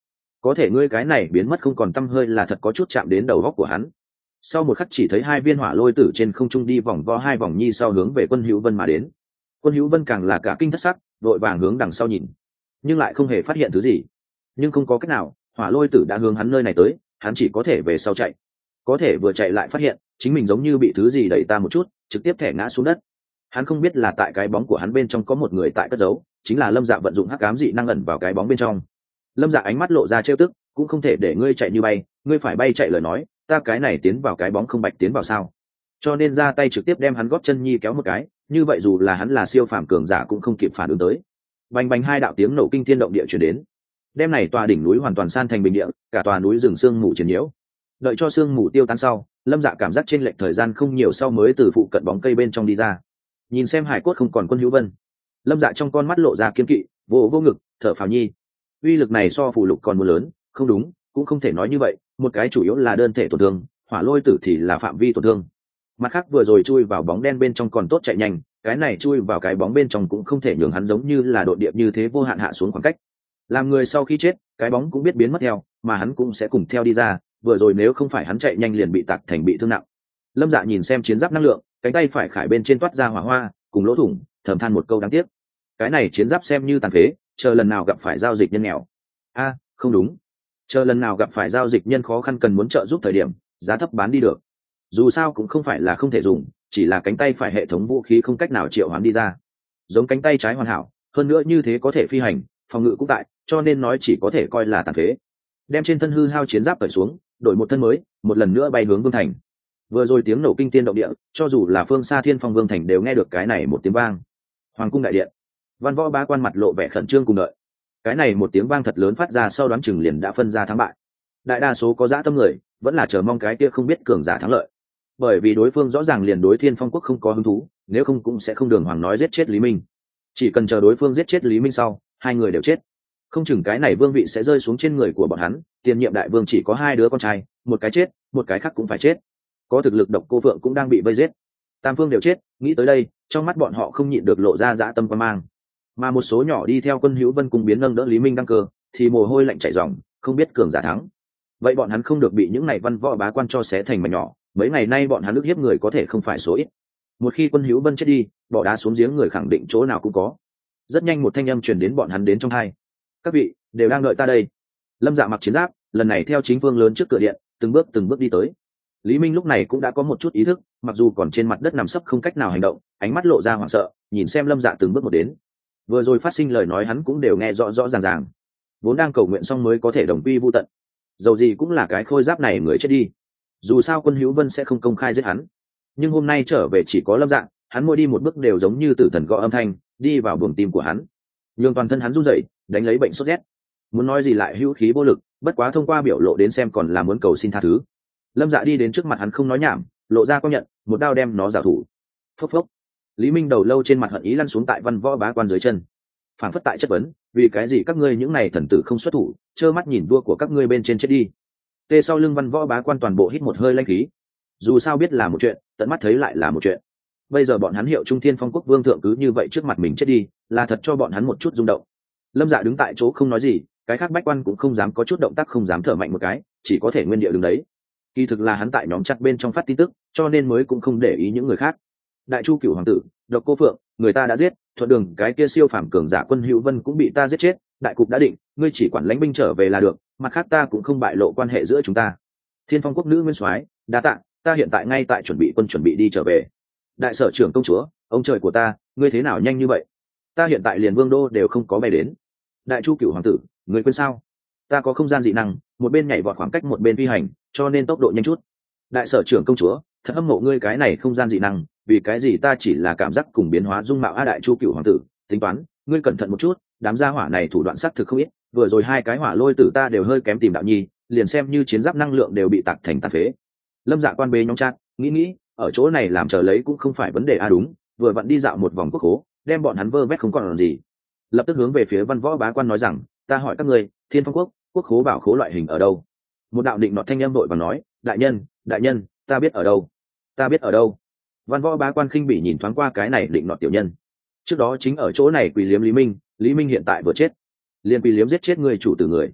có thể ngươi cái này biến mất không còn tăm hơi là thật có chút chạm đến đầu góc của hắn. Sau một khắc chỉ thấy hai viên hỏa lôi tử trên không trung đi vòng vo hai vòng nhi sau hướng về Quân Hữu Vân mà đến. Quân Hữu Vân càng là cả kinh thất sắc, đội vàng hướng đằng sau nhìn, nhưng lại không hề phát hiện thứ gì. Nhưng không có cách nào, hỏa lôi tử đã hướng hắn nơi này tới, hắn chỉ có thể về sau chạy. Có thể vừa chạy lại phát hiện chính mình giống như bị thứ gì đẩy ta một chút, trực tiếp thẻ ngã xuống đất. Hắn không biết là tại cái bóng của hắn bên trong có một người tại cất giấu, chính là Lâm Dạ vận dụng hắc ám dị năng ẩn vào cái bóng bên trong. Lâm Dạ ánh mắt lộ ra trêu tức, cũng không thể để ngươi chạy như bay, ngươi phải bay chạy lời nói, ta cái này tiến vào cái bóng không bạch tiến vào sao? Cho nên ra tay trực tiếp đem hắn gót chân nhi kéo một cái, như vậy dù là hắn là siêu phàm cường giả cũng không kịp phản ứng tới. Bành bành hai đạo tiếng nổ kinh thiên động địa truyền đến. Đêm này tòa đỉnh núi hoàn toàn san thành bình địa, cả tòa núi rừng sương mù triền nhiễu. Đợi cho sương mù tiêu tan sau, Lâm Dạ cảm giác trên lệch thời gian không nhiều sau mới từ phụ cận bóng cây bên trong đi ra. Nhìn xem hải cốt không còn Quân Hữu Vân, Lâm Dạ trong con mắt lộ ra kiên kỵ, vô vô ngực, thở phào nhi. Uy lực này so phù lục còn muốn lớn, không đúng, cũng không thể nói như vậy, một cái chủ yếu là đơn thể tổn thương, hỏa lôi tử thì là phạm vi tổn thương. Mặt khác vừa rồi chui vào bóng đen bên trong còn tốt chạy nhanh, cái này chui vào cái bóng bên trong cũng không thể nhường hắn giống như là độn địa như thế vô hạn hạ xuống khoảng cách. Làm người sau khi chết, cái bóng cũng biết biến mất theo, mà hắn cũng sẽ cùng theo đi ra, vừa rồi nếu không phải hắn chạy nhanh liền bị tạc thành bị thương nặng. Lâm Dạ nhìn xem chiến giáp năng lượng, cánh tay phải khải bên trên toát ra hỏa hoa, cùng lỗ thủng, thầm than một câu đáng tiếc. Cái này chiến giáp xem như tàn phế, chờ lần nào gặp phải giao dịch nhân nghèo. A, không đúng. Chờ lần nào gặp phải giao dịch nhân khó khăn cần muốn trợ giúp thời điểm, giá thấp bán đi được. Dù sao cũng không phải là không thể dùng, chỉ là cánh tay phải hệ thống vũ khí không cách nào triệu hoán đi ra. Giống cánh tay trái hoàn hảo, hơn nữa như thế có thể phi hành, phòng ngự cũng tại, cho nên nói chỉ có thể coi là tàn phế. Đem trên thân hư hao chiến giáp cởi xuống, đổi một thân mới, một lần nữa bay hướng Vương Thành. Vừa rồi tiếng nổ kinh thiên động địa, cho dù là phương xa Thiên Phong Vương Thành đều nghe được cái này một tiếng vang. Hoàng cung đại điện, Văn Võ bá quan mặt lộ vẻ khẩn trương cùng đợi. Cái này một tiếng vang thật lớn phát ra sau đoán chừng liền đã phân ra thắng bại. Đại đa số có dã tâm người vẫn là chờ mong cái kia không biết cường giả thắng lợi, bởi vì đối phương rõ ràng liền đối Thiên Phong quốc không có hứng thú, nếu không cũng sẽ không đường hoàng nói giết chết Lý Minh. Chỉ cần chờ đối phương giết chết Lý Minh sau, hai người đều chết, không chừng cái này vương vị sẽ rơi xuống trên người của bọn hắn. Tiền nhiệm đại vương chỉ có hai đứa con trai, một cái chết, một cái khác cũng phải chết. Có thực lực Độc Cô Phượng cũng đang bị vây giết, tam phương đều chết. Nghĩ tới đây, trong mắt bọn họ không nhịn được lộ ra dã tâm quan mang. Mà một số nhỏ đi theo Quân Hữu Vân cùng biến nâng đỡ Lý Minh đăng cơ, thì mồ hôi lạnh chảy ròng, không biết cường giả thắng. Vậy bọn hắn không được bị những này văn võ bá quan cho xé thành mảnh nhỏ. Mấy ngày nay bọn hắn ức hiếp người có thể không phải số ít. Một khi Quân Hữu Vân chết đi, bỏ đá xuống giếng người khẳng định chỗ nào cũng có. Rất nhanh một thanh âm truyền đến bọn hắn đến trong tai. Các vị đều đang đợi ta đây. Lâm Dạ mặc chiến giáp, lần này theo chính phương lớn trước cửa điện, từng bước từng bước đi tới. Lý Minh lúc này cũng đã có một chút ý thức, mặc dù còn trên mặt đất nằm sấp không cách nào hành động, ánh mắt lộ ra hoảng sợ, nhìn xem Lâm Dạ từng bước một đến. Vừa rồi phát sinh lời nói hắn cũng đều nghe rõ rõ ràng ràng. Vốn đang cầu nguyện xong mới có thể đồng quy vu tận, dầu gì cũng là cái khôi giáp này người chết đi. Dù sao Quân Hữu Vân sẽ không công khai giết hắn, nhưng hôm nay trở về chỉ có Lâm Dạ, hắn mỗi đi một bước đều giống như tử thần gõ âm thanh, đi vào buồng tim của hắn, nhường toàn thân hắn run rẩy, đánh lấy bệnh sốt rét. Muốn nói gì lại hữu khí vô lực, bất quá thông qua biểu lộ đến xem còn là muốn cầu xin tha thứ. Lâm Dạ đi đến trước mặt hắn không nói nhảm, lộ ra công nhận, một đao đem nó giảo thủ. Phốc phốc. Lý Minh đầu lâu trên mặt hận ý lăn xuống tại văn võ bá quan dưới chân, phản phất tại chất vấn, vì cái gì các ngươi những này thần tử không xuất thủ, trơ mắt nhìn vua của các ngươi bên trên chết đi. Tê sau lưng văn võ bá quan toàn bộ hít một hơi lanh khí. Dù sao biết là một chuyện, tận mắt thấy lại là một chuyện. Bây giờ bọn hắn hiệu Trung Thiên Phong quốc vương thượng cứ như vậy trước mặt mình chết đi, là thật cho bọn hắn một chút rung động. Lâm Dạ đứng tại chỗ không nói gì, cái khác bách quan cũng không dám có chút động tác, không dám thở mạnh một cái, chỉ có thể nguyên địa đứng đấy. Kỳ thực là hắn tại nhóm chặt bên trong phát tin tức, cho nên mới cũng không để ý những người khác. Đại Chu Cửu hoàng tử, Độc Cô Phượng, người ta đã giết, thuận đường cái kia siêu phàm cường giả Quân Hữu Vân cũng bị ta giết chết, đại cục đã định, ngươi chỉ quản lãnh binh trở về là được, mặt khác ta cũng không bại lộ quan hệ giữa chúng ta. Thiên Phong quốc nữ nguyên soái, đa tạ, ta hiện tại ngay tại chuẩn bị quân chuẩn bị đi trở về. Đại sở trưởng công chúa, ông trời của ta, ngươi thế nào nhanh như vậy? Ta hiện tại liền vương đô đều không có bay đến. Đại Chu Cửu hoàng tử, ngươi quên sao? Ta có không gian dị năng, một bên nhảy vọt khoảng cách một bên phi hành, cho nên tốc độ nhanh chút. Đại sở trưởng công chúa, thật hâm mộ ngươi cái này không gian dị năng, vì cái gì ta chỉ là cảm giác cùng biến hóa dung mạo. A Đại Chu Cửu hoàng tử, tính toán, ngươi cẩn thận một chút, đám gia hỏa này thủ đoạn sắc thực không ít, vừa rồi hai cái hỏa lôi tử ta đều hơi kém tìm đạo nhi, liền xem như chiến giáp năng lượng đều bị tạc thành tàn phế. Lâm Dạ quan bê nhóm chat, nghĩ nghĩ, ở chỗ này làm chờ lấy cũng không phải vấn đề. A đúng, vừa vặn đi dạo một vòng quốc khố, đem bọn hắn vơ vét không còn làm gì. Lập tức hướng về phía văn võ bá quan nói rằng, ta hỏi các ngươi, Thiên Phong quốc quốc khố bảo khố loại hình ở đâu? Một đạo định nọt thanh âm đội và nói, đại nhân, đại nhân, ta biết ở đâu, ta biết ở đâu. Văn võ bá quan khinh bỉ nhìn thoáng qua cái này định nọt tiểu nhân, trước đó chính ở chỗ này quỳ liếm Lý Minh, Lý Minh hiện tại vừa chết, liền quỳ liếm giết chết người chủ tử người.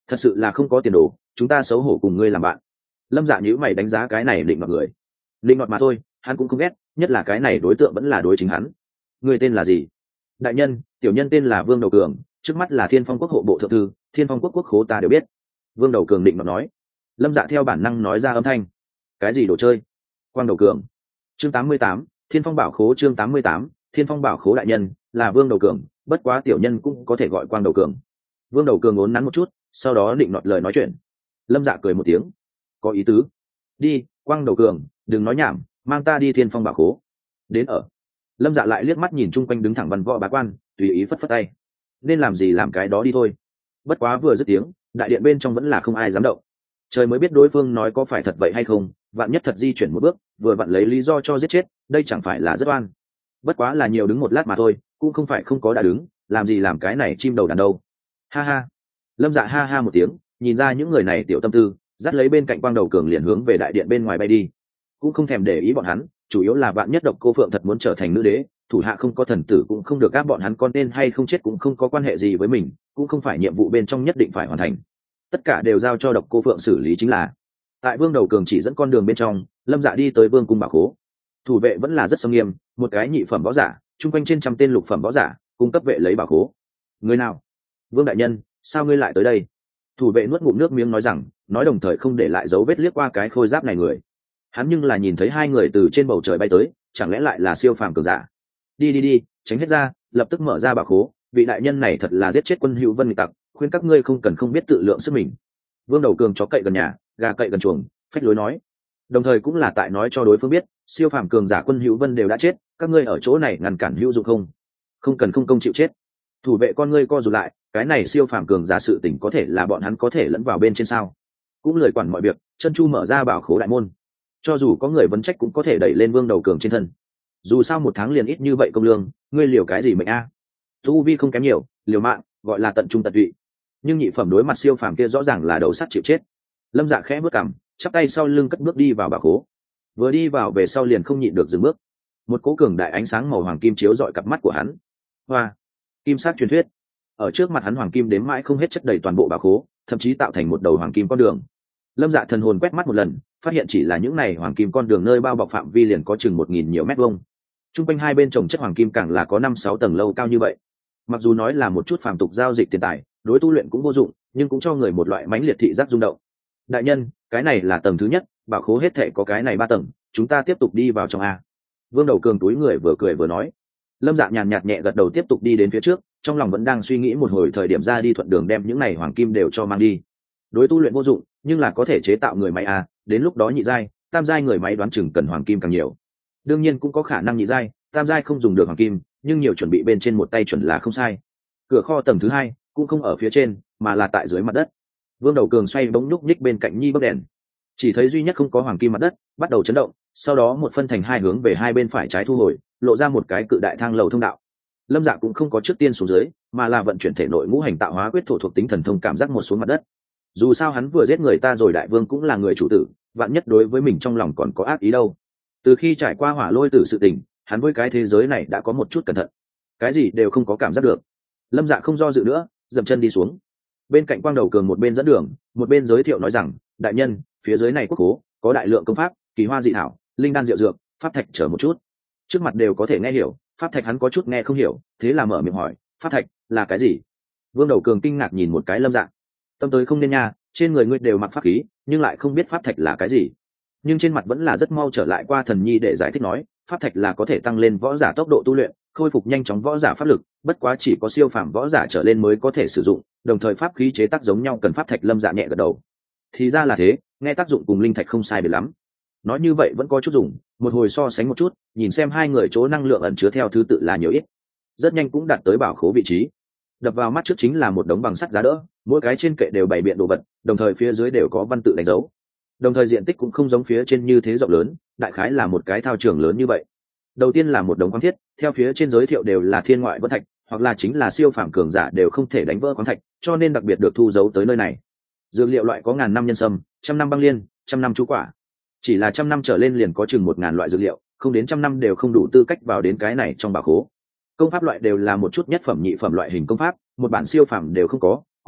thật sự là không có tiền đồ, chúng ta xấu hổ cùng ngươi làm bạn. Lâm Dạ nhíu mày đánh giá cái này định mặt người. Định mặt mà thôi, hắn cũng không ghét, nhất là cái này đối tượng vẫn là đối chính hắn. Ngươi tên là gì? Đại nhân, tiểu nhân tên là Vương Đầu Cường, trước mắt là Thiên Phong Quốc hộ bộ thượng thư, Thiên Phong Quốc quốc khố ta đều biết. Vương Đầu Cường định mặt nói. Lâm Dạ theo bản năng nói ra âm thanh. Cái gì đồ chơi? Quang Đầu Cường. Chương tám mươi tám, Thiên Phong Bảo Khố. Chương tám mươi tám, Thiên Phong Bảo Khố. Đại nhân là Vương Đầu Cường, bất quá tiểu nhân cũng có thể gọi Quang Đầu Cường. Vương Đầu Cường uốn nắn một chút, sau đó định nọt lời nói chuyện. Lâm Dạ cười một tiếng. Có ý tứ. Đi, Quang Đầu Cường, đừng nói nhảm, mang ta đi Thiên Phong Bảo Khố. Đến ở. Lâm Dạ lại liếc mắt nhìn chung quanh đứng thẳng văn võ bá quan, tùy ý phất phất tay. Nên làm gì làm cái đó đi thôi. Bất quá vừa dứt tiếng, đại điện bên trong vẫn là không ai dám động. Trời mới biết đối phương nói có phải thật vậy hay không, vạn nhất thật di chuyển một bước, vừa vặn lấy lý do cho giết chết, đây chẳng phải là rất oan. Bất quá là nhiều đứng một lát mà thôi, cũng không phải không có đã đứng, làm gì làm cái này chim đầu đàn đâu. Ha ha. Lâm Dạ ha ha một tiếng, nhìn ra những người này tiểu tâm tư, dắt lấy bên cạnh Quang Đầu Cường liền hướng về đại điện bên ngoài bay đi. Cũng không thèm để ý bọn hắn, chủ yếu là vạn nhất Độc Cô Phượng thật muốn trở thành nữ đế, thủ hạ không có thần tử cũng không được, các bọn hắn con tên hay không chết cũng không có quan hệ gì với mình, cũng không phải nhiệm vụ bên trong nhất định phải hoàn thành. Tất cả đều giao cho Độc Cô Phượng xử lý chính là. Tại Vương Đầu Cường chỉ dẫn con đường bên trong, Lâm Dạ đi tới Vương cung bảo khố. Thủ vệ vẫn là rất nghiêm nghiêm, một cái nhị phẩm võ giả, chung quanh trên trăm tên lục phẩm võ giả, cung cấp vệ lấy bảo khố. Người nào? Vương đại nhân, sao ngươi lại tới đây? Thủ vệ nuốt ngụm nước miếng nói rằng, nói đồng thời không để lại dấu vết liếc qua cái khôi giáp này người. Hắn nhưng là nhìn thấy hai người từ trên bầu trời bay tới, chẳng lẽ lại là siêu phàm cường giả? Đi đi đi, tránh hết ra, lập tức mở ra bảo khố, vị đại nhân này thật là giết chết Quân Hữu Vân nghịch tặc, khuyên các ngươi không cần không biết tự lượng sức mình. Vương Đầu Cường chó cậy gần nhà, gà cậy gần chuồng, phách lối nói. Đồng thời cũng là tại nói cho đối phương biết, siêu phàm cường giả Quân Hữu Vân đều đã chết, các ngươi ở chỗ này ngăn cản hữu dụng không? Không cần không công chịu chết. Thủ vệ con ngươi co rụt lại, cái này siêu phàm cường giả sự tình có thể là bọn hắn có thể lẫn vào bên trên sao? Cũng lười quản mọi việc, chân chu mở ra bảo khố đại môn. Cho dù có người vấn trách cũng có thể đẩy lên Vương Đầu Cường trên thân. Dù sao một tháng liền ít như vậy công lương, ngươi liều cái gì mệnh a? Tu vi không kém nhiều, liều mạng, gọi là tận trung tận tụy. Nhưng nhị phẩm đối mặt siêu phàm kia rõ ràng là đầu sắt chịu chết. Lâm Dạ khẽ bước cằm, chắp tay sau lưng cất bước đi vào bảo khố. Vừa đi vào về sau liền không nhịn được dừng bước. Một cỗ cường đại ánh sáng màu hoàng kim chiếu rọi cặp mắt của hắn. Hoa, kim sắc truyền thuyết. Ở trước mặt hắn hoàng kim đếm mãi không hết chất đầy toàn bộ bảo khố, thậm chí tạo thành một đầu hoàng kim con đường. Lâm Dạ thần hồn quét mắt một lần, phát hiện chỉ là những này hoàng kim con đường nơi bao bọc phạm vi liền có chừng một nghìn nhiều mét vuông. Trung quanh hai bên trồng chất hoàng kim càng là có năm sáu tầng lâu cao như vậy. Mặc dù nói là một chút phàm tục giao dịch tiền tài, đối tu luyện cũng vô dụng, nhưng cũng cho người một loại mãnh liệt thị giác rung động. Đại nhân, cái này là tầng thứ nhất, bảo khố hết thảy có cái này ba tầng, chúng ta tiếp tục đi vào trong a. Vương Đầu Cường túi người vừa cười vừa nói. Lâm Dạ nhàn nhạt nhẹ gật đầu tiếp tục đi đến phía trước, trong lòng vẫn đang suy nghĩ một hồi thời điểm ra đi thuận đường đem những này hoàng kim đều cho mang đi. Đối tu luyện vô dụng, nhưng là có thể chế tạo người máy a, đến lúc đó nhị giai, tam giai người máy đoán chừng cần hoàng kim càng nhiều. Đương nhiên cũng có khả năng nhị giai, tam giai không dùng được hoàng kim, nhưng nhiều chuẩn bị bên trên một tay chuẩn là không sai. Cửa kho tầng thứ hai cũng không ở phía trên, mà là tại dưới mặt đất. Vương Đầu Cường xoay bóng nhúc nhích bên cạnh nhi bấc đèn, chỉ thấy duy nhất không có hoàng kim mặt đất bắt đầu chấn động, sau đó một phân thành hai hướng về hai bên phải trái thu hồi, lộ ra một cái cự đại thang lầu thông đạo. Lâm Dạ cũng không có trước tiên xuống dưới, mà là vận chuyển thể nội ngũ hành tạo hóa quyết thổ thuộc tính thần thông cảm giác một xuống mặt đất. Dù sao hắn vừa giết người ta rồi, đại vương cũng là người chủ tử, vạn nhất đối với mình trong lòng còn có ác ý đâu. Từ khi trải qua hỏa lôi tử sự tình, hắn với cái thế giới này đã có một chút cẩn thận, cái gì đều không có cảm giác được. Lâm Dạ không do dự nữa, dậm chân đi xuống. Bên cạnh Quang Đầu Cường một bên dẫn đường, một bên giới thiệu nói rằng, đại nhân, phía dưới này quốc khố có đại lượng công pháp, kỳ hoa dị thảo, linh đan diệu dược, pháp thạch chờ một chút. Trước mặt đều có thể nghe hiểu, pháp thạch hắn có chút nghe không hiểu, thế là mở miệng hỏi, pháp thạch là cái gì? Vương Đầu Cường kinh ngạc nhìn một cái Lâm Dạ. Tâm tới không nên nha, trên người ngươi đều mặc pháp khí, nhưng lại không biết pháp thạch là cái gì. Nhưng trên mặt vẫn là rất mau trở lại qua thần nhi để giải thích nói, pháp thạch là có thể tăng lên võ giả tốc độ tu luyện, khôi phục nhanh chóng võ giả pháp lực, bất quá chỉ có siêu phàm võ giả trở lên mới có thể sử dụng, đồng thời pháp khí chế tác giống nhau cần pháp thạch. Lâm Dạ nhẹ gật đầu. Thì ra là thế, nghe tác dụng cùng linh thạch không sai biệt lắm. Nói như vậy vẫn có chút dùng, một hồi so sánh một chút, nhìn xem hai người chỗ năng lượng ẩn chứa theo thứ tự là nhiều ít. Rất nhanh cũng đạt tới bảo khố vị trí. Đập vào mắt trước chính là một đống bằng sắt giá đỡ, mỗi cái trên kệ đều bày biện đồ vật, đồng thời phía dưới đều có văn tự đánh dấu. Đồng thời diện tích cũng không giống phía trên như thế rộng lớn, đại khái là một cái thao trường lớn như vậy. Đầu tiên là một đống khoáng thiết, theo phía trên giới thiệu đều là thiên ngoại vân thạch, hoặc là chính là siêu phàm cường giả đều không thể đánh vỡ khoáng thạch, cho nên đặc biệt được thu giấu tới nơi này. Dược liệu loại có ngàn năm nhân sâm, trăm năm băng liên, trăm năm chú quả. Chỉ là trăm năm trở lên liền có chừng một ngàn loại dược liệu, không đến trăm năm đều không đủ tư cách vào đến cái này trong bảo khố. Công pháp loại đều là một chút nhất phẩm nhị phẩm loại hình công pháp, một bản siêu phẩm đều không có,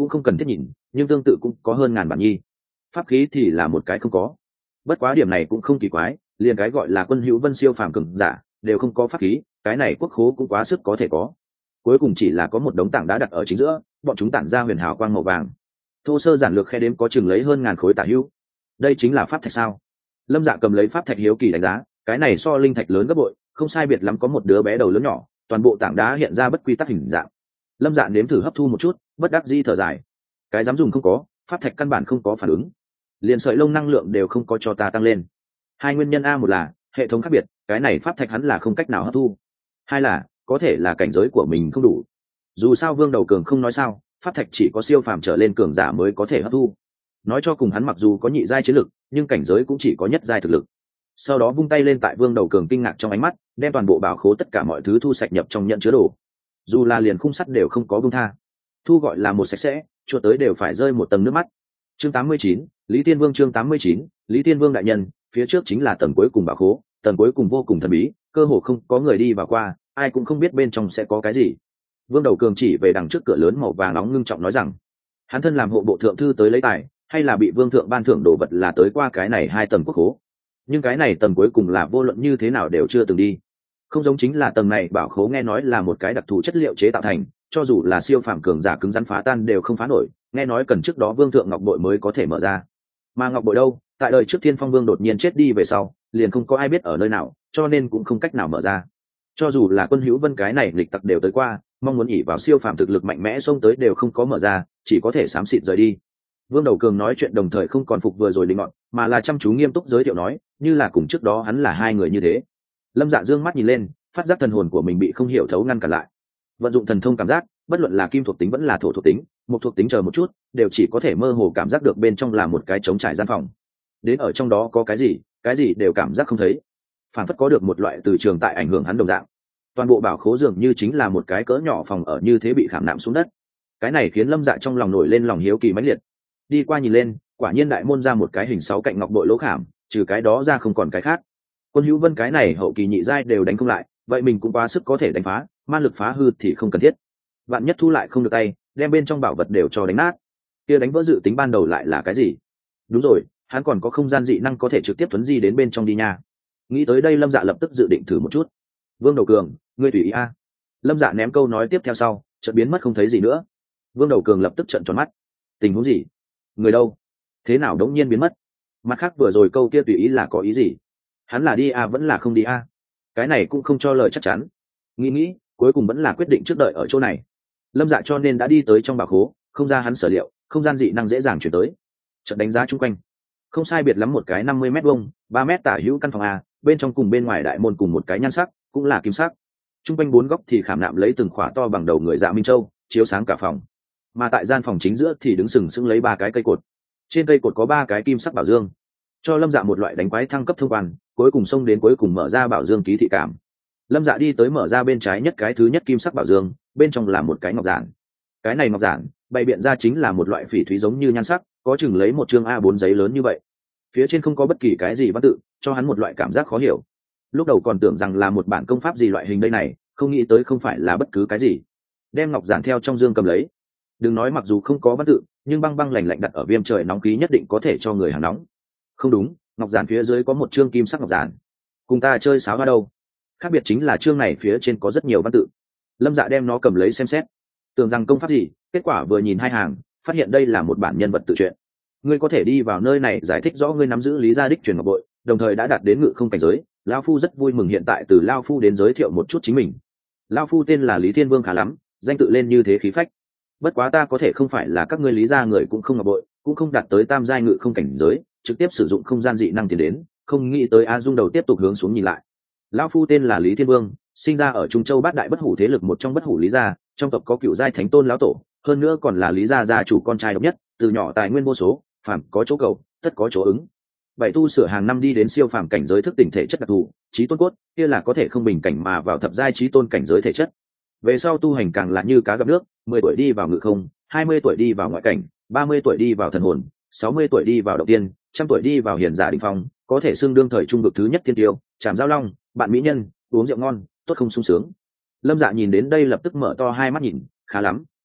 cũng không cần thiết nhìn, nhưng tương tự cũng có hơn ngàn bản nhi. Pháp khí thì là một cái không có. Bất quá điểm này cũng không kỳ quái, liền cái gọi là Quân Hữu Vân siêu phàm cường giả đều không có pháp khí, cái này quốc khố cũng quá sức có thể có. Cuối cùng chỉ là có một đống tảng đá đặt ở chính giữa, bọn chúng tản ra huyền hào quang màu vàng. Thô sơ giản lược khe đếm có chừng lấy hơn ngàn khối tả hữu. Đây chính là pháp thạch sao? Lâm Dạ cầm lấy pháp thạch hiếu kỳ đánh giá, cái này so linh thạch lớn gấp bội, không sai biệt lắm có một đứa bé đầu lớn nhỏ, toàn bộ tảng đá hiện ra bất quy tắc hình dạng. Lâm Dạ nếm thử hấp thu một chút, bất đắc dĩ thở dài. Cái dám dùng không có, pháp thạch căn bản không có phản ứng, liền sợi lông năng lượng đều không có cho ta tăng lên. Hai nguyên nhân a, một là hệ thống khác biệt, cái này pháp thạch hắn là không cách nào hấp thu. Hai là có thể là cảnh giới của mình không đủ. Dù sao Vương Đầu Cường không nói sao, pháp thạch chỉ có siêu phàm trở lên cường giả mới có thể hấp thu. Nói cho cùng hắn mặc dù có nhị giai chiến lực, nhưng cảnh giới cũng chỉ có nhất giai thực lực. Sau đó vung tay lên tại Vương Đầu Cường kinh ngạc trong ánh mắt, đem toàn bộ bảo khố tất cả mọi thứ thu sạch nhập trong nhận chứa đồ. Dù là liền khung sắt đều không có buông tha. Thu gọi là một sạch sẽ, chuột tới đều phải rơi một tầng nước mắt. Chương tám mươi chín, Lý Tiên Vương chương tám mươi chín, Lý Tiên Vương đại nhân, phía trước chính là tầng cuối cùng bảo khố, tầng cuối cùng vô cùng thần bí, cơ hồ không có người đi vào qua, ai cũng không biết bên trong sẽ có cái gì. Vương Đầu Cường chỉ về đằng trước cửa lớn màu vàng nóng ngưng trọng nói rằng, hắn thân làm hộ bộ thượng thư tới lấy tài, hay là bị vương thượng ban thưởng đồ vật là tới qua cái này hai tầng quốc khố. Nhưng cái này tầng cuối cùng là vô luận như thế nào đều chưa từng đi. Không giống chính là tầng này bảo khố nghe nói là một cái đặc thù chất liệu chế tạo thành, cho dù là siêu phàm cường giả cứng rắn phá tan đều không phá nổi, nghe nói cần trước đó vương thượng ngọc bội mới có thể mở ra. Mà ngọc bội đâu, tại đời trước Thiên Phong Vương đột nhiên chết đi về sau, liền không có ai biết ở nơi nào, cho nên cũng không cách nào mở ra. Cho dù là Quân Hữu Vân cái này lịch tặc đều tới qua, mong muốn ỉ vào siêu phàm thực lực mạnh mẽ xông tới đều không có mở ra, chỉ có thể xám xịt rời đi. Vương Đầu Cường nói chuyện đồng thời không còn phục vừa rồi định ngọn, mà là chăm chú nghiêm túc giới thiệu nói, như là cùng trước đó hắn là hai người như thế. Lâm Dạ dương mắt nhìn lên, phát giác thần hồn của mình bị không hiểu thấu ngăn cản lại. Vận dụng thần thông cảm giác, bất luận là kim thuộc tính vẫn là thổ thuộc tính, một thuộc tính chờ một chút, đều chỉ có thể mơ hồ cảm giác được bên trong là một cái trống trải gian phòng. Đến ở trong đó có cái gì, cái gì đều cảm giác không thấy. Phản phất có được một loại từ trường tại ảnh hưởng hắn đồng dạng. Toàn bộ bảo khố dường như chính là một cái cỡ nhỏ phòng ở như thế bị khảm nạm xuống đất. Cái này khiến Lâm Dạ trong lòng nổi lên lòng hiếu kỳ mãnh liệt. Đi qua nhìn lên, quả nhiên đại môn ra một cái hình sáu cạnh ngọc bội lỗ khảm, trừ cái đó ra không còn cái khác. Quân Hữu Vân cái này hậu kỳ nhị giai đều đánh không lại, vậy mình cũng quá sức có thể đánh phá, man lực phá hư thì không cần thiết. Vạn nhất thu lại không được tay, đem bên trong bảo vật đều cho đánh nát. Kia đánh vỡ dự tính ban đầu lại là cái gì? Đúng rồi, hắn còn có không gian dị năng có thể trực tiếp tuấn di đến bên trong đi nha. Nghĩ tới đây Lâm Dạ lập tức dự định thử một chút. Vương Đầu Cường, ngươi tùy ý a. Lâm Dạ ném câu nói tiếp theo sau, chợt biến mất không thấy gì nữa. Vương Đầu Cường lập tức trợn tròn mắt. Tình huống gì? Người đâu? Thế nào đống nhiên biến mất? Mặt khác vừa rồi câu kia tùy ý là có ý gì? Hắn là đi a vẫn là không đi a? Cái này cũng không cho lời chắc chắn. Nghĩ nghĩ, cuối cùng vẫn là quyết định trước đợi ở chỗ này. Lâm Dạ cho nên đã đi tới trong bảo khố, không ra hắn sở liệu, không gian dị năng dễ dàng chuyển tới. Chợt đánh giá chung quanh, không sai biệt lắm một cái năm mươi mét vuông, ba mét tả hữu căn phòng a, bên trong cùng bên ngoài đại môn cùng một cái nhan sắc, cũng là kim sắc. Chung quanh bốn góc thì khảm nạm lấy từng khỏa to bằng đầu người Dạ Minh Châu, chiếu sáng cả phòng. Mà tại gian phòng chính giữa thì đứng sừng sững lấy ba cái cây cột. Trên cây cột có ba cái kim sắc bảo dương, cho Lâm Dạ một loại đánh quái thăng cấp thông quan, cuối cùng xông đến cuối cùng mở ra bảo dương ký thị cảm. Lâm Dạ đi tới mở ra bên trái nhất cái thứ nhất kim sắc bảo dương, bên trong là một cái ngọc giản. Cái này ngọc giản bày biện ra chính là một loại phỉ thúy giống như nhan sắc, có chừng lấy một chương a bốn giấy lớn như vậy. Phía trên không có bất kỳ cái gì văn tự, cho hắn một loại cảm giác khó hiểu. Lúc đầu còn tưởng rằng là một bản công pháp gì loại hình đây này, không nghĩ tới không phải là bất cứ cái gì. Đem ngọc giản theo trong dương cầm lấy. Đừng nói mặc dù không có văn tự, nhưng băng băng lạnh lạnh đặt ở viêm trời nóng khí nhất định có thể cho người hàng nóng. Không đúng, ngọc giản phía dưới có một chương kim sắc ngọc giản. Cùng ta chơi sáo hoa đâu? Khác biệt chính là chương này phía trên có rất nhiều văn tự. Lâm Dạ đem nó cầm lấy xem xét, tưởng rằng công pháp gì, kết quả vừa nhìn hai hàng, phát hiện đây là một bản nhân vật tự truyện. Ngươi có thể đi vào nơi này giải thích rõ ngươi nắm giữ lý gia đích truyền ngọc bội, đồng thời đã đạt đến ngự không cảnh giới. Lão phu rất vui mừng hiện tại từ Lão phu đến giới thiệu một chút chính mình. Lão phu tên là Lý Thiên Vương khá lắm, danh tự lên như thế khí phách. Bất quá ta có thể không phải là các ngươi Lý gia người cũng không ngọc bội, cũng không đạt tới tam giai ngự không cảnh giới, trực tiếp sử dụng không gian dị năng tiến đến, không nghĩ tới A Dung đầu tiếp tục hướng xuống nhìn lại. Lão phu tên là Lý Thiên Vương, sinh ra ở Trung Châu bát đại bất hủ thế lực một trong bất hủ Lý gia, trong tộc có cựu giai thánh tôn lão tổ, hơn nữa còn là Lý gia gia chủ con trai độc nhất, từ nhỏ tài nguyên vô số, phàm có chỗ cầu, tất có chỗ ứng. Bảy tu sửa hàng năm đi đến siêu phàm cảnh giới thức tỉnh thể chất đặc thù, trí tôn cốt, kia là có thể không bình cảnh mà vào thập giai trí tôn cảnh giới thể chất. Về sau tu hành càng là như cá gặp nước, mười tuổi đi vào ngự không, hai mươi tuổi đi vào ngoại cảnh, ba mươi tuổi đi vào thần hồn, sáu mươi tuổi đi vào động tiên, trăm tuổi đi vào hiền giả đỉnh phong, có thể xưng đương thời trung vực thứ nhất thiên tiêu, chạm giao long, bạn mỹ nhân, uống rượu ngon, tốt không sung sướng. Lâm Dạ nhìn đến đây lập tức mở to hai mắt nhìn, khá lắm,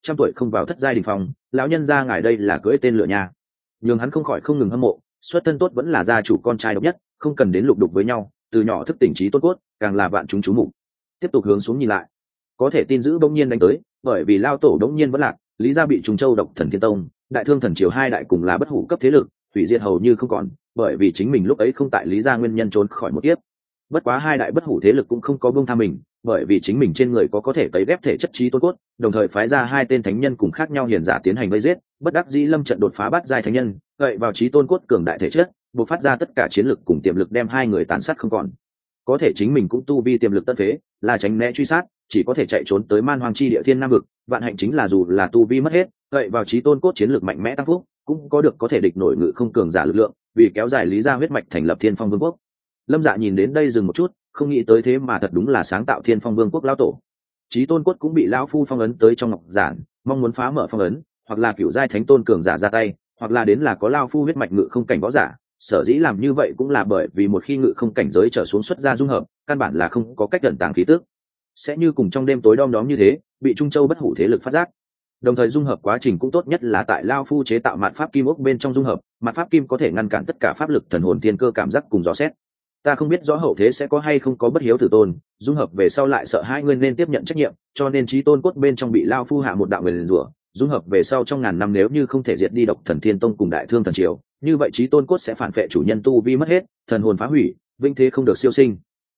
trăm tuổi không vào thất giai đình phòng, lão nhân gia ngài đây là cưỡi tên lửa nha. Nhưng hắn không khỏi không ngừng hâm mộ, xuất thân tốt vẫn là gia chủ con trai độc nhất, không cần đến lục đục với nhau, từ nhỏ thức tỉnh trí tôn cốt, càng là vạn chúng chú mục. Tiếp tục hướng xuống nhìn lại, có thể tin giữ bỗng nhiên đánh tới, bởi vì lao tổ bỗng nhiên vẫn lạc, lý gia bị trùng châu độc thần thiên tông, đại thương thần triều hai đại cùng là bất hủ cấp thế lực, hủy diệt hầu như không còn, bởi vì chính mình lúc ấy không tại lý gia nguyên nhân trốn khỏi một kiếp. Bất quá hai đại bất hủ thế lực cũng không có buông tha mình, bởi vì chính mình trên người có có thể cấy ghép thể chất trí tôn cốt, đồng thời phái ra hai tên thánh nhân cùng khác nhau hiền giả tiến hành vây giết, bất đắc dĩ lâm trận đột phá bắt giai thánh nhân, gậy vào trí tôn cốt cường đại thể chất, bộc phát ra tất cả chiến lực cùng tiềm lực đem hai người tàn sát không còn. Có thể chính mình cũng tu vi tiềm lực tân phế, là tránh né truy sát, chỉ có thể chạy trốn tới man hoang chi địa thiên nam vực, vạn hạnh chính là dù là tu vi mất hết, gậy vào trí tôn cốt chiến lực mạnh mẽ tăng phúc, cũng có được có thể địch nổi ngự không cường giả lực lượng, vì kéo dài lý gia huyết mạch thành lập thiên phong vương quốc. Lâm Dạ nhìn đến đây dừng một chút, không nghĩ tới thế mà thật đúng là sáng tạo thiên phong vương quốc lão tổ. Chí tôn cốt cũng bị lão phu phong ấn tới trong ngọc giản, mong muốn phá mở phong ấn, hoặc là cựu giai thánh tôn cường giả ra tay, hoặc là đến là có lão phu huyết mạch ngự không cảnh võ giả. Sở dĩ làm như vậy cũng là bởi vì một khi ngự không cảnh giới trở xuống xuất ra dung hợp, căn bản là không có cách gần tàng khí tức, sẽ như cùng trong đêm tối đom đóm như thế, bị Trung Châu bất hủ thế lực phát giác. Đồng thời dung hợp quá trình cũng tốt nhất là tại lão phu chế tạo mạt pháp kim ốc bên trong dung hợp, mạt pháp kim có thể ngăn cản tất cả pháp lực thần hồn tiên cơ cảm giác cùng dò xét. Ta không biết rõ hậu thế sẽ có hay không có bất hiếu tử tôn, dung hợp về sau lại sợ hai người nên tiếp nhận trách nhiệm, cho nên chí tôn cốt bên trong bị lao phu hạ một đạo nguyền rủa, dung hợp về sau trong ngàn năm nếu như không thể diệt đi độc thần thiên tông cùng đại thương thần triều, như vậy chí tôn cốt sẽ phản phệ chủ nhân tu vi mất hết, thần hồn phá hủy, vinh thế không được siêu sinh.